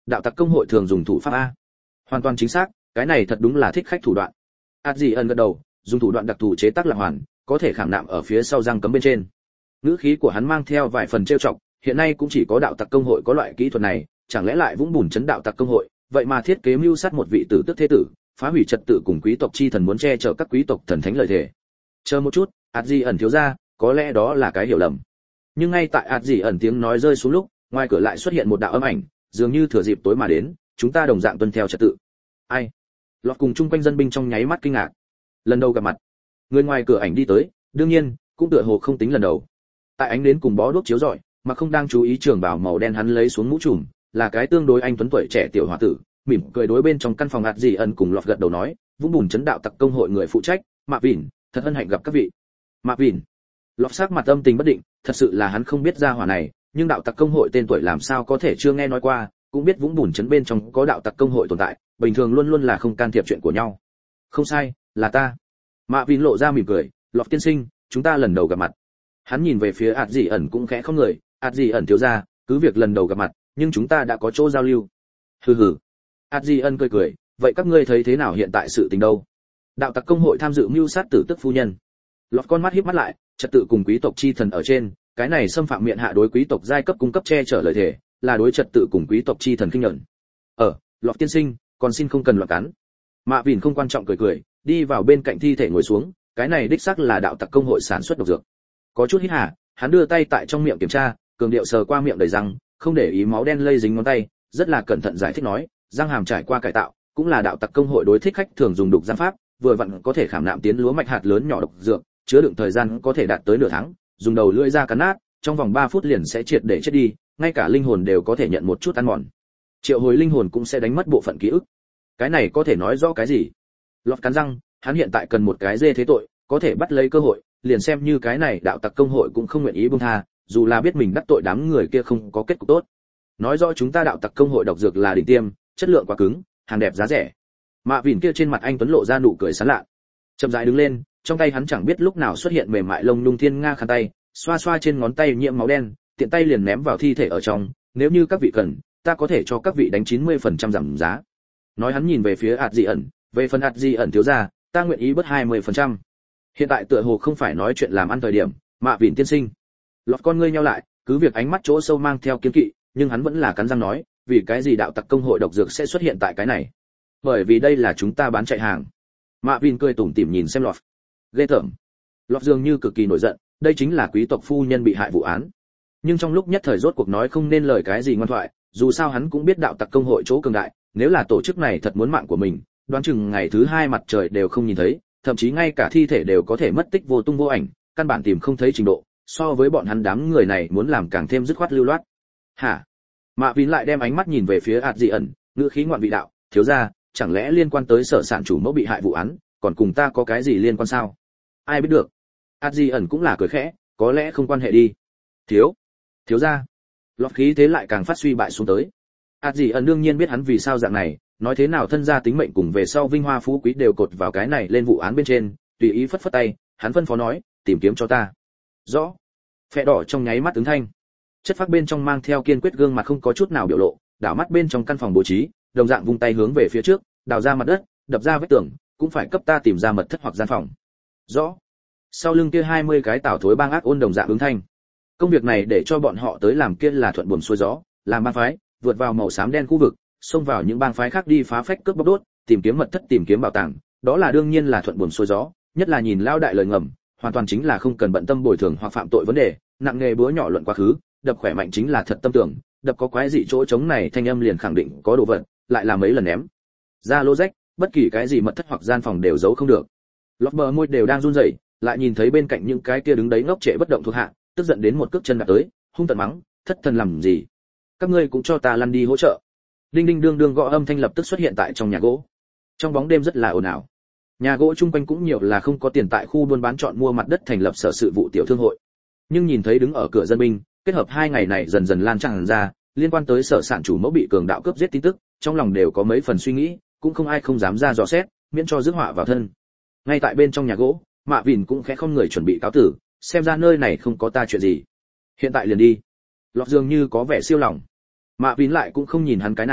đạo tặc công hội thường dùng thủ pháp a. Hoàn toàn chính xác, cái này thật đúng là thích khách thủ đoạn. Adji ẩn gật đầu, dùng thủ đoạn đặc thù chế tác lạc hoàn, có thể khảm nạm ở phía sau răng cấm bên trên. Ngữ khí của hắn mang theo vài phần trêu chọc, hiện nay cũng chỉ có đạo tặc công hội có loại kỹ thuật này, chẳng lẽ lại Vũng Bùn chấn đạo tặc công hội, vậy mà thiết kế mưu sát một vị tử tước thế tử, phá hủy trật tự cùng quý tộc chi thần muốn che chở các quý tộc thần thánh lời thề. Chờ một chút, Adji ẩn thiếu gia, có lẽ đó là cái hiểu lầm. Nhưng ngay tại Adji ẩn tiếng nói rơi xuống lúc, ngoài cửa lại xuất hiện một đạo âm ảnh, dường như thừa dịp tối mà đến, chúng ta đồng dạng tuân theo trật tự. Ai? Lọt cùng chung quanh dân binh trong nháy mắt kinh ngạc. Lần đầu gặp mặt, người ngoài cửa ảnh đi tới, đương nhiên, cũng tựa hồ không tính lần đầu. Tại ánh đến cùng bó đuốc chiếu rọi, mà không đang chú ý trường bào màu đen hắn lấy xuống mũ trùm, là cái tương đối anh tuấn tuổi trẻ tiểu hòa tử, mỉm cười đối bên trong căn phòng ạt gì ẩn cùng Lọt gật đầu nói, Vũng Bùn chấn đạo tặc công hội người phụ trách, Mạ Vịn, thật hân hạnh gặp các vị. Mạ Vịn. Lọt sắc mặt âm tình bất định, thật sự là hắn không biết ra hỏa này, nhưng đạo tặc công hội tên tuổi làm sao có thể chưa nghe nói qua, cũng biết Vũng Bùn chấn bên trong có đạo tặc công hội tồn tại, bình thường luôn luôn là không can thiệp chuyện của nhau. Không sai, là ta. Mạ Vịn lộ ra mỉm cười, Lọt tiên sinh, chúng ta lần đầu gặp mặt. Hắn nhìn về phía ạt gì ẩn cũng khẽ không người, ạt gì ẩn thiếu gia, cứ việc lần đầu gặp mặt, nhưng chúng ta đã có chỗ giao lưu. Hừ hừ. ạt gì ẩn cười cười, vậy các ngươi thấy thế nào hiện tại sự tình đâu? Đạo tặc công hội tham dự mưu sát tử tức phu nhân. Lọt con mắt híp mắt lại, trật tự cùng quý tộc chi thần ở trên, cái này xâm phạm miệng hạ đối quý tộc giai cấp cung cấp che chở lời thề, là đối trật tự cùng quý tộc chi thần kinh nhẫn. Ở, Lọt tiên sinh, còn xin không cần loạn cắn. Mạ Vịn không quan trọng cười cười, đi vào bên cạnh thi thể ngồi xuống, cái này đích xác là đạo tặc công hội sản xuất độc dược. Có chút hít hà, hắn đưa tay tại trong miệng kiểm tra, cường điệu sờ qua miệng đầy răng, không để ý máu đen lây dính ngón tay, rất là cẩn thận giải thích nói, răng hàm trải qua cải tạo, cũng là đạo tặc công hội đối thích khách thường dùng độc giam pháp, vừa vặn có thể khảm nạm tiến lúa mạch hạt lớn nhỏ độc dược, chứa đựng thời gian có thể đạt tới nửa tháng, dùng đầu lưỡi ra cắn nát, trong vòng ba phút liền sẽ triệt để chết đi, ngay cả linh hồn đều có thể nhận một chút ăn mòn. Triệu hồi linh hồn cũng sẽ đánh mất bộ phận ký ức. Cái này có thể nói rõ cái gì? Lọt cắn răng, hắn hiện tại cần một cái dê thế tội, có thể bắt lấy cơ hội, liền xem như cái này đạo tặc công hội cũng không nguyện ý buông tha, dù là biết mình đắc tội đám người kia không có kết cục tốt. Nói rõ chúng ta đạo tặc công hội độc dược là đỉnh tiêm, chất lượng quá cứng, hàng đẹp giá rẻ. Mạ Vịn kia trên mặt anh tuấn lộ ra nụ cười sán lạ. Chậm rãi đứng lên, trong tay hắn chẳng biết lúc nào xuất hiện mềm mại lông nhung thiên nga khăn tay, xoa xoa trên ngón tay nhiễm máu đen, tiện tay liền ném vào thi thể ở trong, nếu như các vị cần, ta có thể cho các vị đánh chín mươi phần trăm giảm giá. Nói hắn nhìn về phía ạt dị ẩn, về phần ạt dị ẩn thiếu gia, ta nguyện ý bớt hai mươi phần trăm. Hiện tại tựa hồ không phải nói chuyện làm ăn thời điểm, Mạ Vịn tiên sinh. Lọt con ngươi nheo lại, cứ việc ánh mắt chỗ sâu mang theo kiên kỵ, nhưng hắn vẫn là cắn răng nói, vì cái gì đạo tặc công hội độc dược sẽ xuất hiện tại cái này? Bởi vì đây là chúng ta bán chạy hàng. Mạ Vịn cười tủm tỉm nhìn xem Lọt. Ghê tởm. Lọt dường như cực kỳ nổi giận, đây chính là quý tộc phu nhân bị hại vụ án. Nhưng trong lúc nhất thời rốt cuộc nói không nên lời cái gì ngoan thoại, dù sao hắn cũng biết đạo tặc công hội chỗ cường đại, nếu là tổ chức này thật muốn mạng của mình, đoán chừng ngày thứ hai mặt trời đều không nhìn thấy, thậm chí ngay cả thi thể đều có thể mất tích vô tung vô ảnh, căn bản tìm không thấy trình độ, so với bọn hắn đám người này muốn làm càng thêm dứt khoát lưu loát. Hả? Mạ Vịn lại đem ánh mắt nhìn về phía ạt dị ẩn, ngữ khí ngoạn vị đạo, thiếu gia, chẳng lẽ liên quan tới sở sản chủ mẫu bị hại vụ án, còn cùng ta có cái gì liên quan sao? Ai biết được. ạt dị ẩn cũng là cười khẽ, có lẽ không quan hệ đi. Thiếu, thiếu gia. Lọt khí thế lại càng phát suy bại xuống tới. ạt dị ẩn đương nhiên biết hắn vì sao dạng này, nói thế nào thân gia tính mệnh cùng về sau vinh hoa phú quý đều cột vào cái này lên vụ án bên trên, tùy ý phất phất tay, hắn phân phó nói, tìm kiếm cho ta. Rõ. Phệ đỏ trong nháy mắt ứng thanh. Chất phác bên trong mang theo kiên quyết gương mặt không có chút nào biểu lộ, đảo mắt bên trong căn phòng bố trí, đồng dạng vung tay hướng về phía trước, đào ra mặt đất, đập ra vách tường, cũng phải cấp ta tìm ra mật thất hoặc gian phòng. Rõ. Sau lưng kia hai mươi cái tảo thối bang ác ôn đồng dạng ứng thanh. Công việc này để cho bọn họ tới làm kia là thuận buồm xuôi gió, làm bang phái, vượt vào màu xám đen khu vực, xông vào những bang phái khác đi phá phách cướp bóc đốt, tìm kiếm mật thất tìm kiếm bảo tàng, đó là đương nhiên là thuận buồm xuôi gió, nhất là nhìn lao đại lời ngầm, hoàn toàn chính là không cần bận tâm bồi thường hoặc phạm tội vấn đề, nặng nghề búa nhỏ luận quá khứ, đập khỏe mạnh chính là thật tâm tưởng, đập có quái dị chỗ trống này thanh âm liền khẳng định có đồ vật, lại là mấy lần ném ra lô rách, bất kỳ cái gì mật thất hoặc gian phòng đều giấu không được. Lọt bờ môi đều đang run rẩy, lại nhìn thấy bên cạnh những cái kia đứng đấy ngốc trệ bất động thuộc hạ, tức giận đến một cước chân đạp tới, hung tợn mắng, thất thần làm gì? Các ngươi cũng cho ta lăn đi hỗ trợ. Đinh đinh đương đương gõ âm thanh lập tức xuất hiện tại trong nhà gỗ. Trong bóng đêm rất là ồn ào. Nhà gỗ chung quanh cũng nhiều là không có tiền tại khu buôn bán chọn mua mặt đất thành lập sở sự vụ tiểu thương hội. Nhưng nhìn thấy đứng ở cửa dân binh, kết hợp hai ngày này dần dần lan tràn ra, liên quan tới sở sản chủ mẫu bị cường đạo cướp giết tin tức, trong lòng đều có mấy phần suy nghĩ, cũng không ai không dám ra dò xét, miễn cho rước họa vào thân. Ngay tại bên trong nhà gỗ, Mạ Vịn cũng khẽ không người chuẩn bị cáo tử, xem ra nơi này không có ta chuyện gì. Hiện tại liền đi. Lọt dường như có vẻ siêu lòng. Mạ Vịn lại cũng không nhìn hắn cái nào,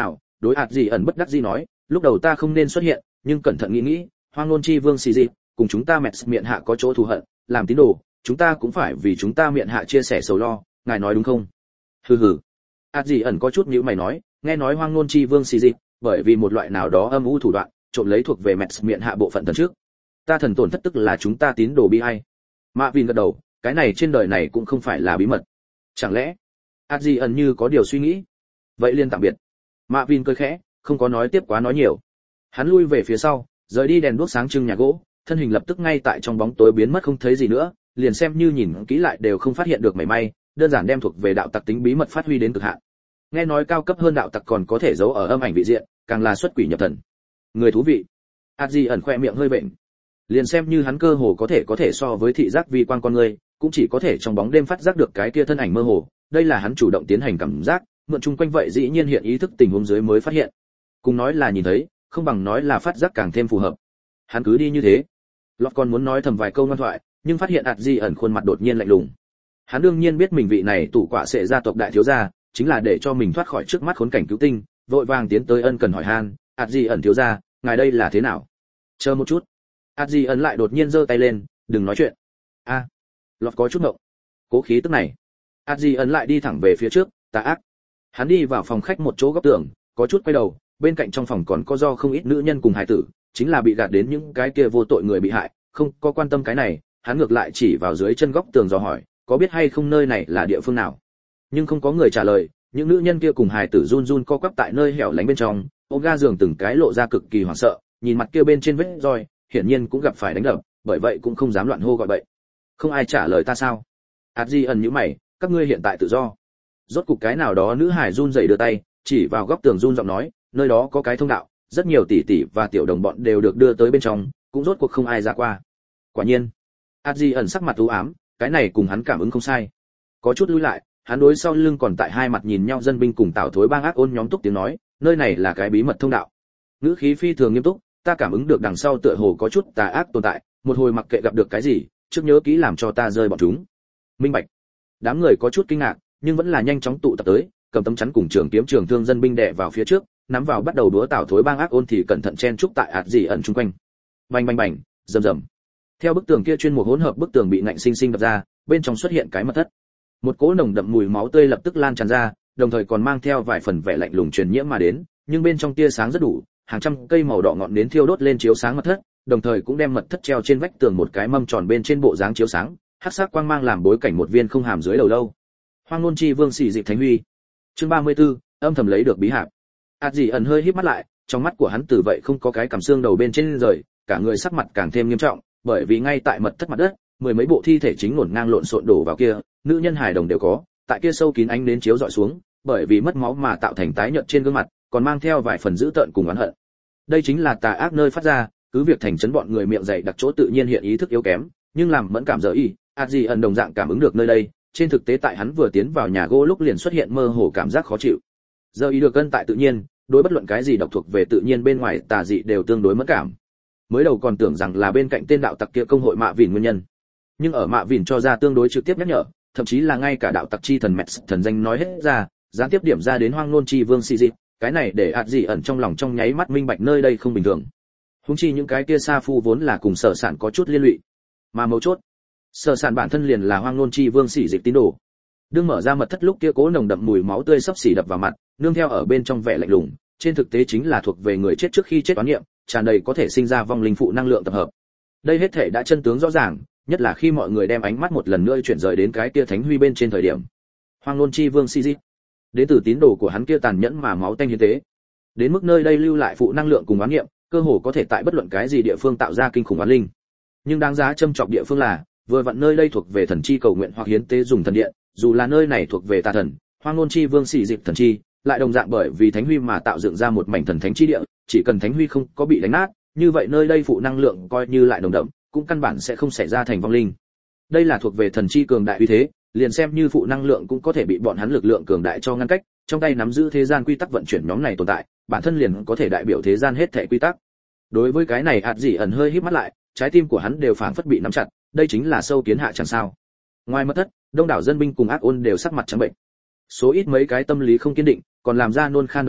đối ạt gì ẩn bất đắc dĩ nói, lúc đầu ta không nên xuất hiện, nhưng cẩn thận nghĩ nghĩ, Hoang Nôn Chi Vương xì dịp, cùng chúng ta mẹ miệng hạ có chỗ thù hận, làm tín đồ, chúng ta cũng phải vì chúng ta miệng hạ chia sẻ sầu lo, ngài nói đúng không? Hừ hừ. ạt gì ẩn có chút nhíu mày nói, nghe nói Hoang Nôn Chi Vương xì dịp, bởi vì một loại nào đó âm u thủ đoạn, trộm lấy thuộc về mẹ miệng hạ bộ phận thần trước. Ta thần tổn thất tức là chúng ta tín đồ bi ai. Mạ Vin gật đầu, cái này trên đời này cũng không phải là bí mật. Chẳng lẽ? ạt gì ẩn như có điều suy nghĩ. Vậy liên tạm biệt. Mạ Vin cười khẽ, không có nói tiếp quá nói nhiều. Hắn lui về phía sau, rời đi đèn đuốc sáng trưng nhà gỗ, thân hình lập tức ngay tại trong bóng tối biến mất không thấy gì nữa, liền xem như nhìn kỹ lại đều không phát hiện được mảy may, đơn giản đem thuộc về đạo tặc tính bí mật phát huy đến cực hạn. Nghe nói cao cấp hơn đạo tặc còn có thể giấu ở âm ảnh vị diện, càng là xuất quỷ nhập thần. Người thú vị. Adji ẩn khoe miệng hơi bệnh. Liền xem như hắn cơ hồ có thể có thể so với thị giác vi quan con người, cũng chỉ có thể trong bóng đêm phát giác được cái kia thân ảnh mơ hồ, đây là hắn chủ động tiến hành cảm giác, mượn chung quanh vậy dĩ nhiên hiện ý thức tình huống dưới mới phát hiện. Cùng nói là nhìn thấy, không bằng nói là phát giác càng thêm phù hợp. Hắn cứ đi như thế. Lọt còn muốn nói thầm vài câu ngoan thoại, nhưng phát hiện Adji ẩn khuôn mặt đột nhiên lạnh lùng. Hắn đương nhiên biết mình vị này tủ quả sẽ gia tộc đại thiếu gia, chính là để cho mình thoát khỏi trước mắt khốn cảnh cứu tinh, vội vàng tiến tới ân cần hỏi han, Adji ẩn thiếu gia, ngài đây là thế nào? Chờ một chút. Adji ẩn lại đột nhiên giơ tay lên, đừng nói chuyện. A. À, Lọt có chút ngộng. Cố khí tức này. Adji ẩn lại đi thẳng về phía trước, tà ác. Hắn đi vào phòng khách một chỗ góc tường, có chút quay đầu, bên cạnh trong phòng còn có do không ít nữ nhân cùng hài tử, chính là bị gạt đến những cái kia vô tội người bị hại, không có quan tâm cái này, hắn ngược lại chỉ vào dưới chân góc tường dò hỏi, có biết hay không nơi này là địa phương nào? Nhưng không có người trả lời, những nữ nhân kia cùng hài tử run run co quắp tại nơi hẻo lánh bên trong, ôm ga giường từng cái lộ ra cực kỳ hoảng sợ, nhìn mặt kia bên trên vết roi, hiển nhiên cũng gặp phải đánh đập, bởi vậy cũng không dám loạn hô gọi bậy. Không ai trả lời ta sao? Adji ẩn nhíu mày, các ngươi hiện tại tự do. Rốt cục cái nào đó nữ hải run rẩy đưa tay, chỉ vào góc tường run giọng nói, nơi đó có cái thông đạo, rất nhiều tỷ tỷ và tiểu đồng bọn đều được đưa tới bên trong, cũng rốt cuộc không ai ra qua. Quả nhiên, Adji ẩn sắc mặt u ám, cái này cùng hắn cảm ứng không sai. Có chút lùi lại, hắn đối sau lưng còn tại hai mặt nhìn nhau dân binh cùng Tào Thối Bang ác ôn nhóm túc tiếng nói, nơi này là cái bí mật thông đạo. Ngữ khí phi thường nghiêm túc, ta cảm ứng được đằng sau tựa hồ có chút tà ác tồn tại, một hồi mặc kệ gặp được cái gì, trước nhớ kỹ làm cho ta rơi bọn chúng. Minh bạch. Đám người có chút kinh ngạc, nhưng vẫn là nhanh chóng tụ tập tới, cầm tấm chắn cùng trường kiếm trường thương dân binh đè vào phía trước, nắm vào bắt đầu đúa Tào Thối Bang ác ôn thì cẩn thận chen trúc tại ạt gì ẩn chung quanh. Bành bành bành, rầm rầm. Theo bức tường kia chuyên một hỗn hợp bức tường bị ngạnh sinh sinh đập ra, bên trong xuất hiện cái mật thất. Một cỗ nồng đậm mùi máu tươi lập tức lan tràn ra, đồng thời còn mang theo vài phần vẻ lạnh lùng truyền nhiễm mà đến, nhưng bên trong tia sáng rất đủ, hàng trăm cây màu đỏ ngọn nến thiêu đốt lên chiếu sáng mật thất, đồng thời cũng đem mật thất treo trên vách tường một cái mâm tròn bên trên bộ dáng chiếu sáng, hắc sắc quang mang làm bối cảnh một viên không hàm dưới đầu lâu. Hoang Nôn Chi Vương xỉ dịp Thánh Huy. Chương ba mươi tư, âm thầm lấy được bí hạp. Adji ẩn hơi híp mắt lại, trong mắt của hắn từ vậy không có cái cảm xương đầu bên trên rời, cả người sắc mặt càng thêm nghiêm trọng, bởi vì ngay tại mật thất mặt đất, mười mấy bộ thi thể chính ngổn ngang lộn xộn đổ vào kia, nữ nhân hài đồng đều có, tại kia sâu kín ánh nến chiếu dọi xuống, bởi vì mất máu mà tạo thành tái nhợt trên gương mặt, còn mang theo vài phần dữ tợn cùng oán hận. Đây chính là tà ác nơi phát ra, cứ việc thành trấn bọn người miệng dày đặc chỗ tự nhiên hiện ý thức yếu kém, nhưng làm mẫn cảm giờ y, Adji ẩn đồng dạng cảm ứng được nơi đây, trên thực tế tại hắn vừa tiến vào nhà gỗ lúc liền xuất hiện mơ hồ cảm giác khó chịu. Giờ y được cân tại tự nhiên, đối bất luận cái gì độc thuộc về tự nhiên bên ngoài tà dị đều tương đối mẫn cảm. Mới đầu còn tưởng rằng là bên cạnh tên đạo tặc kia công hội Mạ Vìn nguyên nhân, nhưng ở Mạ Vìn cho ra tương đối trực tiếp nhắc nhở, thậm chí là ngay cả đạo tặc chi thần mẹ thần danh nói hết ra, gián tiếp điểm ra đến Hoang Nôn Chi Vương xì dịp, cái này để Adji ẩn trong lòng trong nháy mắt minh bạch nơi đây không bình thường. Huống chi những cái kia sa phu vốn là cùng sở sản có chút liên lụy, mà mấu chốt, sở sản bản thân liền là Hoang Nôn Chi Vương xỉ dịp tín đồ. Đương mở ra mật thất lúc kia cố nồng đậm mùi máu tươi sắp xỉ đập vào mặt, nương theo ở bên trong vẻ lạnh lùng, trên thực tế chính là thuộc về người chết trước khi chết toán niệm, tràn đầy có thể sinh ra vong linh phụ năng lượng tập hợp. Đây hết thể đã chân tướng rõ ràng, nhất là khi mọi người đem ánh mắt một lần nữa chuyển rời đến cái kia thánh huy bên trên thời điểm. Hoang Nôn Chi Vương Sijit, đến từ tín đồ của hắn kia tàn nhẫn mà máu tanh hiến tế, đến mức nơi đây lưu lại phụ năng lượng cùng oán niệm, cơ hồ có thể tại bất luận cái gì địa phương tạo ra kinh khủng oán linh. Nhưng đáng giá châm chọc địa phương là, vừa vặn nơi đây thuộc về thần chi cầu nguyện hoặc hiến tế dùng thần điện, dù là nơi này thuộc về tà thần, Hoang Nôn Chi Vương Sijit thần chi, lại đồng dạng bởi vì thánh huy mà tạo dựng ra một mảnh thần thánh chi địa, chỉ cần thánh huy không có bị đánh nát, như vậy nơi đây phụ năng lượng coi như lại đồng đậm, cũng căn bản sẽ không xảy ra thành vong linh. Đây là thuộc về thần chi cường đại uy thế, liền xem như phụ năng lượng cũng có thể bị bọn hắn lực lượng cường đại cho ngăn cách, trong tay nắm giữ thế gian quy tắc vận chuyển nhóm này tồn tại, bản thân liền có thể đại biểu thế gian hết thảy quy tắc. Đối với cái này Adji ẩn hơi híp mắt lại, trái tim của hắn đều phảng phất bị nắm chặt, đây chính là sâu kiến hạ chẳng sao. Ngoài mật thất, đông đảo dân binh cùng ác ôn đều sắc mặt trắng bệnh. Số ít mấy cái tâm lý không kiên định, còn làm ra nôn khan động tác,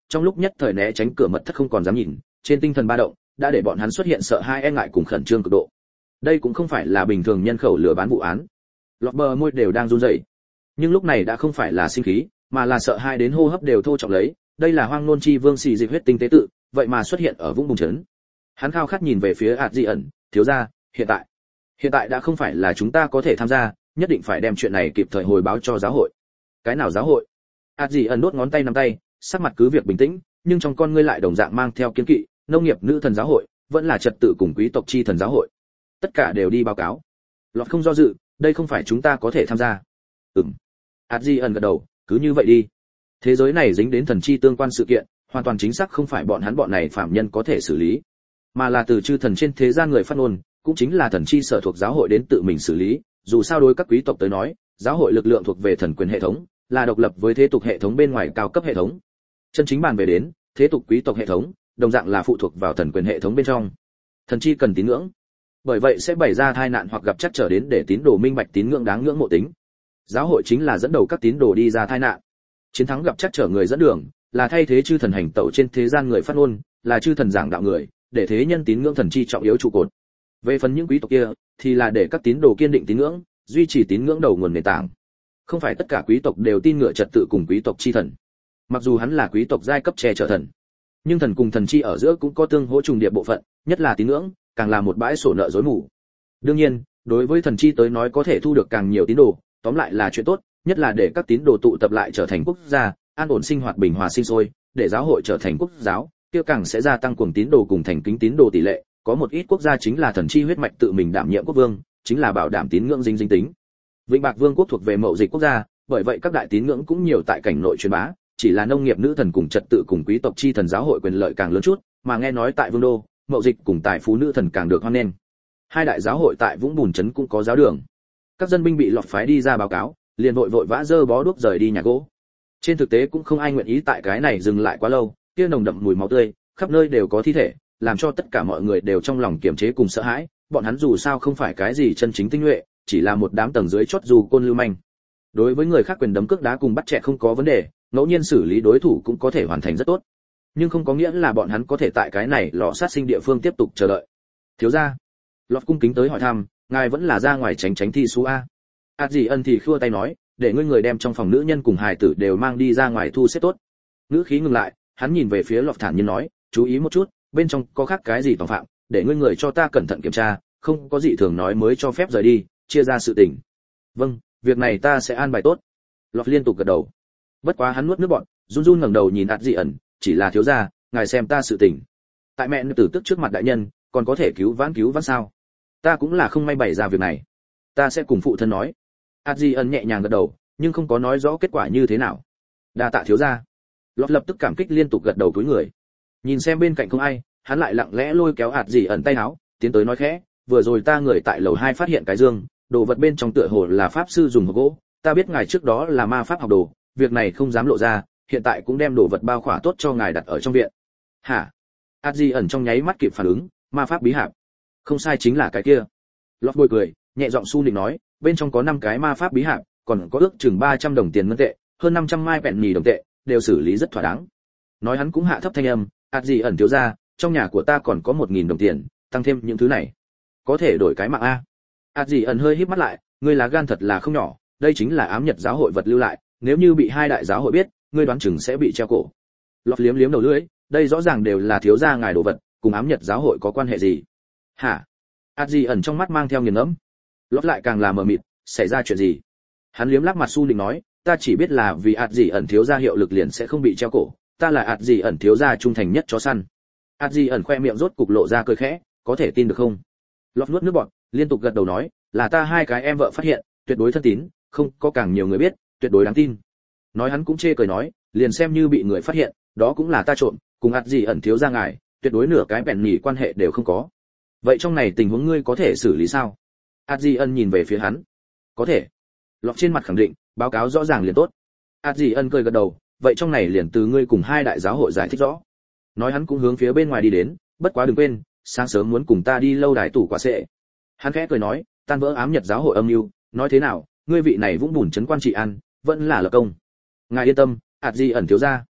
trong lúc nhất thời né tránh cửa mật thất không còn dám nhìn, trên tinh thần ba động đã để bọn hắn xuất hiện sợ hãi e ngại cùng khẩn trương cực độ. Đây cũng không phải là bình thường nhân khẩu lừa bán vụ án. Lọt bờ môi đều đang run rẩy, nhưng lúc này đã không phải là sinh khí, mà là sợ hãi đến hô hấp đều thô trọng lấy. Đây là hoang nôn chi vương xì dịch huyết tinh tế tự, vậy mà xuất hiện ở vũng bùn trấn. Hắn khao khát nhìn về phía ạt dị ẩn, thiếu gia, hiện tại hiện tại đã không phải là chúng ta có thể tham gia, nhất định phải đem chuyện này kịp thời hồi báo cho giáo hội. Cái nào giáo hội? ạt dị ẩn đốt ngón tay nắm tay, sắc mặt cứ việc bình tĩnh, nhưng trong con ngươi lại đồng dạng mang theo kiên kỵ. Nông nghiệp nữ thần giáo hội, vẫn là trật tự cùng quý tộc chi thần giáo hội, tất cả đều đi báo cáo. Lọt không do dự, đây không phải chúng ta có thể tham gia. Ừm. ạt dị ẩn gật đầu, cứ như vậy đi. Thế giới này dính đến thần chi tương quan sự kiện, hoàn toàn chính xác không phải bọn hắn bọn này phạm nhân có thể xử lý, mà là từ chư thần trên thế gian người phát ngôn, cũng chính là thần chi sở thuộc giáo hội đến tự mình xử lý. Dù sao đối các quý tộc tới nói, giáo hội lực lượng thuộc về thần quyền hệ thống, là độc lập với thế tục hệ thống bên ngoài cao cấp hệ thống. Chân chính bàn về đến thế tục quý tộc hệ thống, đồng dạng là phụ thuộc vào thần quyền hệ thống bên trong. Thần chi cần tín ngưỡng, bởi vậy sẽ bày ra tai nạn hoặc gặp trắc trở đến để tín đồ minh bạch tín ngưỡng đáng ngưỡng mộ tính. Giáo hội chính là dẫn đầu các tín đồ đi ra tai nạn. Chiến thắng gặp trắc trở người dẫn đường, là thay thế chư thần hành tẩu trên thế gian người phát ngôn, là chư thần giảng đạo người, để thế nhân tín ngưỡng thần chi trọng yếu trụ cột. Về phần những quý tộc kia, thì là để các tín đồ kiên định tín ngưỡng, duy trì tín ngưỡng đầu nguồn nền tảng. Không phải tất cả quý tộc đều tin ngựa trật tự cùng quý tộc chi thần. Mặc dù hắn là quý tộc giai cấp che chở thần, nhưng thần cùng thần chi ở giữa cũng có tương hỗ trùng điệp bộ phận, nhất là tín ngưỡng, càng là một bãi sổ nợ rối mù. Đương nhiên, đối với thần chi tới nói có thể thu được càng nhiều tín đồ, tóm lại là chuyện tốt, nhất là để các tín đồ tụ tập lại trở thành quốc gia, an ổn sinh hoạt bình hòa sinh sôi, để giáo hội trở thành quốc giáo, kia càng sẽ gia tăng cuồng tín đồ cùng thành kính tín đồ tỷ lệ. Có một ít quốc gia chính là thần chi huyết mạch tự mình đảm nhiệm quốc vương, chính là bảo đảm tín ngưỡng dinh dinh tính. Vĩnh Bạc Vương quốc thuộc về mậu dịch quốc gia, bởi vậy các đại tín ngưỡng cũng nhiều tại cảnh nội truyền bá, chỉ là nông nghiệp nữ thần cùng trật tự cùng quý tộc chi thần giáo hội quyền lợi càng lớn chút, mà nghe nói tại Vương đô, mậu dịch cùng tài phú nữ thần càng được hoan nghênh. Hai đại giáo hội tại Vũng Bùn trấn cũng có giáo đường. Các dân binh bị lọt phái đi ra báo cáo, liền vội vội vã dơ bó đuốc rời đi nhà gỗ. Trên thực tế cũng không ai nguyện ý tại cái này dừng lại quá lâu, kia nồng đậm mùi máu tươi, khắp nơi đều có thi thể, làm cho tất cả mọi người đều trong lòng kiềm chế cùng sợ hãi. Bọn hắn dù sao không phải cái gì chân chính tinh nhuệ, chỉ là một đám tầng dưới chót dù côn lưu manh. Đối với người khác quyền đấm cước đá cùng bắt trẻ không có vấn đề, ngẫu nhiên xử lý đối thủ cũng có thể hoàn thành rất tốt, nhưng không có nghĩa là bọn hắn có thể tại cái này lò sát sinh địa phương tiếp tục chờ đợi. Thiếu gia, lọt cung kính tới hỏi thăm, ngài vẫn là ra ngoài tránh tránh thi số a? ạt gì ân thì khua tay nói, để ngươi người đem trong phòng nữ nhân cùng hài tử đều mang đi ra ngoài thu xếp tốt. Ngữ khí ngừng lại, hắn nhìn về phía lọt thản nhiên nói, chú ý một chút, bên trong có khác cái gì tòng phạm, để ngươi người cho ta cẩn thận kiểm tra, không có gì thường nói mới cho phép rời đi, chia ra sự tình. Vâng, việc này ta sẽ an bài tốt. Lọt liên tục gật đầu. Bất quá hắn nuốt nước bọt, run run ngẩng đầu nhìn ạt dị ẩn, chỉ là thiếu gia, ngài xem ta sự tình. Tại mẹ tử tức trước mặt đại nhân, còn có thể cứu vãn cứu vãn sao? Ta cũng là không may bày ra việc này. Ta sẽ cùng phụ thân nói. ạt dị ẩn nhẹ nhàng gật đầu, nhưng không có nói rõ kết quả như thế nào. Đa tạ thiếu gia. Lọt lập tức cảm kích liên tục gật đầu cúi người. Nhìn xem bên cạnh không ai, hắn lại lặng lẽ lôi kéo ạt dị ẩn tay áo, tiến tới nói khẽ, vừa rồi ta người tại lầu hai phát hiện cái dương, đồ vật bên trong tựa hồ là pháp sư dùng hộp gỗ, ta biết ngài trước đó là ma pháp học đồ, việc này không dám lộ ra, hiện tại cũng đem đồ vật bao khỏa tốt cho ngài đặt ở trong viện. Hả? ạt dị ẩn trong nháy mắt kịp phản ứng, ma pháp bí hạp. Không sai, chính là cái kia. Lọt bồi cười, nhẹ giọng su nịnh nói, bên trong có năm cái ma pháp bí hạp, còn có ước chừng ba trăm đồng tiền ngân tệ, hơn năm trăm mai bẹn nhì đồng tệ, đều xử lý rất thỏa đáng. Nói hắn cũng hạ thấp thanh âm, ạt dị ẩn thiếu gia, trong nhà của ta còn có một nghìn đồng tiền, tăng thêm những thứ này, có thể đổi cái mạng a. ạt dị ẩn hơi híp mắt lại, ngươi lá gan thật là không nhỏ, đây chính là ám nhật giáo hội vật lưu lại, nếu như bị hai đại giáo hội biết, ngươi đoán chừng sẽ bị treo cổ. Lọt liếm liếm đầu lưỡi, đây rõ ràng đều là thiếu gia ngài đồ vật, cùng ám nhật giáo hội có quan hệ gì? Hả? ạt dị ẩn trong mắt mang theo nghiền ngẫm. Lọt lại càng là mờ mịt, xảy ra chuyện gì? Hắn liếm lắc mặt su định nói, ta chỉ biết là vì ạt dị ẩn thiếu gia hiệu lực liền sẽ không bị treo cổ, ta là ạt dị ẩn thiếu gia trung thành nhất chó săn. ạt dị ẩn khoe miệng rốt cục lộ ra cười khẽ, có thể tin được không? Lọt nuốt nước bọt, liên tục gật đầu nói, là ta hai cái em vợ phát hiện, tuyệt đối thân tín, không có càng nhiều người biết, tuyệt đối đáng tin. Nói hắn cũng chê cười nói, liền xem như bị người phát hiện, đó cũng là ta trộm, cùng ạt dị ẩn thiếu gia ngài, tuyệt đối nửa cái bèn nhỉ quan hệ đều không có. Vậy trong này tình huống ngươi có thể xử lý sao? ạt dị ẩn nhìn về phía hắn. Có thể. Lọt trên mặt khẳng định, báo cáo rõ ràng liền tốt. ạt dị ẩn cười gật đầu, vậy trong này liền từ ngươi cùng hai đại giáo hội giải thích rõ. Nói hắn cũng hướng phía bên ngoài đi đến, bất quá đừng quên, sáng sớm muốn cùng ta đi lâu đài tủ quả sệ. Hắn khẽ cười nói, tan vỡ ám nhật giáo hội âm mưu, nói thế nào, ngươi vị này Vũng Bùn trấn quan trị an, vẫn là lập công. Ngài yên tâm, ạt dị ẩn thiếu gia.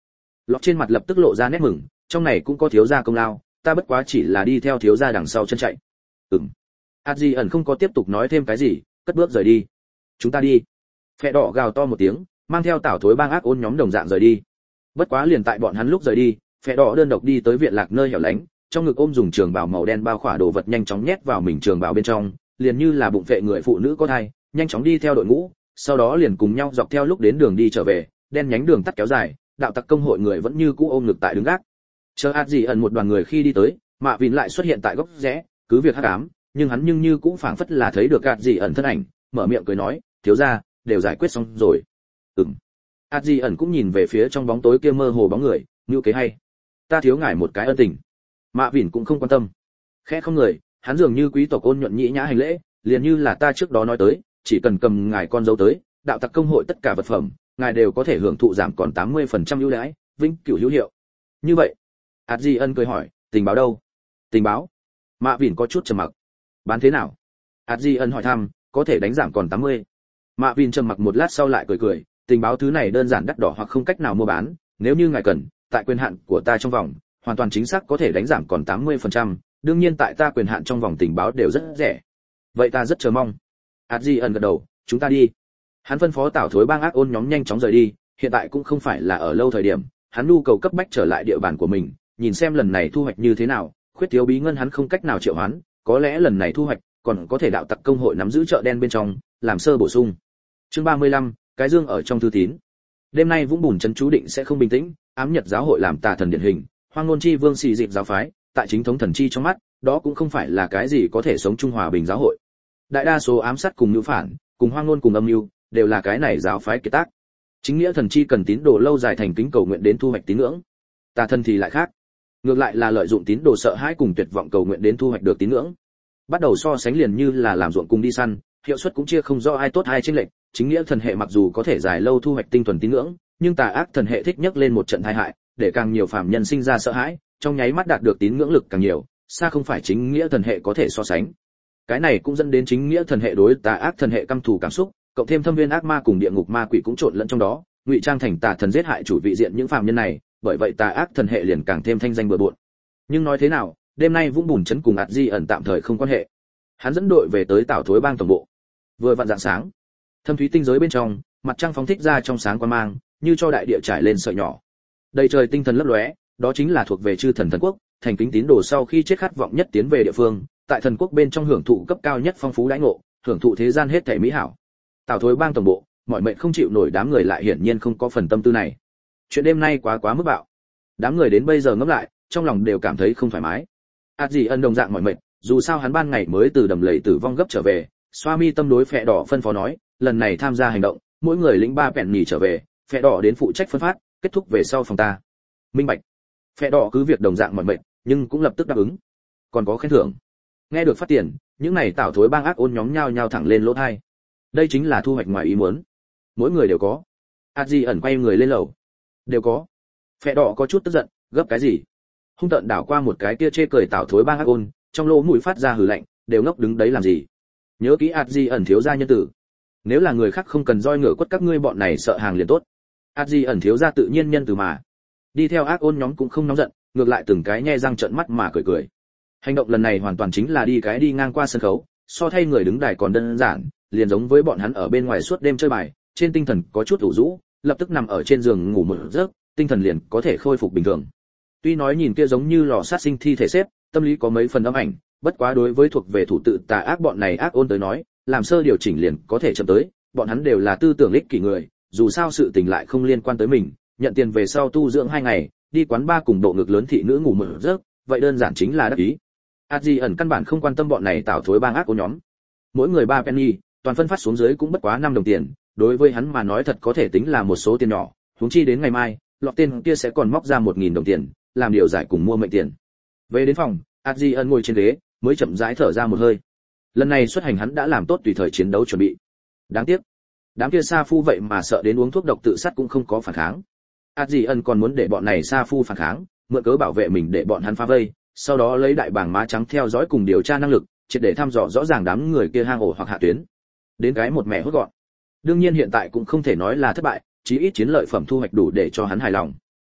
Lọt trên mặt lập tức lộ ra nét mừng, trong này cũng có thiếu gia công lao, ta bất quá chỉ là đi theo thiếu gia đằng sau chân chạy. Ừm. Adji ẩn không có tiếp tục nói thêm cái gì, cất bước rời đi. Chúng ta đi. Phệ đỏ gào to một tiếng, mang theo tảo thối bang ác ôn nhóm đồng dạng rời đi. Bất quá liền tại bọn hắn lúc rời đi, Phệ đỏ đơn độc đi tới viện lạc nơi hẻo lánh, trong ngực ôm dùng trường bào màu đen bao khỏa đồ vật nhanh chóng nhét vào mình trường bào bên trong, liền như là bụng vệ người phụ nữ có thai, nhanh chóng đi theo đội ngũ, sau đó liền cùng nhau dọc theo lúc đến đường đi trở về, đen nhánh đường tắt kéo dài, đạo tặc công hội người vẫn như cũ ôm ngực tại đứng gác. Chờ Adji ẩn một đoàn người khi đi tới, Mạ Vin lại xuất hiện tại góc rẽ, cứ việc hắc ám, nhưng hắn nhưng như cũng phảng phất là thấy được Adji ẩn thân ảnh, mở miệng cười nói, thiếu gia, đều giải quyết xong rồi. Ừm. Adji ẩn cũng nhìn về phía trong bóng tối kia mơ hồ bóng người, như kế hay. Ta thiếu ngài một cái ân tình. Mạ Vin cũng không quan tâm. Khẽ không người, hắn dường như quý tộc ôn nhuận nhĩ nhã hành lễ, liền như là ta trước đó nói tới, chỉ cần cầm ngài con dấu tới, đạo tặc công hội tất cả vật phẩm, ngài đều có thể hưởng thụ giảm còn tám mươi phần trăm ưu đãi, vĩnh cửu hữu hiệu. Như vậy, Adji ân cười hỏi, tình báo đâu? Tình báo? Mạ Vin có chút trầm mặc. Bán thế nào? Adji ân hỏi thăm, có thể đánh giảm còn tám mươi. Mạ Vin trầm mặc một lát sau lại cười cười, tình báo thứ này đơn giản đắt đỏ hoặc không cách nào mua bán, nếu như ngài cần, tại quyền hạn của ta trong vòng, hoàn toàn chính xác có thể đánh giảm còn tám mươi phần trăm, đương nhiên tại ta quyền hạn trong vòng tình báo đều rất rẻ. Vậy ta rất chờ mong. Adji ân gật đầu, chúng ta đi. Hắn phân phó tảo thối bang ác ôn nhóm nhanh chóng rời đi, hiện tại cũng không phải là ở lâu thời điểm, hắn nhu cầu cấp bách trở lại địa bàn của mình, nhìn xem lần này thu hoạch như thế nào, khuyết thiếu bí ngân hắn không cách nào triệu hoán, có lẽ lần này thu hoạch còn có thể đạo tặc công hội nắm giữ chợ đen bên trong, làm sơ bổ sung. Chương ba mươi lăm, cái dương ở trong thư tín. Đêm nay Vũng Bùn trấn chú định sẽ không bình tĩnh, ám nhật giáo hội làm tà thần điển hình, Hoang Ngôn Chi Vương xì dịp giáo phái, tại chính thống thần chi trong mắt, đó cũng không phải là cái gì có thể sống chung hòa bình giáo hội. Đại đa số ám sát cùng nhu phản, cùng hoang ngôn cùng âm mưu, đều là cái này giáo phái kiệt tác. Chính nghĩa thần chi cần tín đồ lâu dài thành kính cầu nguyện đến thu hoạch tín ngưỡng. Tà thần thì lại khác, ngược lại là lợi dụng tín đồ sợ hãi cùng tuyệt vọng cầu nguyện đến thu hoạch được tín ngưỡng. Bắt đầu so sánh liền như là làm ruộng cùng đi săn, hiệu suất cũng chia không rõ ai tốt ai chênh lệch. Chính nghĩa thần hệ mặc dù có thể dài lâu thu hoạch tinh thuần tín ngưỡng, nhưng tà ác thần hệ thích nhất lên một trận tai hại, để càng nhiều phàm nhân sinh ra sợ hãi, trong nháy mắt đạt được tín ngưỡng lực càng nhiều, xa không phải chính nghĩa thần hệ có thể so sánh. Cái này cũng dẫn đến chính nghĩa thần hệ đối tà ác thần hệ căm thù cảm xúc, cộng thêm thâm viên ác ma cùng địa ngục ma quỷ cũng trộn lẫn trong đó, ngụy trang thành tà thần giết hại chủ vị diện những phàm nhân này, bởi vậy tà ác thần hệ liền càng thêm thanh danh bừa bộn. Nhưng nói thế nào, đêm nay Vũng Bùn trấn cùng Adji ẩn tạm thời không quan hệ. Hắn dẫn đội về tới Tảo Thối bang tổng bộ. Vừa vặn rạng sáng, thâm thúy tinh giới bên trong, mặt trăng phóng thích ra trong sáng quang mang, như cho đại địa trải lên sợi nhỏ. Đầy trời tinh thần lấp lóe, đó chính là thuộc về chư thần thần quốc, thành kính tín đồ sau khi chết khát vọng nhất tiến về địa phương, tại thần quốc bên trong hưởng thụ cấp cao nhất phong phú đãi ngộ, hưởng thụ thế gian hết thảy mỹ hảo. Tảo Thối bang tổng bộ, mọi mệnh không chịu nổi đám người lại hiển nhiên không có phần tâm tư này. Chuyện đêm nay quá quá mức bạo. Đám người đến bây giờ ngẫm lại, trong lòng đều cảm thấy không thoải mái. Adji ân đồng dạng mọi mệnh, dù sao hắn ban ngày mới từ đầm lầy tử vong gấp trở về, xoa mi tâm đối Phệ đỏ phân phó nói, lần này tham gia hành động, mỗi người lĩnh ba vẹn nhì trở về, Phệ đỏ đến phụ trách phân phát, kết thúc về sau phòng ta. Minh bạch. Phệ đỏ cứ việc đồng dạng mọi mệnh, nhưng cũng lập tức đáp ứng. Còn có khen thưởng. Nghe được phát tiền, những này Tảo Thối bang ác ôn nhóm nhao nhao thẳng lên lỗ tai. Đây chính là thu hoạch ngoài ý muốn. Mỗi người đều có. Adji ẩn quay người lên lầu. Đều có. Phệ đỏ có chút tức giận, gấp cái gì? Hung tợn đảo qua một cái kia chê cười Tảo Thối bang ác ôn, trong lỗ mũi phát ra hừ lạnh, đều ngốc đứng đấy làm gì? Nhớ kỹ Adji ẩn thiếu gia nhân tử. Nếu là người khác không cần roi ngựa quất các ngươi bọn này sợ hàng liền tốt. Adji ẩn thiếu gia tự nhiên nhân từ mà. Đi theo ác ôn nhóm cũng không nóng giận, ngược lại từng cái nhe răng trợn mắt mà cười cười. Hành động lần này hoàn toàn chính là đi cái đi ngang qua sân khấu, so thay người đứng đài còn đơn giản, liền giống với bọn hắn ở bên ngoài suốt đêm chơi bài, trên tinh thần có chút ủ rũ, lập tức nằm ở trên giường ngủ một giấc, tinh thần liền có thể khôi phục bình thường. Tuy nói nhìn kia giống như lò sát sinh thi thể xếp, tâm lý có mấy phần âm ảnh, bất quá đối với thuộc về thủ tự tà ác bọn này ác ôn tới nói, làm sơ điều chỉnh liền có thể chậm tới, bọn hắn đều là tư tưởng ích kỷ người, dù sao sự tình lại không liên quan tới mình, nhận tiền về sau tu dưỡng hai ngày, đi quán bar cùng độ ngực lớn thị nữ ngủ một giấc, vậy đơn giản chính là đắc ý. Adji ẩn căn bản không quan tâm bọn này Tảo Thối bang ác ôn nhóm. Mỗi người ba penny, toàn phân phát xuống dưới cũng bất quá năm đồng tiền, đối với hắn mà nói thật có thể tính là một số tiền nhỏ, huống chi đến ngày mai, lọt tên kia sẽ còn móc ra một nghìn đồng tiền, làm điều giải cùng mua mệnh tiền. Về đến phòng, Adji ẩn ngồi trên ghế, mới chậm rãi thở ra một hơi. Lần này xuất hành hắn đã làm tốt tùy thời chiến đấu chuẩn bị. Đáng tiếc, đám kia sa phu vậy mà sợ đến uống thuốc độc tự sát cũng không có phản kháng. Adji ẩn còn muốn để bọn này sa phu phản kháng, mượn cớ bảo vệ mình để bọn hắn phá vây, sau đó lấy đại bảng má trắng theo dõi cùng điều tra năng lực, triệt để thăm dò rõ ràng đám người kia hang ổ hoặc hạ tuyến. Đến cái một mẹ hốt gọn. Đương nhiên hiện tại cũng không thể nói là thất bại, chí ít chiến lợi phẩm thu hoạch đủ để cho hắn hài lòng.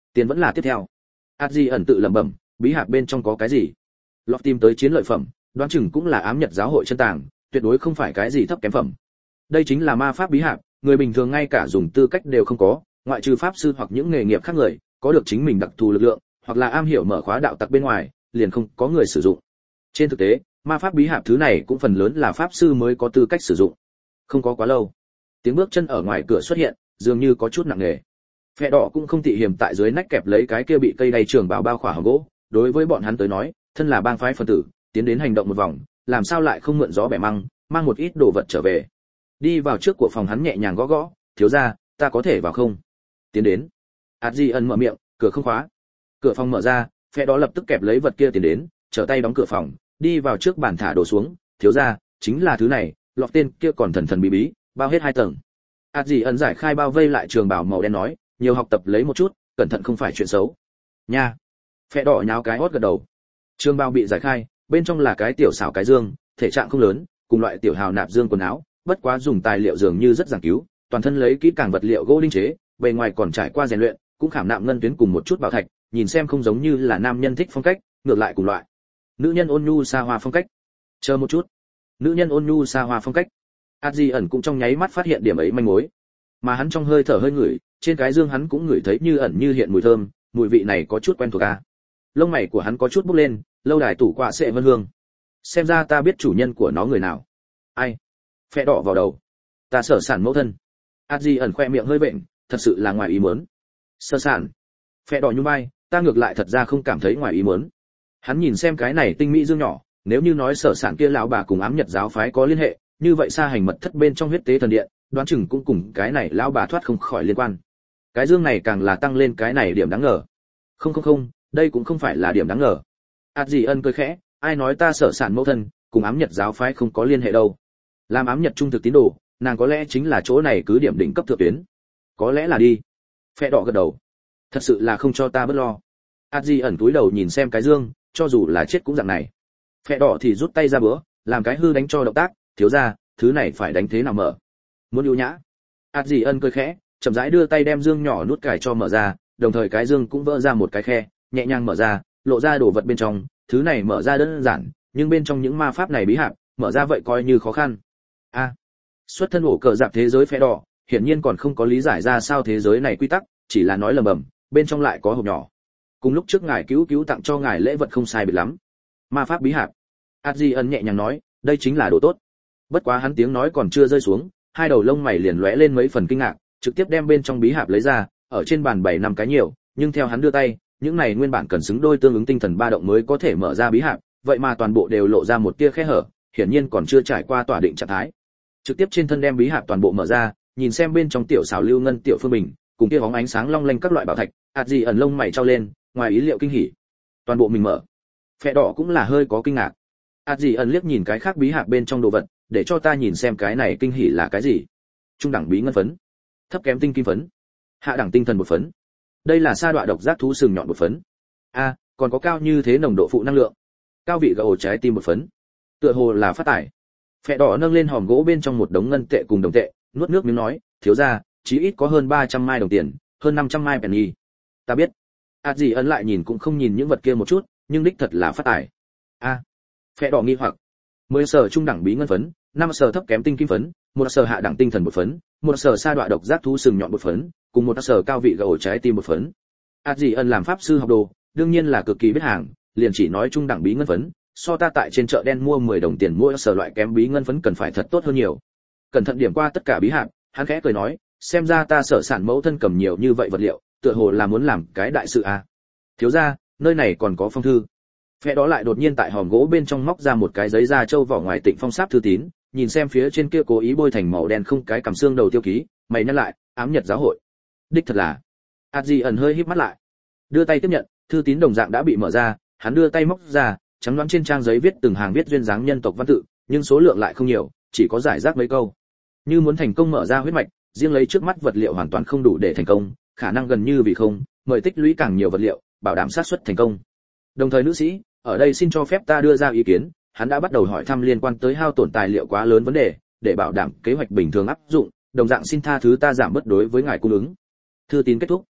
tiền vẫn là tiếp theo. Adji ẩn tự lẩm bẩm, bí hạp bên trong có cái gì? Lọt tìm tới chiến lợi phẩm, đoán chừng cũng là ám nhật giáo hội chân tàng, tuyệt đối không phải cái gì thấp kém phẩm. Đây chính là ma pháp bí hạp, người bình thường ngay cả dùng tư cách đều không có, ngoại trừ pháp sư hoặc những nghề nghiệp khác người, có được chính mình đặc thù lực lượng, hoặc là am hiểu mở khóa đạo tặc bên ngoài, liền không có người sử dụng. Trên thực tế, ma pháp bí hạp thứ này cũng phần lớn là pháp sư mới có tư cách sử dụng. Không có quá lâu, tiếng bước chân ở ngoài cửa xuất hiện, dường như có chút nặng nề. Phe đỏ cũng không tị hiểm tại dưới nách kẹp lấy cái kia bị cây đay trường bảo bao khỏa hòm gỗ, đối với bọn hắn tới nói, thân là bang phái phần tử, tiến đến hành động một vòng, làm sao lại không mượn gió bẻ măng, mang một ít đồ vật trở về. Đi vào trước của phòng hắn nhẹ nhàng gõ gõ, thiếu gia, ta có thể vào không? Tiến đến. Adji ẩn mở miệng, cửa không khóa. Cửa phòng mở ra, phe đó lập tức kẹp lấy vật kia tiến đến, trở tay đóng cửa phòng, đi vào trước bàn thả đồ xuống, thiếu gia, chính là thứ này, lọt tên kia còn thần thần bí bí, bao hết hai tầng. Adji ẩn giải khai bao vây lại trường bảo màu đen nói, nhiều học tập lấy một chút, cẩn thận không phải chuyện xấu. Nha. Phe đỏ nháo cái hót gật đầu. Trường bao bị giải khai, bên trong là cái tiểu xảo cái dương, thể trạng không lớn, cùng loại tiểu hào nạp dương quần áo, bất quá dùng tài liệu dường như rất giản cứu, toàn thân lấy kỹ càng vật liệu gỗ linh chế, bề ngoài còn trải qua rèn luyện, cũng khảm nạm ngân tuyến cùng một chút bảo thạch, nhìn xem không giống như là nam nhân thích phong cách, ngược lại cùng loại. Nữ nhân ôn nhu xa hoa phong cách. Chờ một chút. Nữ nhân ôn nhu xa hoa phong cách. Adji ẩn cũng trong nháy mắt phát hiện điểm ấy manh mối. Mà hắn trong hơi thở hơi ngửi, trên cái dương hắn cũng ngửi thấy như ẩn như hiện mùi thơm, mùi vị này có chút quen thuộc a. Lông mày của hắn có chút bốc lên, lâu đài tủ quạ sẽ vân hương. Xem ra ta biết chủ nhân của nó người nào. Ai? Phe đỏ vào đầu. Ta sở sản mẫu thân. Adji ẩn khoe miệng hơi bệnh, thật sự là ngoài ý muốn. Sở sản. Phe đỏ nhún vai, ta ngược lại thật ra không cảm thấy ngoài ý muốn. Hắn nhìn xem cái này tinh mỹ dương nhỏ, nếu như nói sở sản kia lão bà cùng ám nhật giáo phái có liên hệ, như vậy xa hành mật thất bên trong huyết tế thần điện, đoán chừng cũng cùng cái này lão bà thoát không khỏi liên quan. Cái dương này càng là tăng lên cái này điểm đáng ngờ. Không không không, đây cũng không phải là điểm đáng ngờ. Adji ân cười khẽ, ai nói ta sở sản mẫu thân cùng ám nhật giáo phái không có liên hệ đâu. Làm ám nhật trung thực tín đồ, nàng có lẽ chính là chỗ này cứ điểm đỉnh cấp thượng tuyến. Có lẽ là đi. Phe đỏ gật đầu. Thật sự là không cho ta bớt lo. Adji ẩn túi đầu nhìn xem cái dương, cho dù là chết cũng dạng này. Phe đỏ thì rút tay ra bữa, làm cái hư đánh cho động tác, thiếu gia, thứ này phải đánh thế nào mở? Muốn ưu nhã. Adji ân cười khẽ, chậm rãi đưa tay đem dương nhỏ nút cài cho mở ra, đồng thời cái dương cũng vỡ ra một cái khe, nhẹ nhàng mở ra, lộ ra đồ vật bên trong, thứ này mở ra đơn giản, nhưng bên trong những ma pháp này bí hạp, mở ra vậy coi như khó khăn. A. À, xuất thân ổ cờ dạp thế giới phe đỏ, hiển nhiên còn không có lý giải ra sao thế giới này quy tắc, chỉ là nói lầm bầm, bên trong lại có hộp nhỏ. Cùng lúc trước ngài cứu cứu tặng cho ngài lễ vật không sai biệt lắm. Ma pháp bí hạp. Adji ân nhẹ nhàng nói, đây chính là đồ tốt. Bất quá hắn tiếng nói còn chưa rơi xuống, hai đầu lông mày liền lóe lên mấy phần kinh ngạc, trực tiếp đem bên trong bí hạp lấy ra, ở trên bàn bảy năm cái nhiều, nhưng theo hắn đưa tay, những này nguyên bản cần xứng đôi tương ứng tinh thần ba động mới có thể mở ra bí hạp, vậy mà toàn bộ đều lộ ra một tia khe hở, hiển nhiên còn chưa trải qua tỏa định trạng thái. Trực tiếp trên thân đem bí hạp toàn bộ mở ra, nhìn xem bên trong tiểu xảo lưu ngân tiểu phương bình, cùng kia bóng ánh sáng long lanh các loại bảo thạch, Adji ẩn lông mày trao lên, ngoài ý liệu kinh hỉ. Toàn bộ mình mở. Phe đỏ cũng là hơi có kinh ngạc. Adji ẩn liếc nhìn cái khác bí hạp bên trong đồ vật, để cho ta nhìn xem cái này kinh hỉ là cái gì. Trung đẳng bí ngân phấn, thấp kém tinh kim phấn, hạ đẳng tinh thần một phấn. Đây là sa đọa độc giác thú sừng nhọn một phấn. A, à, còn có cao như thế nồng độ phụ năng lượng. Cao vị gà ổ trái tim một phấn. Tựa hồ là phát tải. Phệ đỏ nâng lên hòm gỗ bên trong một đống ngân tệ cùng đồng tệ, nuốt nước miếng nói, thiếu gia, chí ít có hơn ba trăm mai đồng tiền, hơn năm trăm mai penny. Ta biết. Adji ấn lại nhìn cũng không nhìn những vật kia một chút, nhưng đích thật là phát tải. A. À, Phệ đỏ nghi hoặc. mười sở trung đẳng bí ngân phấn, năm sở thấp kém tinh kim phấn, một sở hạ đẳng tinh thần một phấn, một sở sa đọa độc giác thú sừng nhọn một phấn, cùng một sở cao vị gà ổ trái tim một phấn. Adji ấn làm pháp sư học đồ, đương nhiên là cực kỳ biết hàng, liền chỉ nói trung đẳng bí ngân phấn, so ta tại trên chợ đen mua mười đồng tiền mua sở loại kém bí ngân phấn cần phải thật tốt hơn nhiều. Cẩn thận điểm qua tất cả bí hạp, hắn khẽ cười nói, xem ra ta sở sản mẫu thân cầm nhiều như vậy vật liệu, tựa hồ là muốn làm cái đại sự à. Thiếu gia, nơi này còn có phong thư. Phe đó lại đột nhiên tại hòm gỗ bên trong móc ra một cái giấy da trâu vỏ ngoài Tịnh Phong sáp thư tín, nhìn xem phía trên kia cố ý bôi thành màu đen không cái cằm xương đầu tiêu ký, mày nhăn lại, ám nhật giáo hội. Đích thật là. Adji ẩn hơi híp mắt lại, đưa tay tiếp nhận, thư tín đồng dạng đã bị mở ra, hắn đưa tay móc ra, trắng đoán trên trang giấy viết từng hàng viết duyên dáng nhân tộc văn tự, nhưng số lượng lại không nhiều, chỉ có giải rác mấy câu. Như muốn thành công mở ra huyết mạch, riêng lấy trước mắt vật liệu hoàn toàn không đủ để thành công, khả năng gần như vì không, mời tích lũy càng nhiều vật liệu, bảo đảm xác suất thành công. Đồng thời nữ sĩ, ở đây xin cho phép ta đưa ra ý kiến, hắn đã bắt đầu hỏi thăm liên quan tới hao tổn tài liệu quá lớn vấn đề, để bảo đảm kế hoạch bình thường áp dụng, đồng dạng xin tha thứ ta giảm bớt đối với ngài cung ứng. Thư tín kết thúc.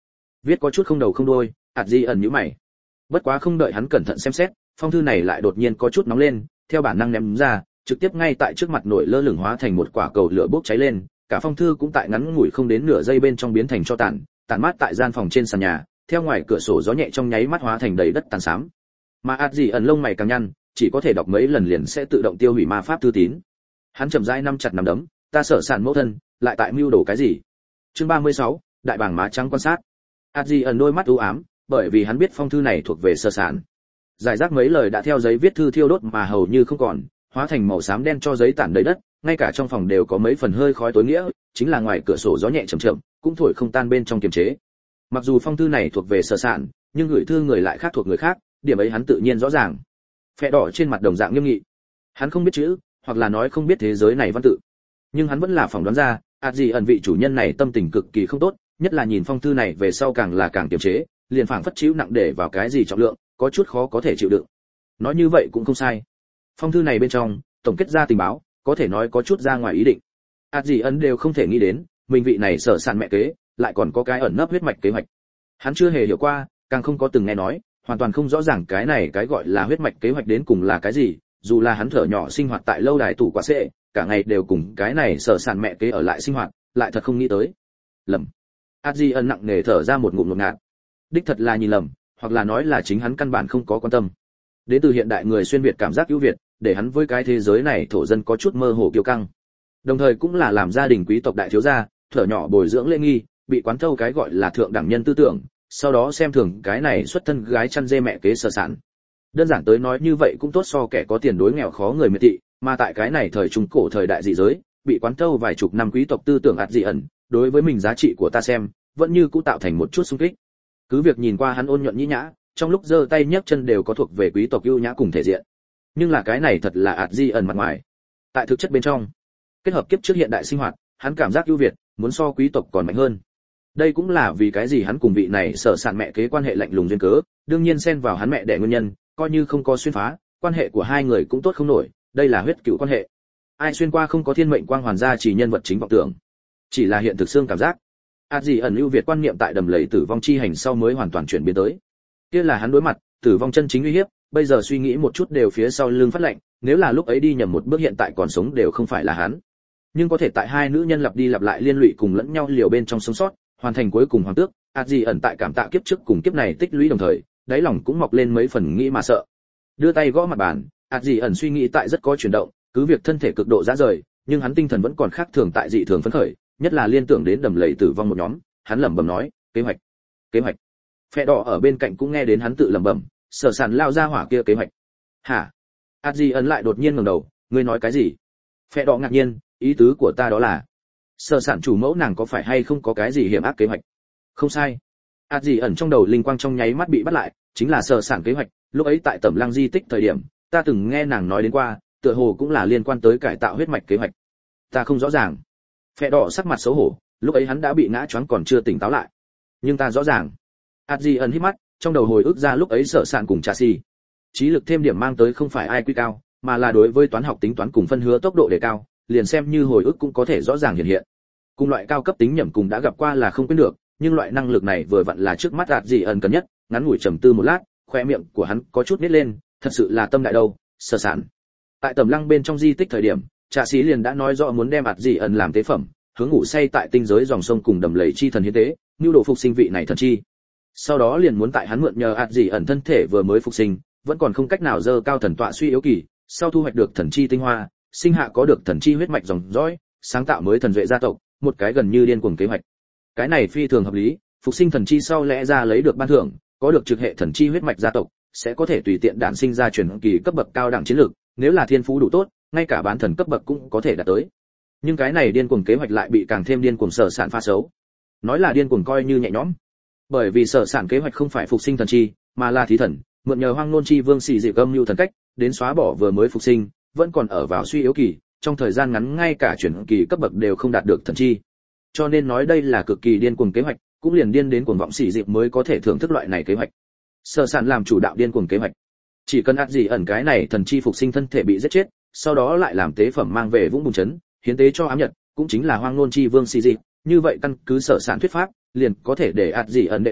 Viết có chút không đầu không đuôi, ạt gì ẩn nhíu mày. Bất quá không đợi hắn cẩn thận xem xét, phong thư này lại đột nhiên có chút nóng lên, theo bản năng ném ra, trực tiếp ngay tại trước mặt nổi lơ lửng hóa thành một quả cầu lửa bốc cháy lên, cả phong thư cũng tại ngắn ngủi không đến nửa giây bên trong biến thành tro tàn, tàn mát tại gian phòng trên sàn nhà, theo ngoài cửa sổ gió nhẹ trong nháy mắt hóa thành đầy đất tàn xám. Mà ạt gì ẩn lông mày càng nhăn, chỉ có thể đọc mấy lần liền sẽ tự động tiêu hủy ma pháp thư tín. Hắn chậm rãi nắm chặt nắm đấm, ta sợ sản mẫu thân, lại tại mưu đồ cái gì? Chương ba mươi sáu, đại bảng má trắng quan sát. ạt gì ẩn đôi mắt u ám, bởi vì hắn biết phong thư này thuộc về sở sản. Giải rác mấy lời đã theo giấy viết thư thiêu đốt mà hầu như không còn, hóa thành màu xám đen cho giấy tản đầy đất, ngay cả trong phòng đều có mấy phần hơi khói tối nghĩa, chính là ngoài cửa sổ gió nhẹ chậm chậm, cũng thổi không tan bên trong kiềm chế. Mặc dù phong thư này thuộc về sở sản, nhưng gửi thư người lại khác thuộc người khác, điểm ấy hắn tự nhiên rõ ràng. Phệ đỏ trên mặt đồng dạng nghiêm nghị. Hắn không biết chữ, hoặc là nói không biết thế giới này văn tự, nhưng hắn vẫn là phỏng đoán ra, ạt gì ẩn vị chủ nhân này tâm tình cực kỳ không tốt, nhất là nhìn phong thư này về sau càng là càng kiềm chế, liền phảng phất chịu nặng để vào cái gì trọng lượng, có chút khó có thể chịu đựng. Nói như vậy cũng không sai. Phong thư này bên trong tổng kết ra tình báo, có thể nói có chút ra ngoài ý định. ạt gì ẩn đều không thể nghĩ đến, mình vị này sở sản mẹ kế, lại còn có cái ẩn nấp huyết mạch kế hoạch. Hắn chưa hề hiểu qua, càng không có từng nghe nói, hoàn toàn không rõ ràng cái này cái gọi là huyết mạch kế hoạch đến cùng là cái gì, dù là hắn thở nhỏ sinh hoạt tại lâu đài tủ quả sệ, cả ngày đều cùng cái này sở sản mẹ kế ở lại sinh hoạt, lại thật không nghĩ tới. Lầm. ạt gì ẩn nặng nề thở ra một ngụm ngột ngạt. Đích thật là nhìn lầm, hoặc là nói là chính hắn căn bản không có quan tâm. Đến từ hiện đại người xuyên việt cảm giác ưu việt, để hắn với cái thế giới này thổ dân có chút mơ hồ kiêu căng. Đồng thời cũng là làm gia đình quý tộc đại thiếu gia, thở nhỏ bồi dưỡng lễ nghi, bị quán thâu cái gọi là thượng đẳng nhân tư tưởng, sau đó xem thường cái này xuất thân gái chăn dê mẹ kế sở sản. Đơn giản tới nói như vậy cũng tốt so kẻ có tiền đối nghèo khó người miệt thị, mà tại cái này thời trung cổ thời đại dị giới, bị quán thâu vài chục năm quý tộc tư tưởng ạt dị ẩn, đối với mình giá trị của ta xem, vẫn như cũ tạo thành một chút xung kích. Cứ việc nhìn qua hắn ôn nhuận nhĩ nhã, trong lúc giơ tay nhấc chân đều có thuộc về quý tộc ưu nhã cùng thể diện. Nhưng là cái này thật là ạt dị ẩn mặt ngoài. Tại thực chất bên trong, kết hợp kiếp trước hiện đại sinh hoạt, hắn cảm giác ưu việt, muốn so quý tộc còn mạnh hơn. Đây cũng là vì cái gì hắn cùng vị này sở sản mẹ kế quan hệ lạnh lùng duyên cớ, đương nhiên xen vào hắn mẹ đẻ nguyên nhân, coi như không có xuyên phá, quan hệ của hai người cũng tốt không nổi, đây là huyết cựu quan hệ. Ai xuyên qua không có thiên mệnh quang hoàn gia chỉ nhân vật chính vọng tưởng, chỉ là hiện thực xương cảm giác. ạt gì ẩn ưu việt quan niệm tại đầm lầy tử vong chi hành sau mới hoàn toàn chuyển biến tới. Kia là hắn đối mặt tử vong chân chính uy hiếp, bây giờ suy nghĩ một chút đều phía sau lưng phát lạnh, nếu là lúc ấy đi nhầm một bước hiện tại còn sống đều không phải là hắn. Nhưng có thể tại hai nữ nhân lặp đi lặp lại liên lụy cùng lẫn nhau liều bên trong sống sót, hoàn thành cuối cùng hoàng tước, ạt gì ẩn tại cảm tạ kiếp trước cùng kiếp này tích lũy đồng thời, đáy lòng cũng mọc lên mấy phần nghĩ mà sợ. Đưa tay gõ mặt bàn, ạt gì ẩn suy nghĩ tại rất có chuyển động, cứ việc thân thể cực độ rã rời, nhưng hắn tinh thần vẫn còn khác thường tại dị thường phấn khởi, nhất là liên tưởng đến đầm lầy tử vong một nhóm, hắn lẩm bẩm nói, kế hoạch, kế hoạch. Phệ đỏ ở bên cạnh cũng nghe đến hắn tự lẩm bẩm, sở sản lao ra hỏa kia kế hoạch. Hả? ạt gì ẩn lại đột nhiên ngẩng đầu, ngươi nói cái gì? Phệ đỏ ngạc nhiên, ý tứ của ta đó là, sở sản chủ mẫu nàng có phải hay không có cái gì hiểm ác kế hoạch? Không sai. ạt gì ẩn trong đầu linh quang trong nháy mắt bị bắt lại, chính là sở sản kế hoạch, lúc ấy tại Tẩm Lăng di tích thời điểm, ta từng nghe nàng nói đến qua, tựa hồ cũng là liên quan tới cải tạo huyết mạch kế hoạch. Ta không rõ ràng. Phệ đỏ sắc mặt xấu hổ, lúc ấy hắn đã bị ngã choáng còn chưa tỉnh táo lại. Nhưng ta rõ ràng. ạt gì ẩn hít mắt, trong đầu hồi ức ra lúc ấy sở sản cùng Chasi. Trí lực thêm điểm mang tới không phải ai quy cao, mà là đối với toán học tính toán cùng phân hứa tốc độ đề cao, liền xem như hồi ức cũng có thể rõ ràng hiện hiện. Cùng loại cao cấp tính nhẩm cùng đã gặp qua là không quên được, nhưng loại năng lực này vừa vặn là trước mắt ạt gì ẩn cần nhất. Ngắn ngủi trầm tư một lát, khoe miệng của hắn có chút nít lên, thật sự là tâm đại đâu, sở sản. Tại Tẩm Lăng bên trong di tích thời điểm, Trạ Sĩ liền đã nói rõ muốn đem ạt gì ẩn làm tế phẩm, hướng ngủ say tại tinh giới dòng sông cùng đầm lầy chi thần hiến tế, nhu đồ phục sinh vị này thần chi. Sau đó liền muốn tại hắn mượn nhờ ạt gì ẩn thân thể vừa mới phục sinh, vẫn còn không cách nào dơ cao thần tọa suy yếu kỳ, sau thu hoạch được thần chi tinh hoa, sinh hạ có được thần chi huyết mạch dòng dõi, sáng tạo mới thần duệ gia tộc, một cái gần như điên cuồng kế hoạch. Cái này phi thường hợp lý, phục sinh thần chi sau lẽ ra lấy được ban thưởng, có được trực hệ thần chi huyết mạch gia tộc, sẽ có thể tùy tiện đản sinh ra truyền kỳ cấp bậc cao đẳng chiến lược, nếu là thiên phú đủ tốt, ngay cả bán thần cấp bậc cũng có thể đạt tới. Nhưng cái này điên cuồng kế hoạch lại bị càng thêm điên cuồng sở sản pha xấu. Nói là điên cuồng coi như nhẹ nhõm, bởi vì sở sản kế hoạch không phải phục sinh thần chi, mà là thí thần, mượn nhờ hoang nôn chi vương xì dị âm lưu thần cách, đến xóa bỏ vừa mới phục sinh, vẫn còn ở vào suy yếu kỳ, trong thời gian ngắn ngay cả chuyển kỳ cấp bậc đều không đạt được thần chi. Cho nên nói đây là cực kỳ điên cuồng kế hoạch, cũng liền điên đến cuồng vọng xì dị mới có thể thưởng thức loại này kế hoạch. Sở sản làm chủ đạo điên cuồng kế hoạch, chỉ cần ắt gì ẩn cái này thần chi phục sinh thân thể bị giết chết, sau đó lại làm tế phẩm mang về vũng bùn chấn, hiến tế cho ám nhật, cũng chính là hoang nôn chi vương xì dị, như vậy căn cứ sở sản thuyết pháp, liền có thể để ắt gì ẩn đệ đệ,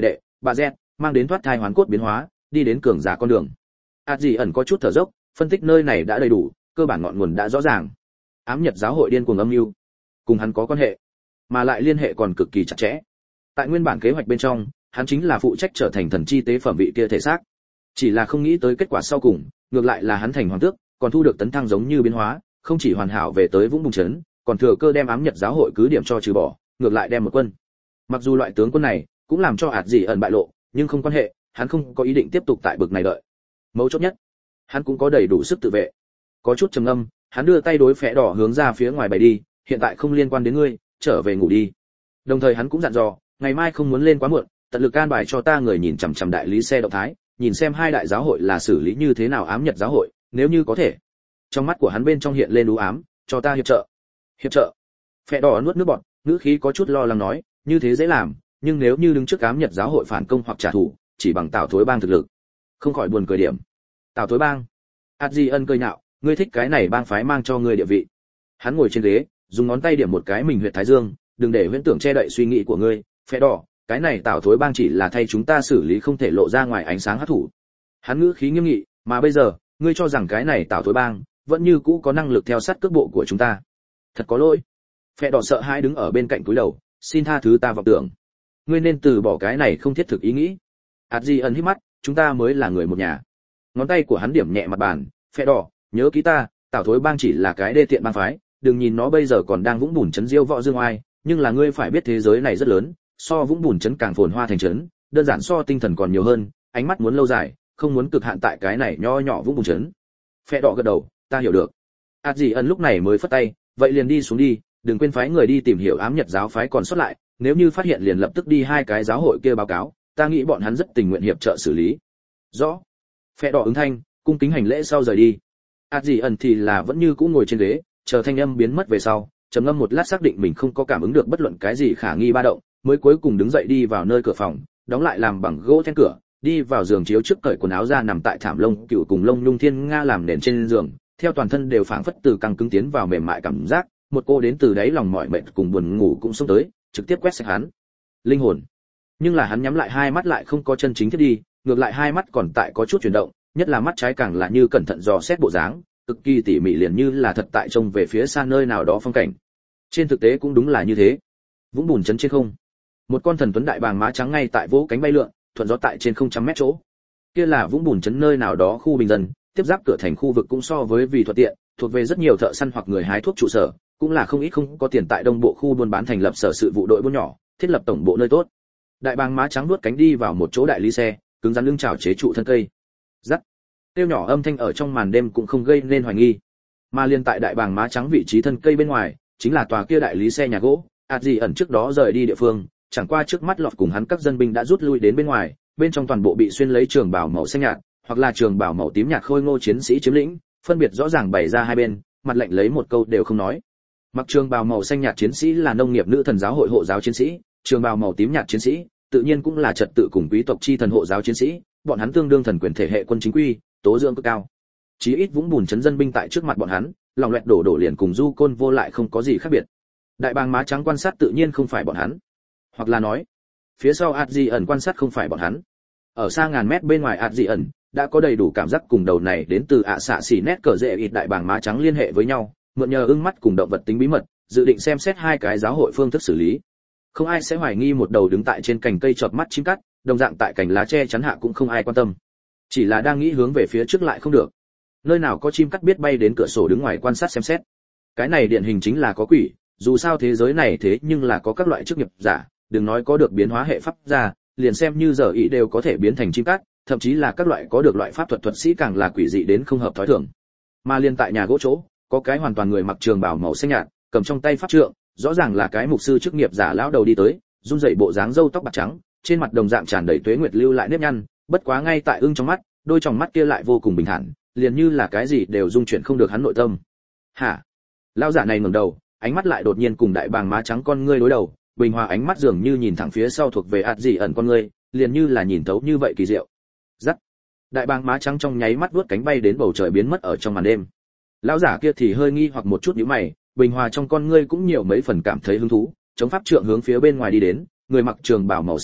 bà Z mang đến thoát thai hoán cốt biến hóa, đi đến cường giả con đường. ạt dị ẩn có chút thở dốc, phân tích nơi này đã đầy đủ, cơ bản ngọn nguồn đã rõ ràng. Ám Nhật giáo hội điên cuồng âm mưu, cùng hắn có quan hệ, mà lại liên hệ còn cực kỳ chặt chẽ. Tại nguyên bản kế hoạch bên trong, hắn chính là phụ trách trở thành thần chi tế phẩm vị kia thể xác. Chỉ là không nghĩ tới kết quả sau cùng, ngược lại là hắn thành hoàng tước, còn thu được tấn thăng giống như biến hóa, không chỉ hoàn hảo về tới Vũng Bùn trấn, còn thừa cơ đem Ám Nhật giáo hội cứ điểm cho trừ bỏ, ngược lại đem một quân. Mặc dù loại tướng quân này cũng làm cho ạt dị ẩn bại lộ, nhưng không quan hệ, hắn không có ý định tiếp tục tại bực này đợi. Mấu chốt nhất, hắn cũng có đầy đủ sức tự vệ. Có chút trầm ngâm, hắn đưa tay đối Phệ Đỏ hướng ra phía ngoài bày đi, hiện tại không liên quan đến ngươi, trở về ngủ đi. Đồng thời hắn cũng dặn dò, ngày mai không muốn lên quá muộn, tận lực an bài cho ta người nhìn chằm chằm đại lý xe động thái, nhìn xem hai đại giáo hội là xử lý như thế nào Ám Nhật giáo hội, nếu như có thể. Trong mắt của hắn bên trong hiện lên u ám, cho ta hiệp trợ. Hiệp trợ? Phệ Đỏ nuốt nước bọt, ngữ khí có chút lo lắng nói, như thế dễ làm, nhưng nếu như đứng trước Ám Nhật giáo hội phản công hoặc trả thù, chỉ bằng Tào Thối Bang thực lực. Không khỏi buồn cười điểm. Tào Thối Bang? ạt dị ân cười nhạo, ngươi thích cái này bang phái mang cho ngươi địa vị. Hắn ngồi trên ghế, dùng ngón tay điểm một cái mình huyệt thái dương, đừng để huyễn tưởng che đậy suy nghĩ của ngươi. Phệ Đỏ, cái này Tào Thối Bang chỉ là thay chúng ta xử lý không thể lộ ra ngoài ánh sáng hắc thủ. Hắn ngữ khí nghiêm nghị, mà bây giờ, ngươi cho rằng cái này Tào Thối Bang vẫn như cũ có năng lực theo sát cước bộ của chúng ta? Thật có lỗi. Phệ Đỏ sợ hãi đứng ở bên cạnh cúi đầu, xin tha thứ ta vọng tưởng. Ngươi nên từ bỏ cái này không thiết thực ý nghĩ. ạt dị ẩn hít mắt, chúng ta mới là người một nhà. Ngón tay của hắn điểm nhẹ mặt bàn, Phệ Đỏ, nhớ kỹ ta, Tào Thối Bang chỉ là cái đê tiện bang phái, đừng nhìn nó bây giờ còn đang Vũng Bùn trấn diêu võ dương oai, nhưng là ngươi phải biết thế giới này rất lớn, so Vũng Bùn trấn càng phồn hoa thành trấn, đơn giản so tinh thần còn nhiều hơn, ánh mắt muốn lâu dài, không muốn cực hạn tại cái này nho nhỏ Vũng Bùn trấn. Phệ Đỏ gật đầu, ta hiểu được. ạt dị ẩn lúc này mới phất tay, vậy liền đi xuống đi, đừng quên phái người đi tìm hiểu Ám Nhật giáo phái còn sót lại, nếu như phát hiện liền lập tức đi hai cái giáo hội kia báo cáo, ta nghĩ bọn hắn rất tình nguyện hiệp trợ xử lý. Rõ. Phệ Đỏ ứng thanh, cung kính hành lễ sau rời đi. ạt dị ẩn thì là vẫn như cũ ngồi trên ghế, chờ thanh âm biến mất về sau, trầm ngâm một lát xác định mình không có cảm ứng được bất luận cái gì khả nghi ba động, mới cuối cùng đứng dậy đi vào nơi cửa phòng, đóng lại làm bằng gỗ then cửa, đi vào giường chiếu trước cởi quần áo ra nằm tại thảm lông cựu cùng lông nhung thiên nga làm nền trên giường, theo toàn thân đều phảng phất từ căng cứng tiến vào mềm mại cảm giác, một cô đến từ đáy lòng mỏi mệt cùng buồn ngủ cũng xông tới, trực tiếp quét sạch hắn linh hồn. Nhưng là hắn nhắm lại hai mắt lại không có chân chính thiết đi, ngược lại hai mắt còn tại có chút chuyển động, nhất là mắt trái càng là như cẩn thận dò xét bộ dáng, cực kỳ tỉ mỉ liền như là thật tại trông về phía xa nơi nào đó phong cảnh. Trên thực tế cũng đúng là như thế. Vũng Bùn trấn trên không, một con thần tuấn đại bàng má trắng ngay tại vỗ cánh bay lượn, thuận gió tại trên không trăm mét chỗ. Kia là Vũng Bùn trấn nơi nào đó khu bình dân, tiếp giáp cửa thành khu vực cũng so với vì thuận tiện, thuộc về rất nhiều thợ săn hoặc người hái thuốc trụ sở, cũng là không ít không có tiền tại đông bộ khu buôn bán thành lập sở sự vụ đội buôn nhỏ, thiết lập tổng bộ nơi tốt. Đại bàng má trắng nuốt cánh đi vào một chỗ đại lý xe, cứng rắn lưng chảo chế trụ thân cây. Rắc. Tiêu nhỏ âm thanh ở trong màn đêm cũng không gây nên hoài nghi. Mà liên tại đại bàng má trắng vị trí thân cây bên ngoài, chính là tòa kia đại lý xe nhà gỗ, ạt dị ẩn trước đó rời đi địa phương, chẳng qua trước mắt lọt cùng hắn các dân binh đã rút lui đến bên ngoài, bên trong toàn bộ bị xuyên lấy trường bào màu xanh nhạt, hoặc là trường bào màu tím nhạt khôi ngô chiến sĩ chiếm lĩnh, phân biệt rõ ràng bày ra hai bên, mặt lạnh lấy một câu đều không nói. Mặc trường bào màu xanh nhạt chiến sĩ là nông nghiệp nữ thần giáo hội hộ giáo chiến sĩ, trường bào màu tím nhạt chiến sĩ, tự nhiên cũng là trật tự cùng quý tộc chi thần hộ giáo chiến sĩ, bọn hắn tương đương thần quyền thể hệ quân chính quy, tố dưỡng cực cao. Chí ít Vũng Bùn trấn dân binh tại trước mặt bọn hắn, lòng loẹt đổ đổ liền cùng du côn vô lại không có gì khác biệt. Đại bàng má trắng quan sát tự nhiên không phải bọn hắn, hoặc là nói, phía sau ạt dị ẩn quan sát không phải bọn hắn. Ở xa ngàn mét bên ngoài ạt dị ẩn đã có đầy đủ cảm giác cùng đầu này đến từ ạ xạ xỉ nét cờ rễ ít đại bàng má trắng liên hệ với nhau, mượn nhờ ưng mắt cùng động vật tính bí mật, dự định xem xét hai cái giáo hội phương thức xử lý. Không ai sẽ hoài nghi một đầu đứng tại trên cành cây chợp mắt chim cắt, đồng dạng tại cành lá che chắn hạ cũng không ai quan tâm. Chỉ là đang nghĩ hướng về phía trước lại không được. Nơi nào có chim cắt biết bay đến cửa sổ đứng ngoài quan sát xem xét. Cái này điển hình chính là có quỷ, dù sao thế giới này thế nhưng là có các loại chức nghiệp giả, đừng nói có được biến hóa hệ pháp ra, liền xem như giờ ý đều có thể biến thành chim cắt, thậm chí là các loại có được loại pháp thuật thuật sĩ càng là quỷ dị đến không hợp thói thường. Mà liên tại nhà gỗ chỗ, có cái hoàn toàn người mặc trường bào màu xanh nhạt, cầm trong tay pháp trượng, rõ ràng là cái mục sư chức nghiệp giả lão đầu đi tới, run rẩy bộ dáng râu tóc bạc trắng, trên mặt đồng dạng tràn đầy tuế nguyệt lưu lại nếp nhăn, bất quá ngay tại ưng trong mắt, đôi tròng mắt kia lại vô cùng bình thản, liền như là cái gì đều dung chuyển không được hắn nội tâm. Hả? Lão giả này ngẩng đầu, ánh mắt lại đột nhiên cùng đại bàng má trắng con ngươi đối đầu, bình hòa ánh mắt dường như nhìn thẳng phía sau thuộc về ạt dị ẩn con ngươi, liền như là nhìn thấu như vậy kỳ diệu. Rắc. Đại bàng má trắng trong nháy mắt vuốt cánh bay đến bầu trời biến mất ở trong màn đêm. Lão giả kia thì hơi nghi hoặc một chút nhíu mày, bình hòa trong con ngươi cũng nhiều mấy phần cảm thấy hứng thú, chống pháp trượng hướng phía bên ngoài đi đến, người mặc trường bào màu xanh nhạt,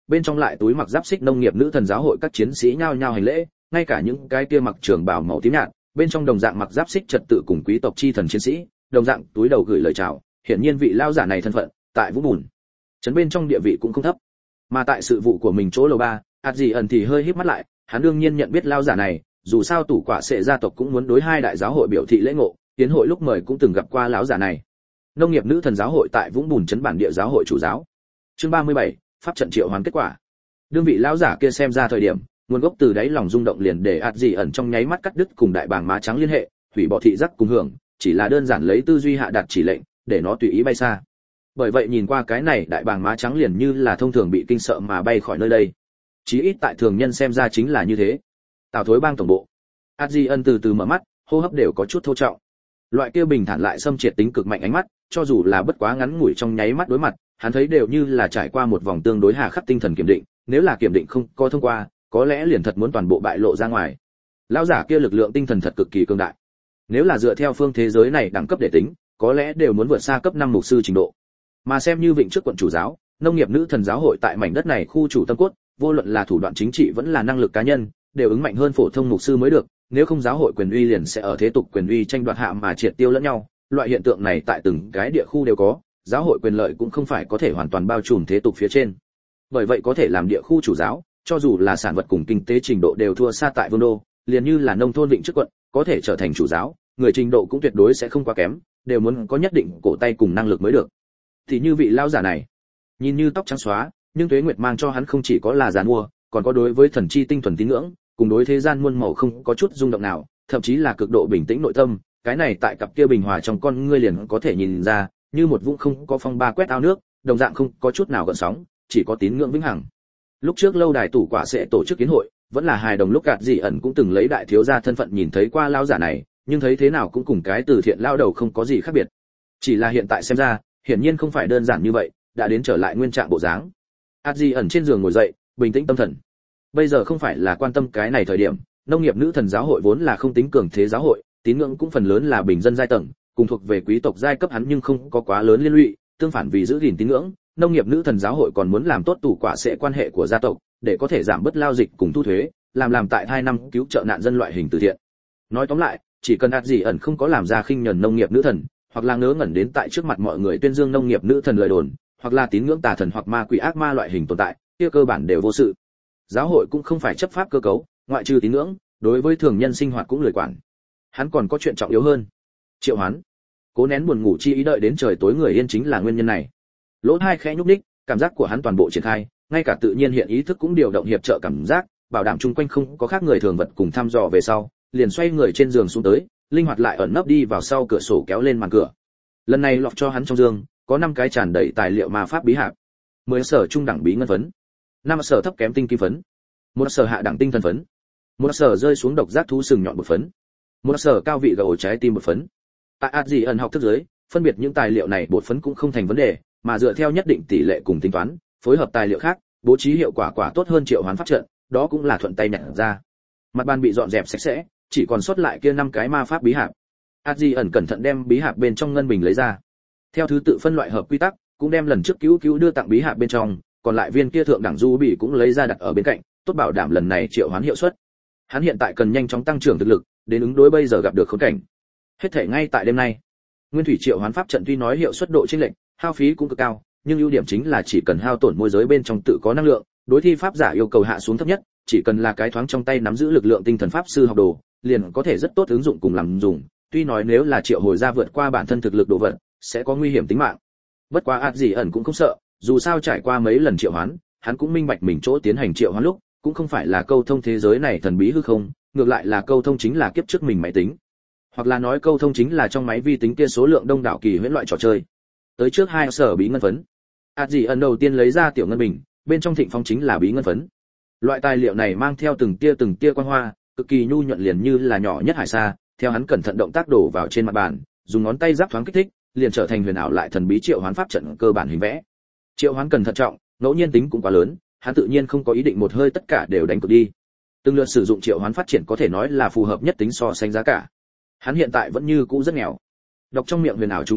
bên trong lại túi mặc giáp xích nông nghiệp nữ thần giáo hội các chiến sĩ nhao nhao hành lễ, ngay cả những cái kia mặc trường bào màu tím nhạt, bên trong đồng dạng mặc giáp xích trật tự cùng quý tộc chi thần chiến sĩ, đồng dạng túi đầu gửi lời chào, hiển nhiên vị lao giả này thân phận, tại Vũ Bùn trấn bên trong địa vị cũng không thấp. Mà tại sự vụ của mình chỗ lầu ba, ạt gì ẩn thì hơi híp mắt lại, hắn đương nhiên nhận biết lao giả này, dù sao tủ quả sệ gia tộc cũng muốn đối hai đại giáo hội biểu thị lễ ngộ, tiến hội lúc mời cũng từng gặp qua lão giả này. Nông nghiệp nữ thần giáo hội tại Vũng Bùn trấn bản địa giáo hội chủ giáo. Chương ba mươi bảy, pháp trận triệu hoán kết quả. Đương vị lão giả kia xem ra thời điểm, nguồn gốc từ đáy lòng rung động liền để ạt gì ẩn trong nháy mắt cắt đứt cùng đại bàng má trắng liên hệ, hủy bỏ thị giác cùng hưởng, chỉ là đơn giản lấy tư duy hạ đạt chỉ lệnh, để nó tùy ý bay xa. Bởi vậy nhìn qua cái này đại bàng má trắng liền như là thông thường bị kinh sợ mà bay khỏi nơi đây. Chí ít tại thường nhân xem ra chính là như thế. Tào thối bang tổng bộ. ạt gì ẩn từ từ mở mắt, hô hấp đều có chút thô trọng. Loại kia bình thản lại xâm triệt tính cực mạnh ánh mắt, cho dù là bất quá ngắn ngủi trong nháy mắt đối mặt, hắn thấy đều như là trải qua một vòng tương đối hà khắc tinh thần kiểm định, nếu là kiểm định không có thông qua, có lẽ liền thật muốn toàn bộ bại lộ ra ngoài. Lão giả kia lực lượng tinh thần thật cực kỳ cường đại. Nếu là dựa theo phương thế giới này đẳng cấp để tính, có lẽ đều muốn vượt xa cấp năm mục sư trình độ. Mà xem như vịnh trước quận chủ giáo, nông nghiệp nữ thần giáo hội tại mảnh đất này khu chủ tâm cốt, vô luận là thủ đoạn chính trị vẫn là năng lực cá nhân, đều ứng mạnh hơn phổ thông mục sư mới được, nếu không giáo hội quyền uy liền sẽ ở thế tục quyền uy tranh đoạt hạ mà triệt tiêu lẫn nhau. Loại hiện tượng này tại từng cái địa khu đều có, giáo hội quyền lợi cũng không phải có thể hoàn toàn bao trùm thế tục phía trên. Bởi vậy có thể làm địa khu chủ giáo, cho dù là sản vật cùng kinh tế trình độ đều thua xa tại vương đô, liền như là nông thôn vịnh trước quận, có thể trở thành chủ giáo, người trình độ cũng tuyệt đối sẽ không quá kém, đều muốn có nhất định cổ tay cùng năng lực mới được. Thì như vị lão giả này, nhìn như tóc trắng xóa, nhưng tuế nguyệt mang cho hắn không chỉ có là giàn mua, còn có đối với thần chi tinh thuần tín ngưỡng, cùng đối thế gian muôn màu không có chút rung động nào, thậm chí là cực độ bình tĩnh nội tâm, cái này tại cặp kia bình hòa trong con ngươi liền có thể nhìn ra, như một vũng không có phong ba quét ao nước, đồng dạng không có chút nào gợn sóng, chỉ có tín ngưỡng vĩnh hằng. Lúc trước lâu đài tủ quả sẽ tổ chức kiến hội, vẫn là hài đồng lúc gạt dị ẩn cũng từng lấy đại thiếu gia thân phận nhìn thấy qua lão giả này, nhưng thấy thế nào cũng cùng cái từ thiện lao đầu không có gì khác biệt. Chỉ là hiện tại xem ra, hiển nhiên không phải đơn giản như vậy, đã đến trở lại nguyên trạng bộ dáng. Gạt dị ẩn trên giường ngồi dậy, bình tĩnh tâm thần. Bây giờ không phải là quan tâm cái này thời điểm, nông nghiệp nữ thần giáo hội vốn là không tính cường thế giáo hội, tín ngưỡng cũng phần lớn là bình dân giai tầng, cùng thuộc về quý tộc giai cấp hắn nhưng không có quá lớn liên lụy, tương phản vì giữ gìn tín ngưỡng, nông nghiệp nữ thần giáo hội còn muốn làm tốt tủ quả sẽ quan hệ của gia tộc, để có thể giảm bớt lao dịch cùng thu thuế, làm làm tại hai năm cứu trợ nạn dân loại hình từ thiện. Nói tóm lại, chỉ cần ạt gì ẩn không có làm ra khinh nhẫn nông nghiệp nữ thần, hoặc là ngớ ngẩn đến tại trước mặt mọi người tuyên dương nông nghiệp nữ thần lời đồn, hoặc là tín ngưỡng tà thần hoặc ma quỷ ác ma loại hình tồn tại, kia cơ bản đều vô sự. Giáo hội cũng không phải chấp pháp cơ cấu, ngoại trừ tín ngưỡng, đối với thường nhân sinh hoạt cũng lười quản. Hắn còn có chuyện trọng yếu hơn. Triệu Hoán. Cố nén buồn ngủ chi ý đợi đến trời tối người yên chính là nguyên nhân này. Lỗ hai khẽ nhúc nhích, cảm giác của hắn toàn bộ triển khai, ngay cả tự nhiên hiện ý thức cũng điều động hiệp trợ cảm giác, bảo đảm chung quanh không có khác người thường vật cùng thăm dò về sau, liền xoay người trên giường xuống tới, linh hoạt lại ẩn nấp đi vào sau cửa sổ kéo lên màn cửa. Lần này lọt cho hắn trong giường, có năm cái tràn đầy tài liệu ma pháp bí hạp, mười sở trung đẳng bí ngân phấn, năm sở thấp kém tinh kim phấn, một sở hạ đẳng tinh thần phấn, một sở rơi xuống độc giác thú sừng nhọn một phấn, một sở cao vị gầu trái tim một phấn. Tại ạt gì ẩn học thức giới, phân biệt những tài liệu này bột phấn cũng không thành vấn đề, mà dựa theo nhất định tỷ lệ cùng tính toán, phối hợp tài liệu khác, bố trí hiệu quả quả tốt hơn triệu hoán pháp trận, đó cũng là thuận tay nhặt ra. Mặt bàn bị dọn dẹp sạch sẽ, chỉ còn sót lại kia năm cái ma pháp bí hạp. ạt gì ẩn cẩn thận đem bí hạp bên trong ngân bình lấy ra, theo thứ tự phân loại hợp quy tắc, cũng đem lần trước cứu cứu đưa tặng bí hạp bên trong, còn lại viên kia thượng đẳng du bị cũng lấy ra đặt ở bên cạnh, tốt bảo đảm lần này triệu hoán hiệu suất. Hắn hiện tại cần nhanh chóng tăng trưởng thực lực, đến ứng đối bây giờ gặp được khốn cảnh. Hết thể ngay tại đêm nay. Nguyên thủy triệu hoán pháp trận tuy nói hiệu suất độ chênh lệch, hao phí cũng cực cao, nhưng ưu điểm chính là chỉ cần hao tổn môi giới bên trong tự có năng lượng, đối thi pháp giả yêu cầu hạ xuống thấp nhất, chỉ cần là cái thoáng trong tay nắm giữ lực lượng tinh thần pháp sư học đồ, liền có thể rất tốt ứng dụng cùng làm dùng, tuy nói nếu là triệu hồi ra vượt qua bản thân thực lực đồ vật, sẽ có nguy hiểm tính mạng. Bất quá ạt gì ẩn cũng không sợ, dù sao trải qua mấy lần triệu hoán, hắn cũng minh bạch mình chỗ tiến hành triệu hoán lúc, cũng không phải là câu thông thế giới này thần bí hư không, ngược lại là câu thông chính là kiếp trước mình máy tính, hoặc là nói câu thông chính là trong máy vi tính kia số lượng đông đảo kỳ huyễn loại trò chơi. Tới trước hai sở bí ngân phấn, ạt gì ẩn đầu tiên lấy ra tiểu ngân bình, bên trong thịnh phong chính là bí ngân phấn. Loại tài liệu này mang theo từng tia từng tia quang hoa, cực kỳ nhu nhuận liền như là nhỏ nhất hải sa, theo hắn cẩn thận động tác đổ vào trên mặt bàn, dùng ngón tay giáp thoáng kích thích, liền trở thành huyền ảo lại thần bí triệu hoán pháp trận cơ bản hình vẽ. Triệu hoán cần thận trọng, ngẫu nhiên tính cũng quá lớn, hắn tự nhiên không có ý định một hơi tất cả đều đánh cược đi. Từng lượt sử dụng triệu hoán phát triển có thể nói là phù hợp nhất tính so sánh giá cả. Hắn hiện tại vẫn như cũ rất nghèo. Đọc trong miệng huyền ảo chú ngữ,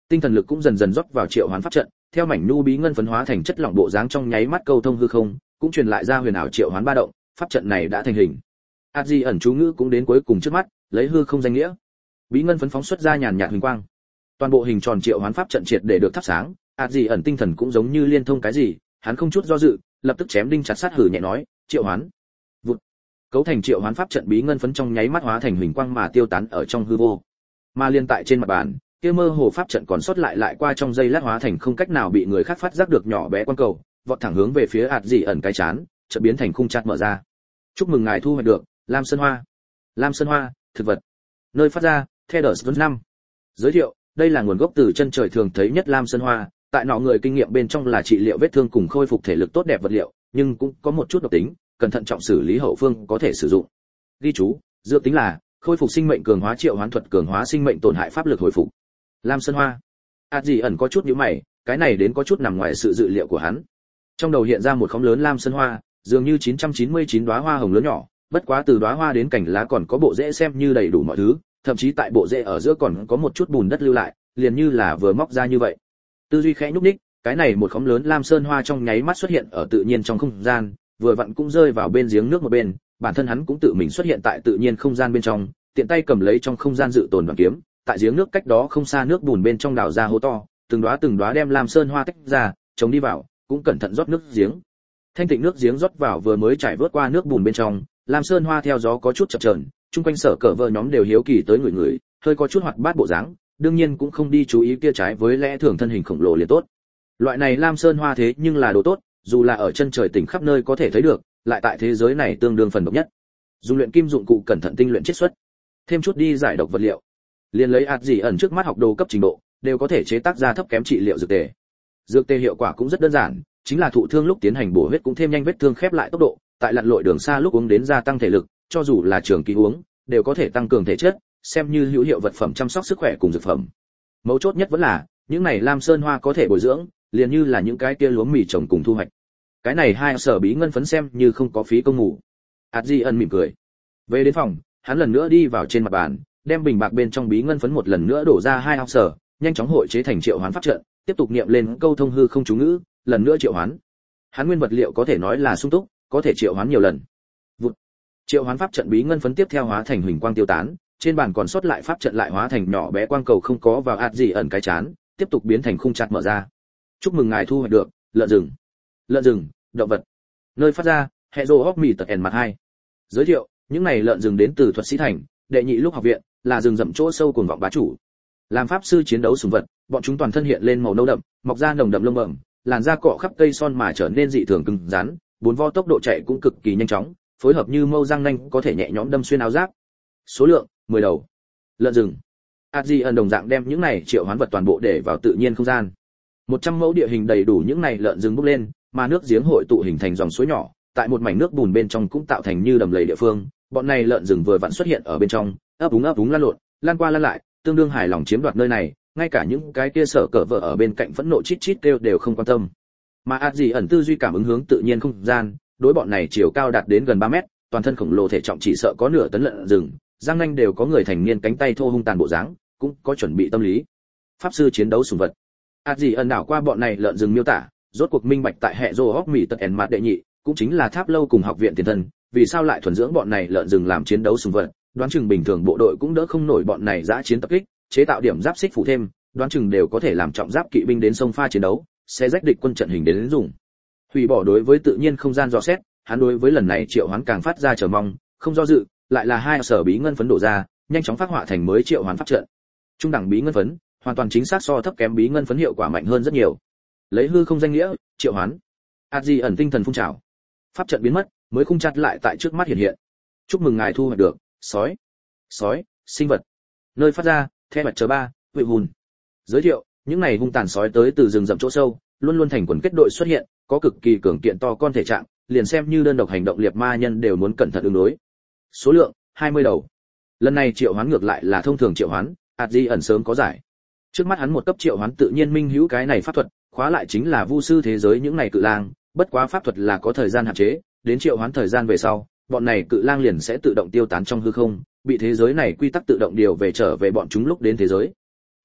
tinh thần lực cũng dần dần rót vào triệu hoán pháp trận, theo mảnh nu bí ngân phấn hóa thành chất lỏng bộ dáng trong nháy mắt câu thông hư không, cũng truyền lại ra huyền ảo triệu hoán ba động, pháp trận này đã thành hình. Át Di ẩn chú ngữ cũng đến cuối cùng trước mắt, lấy hư không danh nghĩa. Bí ngân phấn phóng xuất ra nhàn nhạt huỳnh quang. Toàn bộ hình tròn triệu hoán pháp trận triệt để được thắp sáng, Át Di ẩn tinh thần cũng giống như liên thông cái gì, hắn không chút do dự, lập tức chém đinh chặt sắt hử nhẹ nói, triệu hoán. Vụt. Cấu thành triệu hoán pháp trận bí ngân phấn trong nháy mắt hóa thành huỳnh quang mà tiêu tán ở trong hư vô. Mà liên tại trên mặt bàn, kia mơ hồ pháp trận còn sót lại lại qua trong giây lát hóa thành không cách nào bị người khác phát giác được nhỏ bé quan cầu, vọt thẳng hướng về phía Át Dị ẩn cái chán, chợt biến thành khung chặt mở ra. Chúc mừng ngài thu hoạch được Lam Sơn Hoa. Lam Sơn Hoa, thực vật. Nơi phát ra, Theders năm. Giới thiệu, đây là nguồn gốc từ chân trời thường thấy nhất Lam Sơn Hoa, tại nọ người kinh nghiệm bên trong là trị liệu vết thương cùng khôi phục thể lực tốt đẹp vật liệu, nhưng cũng có một chút độc tính, cần thận trọng xử lý hậu phương có thể sử dụng. Ghi chú, dược tính là khôi phục sinh mệnh cường hóa triệu hoán thuật cường hóa sinh mệnh tổn hại pháp lực hồi phục. Lam Sơn Hoa. Át Dị ẩn có chút nhíu mày, cái này đến có chút nằm ngoài sự dự liệu của hắn. Trong đầu hiện ra một khóm lớn Lam Sơn Hoa, dường như chín trăm chín mươi chín đóa hoa hồng lớn nhỏ, bất quá từ đóa hoa đến cành lá còn có bộ rễ xem như đầy đủ mọi thứ, thậm chí tại bộ rễ ở giữa còn có một chút bùn đất lưu lại, liền như là vừa móc ra như vậy. Tư duy khẽ nhúc nhích, cái này một khóm lớn Lam Sơn Hoa trong nháy mắt xuất hiện ở tự nhiên trong không gian, vừa vặn cũng rơi vào bên giếng nước một bên, bản thân hắn cũng tự mình xuất hiện tại tự nhiên không gian bên trong, tiện tay cầm lấy trong không gian dự tồn đoàn kiếm, tại giếng nước cách đó không xa nước bùn bên trong đào ra hố to, từng đóa từng đóa đem Lam Sơn Hoa tách ra, chống đi vào, cũng cẩn thận rót nước giếng. Thanh tịnh nước giếng rót vào vừa mới trải vớt qua nước bùn bên trong, Lam Sơn Hoa theo gió có chút chập chờn, chung quanh sở cờ vợ nhóm đều hiếu kỳ tới người người, hơi có chút hoạt bát bộ dáng, đương nhiên cũng không đi chú ý kia trái với lẽ thường thân hình khổng lồ liền tốt. Loại này Lam Sơn Hoa thế nhưng là đồ tốt, dù là ở chân trời tỉnh khắp nơi có thể thấy được, lại tại thế giới này tương đương phần độc nhất. Dùng luyện kim dụng cụ cẩn thận tinh luyện chiết xuất, thêm chút đi giải độc vật liệu, liền lấy Át Dị ẩn trước mắt học đồ cấp trình độ, đều có thể chế tác ra thấp kém trị liệu dược tề. Dược tề hiệu quả cũng rất đơn giản, chính là thụ thương lúc tiến hành bổ huyết cũng thêm nhanh vết thương khép lại tốc độ, tại lặn lội đường xa lúc uống đến gia tăng thể lực, cho dù là trường kỳ uống, đều có thể tăng cường thể chất, xem như hữu hiệu vật phẩm chăm sóc sức khỏe cùng dược phẩm. Mấu chốt nhất vẫn là, những này Lam Sơn Hoa có thể bồi dưỡng, liền như là những cái kia lúa mì trồng cùng thu hoạch. Cái này hai sở bí ngân phấn xem như không có phí công ngủ. Át Dị ẩn mỉm cười. Về đến phòng, hắn lần nữa đi vào trên mặt bàn, đem bình bạc bên trong bí ngân phấn một lần nữa đổ ra hai ao sở, nhanh chóng hội chế thành triệu hoán pháp trận, tiếp tục niệm lên câu thông hư không chú ngữ, lần nữa triệu hoán. Hắn nguyên vật liệu có thể nói là sung túc, có thể triệu hoán nhiều lần. Vụt. Triệu hoán pháp trận bí ngân phấn tiếp theo hóa thành huỳnh quang tiêu tán, trên bàn còn sót lại pháp trận lại hóa thành nhỏ bé quang cầu không có vào Át Dị ẩn cái chán, tiếp tục biến thành khung chặt mở ra. Chúc mừng ngài thu hoạch được lợn rừng. Lợn rừng, động vật. Nơi phát ra, hệ rô hốc mì tật ẻn mặt hai. Giới thiệu, những này lợn rừng đến từ thuật sĩ thành, đệ nhị lúc học viện, là rừng rậm chỗ sâu cuồng vọng bá chủ. Làm pháp sư chiến đấu sùng vật, bọn chúng toàn thân hiện lên màu nâu đậm, mọc ra nồng đậm lông bẩm, làn da cọ khắp cây son mà trở nên dị thường cứng rắn, bốn vo tốc độ chạy cũng cực kỳ nhanh chóng, phối hợp như mâu răng nanh có thể nhẹ nhõm đâm xuyên áo giáp. Số lượng mười đầu. Lợn rừng. Át Dị ẩn đồng dạng đem những này triệu hoán vật toàn bộ để vào tự nhiên không gian. một trăm mẫu địa hình đầy đủ những này lợn rừng bốc lên, mà nước giếng hội tụ hình thành dòng suối nhỏ, tại một mảnh nước bùn bên trong cũng tạo thành như đầm lầy địa phương, bọn này lợn rừng vừa vặn xuất hiện ở bên trong, ấp úng ấp úng lăn lộn, lan qua lăn lại, tương đương hài lòng chiếm đoạt nơi này, ngay cả những cái kia sở cờ vợ ở bên cạnh phẫn nộ chít chít kêu đều không quan tâm. Mà Át Dị ẩn tư duy cảm ứng hướng tự nhiên không gian, đối bọn này chiều cao đạt đến gần ba mét, toàn thân khổng lồ thể trọng chỉ sợ có nửa tấn lợn rừng, răng nanh đều có người thành niên cánh tay thô hung tàn bộ dáng, cũng có chuẩn bị tâm lý. Pháp sư chiến đấu sủng vật. Át Dị ẩn đảo qua bọn này lợn rừng miêu tả, rốt cuộc minh bạch tại hệ rô hốc mì tật ẻn mặt đệ nhị, cũng chính là tháp lâu cùng học viện tiền thân, vì sao lại thuần dưỡng bọn này lợn rừng làm chiến đấu sủng vật, đoán chừng bình thường bộ đội cũng đỡ không nổi bọn này dã chiến tập kích, chế tạo điểm giáp xích phụ thêm, đoán chừng đều có thể làm trọng giáp kỵ binh đến sông pha chiến đấu, sẽ rách địch quân trận hình đến dùng. Hủy bỏ đối với tự nhiên không gian dò xét, hắn đối với lần này triệu hoán càng phát ra chờ mong, không do dự, lại là hai sở bí ngân phấn đổ ra, nhanh chóng phát họa thành mới triệu hoán pháp trận. Trung đẳng bí ngân phấn, hoàn toàn chính xác so thấp kém bí ngân phấn hiệu quả mạnh hơn rất nhiều. Lấy hư không danh nghĩa, triệu hoán. Át Dị ẩn tinh thần phun trào. Pháp trận biến mất, mới khung chặt lại tại trước mắt hiện hiện. Chúc mừng ngài thu hoạch được sói. Sói, sinh vật. Nơi phát ra, theo mặt chờ ba, vị hùn. Giới thiệu, những này hung tàn sói tới từ rừng rậm chỗ sâu, luôn luôn thành quần kết đội xuất hiện, có cực kỳ cường kiện to con thể trạng, liền xem như đơn độc hành động liệt ma nhân đều muốn cẩn thận ứng đối. Số lượng hai mươi đầu. Lần này triệu hoán ngược lại là thông thường triệu hoán, Át Dị ẩn sớm có giải. Trước mắt hắn một cấp triệu hoán tự nhiên minh hữu cái này pháp thuật, khóa lại chính là vu sư thế giới những này cự lang, bất quá pháp thuật là có thời gian hạn chế, đến triệu hoán thời gian về sau, bọn này cự lang liền sẽ tự động tiêu tán trong hư không, bị thế giới này quy tắc tự động điều về trở về bọn chúng lúc đến thế giới.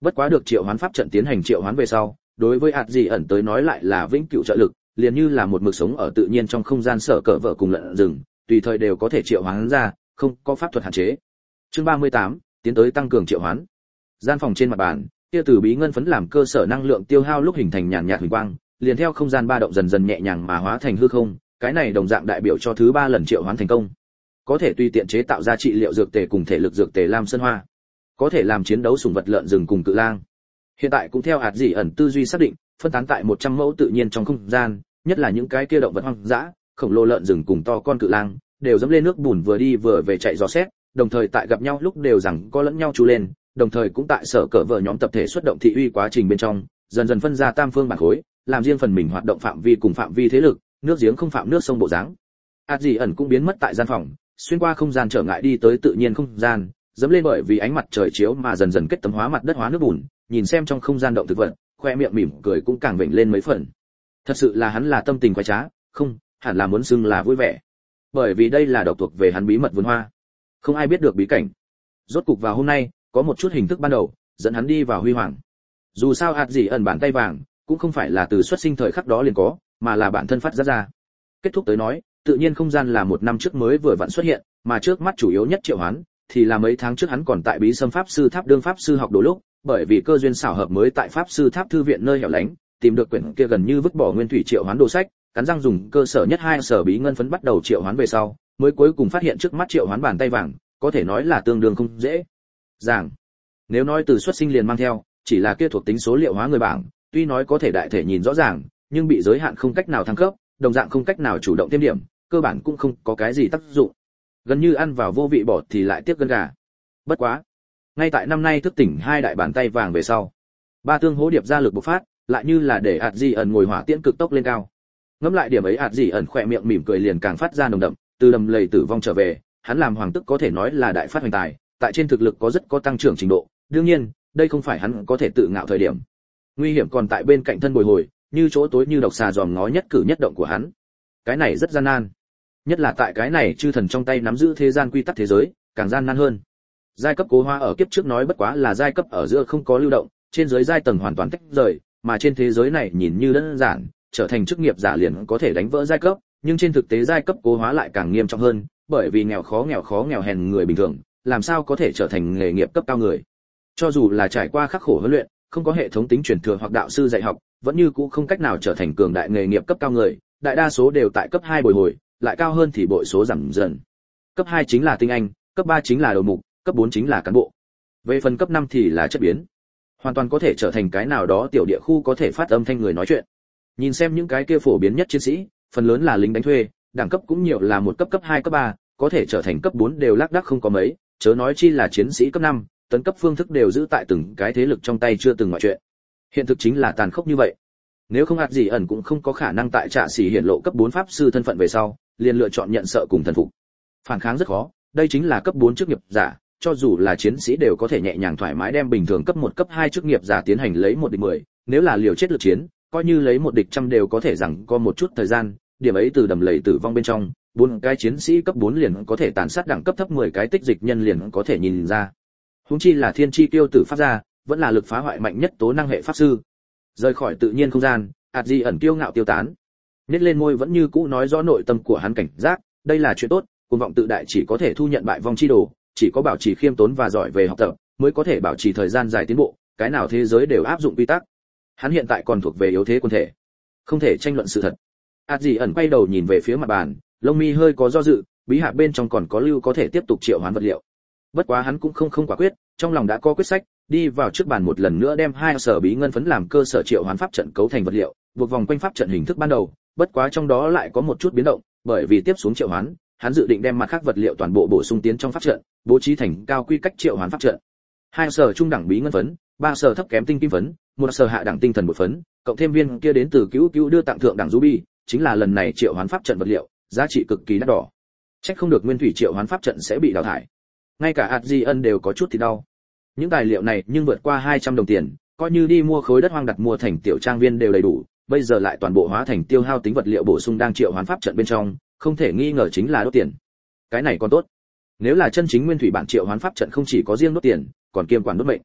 Bất quá được triệu hoán pháp trận tiến hành triệu hoán về sau, đối với ạt gì ẩn tới nói lại là vĩnh cửu trợ lực, liền như là một mực sống ở tự nhiên trong không gian sở cỡ vợ cùng lợn rừng, tùy thời đều có thể triệu hoán ra, không có pháp thuật hạn chế. Chương ba mươi tám, tiến tới tăng cường triệu hoán. Gian phòng trên mặt bàn, kia từ bí ngân phấn làm cơ sở năng lượng tiêu hao lúc hình thành nhàn nhạt huỳnh quang, liền theo không gian ba động dần dần nhẹ nhàng mà hóa thành hư không, cái này đồng dạng đại biểu cho thứ ba lần triệu hoán thành công. Có thể tùy tiện chế tạo ra trị liệu dược tề cùng thể lực dược tề lam sơn hoa, có thể làm chiến đấu sủng vật lợn rừng cùng cự lang. Hiện tại cũng theo hạt dị ẩn tư duy xác định, phân tán tại một trăm mẫu tự nhiên trong không gian, nhất là những cái kia động vật hoang dã, khổng lồ lợn rừng cùng to con cự lang, đều dẫm lên nước bùn vừa đi vừa về chạy dò xét, đồng thời tại gặp nhau lúc đều rằng có lẫn nhau chú lên, đồng thời cũng tại sở cỡ vợ nhóm tập thể xuất động thị uy quá trình bên trong, dần dần phân ra tam phương bản khối, làm riêng phần mình hoạt động phạm vi cùng phạm vi thế lực, nước giếng không phạm nước sông bộ dáng. Hạt dị ẩn cũng biến mất tại gian phòng, xuyên qua không gian trở ngại đi tới tự nhiên không gian, dẫm lên bởi vì ánh mặt trời chiếu mà dần dần kết tấm hóa mặt đất hóa nước bùn, nhìn xem trong không gian động thực vật, khoe miệng mỉm cười cũng càng vểnh lên mấy phần. Thật sự là hắn là tâm tình khoái trá, không, hẳn là muốn xưng là vui vẻ. Bởi vì đây là độc thuộc về hắn bí mật vườn hoa. Không ai biết được bí cảnh. Rốt cục vào hôm nay, có một chút hình thức ban đầu, dẫn hắn đi vào huy hoàng. Dù sao hạt gì ẩn bàn tay vàng, cũng không phải là từ xuất sinh thời khắc đó liền có, mà là bản thân phát ra ra. Kết thúc tới nói, tự nhiên không gian là một năm trước mới vừa vặn xuất hiện, mà trước mắt chủ yếu nhất triệu hoán thì là mấy tháng trước hắn còn tại bí sâm pháp sư tháp đương pháp sư học đồ lúc, bởi vì cơ duyên xảo hợp mới tại pháp sư tháp thư viện nơi hẻo lánh tìm được quyển kia gần như vứt bỏ nguyên thủy triệu hoán đồ sách, cắn răng dùng cơ sở nhất hai sở bí ngân phấn bắt đầu triệu hoán về sau, mới cuối cùng phát hiện trước mắt triệu hoán bàn tay vàng, có thể nói là tương đương không dễ dàng. Nếu nói từ xuất sinh liền mang theo, chỉ là kia thuộc tính số liệu hóa người bảng, tuy nói có thể đại thể nhìn rõ ràng, nhưng bị giới hạn không cách nào thăng cấp, đồng dạng không cách nào chủ động thêm điểm, cơ bản cũng không có cái gì tác dụng. Gần như ăn vào vô vị bọt thì lại tiếc gân gà. Bất quá, ngay tại năm nay thức tỉnh hai đại bàn tay vàng về sau, ba tương hỗ điệp ra lực bộc phát, lại như là để ạt dị ẩn ngồi hỏa tiễn cực tốc lên cao. Ngẫm lại điểm ấy, ạt dị ẩn khỏe miệng mỉm cười liền càng phát ra nồng đậm, từ đầm lầy tử vong trở về, hắn làm hoàng tức có thể nói là đại phát hoành tài, tại trên thực lực có rất có tăng trưởng trình độ, đương nhiên, đây không phải hắn có thể tự ngạo thời điểm. Nguy hiểm còn tại bên cạnh thân bồi hồi, như chỗ tối như độc xà dòm ngó nhất cử nhất động của hắn. Cái này rất gian nan, nhất là tại cái này chư thần trong tay nắm giữ thế gian quy tắc thế giới, càng gian nan hơn. Giai cấp cố hóa ở kiếp trước nói bất quá là giai cấp ở giữa không có lưu động, trên dưới giai tầng hoàn toàn tách rời, mà trên thế giới này nhìn như đơn giản, trở thành chức nghiệp giả liền có thể đánh vỡ giai cấp, nhưng trên thực tế giai cấp cố hóa lại càng nghiêm trọng hơn, bởi vì nghèo khó nghèo khó nghèo hèn người bình thường, làm sao có thể trở thành nghề nghiệp cấp cao người. Cho dù là trải qua khắc khổ huấn luyện, không có hệ thống tính truyền thừa hoặc đạo sư dạy học, vẫn như cũ không cách nào trở thành cường đại nghề nghiệp cấp cao người, đại đa số đều tại cấp hai bồi hồi, lại cao hơn thì bội số giảm dần. Cấp hai chính là tinh anh, cấp ba chính là đầu mục, cấp bốn chính là cán bộ. Về phần cấp năm thì là chất biến, hoàn toàn có thể trở thành cái nào đó tiểu địa khu có thể phát âm thanh người nói chuyện. Nhìn xem những cái kia phổ biến nhất chiến sĩ, phần lớn là lính đánh thuê, đẳng cấp cũng nhiều là một cấp cấp hai cấp ba, có thể trở thành cấp bốn đều lác đác không có mấy, chớ nói chi là chiến sĩ cấp năm, tấn cấp phương thức đều giữ tại từng cái thế lực trong tay chưa từng ngoại chuyện. Hiện thực chính là tàn khốc như vậy. Nếu không hạt gì ẩn cũng không có khả năng tại trạ sĩ hiển lộ cấp bốn pháp sư thân phận về sau, liền lựa chọn nhận sợ cùng thần phục. Phản kháng rất khó, đây chính là cấp bốn chức nghiệp giả, cho dù là chiến sĩ đều có thể nhẹ nhàng thoải mái đem bình thường cấp một cấp hai chức nghiệp giả tiến hành lấy một địch mười, nếu là liều chết lực chiến, coi như lấy một địch trăm đều có thể rằng có một chút thời gian, điểm ấy từ đầm lầy tử vong bên trong, bốn cái chiến sĩ cấp bốn liền có thể tàn sát đẳng cấp thấp mười cái tích dịch nhân liền có thể nhìn ra. Huống chi là thiên chi tiêu tử pháp gia, vẫn là lực phá hoại mạnh nhất tố năng hệ pháp sư. Rời khỏi tự nhiên không gian, ạt dị ẩn kiêu ngạo tiêu tán. Nhếch lên môi vẫn như cũ nói rõ nội tâm của hắn cảnh giác, đây là chuyện tốt, cuồng vọng tự đại chỉ có thể thu nhận bại vong chi đồ, chỉ có bảo trì khiêm tốn và giỏi về học tập, mới có thể bảo trì thời gian dài tiến bộ, cái nào thế giới đều áp dụng quy tắc. Hắn hiện tại còn thuộc về yếu thế quân thể, không thể tranh luận sự thật. ạt dị ẩn quay đầu nhìn về phía mặt bàn, lông mi hơi có do dự, bí hạ bên trong còn có lưu có thể tiếp tục triệu hoán vật liệu. Bất quá hắn cũng không không quả quyết, trong lòng đã có quyết sách, đi vào trước bàn một lần nữa đem hai sở bí ngân phấn làm cơ sở triệu hoán pháp trận cấu thành vật liệu, buộc vòng quanh pháp trận hình thức ban đầu, bất quá trong đó lại có một chút biến động, bởi vì tiếp xuống triệu hoán, hắn dự định đem mặt khác vật liệu toàn bộ bổ sung tiến trong pháp trận, bố trí thành cao quy cách triệu hoán pháp trận. Hai sở trung đẳng bí ngân phấn, ba sở thấp kém tinh kim phấn, một sở hạ đẳng tinh thần một phấn, cộng thêm viên kia đến từ cứu cứu đưa tặng thượng đẳng ruby, chính là lần này triệu hoán pháp trận vật liệu, giá trị cực kỳ đắt đỏ. Chắc không được nguyên thủy triệu hoán pháp trận sẽ bị đào thải. Ngay cả hạt di ân đều có chút thì đau. Những tài liệu này nhưng vượt qua hai trăm đồng tiền, coi như đi mua khối đất hoang đặt mua thành tiểu trang viên đều đầy đủ, bây giờ lại toàn bộ hóa thành tiêu hao tính vật liệu bổ sung đang triệu hoán pháp trận bên trong, không thể nghi ngờ chính là đốt tiền. Cái này còn tốt. Nếu là chân chính nguyên thủy bản triệu hoán pháp trận không chỉ có riêng đốt tiền, còn kiêm quản đốt mệnh.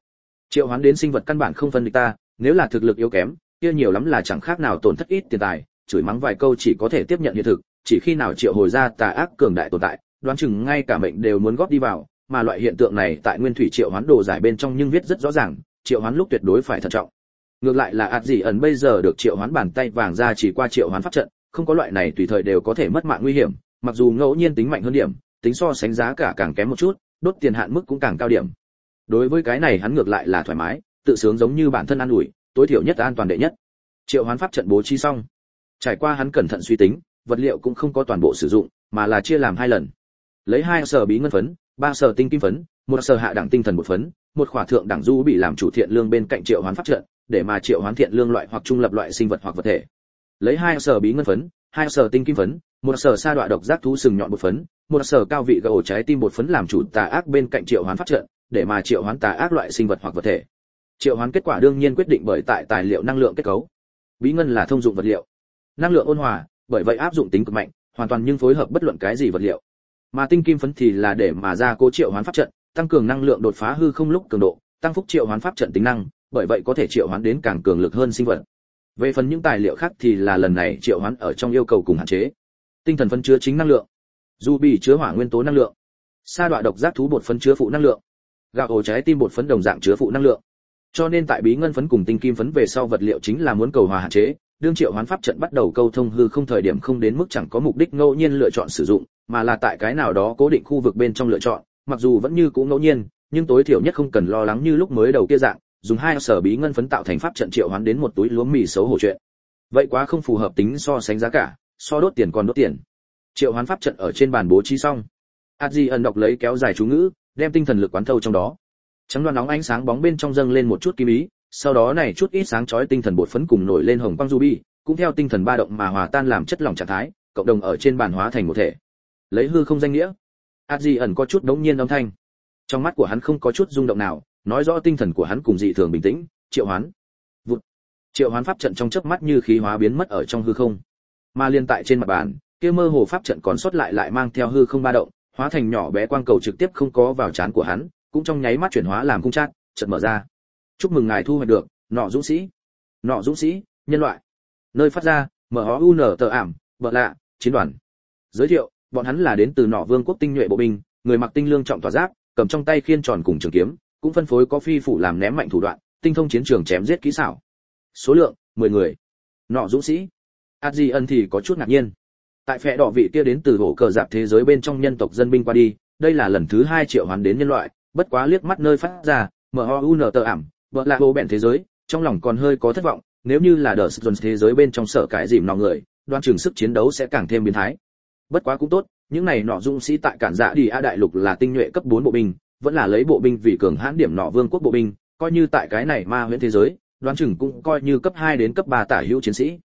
Triệu hoán đến sinh vật căn bản không phân địch ta, nếu là thực lực yếu kém, kia nhiều lắm là chẳng khác nào tổn thất ít tiền tài, chửi mắng vài câu chỉ có thể tiếp nhận hiện thực, chỉ khi nào triệu hồi ra tà ác cường đại tồn tại, đoán chừng ngay cả mệnh đều muốn góp đi vào, mà loại hiện tượng này tại nguyên thủy triệu hoán đồ giải bên trong nhưng viết rất rõ ràng, triệu hoán lúc tuyệt đối phải thận trọng. Ngược lại là ạt gì ẩn bây giờ được triệu hoán bàn tay vàng ra chỉ qua triệu hoán pháp trận, không có loại này tùy thời đều có thể mất mạng nguy hiểm, mặc dù ngẫu nhiên tính mạnh hơn điểm, tính so sánh giá cả càng kém một chút, đốt tiền hạn mức cũng càng cao điểm. Đối với cái này hắn ngược lại là thoải mái, tự sướng giống như bản thân an ủi, tối thiểu nhất an toàn đệ nhất. Triệu hoán pháp trận bố trí xong, trải qua hắn cẩn thận suy tính, vật liệu cũng không có toàn bộ sử dụng, mà là chia làm hai lần. Lấy hai sở bí ngân phấn, ba sở tinh kim phấn, một sở hạ đẳng tinh thần một phấn, một khỏa thượng đẳng du bị làm chủ thiện lương bên cạnh triệu hoán pháp trận, để mà triệu hoán thiện lương loại hoặc trung lập loại sinh vật hoặc vật thể. Lấy hai sở bí ngân phấn, hai sở tinh kim phấn, một sở sa đoạ độc giác thú sừng nhọn một phấn, một sở cao vị gỗ trái tim một phấn làm chủ tà ác bên cạnh triệu hoán pháp trận, để mà triệu hoán tà ác loại sinh vật hoặc vật thể. Triệu hoán kết quả đương nhiên quyết định bởi tại tài liệu năng lượng kết cấu. Bí ngân là thông dụng vật liệu, năng lượng ôn hòa, bởi vậy áp dụng tính cực mạnh, hoàn toàn nhưng phối hợp bất luận cái gì vật liệu. Mà tinh kim phấn thì là để mà ra cố triệu hoán pháp trận, tăng cường năng lượng đột phá hư không lúc cường độ, tăng phúc triệu hoán pháp trận tính năng, bởi vậy có thể triệu hoán đến càng cường lực hơn sinh vật. Về phần những tài liệu khác thì là lần này triệu hoán ở trong yêu cầu cùng hạn chế. Tinh thần phấn chứa chính năng lượng, ruby chứa hỏa nguyên tố năng lượng, sa đoạ độc giác thú bột phấn chứa phụ năng lượng, gạo ổ trái tim bột phấn đồng dạng chứa phụ năng lượng. Cho nên tại bí ngân phấn cùng tinh kim phấn về sau vật liệu chính là muốn cầu hòa hạn chế, đương triệu hoán pháp trận bắt đầu câu thông hư không thời điểm không đến mức chẳng có mục đích ngẫu nhiên lựa chọn sử dụng, mà là tại cái nào đó cố định khu vực bên trong lựa chọn, mặc dù vẫn như cũ ngẫu nhiên, nhưng tối thiểu nhất không cần lo lắng như lúc mới đầu kia dạng, dùng hai sở bí ngân phấn tạo thành pháp trận triệu hoán đến một túi lúa mì xấu hổ chuyện. Vậy quá không phù hợp tính so sánh giá cả, so đốt tiền còn đốt tiền. Triệu hoán pháp trận ở trên bàn bố trí xong, Adji ẩn đọc lấy kéo dài chú ngữ, đem tinh thần lực quán thâu trong đó. Trắng đoan nóng ánh sáng bóng bên trong dâng lên một chút kim ý, sau đó này chút ít sáng chói tinh thần bột phấn cùng nổi lên hồng quang ruby, cũng theo tinh thần ba động mà hòa tan làm chất lỏng trạng thái, cộng đồng ở trên bàn hóa thành một thể. Lấy hư không danh nghĩa, Adji ẩn có chút đống nhiên âm thanh. Trong mắt của hắn không có chút rung động nào, nói rõ tinh thần của hắn cùng dị thường bình tĩnh, triệu hoán. Vụt. Triệu hoán pháp trận trong chớp mắt như khí hóa biến mất ở trong hư không. Mà liên tại trên mặt bàn, kia mơ hồ pháp trận còn sót lại lại mang theo hư không ba động, hóa thành nhỏ bé quang cầu trực tiếp không có vào trán của hắn, cũng trong nháy mắt chuyển hóa làm cung chát, chợt mở ra. Chúc mừng ngài thu hoạch được nọ dũng sĩ. Nọ dũng sĩ, nhân loại. Nơi phát ra, M O U N tờ ảm, vợ lạ, chiến đoàn. Giới thiệu, bọn hắn là đến từ nọ vương quốc tinh nhuệ bộ binh, người mặc tinh lương trọng tỏa giáp, cầm trong tay khiên tròn cùng trường kiếm, cũng phân phối có phi phủ làm ném mạnh thủ đoạn, tinh thông chiến trường chém giết kỹ xảo. Số lượng, mười người. Nọ dũng sĩ. Adji ân thì có chút ngạc nhiên. Tại phệ đỏ vị kia đến từ hổ cờ giáp thế giới bên trong nhân tộc dân binh qua đi, đây là lần thứ hai triệu hoán đến nhân loại, bất quá liếc mắt nơi phát ra, M O U N tờ ảm, vợ là hồ bèn thế giới, trong lòng còn hơi có thất vọng, nếu như là đờ Jones thế giới bên trong sở cái dìm nọ người, đoan trường sức chiến đấu sẽ càng thêm biến thái. Bất quá cũng tốt, những này nọ dũng sĩ tại cản dạ đi a đại lục là tinh nhuệ cấp bốn bộ binh, vẫn là lấy bộ binh vì cường hãn điểm nọ vương quốc bộ binh, coi như tại cái này ma huyễn thế giới, đoán chừng cũng coi như cấp hai đến cấp ba tả hữu chiến sĩ.